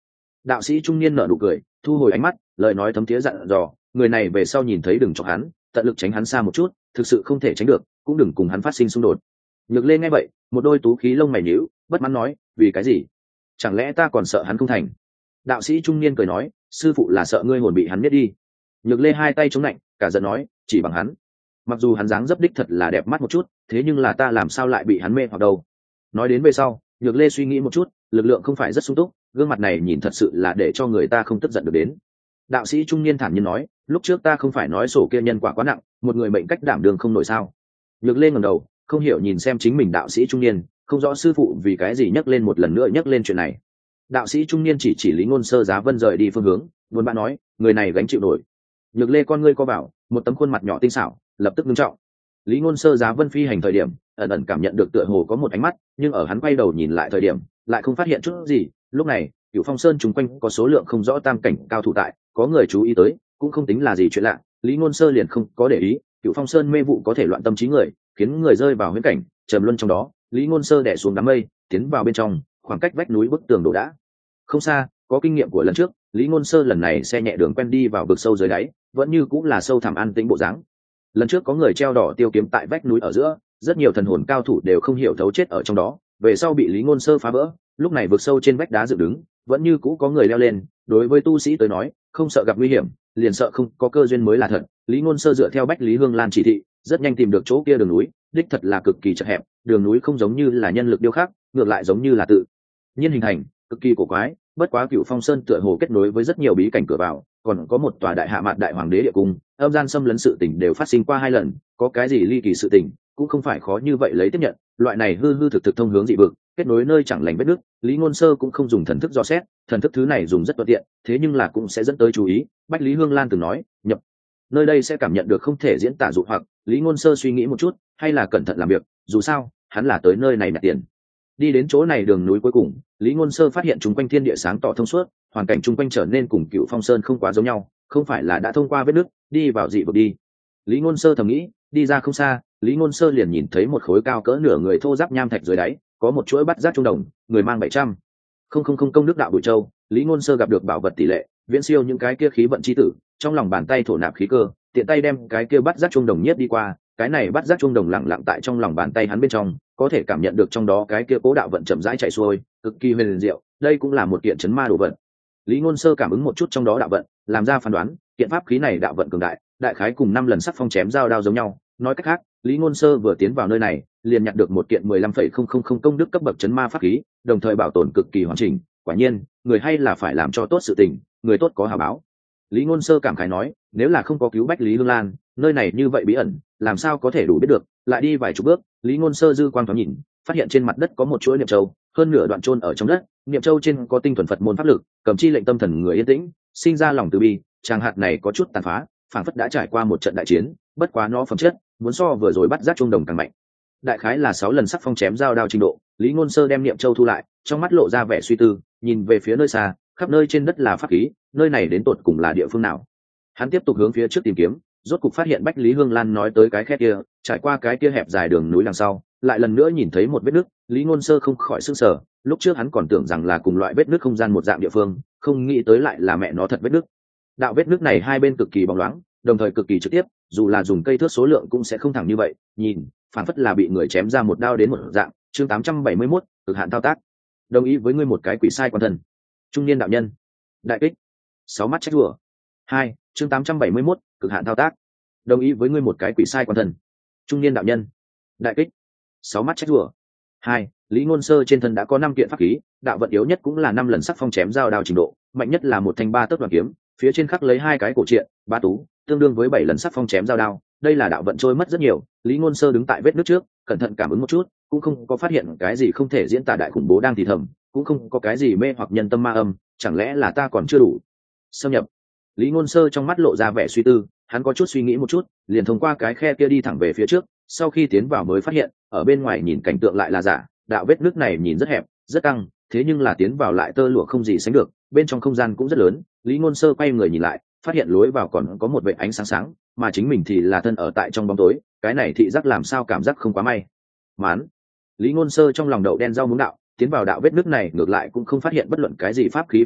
Speaker 1: Đạo sĩ trung niên nở nụ cười, thu hồi ánh mắt, lời nói thấm thiế dặn dò, người này về sau nhìn thấy đừng chọc hắn, tận lực tránh hắn xa một chút, thực sự không thể tránh được cũng đừng cùng hắn phát sinh xung đột. Nhược Lê nghe vậy, một đôi tú khí lông mày nhíu, bất mãn nói, vì cái gì? Chẳng lẽ ta còn sợ hắn không thành? Đạo sĩ trung niên cười nói, sư phụ là sợ ngươi hồn bị hắn biết đi. Nhược Lê hai tay chống lạnh, cả giận nói, chỉ bằng hắn. Mặc dù hắn dáng dấp đích thật là đẹp mắt một chút, thế nhưng là ta làm sao lại bị hắn mê hoặc đâu? Nói đến về sau, Nhược Lê suy nghĩ một chút, lực lượng không phải rất sung túc, gương mặt này nhìn thật sự là để cho người ta không tức giận được đến. Đạo sĩ trung niên thản nhiên nói, lúc trước ta không phải nói sổ kia nhân quả quá nặng, một người mệnh cách đảm đường không nổi sao? Nhược Lê ngẩng đầu, không hiểu nhìn xem chính mình đạo sĩ trung niên, không rõ sư phụ vì cái gì nhắc lên một lần nữa nhắc lên chuyện này. Đạo sĩ trung niên chỉ chỉ Lý Ngôn Sơ Giá Vân rời đi phương hướng, buồn bã nói, người này gánh chịu nổi. Nhược Lê con ngươi co bảo, một tấm khuôn mặt nhỏ tinh xảo, lập tức nghiêm trọng. Lý Ngôn Sơ Giá Vân phi hành thời điểm, ẩn ẩn cảm nhận được tựa hồ có một ánh mắt, nhưng ở hắn quay đầu nhìn lại thời điểm, lại không phát hiện chút gì. Lúc này, Cửu Phong Sơn chúng quanh có số lượng không rõ tam cảnh cao thủ tại, có người chú ý tới, cũng không tính là gì chuyện lạ. Lý Ngôn Sơ liền không có để ý, Cửu Phong Sơn mê vụ có thể loạn tâm trí người, khiến người rơi vào huyễn cảnh, trầm luân trong đó. Lý Ngôn Sơ đè xuống đám mây, tiến vào bên trong, khoảng cách vách núi bức tường đổ đã không xa. Có kinh nghiệm của lần trước, Lý Ngôn Sơ lần này xe nhẹ đường quen đi vào vực sâu dưới đáy, vẫn như cũng là sâu thẳm an tĩnh bộ dáng. Lần trước có người treo đỏ tiêu kiếm tại vách núi ở giữa, rất nhiều thần hồn cao thủ đều không hiểu thấu chết ở trong đó, về sau bị Lý Ngôn Sơ phá vỡ. Lúc này vực sâu trên vách đá dựng đứng, vẫn như cũ có người leo lên. Đối với tu sĩ tới nói, không sợ gặp nguy hiểm, liền sợ không có cơ duyên mới là thật. Lý Ngôn Sơ dựa theo Bách Lý Hương Lan chỉ thị, rất nhanh tìm được chỗ kia đường núi, đích thật là cực kỳ chật hẹp, đường núi không giống như là nhân lực điêu khắc, ngược lại giống như là tự nhiên hình thành, cực kỳ cổ quái. Bất quá Cửu Phong Sơn tựa hồ kết nối với rất nhiều bí cảnh cửa vào, còn có một tòa đại hạ mạn đại hoàng đế địa cung, âm gian xâm lấn sự tình đều phát sinh qua hai lần, có cái gì ly kỳ sự tình cũng không phải khó như vậy lấy tiếp nhận. Loại này hư hư thực thực thông hướng dị vực, kết nối nơi chẳng lành vết nước, Lý Ngôn Sơ cũng không dùng thần thức dò xét, thần thức thứ này dùng rất thuận tiện, thế nhưng là cũng sẽ dẫn tới chú ý. Bách Lý Hương Lan từng nói, nhập nơi đây sẽ cảm nhận được không thể diễn tả dụ hoặc. Lý Ngôn Sơ suy nghĩ một chút, hay là cẩn thận làm việc, dù sao hắn là tới nơi này nhặt tiền. Đi đến chỗ này đường núi cuối cùng, Lý Ngôn Sơ phát hiện chung quanh thiên địa sáng tỏ thông suốt, hoàn cảnh chung quanh trở nên cùng Cửu Phong Sơn không quá giống nhau, không phải là đã thông qua vết nứt đi vào dị vực đi. Lý Ngôn Sơ thầm nghĩ, đi ra không xa, Lý Ngôn Sơ liền nhìn thấy một khối cao cỡ nửa người thô ráp nham thạch dưới đáy, có một chuỗi bắt giác trung đồng, người mang bảy trăm không không không công đức đạo bụi châu. Lý Ngôn Sơ gặp được bảo vật tỷ lệ, viễn siêu những cái kia khí vận chi tử, trong lòng bàn tay thổ nạp khí cơ, tiện tay đem cái kia bắt giác trung đồng nhiếp đi qua. Cái này bắt giác trung đồng lặng lặng tại trong lòng bàn tay hắn bên trong, có thể cảm nhận được trong đó cái kia cố đạo vận chậm rãi chạy xuôi, cực kỳ huyền diệu. Đây cũng là một kiện chấn ma đồ vận. Lý Ngôn Sơ cảm ứng một chút trong đó đạo vận, làm ra phán đoán, kiện pháp khí này đạo vận cường đại, đại khái cùng năm lần sắc phong chém giao đao giống nhau. Nói cách khác, Lý Ngôn Sơ vừa tiến vào nơi này, liền nhặt được một kiện mười lăm phẩy không không không công đức cấp bậc chấn ma pháp khí, đồng thời bảo tồn cực kỳ hoàn chỉnh. Quả nhiên, người hay là phải làm cho tốt sự tình, người tốt có hảo báo. Lý Ngôn Sơ cảm khái nói, nếu là không có cứu Bách Lý Hương Lan, nơi này như vậy bí ẩn, làm sao có thể đủ biết được. Lại đi vài chục bước, Lý Ngôn Sơ dư quang thoáng nhìn, phát hiện trên mặt đất có một chuỗi niệm châu, hơn nửa đoạn chôn ở trong đất. Niệm châu trên có tinh thuần Phật môn pháp lực, cầm chi lệnh tâm thần người yên tĩnh, sinh ra lòng từ bi. Tràng hạt này có chút tàn phá, phảng phất đã trải qua một trận đại chiến, bất quá nó phẩm chất muốn so vừa rồi bắt giác trung đồng càng mạnh. Đại khái là sáu lần sắc phong chém giao đao trình độ. Lý Ngôn Sơ đem niệm châu thu lại, trong mắt lộ ra vẻ suy tư, nhìn về phía nơi xa, khắp nơi trên đất là pháp khí, nơi này đến tột cùng là địa phương nào? Hắn tiếp tục hướng phía trước tìm kiếm, rốt cục phát hiện Bách Lý Hương Lan nói tới cái khe kia, trải qua cái kia hẹp dài đường núi đằng sau, lại lần nữa nhìn thấy một vết nứt. Lý Ngôn Sơ không khỏi sửng sở, lúc trước hắn còn tưởng rằng là cùng loại vết nứt không gian một dạng địa phương, không nghĩ tới lại là mẹ nó thật vết nứt. Đạo vết nứt này hai bên cực kỳ bóng loáng, đồng thời cực kỳ trực tiếp, dù là dùng cây thước số lượng cũng sẽ không thẳng như vậy, nhìn, phản phất là bị người chém ra một đao đến một dạng. Chương tám trăm bảy mươi mốt, cực hạn thao tác. Đồng ý với ngươi một cái quỷ sai quan thần. Trung niên đạo nhân. Đại kích. Sáu mắt trách rủa. Hai, chương tám trăm bảy mươi mốt, cực hạn thao tác. Đồng ý với ngươi một cái quỷ sai quan thần. Trung niên đạo nhân. Đại kích. Sáu mắt trách rủa. Hai, Lý Ngôn Sơ trên thân đã có năm kiện pháp khí, đạo vận yếu nhất cũng là năm lần sắc phong chém giao đao trình độ, mạnh nhất là một thanh ba tấc đoàn kiếm, phía trên khắc lấy hai cái cổ truyện, ba tú, tương đương với bảy lần sắc phong chém giao đao. Đây là đạo vận trôi mất rất nhiều. Lý Ngôn Sơ đứng tại vết nước trước, cẩn thận cảm ứng một chút, cũng không có phát hiện cái gì không thể diễn tả đại khủng bố đang thì thầm, cũng không có cái gì mê hoặc nhân tâm ma âm, chẳng lẽ là ta còn chưa đủ xâm nhập? Lý Ngôn Sơ trong mắt lộ ra vẻ suy tư, hắn có chút suy nghĩ một chút, liền thông qua cái khe kia đi thẳng về phía trước. Sau khi tiến vào mới phát hiện, ở bên ngoài nhìn cảnh tượng lại là giả, đạo vết nước này nhìn rất hẹp, rất căng, thế nhưng là tiến vào lại tơ lụa không gì sánh được, bên trong không gian cũng rất lớn. Lý Ngôn Sơ quay người nhìn lại, phát hiện lối vào còn có một vệt ánh sáng sáng, mà chính mình thì là thân ở tại trong bóng tối, cái này thị giác làm sao cảm giác không quá may mắn. Lý Ngôn Sơ trong lòng đậu đen rau muống đạo, tiến vào đạo vết nước này ngược lại cũng không phát hiện bất luận cái gì pháp khí phụ lục,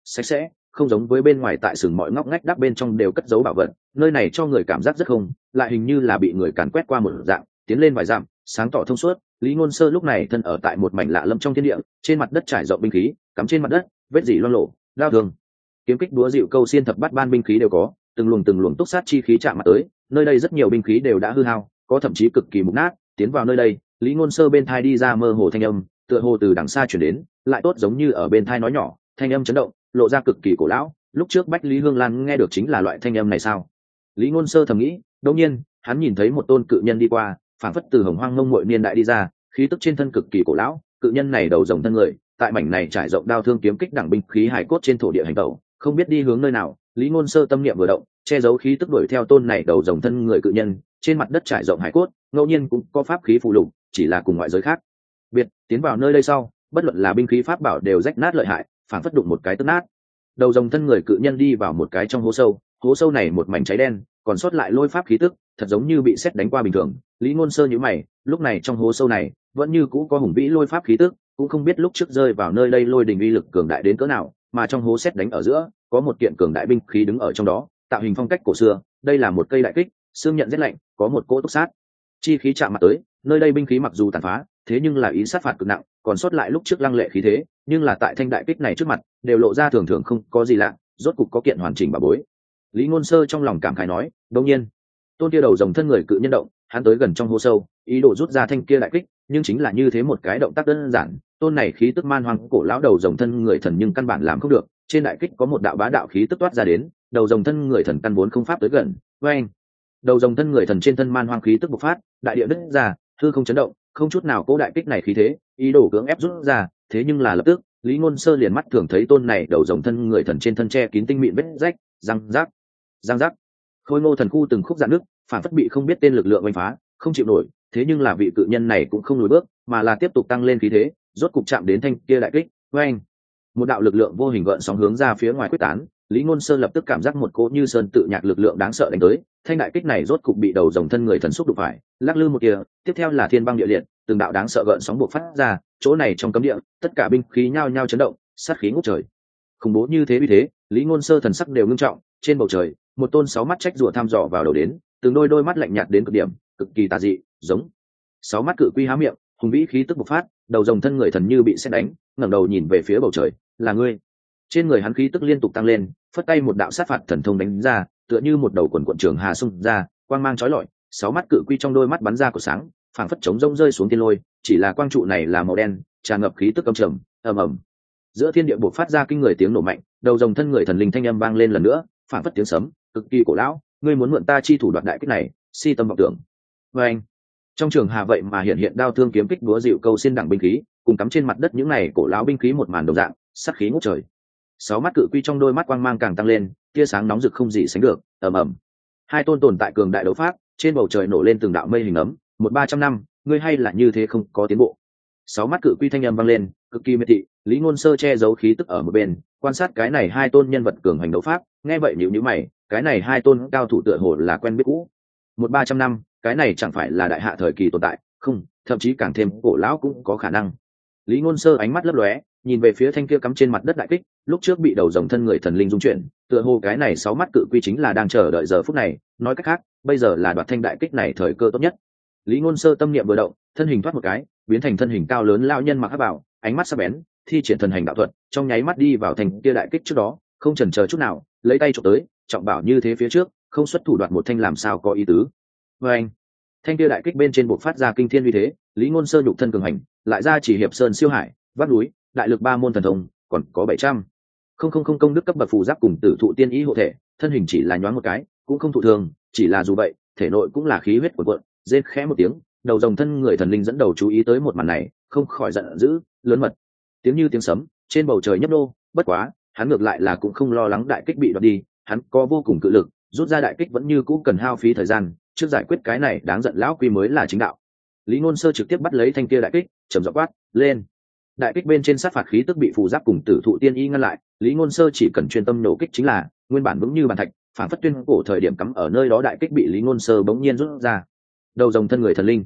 Speaker 1: sạch sẽ, không giống với bên ngoài tại sừng mọi ngóc ngách đắp bên trong đều cất giấu bảo vật. Nơi này cho người cảm giác rất không, lại hình như là bị người càn quét qua một dạng, tiến lên vài dặm, sáng tỏ thông suốt. Lý Ngôn Sơ lúc này thân ở tại một mảnh lạ lâm trong thiên địa, trên mặt đất trải rộng binh khí, cắm trên mặt đất, vết dỉ loang lổ, đao thương, kiếm kích, búa dịu, câu xiên, thập bát ban binh khí đều có, từng luồng từng luồng túc sát chi khí chạm mặt tới. Nơi đây rất nhiều binh khí đều đã hư hao, có thậm chí cực kỳ mục nát. Tiến vào nơi đây, Lý Ngôn Sơ bên thai đi ra mơ hồ thanh âm, tựa hồ từ đằng xa truyền đến, lại tốt giống như ở bên thai nói nhỏ, thanh âm chấn động, lộ ra cực kỳ cổ lão. Lúc trước Bách Lý Hương Lan nghe được chính là loại thanh âm này sao? Lý Ngôn Sơ thầm nghĩ. Đột nhiên, hắn nhìn thấy một tôn cự nhân đi qua, phảng phất từ hồng hoang mông muội niên đại đi ra, khí tức trên thân cực kỳ cổ lão. Cự nhân này đầu rồng thân người, tại mảnh này trải rộng đao thương kiếm kích đẳng binh khí hải cốt trên thổ địa hành tẩu, không biết đi hướng nơi nào. Lý Ngôn Sơ tâm niệm vừa động, che giấu khí tức đuổi theo tôn này đầu rồng thân người cự nhân. Trên mặt đất trải rộng hải cốt, ngẫu nhiên cũng có pháp khí phù lục, chỉ là cùng ngoại giới khác biệt. Tiến vào nơi đây sau, bất luận là binh khí pháp bảo đều rách nát lợi hại, phảng phất đụng một cái tức nát. Đầu rồng thân người cự nhân đi vào một cái trong hố sâu, hố sâu này một mảnh cháy đen, còn sót lại lôi pháp khí tức, thật giống như bị sét đánh qua bình thường. Lý Ngôn Sơ nhíu mày, lúc này trong hố sâu này vẫn như cũ có hùng vĩ lôi pháp khí tức, cũng không biết lúc trước rơi vào nơi đây lôi đình uy lực cường đại đến cỡ nào, mà trong hố sét đánh ở giữa có một kiện cường đại binh khí đứng ở trong đó, tạo hình phong cách cổ xưa. Đây là một cây đại kích, xương nhận rét lạnh, có một cỗ túc sát chi khí chạm mặt tới. Nơi đây binh khí mặc dù tàn phá, thế nhưng là ý sát phạt cực nặng, còn sót lại lúc trước lăng lệ khí thế, nhưng là tại thanh đại kích này trước mặt đều lộ ra thường thường không có gì lạ, rốt cục có kiện hoàn chỉnh bảo bối. Lý Ngôn Sơ trong lòng cảm khái nói. Đương nhiên, tôn kia đầu rồng thân người cự nhân động, hắn tới gần trong hố sâu, ý đồ rút ra thanh kia đại kích, nhưng chính là như thế một cái động tác đơn giản, tôn này khí tức man hoang cổ lão đầu rồng thân người thần nhưng căn bản làm không được. Trên đại kích có một đạo bá đạo khí tức toát ra đến, đầu rồng thân người thần căn vốn không pháp tới gần. Với anh, đầu rồng thân người thần trên thân man hoang khí tức bộc phát, đại địa đứt ra, hư không chấn động, không chút nào cố đại kích này khí thế, ý đồ cưỡng ép rút ra. Thế nhưng là lập tức, Lý Ngôn Sơ liền mắt thường thấy tôn này đầu rồng thân người thần trên thân che kín tinh mịn vết rách, răng rác, răng rác, khôi ngô thần khu từng khúc dạn nước, phản phất bị không biết tên lực lượng đánh phá, không chịu nổi. Thế nhưng là vị cự nhân này cũng không lùi bước, mà là tiếp tục tăng lên khí thế, rốt cục chạm đến thanh kia đại kích. Với anh, một đạo lực lượng vô hình gợn sóng hướng ra phía ngoài quyết tán. Lý Ngôn Sơ lập tức cảm giác một cỗ như sơn tự nhạc lực lượng đáng sợ đánh tới, thanh đại kích này rốt cục bị đầu rồng thân người thần xúc đụng phải, lắc lư một kia, tiếp theo là thiên băng địa liệt, từng đạo đáng sợ gợn sóng bộc phát ra. Chỗ này trong cấm địa, tất cả binh khí nhao nhao chấn động, sát khí ngút trời. Khủng bố như thế uy thế, Lý Ngôn Sơ thần sắc đều ngưng trọng. Trên bầu trời, một tôn sáu mắt trách rùa tham dò vào đầu đến, từng đôi đôi mắt lạnh nhạt đến cực điểm, cực kỳ tà dị, giống sáu mắt cự quy há miệng, hùng vĩ khí tức bộc phát, đầu rồng thân người thần như bị sét đánh, ngẩng đầu nhìn về phía bầu trời. Là ngươi? Trên người hắn khí tức liên tục tăng lên, phất tay một đạo sát phạt thần thông đánh ra, tựa như một đầu quần quần trường hà xung ra, quang mang chói lọi. Sáu mắt cự quy trong đôi mắt bắn ra của sáng, phảng phất chống rông rơi xuống thiên lôi, chỉ là quang trụ này là màu đen, tràn ngập khí tức âm trầm, ầm ầm. Giữa thiên địa bộc phát ra kinh người tiếng nổ mạnh, đầu rồng thân người thần linh thanh âm vang lên lần nữa, phảng phất tiếng sấm, cực kỳ cổ lão. Ngươi muốn mượn ta chi thủ đoạt đại kích này, si tâm vọng tưởng. Và anh, trong trường hà vậy mà hiện hiện đao thương kiếm kích búa dịu câu xiên đẳng binh khí, cùng cắm trên mặt đất những này cổ lão binh khí một màn đồng dạng, sát khí ngút trời. Sáu mắt cự quy trong đôi mắt quang mang càng tăng lên, tia sáng nóng rực không gì sánh được. Ầm ầm, hai tôn tồn tại cường đại đấu pháp, trên bầu trời nổ lên từng đạo mây hình ấm. Một ba trăm năm, ngươi hay là như thế không có tiến bộ. Sáu mắt cự quy thanh âm vang lên, cực kỳ miệt thị. Lý Ngôn Sơ che giấu khí tức ở một bên, quan sát cái này hai tôn nhân vật cường hành đấu pháp, nghe vậy nhíu nhíu mày, cái này hai tôn cao thủ tựa hồ là quen biết cũ. Một ba trăm năm, cái này chẳng phải là đại hạ thời kỳ tồn tại, không, thậm chí càng thêm cổ lão cũng có khả năng. Lý Ngôn Sơ ánh mắt lấp lóe, nhìn về phía thanh kia cắm trên mặt đất đại kích, lúc trước bị đầu rồng thân người thần linh dung chuyển, tựa hồ cái này sáu mắt cự quy chính là đang chờ đợi giờ phút này, nói cách khác, bây giờ là đoạt thanh đại kích này thời cơ tốt nhất. Lý Ngôn Sơ tâm niệm vừa động, thân hình thoát một cái, biến thành thân hình cao lớn lão nhân mặc hắc bào, ánh mắt sắc bén, thi triển thần hành đạo thuật, trong nháy mắt đi vào thành kia đại kích trước đó, không chần chờ chút nào, lấy tay chụp tới, trọng bảo như thế phía trước, không xuất thủ đoạt một thanh làm sao có ý tứ. Và anh, thanh kia đại kích bên trên bộc phát ra kinh thiên uy thế, Lý Ngôn Sơ nhục thân cường hành, lại ra chỉ hiệp sơn siêu hải, vác núi, đại lực ba môn thần thông, còn có bảy trăm không không không công đức cấp bậc phù giáp cùng tử thụ tiên ý hộ thể, thân hình chỉ là nhoáng một cái, cũng không thụ thương, chỉ là dù vậy, thể nội cũng là khí huyết cuồn cuộn, rên khẽ một tiếng, đầu rồng thân người thần linh dẫn đầu chú ý tới một màn này, không khỏi giận dữ, lớn mật. Tiếng như tiếng sấm, trên bầu trời nhấp nô, bất quá, hắn ngược lại là cũng không lo lắng đại kích bị đoạt đi, hắn có vô cùng cự lực, rút ra đại kích vẫn như cũ cần hao phí thời gian, trước giải quyết cái này đáng giận lão quy mới là chính đạo. Lý Ngôn Sơ trực tiếp bắt lấy thanh kia đại kích, trầm giọng quát, lên. Đại kích bên trên sát phạt khí tức bị phù giáp cùng tử thụ tiên y ngăn lại, Lý Ngôn Sơ chỉ cần chuyên tâm nổ kích chính là, nguyên bản vững như bàn thạch, phản phất tuyên cổ thời điểm cắm ở nơi đó đại kích bị Lý Ngôn Sơ bỗng nhiên rút ra. Đầu rồng thân người thần linh,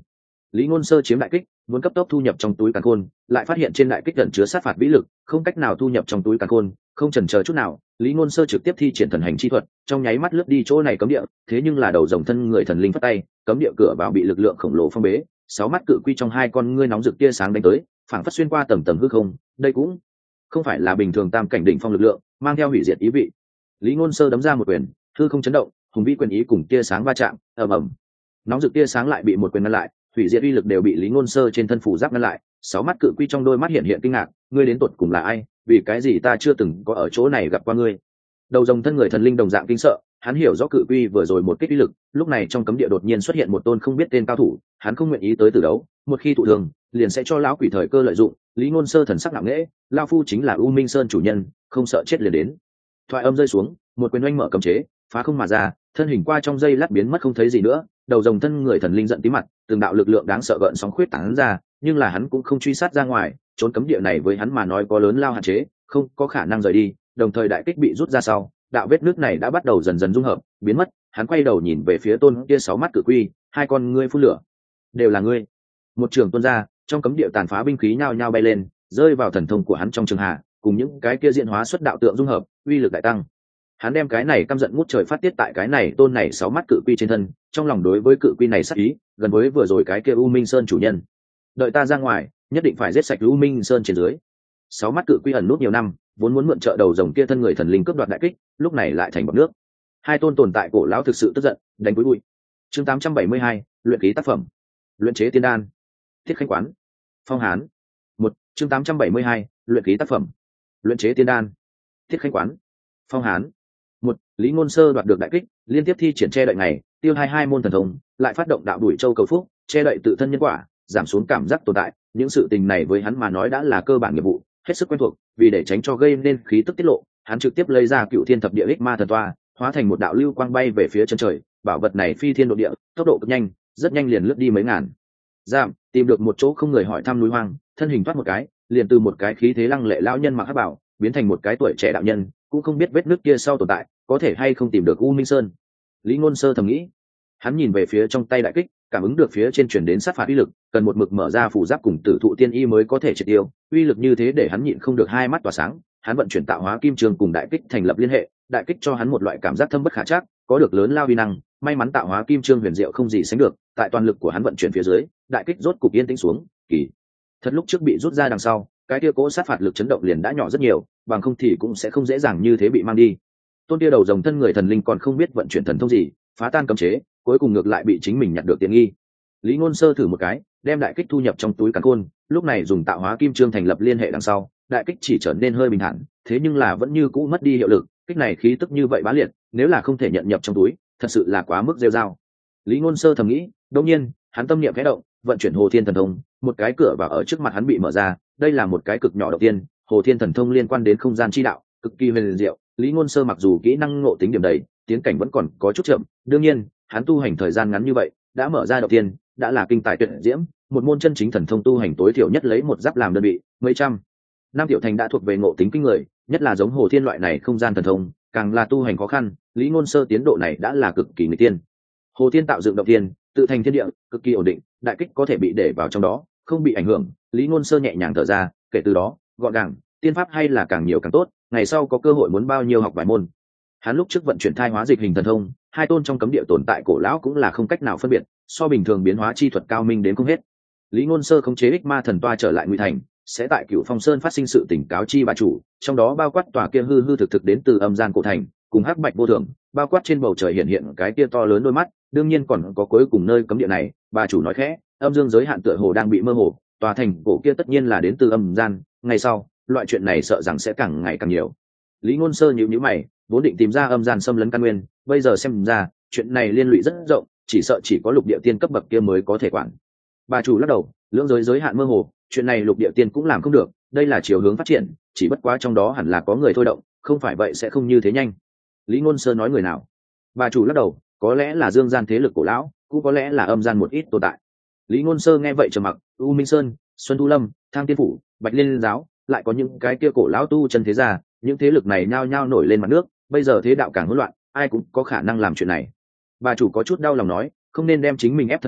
Speaker 1: Lý Ngôn Sơ chiếm đại kích, muốn cấp tốc thu nhập trong túi càn khôn, lại phát hiện trên đại kích gần chứa sát phạt vĩ lực, không cách nào thu nhập trong túi càn khôn, không chần chờ chút nào, Lý Ngôn Sơ trực tiếp thi triển thần hành chi thuật, trong nháy mắt lướt đi chỗ này cấm địa, thế nhưng là đầu rồng thân người thần linh phất tay, cấm địa cửa vào bị lực lượng khổng lồ phong bế, sáu mắt cự quy trong hai con ngươi nóng rực tia sáng đánh tới, phảng phất xuyên qua tầng tầng hư không, đây cũng không phải là bình thường tam cảnh đỉnh phong lực lượng, mang theo hủy diệt ý vị. Lý Ngôn Sơ đấm ra một quyền, hư không chấn động, hùng vĩ quyền ý cùng tia sáng va chạm, ầm ầm. Nóng rực tia sáng lại bị một quyền ngăn lại, hủy diệt uy lực đều bị Lý Ngôn Sơ trên thân phủ giáp ngăn lại, sáu mắt cự quy trong đôi mắt hiện hiện kinh ngạc, ngươi đến tuột cùng là ai, vì cái gì ta chưa từng có ở chỗ này gặp qua ngươi. Đầu rồng thân người thần linh đồng dạng kinh sợ, hắn hiểu rõ cự quy vừa rồi một kích uy lực, lúc này trong cấm địa đột nhiên xuất hiện một tôn không biết tên cao thủ, hắn không nguyện ý tới từ đấu, một khi thụ thương, liền sẽ cho lão quỷ thời cơ lợi dụng. Lý Ngôn Sơ thần sắc nặng nễ, lão phu chính là U Minh Sơn chủ nhân, không sợ chết liền đến. Thoại âm rơi xuống, một quyền oanh mở cấm chế, phá không mà ra, thân hình qua trong giây lát biến mất không thấy gì nữa. Đầu rồng thân người thần linh giận tí mặt, từng đạo lực lượng đáng sợ gợn sóng khuyết tán ra, nhưng là hắn cũng không truy sát ra ngoài, trốn cấm địa này với hắn mà nói có lớn lao hạn chế, không có khả năng rời đi. Đồng thời đại kích bị rút ra sau, đạo vết nước này đã bắt đầu dần dần dung hợp, biến mất. Hắn quay đầu nhìn về phía tôn kia sáu mắt cự quy, hai con ngươi phun lửa, đều là ngươi. Một trường tuôn ra, trong cấm địa tàn phá binh khí nhao nhao bay lên, rơi vào thần thông của hắn trong trường hạ, cùng những cái kia diễn hóa xuất đạo tượng dung hợp, uy lực đại tăng. Hắn đem cái này căm giận ngút trời phát tiết tại cái này tôn này sáu mắt cự quy trên thân, trong lòng đối với cự quy này sát ý gần với vừa rồi cái kia U Minh Sơn chủ nhân. Đợi ta ra ngoài, nhất định phải giết sạch U Minh Sơn trên dưới. Sáu mắt cự quy ẩn nút nhiều năm, vốn muốn mượn trợ đầu rồng kia thân người thần linh cướp đoạt đại kích, lúc này lại thành bọt nước. Hai tôn tồn tại cổ lão thực sự tức giận, đánh cúi bụi. Chương tám trăm bảy mươi hai, luyện ký tác phẩm. Luyện chế tiên đan. Thiết Khánh Quán. Phong Hán. Một, chương tám trăm bảy mươi hai, luyện ký tác phẩm. Luyện chế tiên đan. Thiết Khánh Quán. Phong Hán. Một, Lý Ngôn Sơ đoạt được đại kích, liên tiếp thi triển che đậy ngày, tiêu hai hai môn thần thông, lại phát động đạo đuổi châu cầu phúc, che đậy tự thân nhân quả, giảm xuống cảm giác tồn tại. Những sự tình này với hắn mà nói đã là cơ bản nghiệp vụ, hết sức quen thuộc. Vì để tránh cho gây nên khí tức tiết lộ, hắn trực tiếp lấy ra Cựu Thiên Thập Địa Ích Ma Thần Toa, hóa thành một đạo lưu quang bay về phía chân trời. Bảo vật này phi thiên độ địa, tốc độ cực nhanh, rất nhanh liền lướt đi mấy ngàn giảm, tìm được một chỗ không người hỏi thăm núi hoang, thân hình thoát một cái, liền từ một cái khí thế lăng lệ lão nhân mặc hắc bảo, biến thành một cái tuổi trẻ đạo nhân, cũng không biết vết nước kia sau tồn tại có thể hay không tìm được U Minh Sơn. Lý Ngôn Sơ thầm nghĩ, hắn nhìn về phía trong tay đại kích, cảm ứng được phía trên truyền đến sát phạt uy lực, cần một mực mở ra phủ giáp cùng tử thụ tiên y mới có thể triệt tiêu. Uy lực như thế để hắn nhịn không được hai mắt tỏa sáng. Hắn vận chuyển tạo hóa kim trường cùng đại kích thành lập liên hệ, đại kích cho hắn một loại cảm giác thâm bất khả trắc, có được lớn lao uy năng. May mắn tạo hóa kim trương huyền diệu không gì sánh được, tại toàn lực của hắn vận chuyển phía dưới, đại kích rốt cục yên tĩnh xuống. Kỳ thật lúc trước bị rút ra đằng sau, cái kia cố sát phạt lực chấn động liền đã nhỏ rất nhiều, bằng không thì cũng sẽ không dễ dàng như thế bị mang đi. Tôn kia đầu rồng thân người thần linh còn không biết vận chuyển thần thông gì, phá tan cấm chế, cuối cùng ngược lại bị chính mình nhặt được tiện nghi. Lý Ngôn Sơ thử một cái, đem đại kích thu nhập trong túi càn khôn, lúc này dùng tạo hóa kim trương thành lập liên hệ đằng sau, đại kích chỉ trở nên hơi bình thản, thế nhưng là vẫn như cũ mất đi hiệu lực. Kích này khí tức như vậy bá liệt, nếu là không thể nhận nhập trong túi, thật sự là quá mức rêu rao. Lý Ngôn Sơ thầm nghĩ, đột nhiên hắn tâm niệm khẽ động, vận chuyển Hồ Thiên Thần Thông, một cái cửa vào ở trước mặt hắn bị mở ra. Đây là một cái cực nhỏ đầu tiên, Hồ Thiên Thần Thông liên quan đến không gian chi đạo, cực kỳ huyền diệu. Lý Ngôn Sơ mặc dù kỹ năng ngộ tính điểm đầy, tiến cảnh vẫn còn có chút chậm, đương nhiên hắn tu hành thời gian ngắn như vậy, đã mở ra đầu tiên, đã là kinh tài tuyệt diễm. Một môn chân chính thần thông tu hành tối thiểu nhất lấy một giáp làm đơn vị, mấy trăm năm tiểu thành đã thuộc về ngộ tính kinh người, nhất là giống Hồ Thiên loại này không gian thần thông, càng là tu hành khó khăn. Lý Ngôn Sơ tiến độ này đã là cực kỳ người tiên. Hồ Thiên tạo dựng động tiên, tự thành thiên địa, cực kỳ ổn định, đại kích có thể bị để vào trong đó, không bị ảnh hưởng. Lý Ngôn Sơ nhẹ nhàng thở ra, kể từ đó, gọn gàng, tiên pháp hay là càng nhiều càng tốt, ngày sau có cơ hội muốn bao nhiêu học vài môn. Hắn lúc trước vận chuyển thai hóa dịch hình thần thông, hai tôn trong cấm địa tồn tại cổ lão cũng là không cách nào phân biệt, so bình thường biến hóa chi thuật cao minh đến không hết. Lý Ngôn Sơ khống chế Ích Ma Thần Toa trở lại Ngụy Thành, sẽ tại Cửu Phong Sơn phát sinh sự tình cáo chi bà chủ, trong đó bao quát tòa kia hư hư thực thực đến từ âm gian cổ thành, cùng hắc bạch vô thường, bao quát trên bầu trời hiện hiện cái kia to lớn đôi mắt, đương nhiên còn có cuối cùng nơi cấm địa này. Bà chủ nói khẽ, âm dương giới hạn tựa hồ đang bị mơ hồ, tòa thành cổ kia tất nhiên là đến từ âm gian, ngày sau loại chuyện này sợ rằng sẽ càng ngày càng nhiều. Lý Ngôn Sơ nhíu nhíu mày, vốn định tìm ra âm gian xâm lấn căn nguyên, bây giờ xem ra chuyện này liên lụy rất rộng, chỉ sợ chỉ có lục địa tiên cấp bậc kia mới có thể quản. Bà chủ lắc đầu, lưỡng giới giới hạn mơ hồ, chuyện này lục địa tiên cũng làm không được, đây là chiều hướng phát triển, chỉ bất quá trong đó hẳn là có người thôi động, không phải vậy sẽ không như thế nhanh. Lý Ngôn Sơ nói người nào? Bà chủ lắc đầu, có lẽ là dương gian thế lực cổ lão, cũng có lẽ là âm gian một ít tồn tại. Lý Ngôn Sơ nghe vậy trầm mặc, U Minh Sơn, Xuân Thu Lâm, Thang Tiên Phủ, Bạch Liên giáo, lại có những cái kia cổ lão tu chân thế gia, những thế lực này nhao nhao nổi lên mặt nước, bây giờ thế đạo càng hỗn loạn, ai cũng có khả năng làm chuyện này. Bà chủ có chút đau lòng nói, không nên đem chính mình ép thật chặt,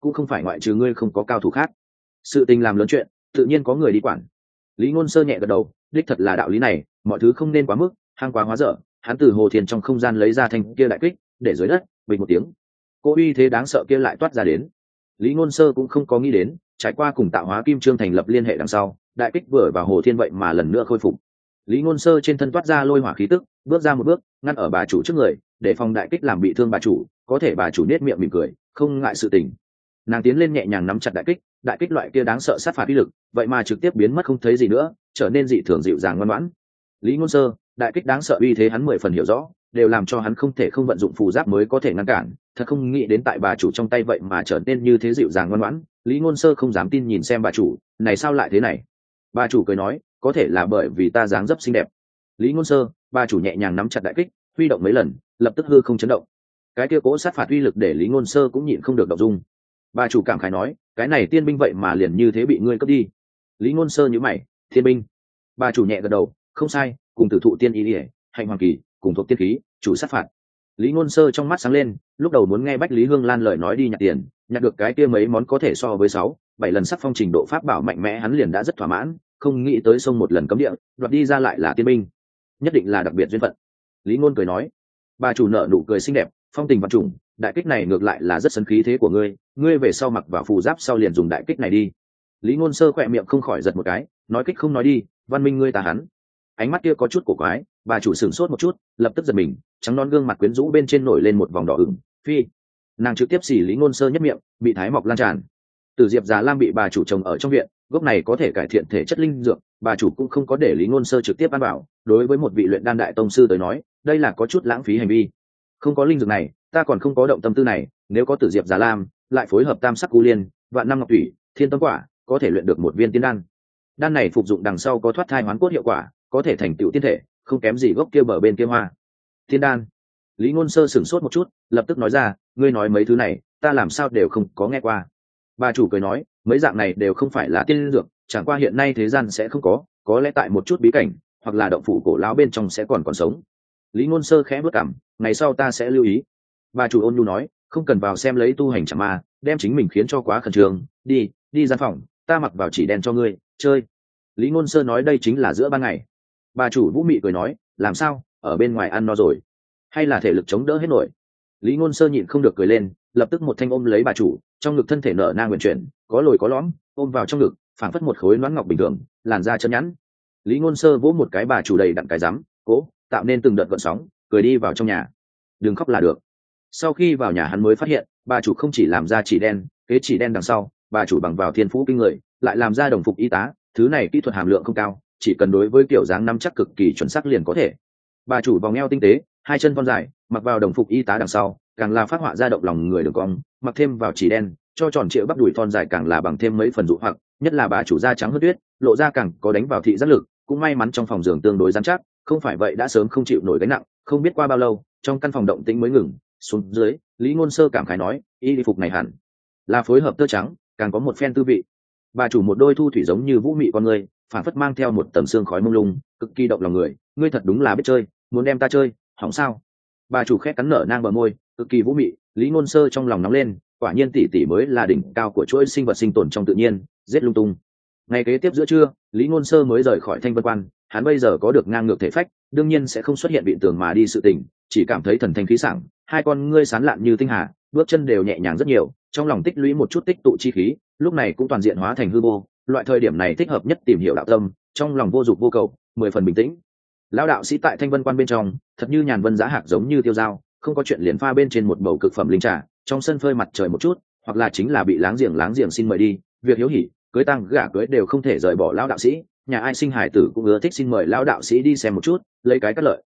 Speaker 1: cũng không phải ngoại trừ ngươi không có cao thủ khác. Sự tình làm lớn chuyện tự nhiên có người đi quản. Lý Ngôn Sơ nhẹ gật đầu, đích thật là đạo lý này, mọi thứ không nên quá mức hăng quá hóa dở. Hắn từ hồ thiền trong không gian lấy ra thanh kia đại kích, để dưới đất bình một tiếng, cô uy thế đáng sợ kia lại toát ra đến. Lý Ngôn Sơ cũng không có nghĩ đến, trải qua cùng tạo hóa kim trương thành lập liên hệ đằng sau, đại kích vừa vào hồ thiên vậy mà lần nữa khôi phục. Lý Ngôn Sơ trên thân toát ra lôi hỏa khí tức, bước ra một bước, ngăn ở bà chủ trước người, để phòng đại kích làm bị thương bà chủ. Có thể bà chủ nét miệng mỉm cười, không ngại sự tình. Nàng tiến lên nhẹ nhàng nắm chặt đại kích, đại kích loại kia đáng sợ sát phạt uy lực, vậy mà trực tiếp biến mất không thấy gì nữa, trở nên dị thường dịu dàng ngoan ngoãn. Lý Ngôn Sơ, đại kích đáng sợ uy thế hắn mười phần hiểu rõ, đều làm cho hắn không thể không vận dụng phù giáp mới có thể ngăn cản. Thật không nghĩ đến tại bà chủ trong tay vậy mà trở nên như thế dịu dàng ngoan ngoãn. Lý Ngôn Sơ không dám tin nhìn xem bà chủ, này sao lại thế này? Bà chủ cười nói, có thể là bởi vì ta dáng dấp xinh đẹp. Lý Ngôn Sơ, bà chủ nhẹ nhàng nắm chặt đại kích, huy động mấy lần, lập tức hư không chấn động. Cái kia cố sát phạt uy lực để Lý Ngôn Sơ cũng nhịn không được động dung. Bà chủ cảm khái nói, cái này tiên binh vậy mà liền như thế bị ngươi cướp đi. Lý Ngôn Sơ nhíu mày, tiên binh? Bà chủ nhẹ gật đầu, không sai, cùng tử thụ tiên y liễu, hành hoàng kỳ, cùng thuộc tiên khí, chủ sát phạt. Lý Ngôn Sơ trong mắt sáng lên, lúc đầu muốn nghe Bách Lý Hương Lan lời nói đi nhặt tiền, nhặt được cái kia mấy món có thể so với sáu, bảy lần sắc phong trình độ pháp bảo mạnh mẽ hắn liền đã rất thỏa mãn, không nghĩ tới sông một lần cấm địa, đoạt đi ra lại là tiên binh, nhất định là đặc biệt duyên phận. Lý Ngôn cười nói. Bà chủ nở nụ cười xinh đẹp, phong tình vạn trùng, đại kích này ngược lại là rất sấn khí thế của ngươi, ngươi về sau mặc vào phù giáp sau liền dùng đại kích này đi. Lý Ngôn Sơ khỏe miệng không khỏi giật một cái, nói kích không nói đi, văn minh ngươi ta hắn. Ánh mắt kia có chút cổ quái, bà chủ sửng sốt một chút, lập tức giật mình, trắng non gương mặt quyến rũ bên trên nổi lên một vòng đỏ ửng. Phi, nàng trực tiếp xì Lý Ngôn Sơ nhất miệng, bị thái mọc lan tràn. Từ Diệp Già Lam bị bà chủ trồng ở trong viện, gốc này có thể cải thiện thể chất linh dược, bà chủ cũng không có để Lý Ngôn Sơ trực tiếp ăn vào. Đối với một vị luyện đan đại tông sư tới nói, đây là có chút lãng phí hành vi. Không có linh dược này, ta còn không có động tâm tư này, nếu có Tử Diệp Già Lam, lại phối hợp Tam Sắc Cú Liên, Vạn Năm Ngọc Thủy, Thiên Tâm Quả, có thể luyện được một viên tiên đan. Đan này phục dụng đằng sau có thoát thai hoán cốt hiệu quả, có thể thành tựu tiên thể, không kém gì gốc kia bờ bên kia hoa. Tiên đan. Lý Ngôn Sơ sửng sốt một chút, lập tức nói ra, ngươi nói mấy thứ này, ta làm sao đều không có nghe qua. Bà chủ cười nói, mấy dạng này đều không phải là tiên dược, chẳng qua hiện nay thế gian sẽ không có, có lẽ tại một chút bí cảnh, hoặc là động phủ cổ lão bên trong sẽ còn còn sống. Lý Ngôn Sơ khẽ bước cằm, ngày sau ta sẽ lưu ý. Bà chủ ôn nhu nói, không cần vào xem lấy tu hành chẳng ma, đem chính mình khiến cho quá khẩn trương, đi, đi gian phòng, ta mặc vào chỉ đen cho ngươi, chơi. Lý Ngôn Sơ nói đây chính là giữa ban ngày. Bà chủ Vũ Mị cười nói, làm sao, ở bên ngoài ăn no rồi, hay là thể lực chống đỡ hết nổi? Lý Ngôn Sơ nhịn không được cười lên, lập tức một thanh ôm lấy bà chủ, trong ngực thân thể nở nang nguyện chuyển, có lồi có lõm, ôm vào trong ngực, phảng phất một khối loãng ngọc bình thường, làn da chân nhẵn. Lý Ngôn Sơ vỗ một cái bà chủ đầy đặn cái rắm, cố tạo nên từng đợt gợn sóng, cười đi vào trong nhà. Đừng khóc là được. Sau khi vào nhà hắn mới phát hiện, bà chủ không chỉ làm ra chỉ đen, kế chỉ đen đằng sau, bà chủ bằng vào thiên phú kinh người, lại làm ra đồng phục y tá, thứ này kỹ thuật hàm lượng không cao, chỉ cần đối với kiểu dáng nắm chắc cực kỳ chuẩn xác liền có thể. Bà chủ vòng eo tinh tế, hai chân thon dài, mặc vào đồng phục y tá đằng sau, càng là phát họa ra động lòng người đường cong, mặc thêm vào chỉ đen, cho tròn trịa bắp đùi thon dài càng là bằng thêm mấy phần dụ hoặc, nhất là bà chủ da trắng hơn tuyết, lộ ra càng có đánh vào thị giác lực, cũng may mắn trong phòng giường tương đối rắn chắc, không phải vậy đã sớm không chịu nổi gánh nặng. Không biết qua bao lâu, trong căn phòng động tĩnh mới ngừng, xuống dưới, Lý Ngôn Sơ cảm khái nói, y phục này hẳn là phối hợp tơ trắng, càng có một phen tư vị. Bà chủ một đôi thu thủy giống như vũ mị con người, phản phất mang theo một tầng xương khói mông lung, cực kỳ động lòng người, ngươi thật đúng là biết chơi, muốn đem ta chơi, hỏng sao? Bà chủ khẽ cắn nở nang bờ môi, cực kỳ vũ mị. Lý Ngôn Sơ trong lòng nóng lên, quả nhiên tỷ tỷ mới là đỉnh cao của chuỗi sinh vật sinh tồn trong tự nhiên, giết lung tung. Ngày kế tiếp giữa trưa, Lý Ngôn Sơ mới rời khỏi Thanh Vân Quan, hắn bây giờ có được ngang ngược thể phách, đương nhiên sẽ không xuất hiện bị tường mà đi sự tình, chỉ cảm thấy thần thanh khí sảng, hai con ngươi sáng lạn như tinh hà, bước chân đều nhẹ nhàng rất nhiều, trong lòng tích lũy một chút tích tụ chi khí, lúc này cũng toàn diện hóa thành hư vô. Loại thời điểm này thích hợp nhất tìm hiểu đạo tâm, trong lòng vô dục vô cầu, mười phần bình tĩnh. Lão đạo sĩ tại Thanh Vân Quan bên trong, thật như nhàn vân giá hạc giống như tiêu dao, không có chuyện liền pha bên trên một bầu cực phẩm linh trà, trong sân phơi mặt trời một chút, hoặc là chính là bị láng giềng láng giềng xin mời đi, việc hiếu hỉ, cưới tăng gả cưới đều không thể rời bỏ lão đạo sĩ, nhà ai sinh hải tử cũng ưa thích xin mời lão đạo sĩ đi xem một chút, lấy cái cắt lợi.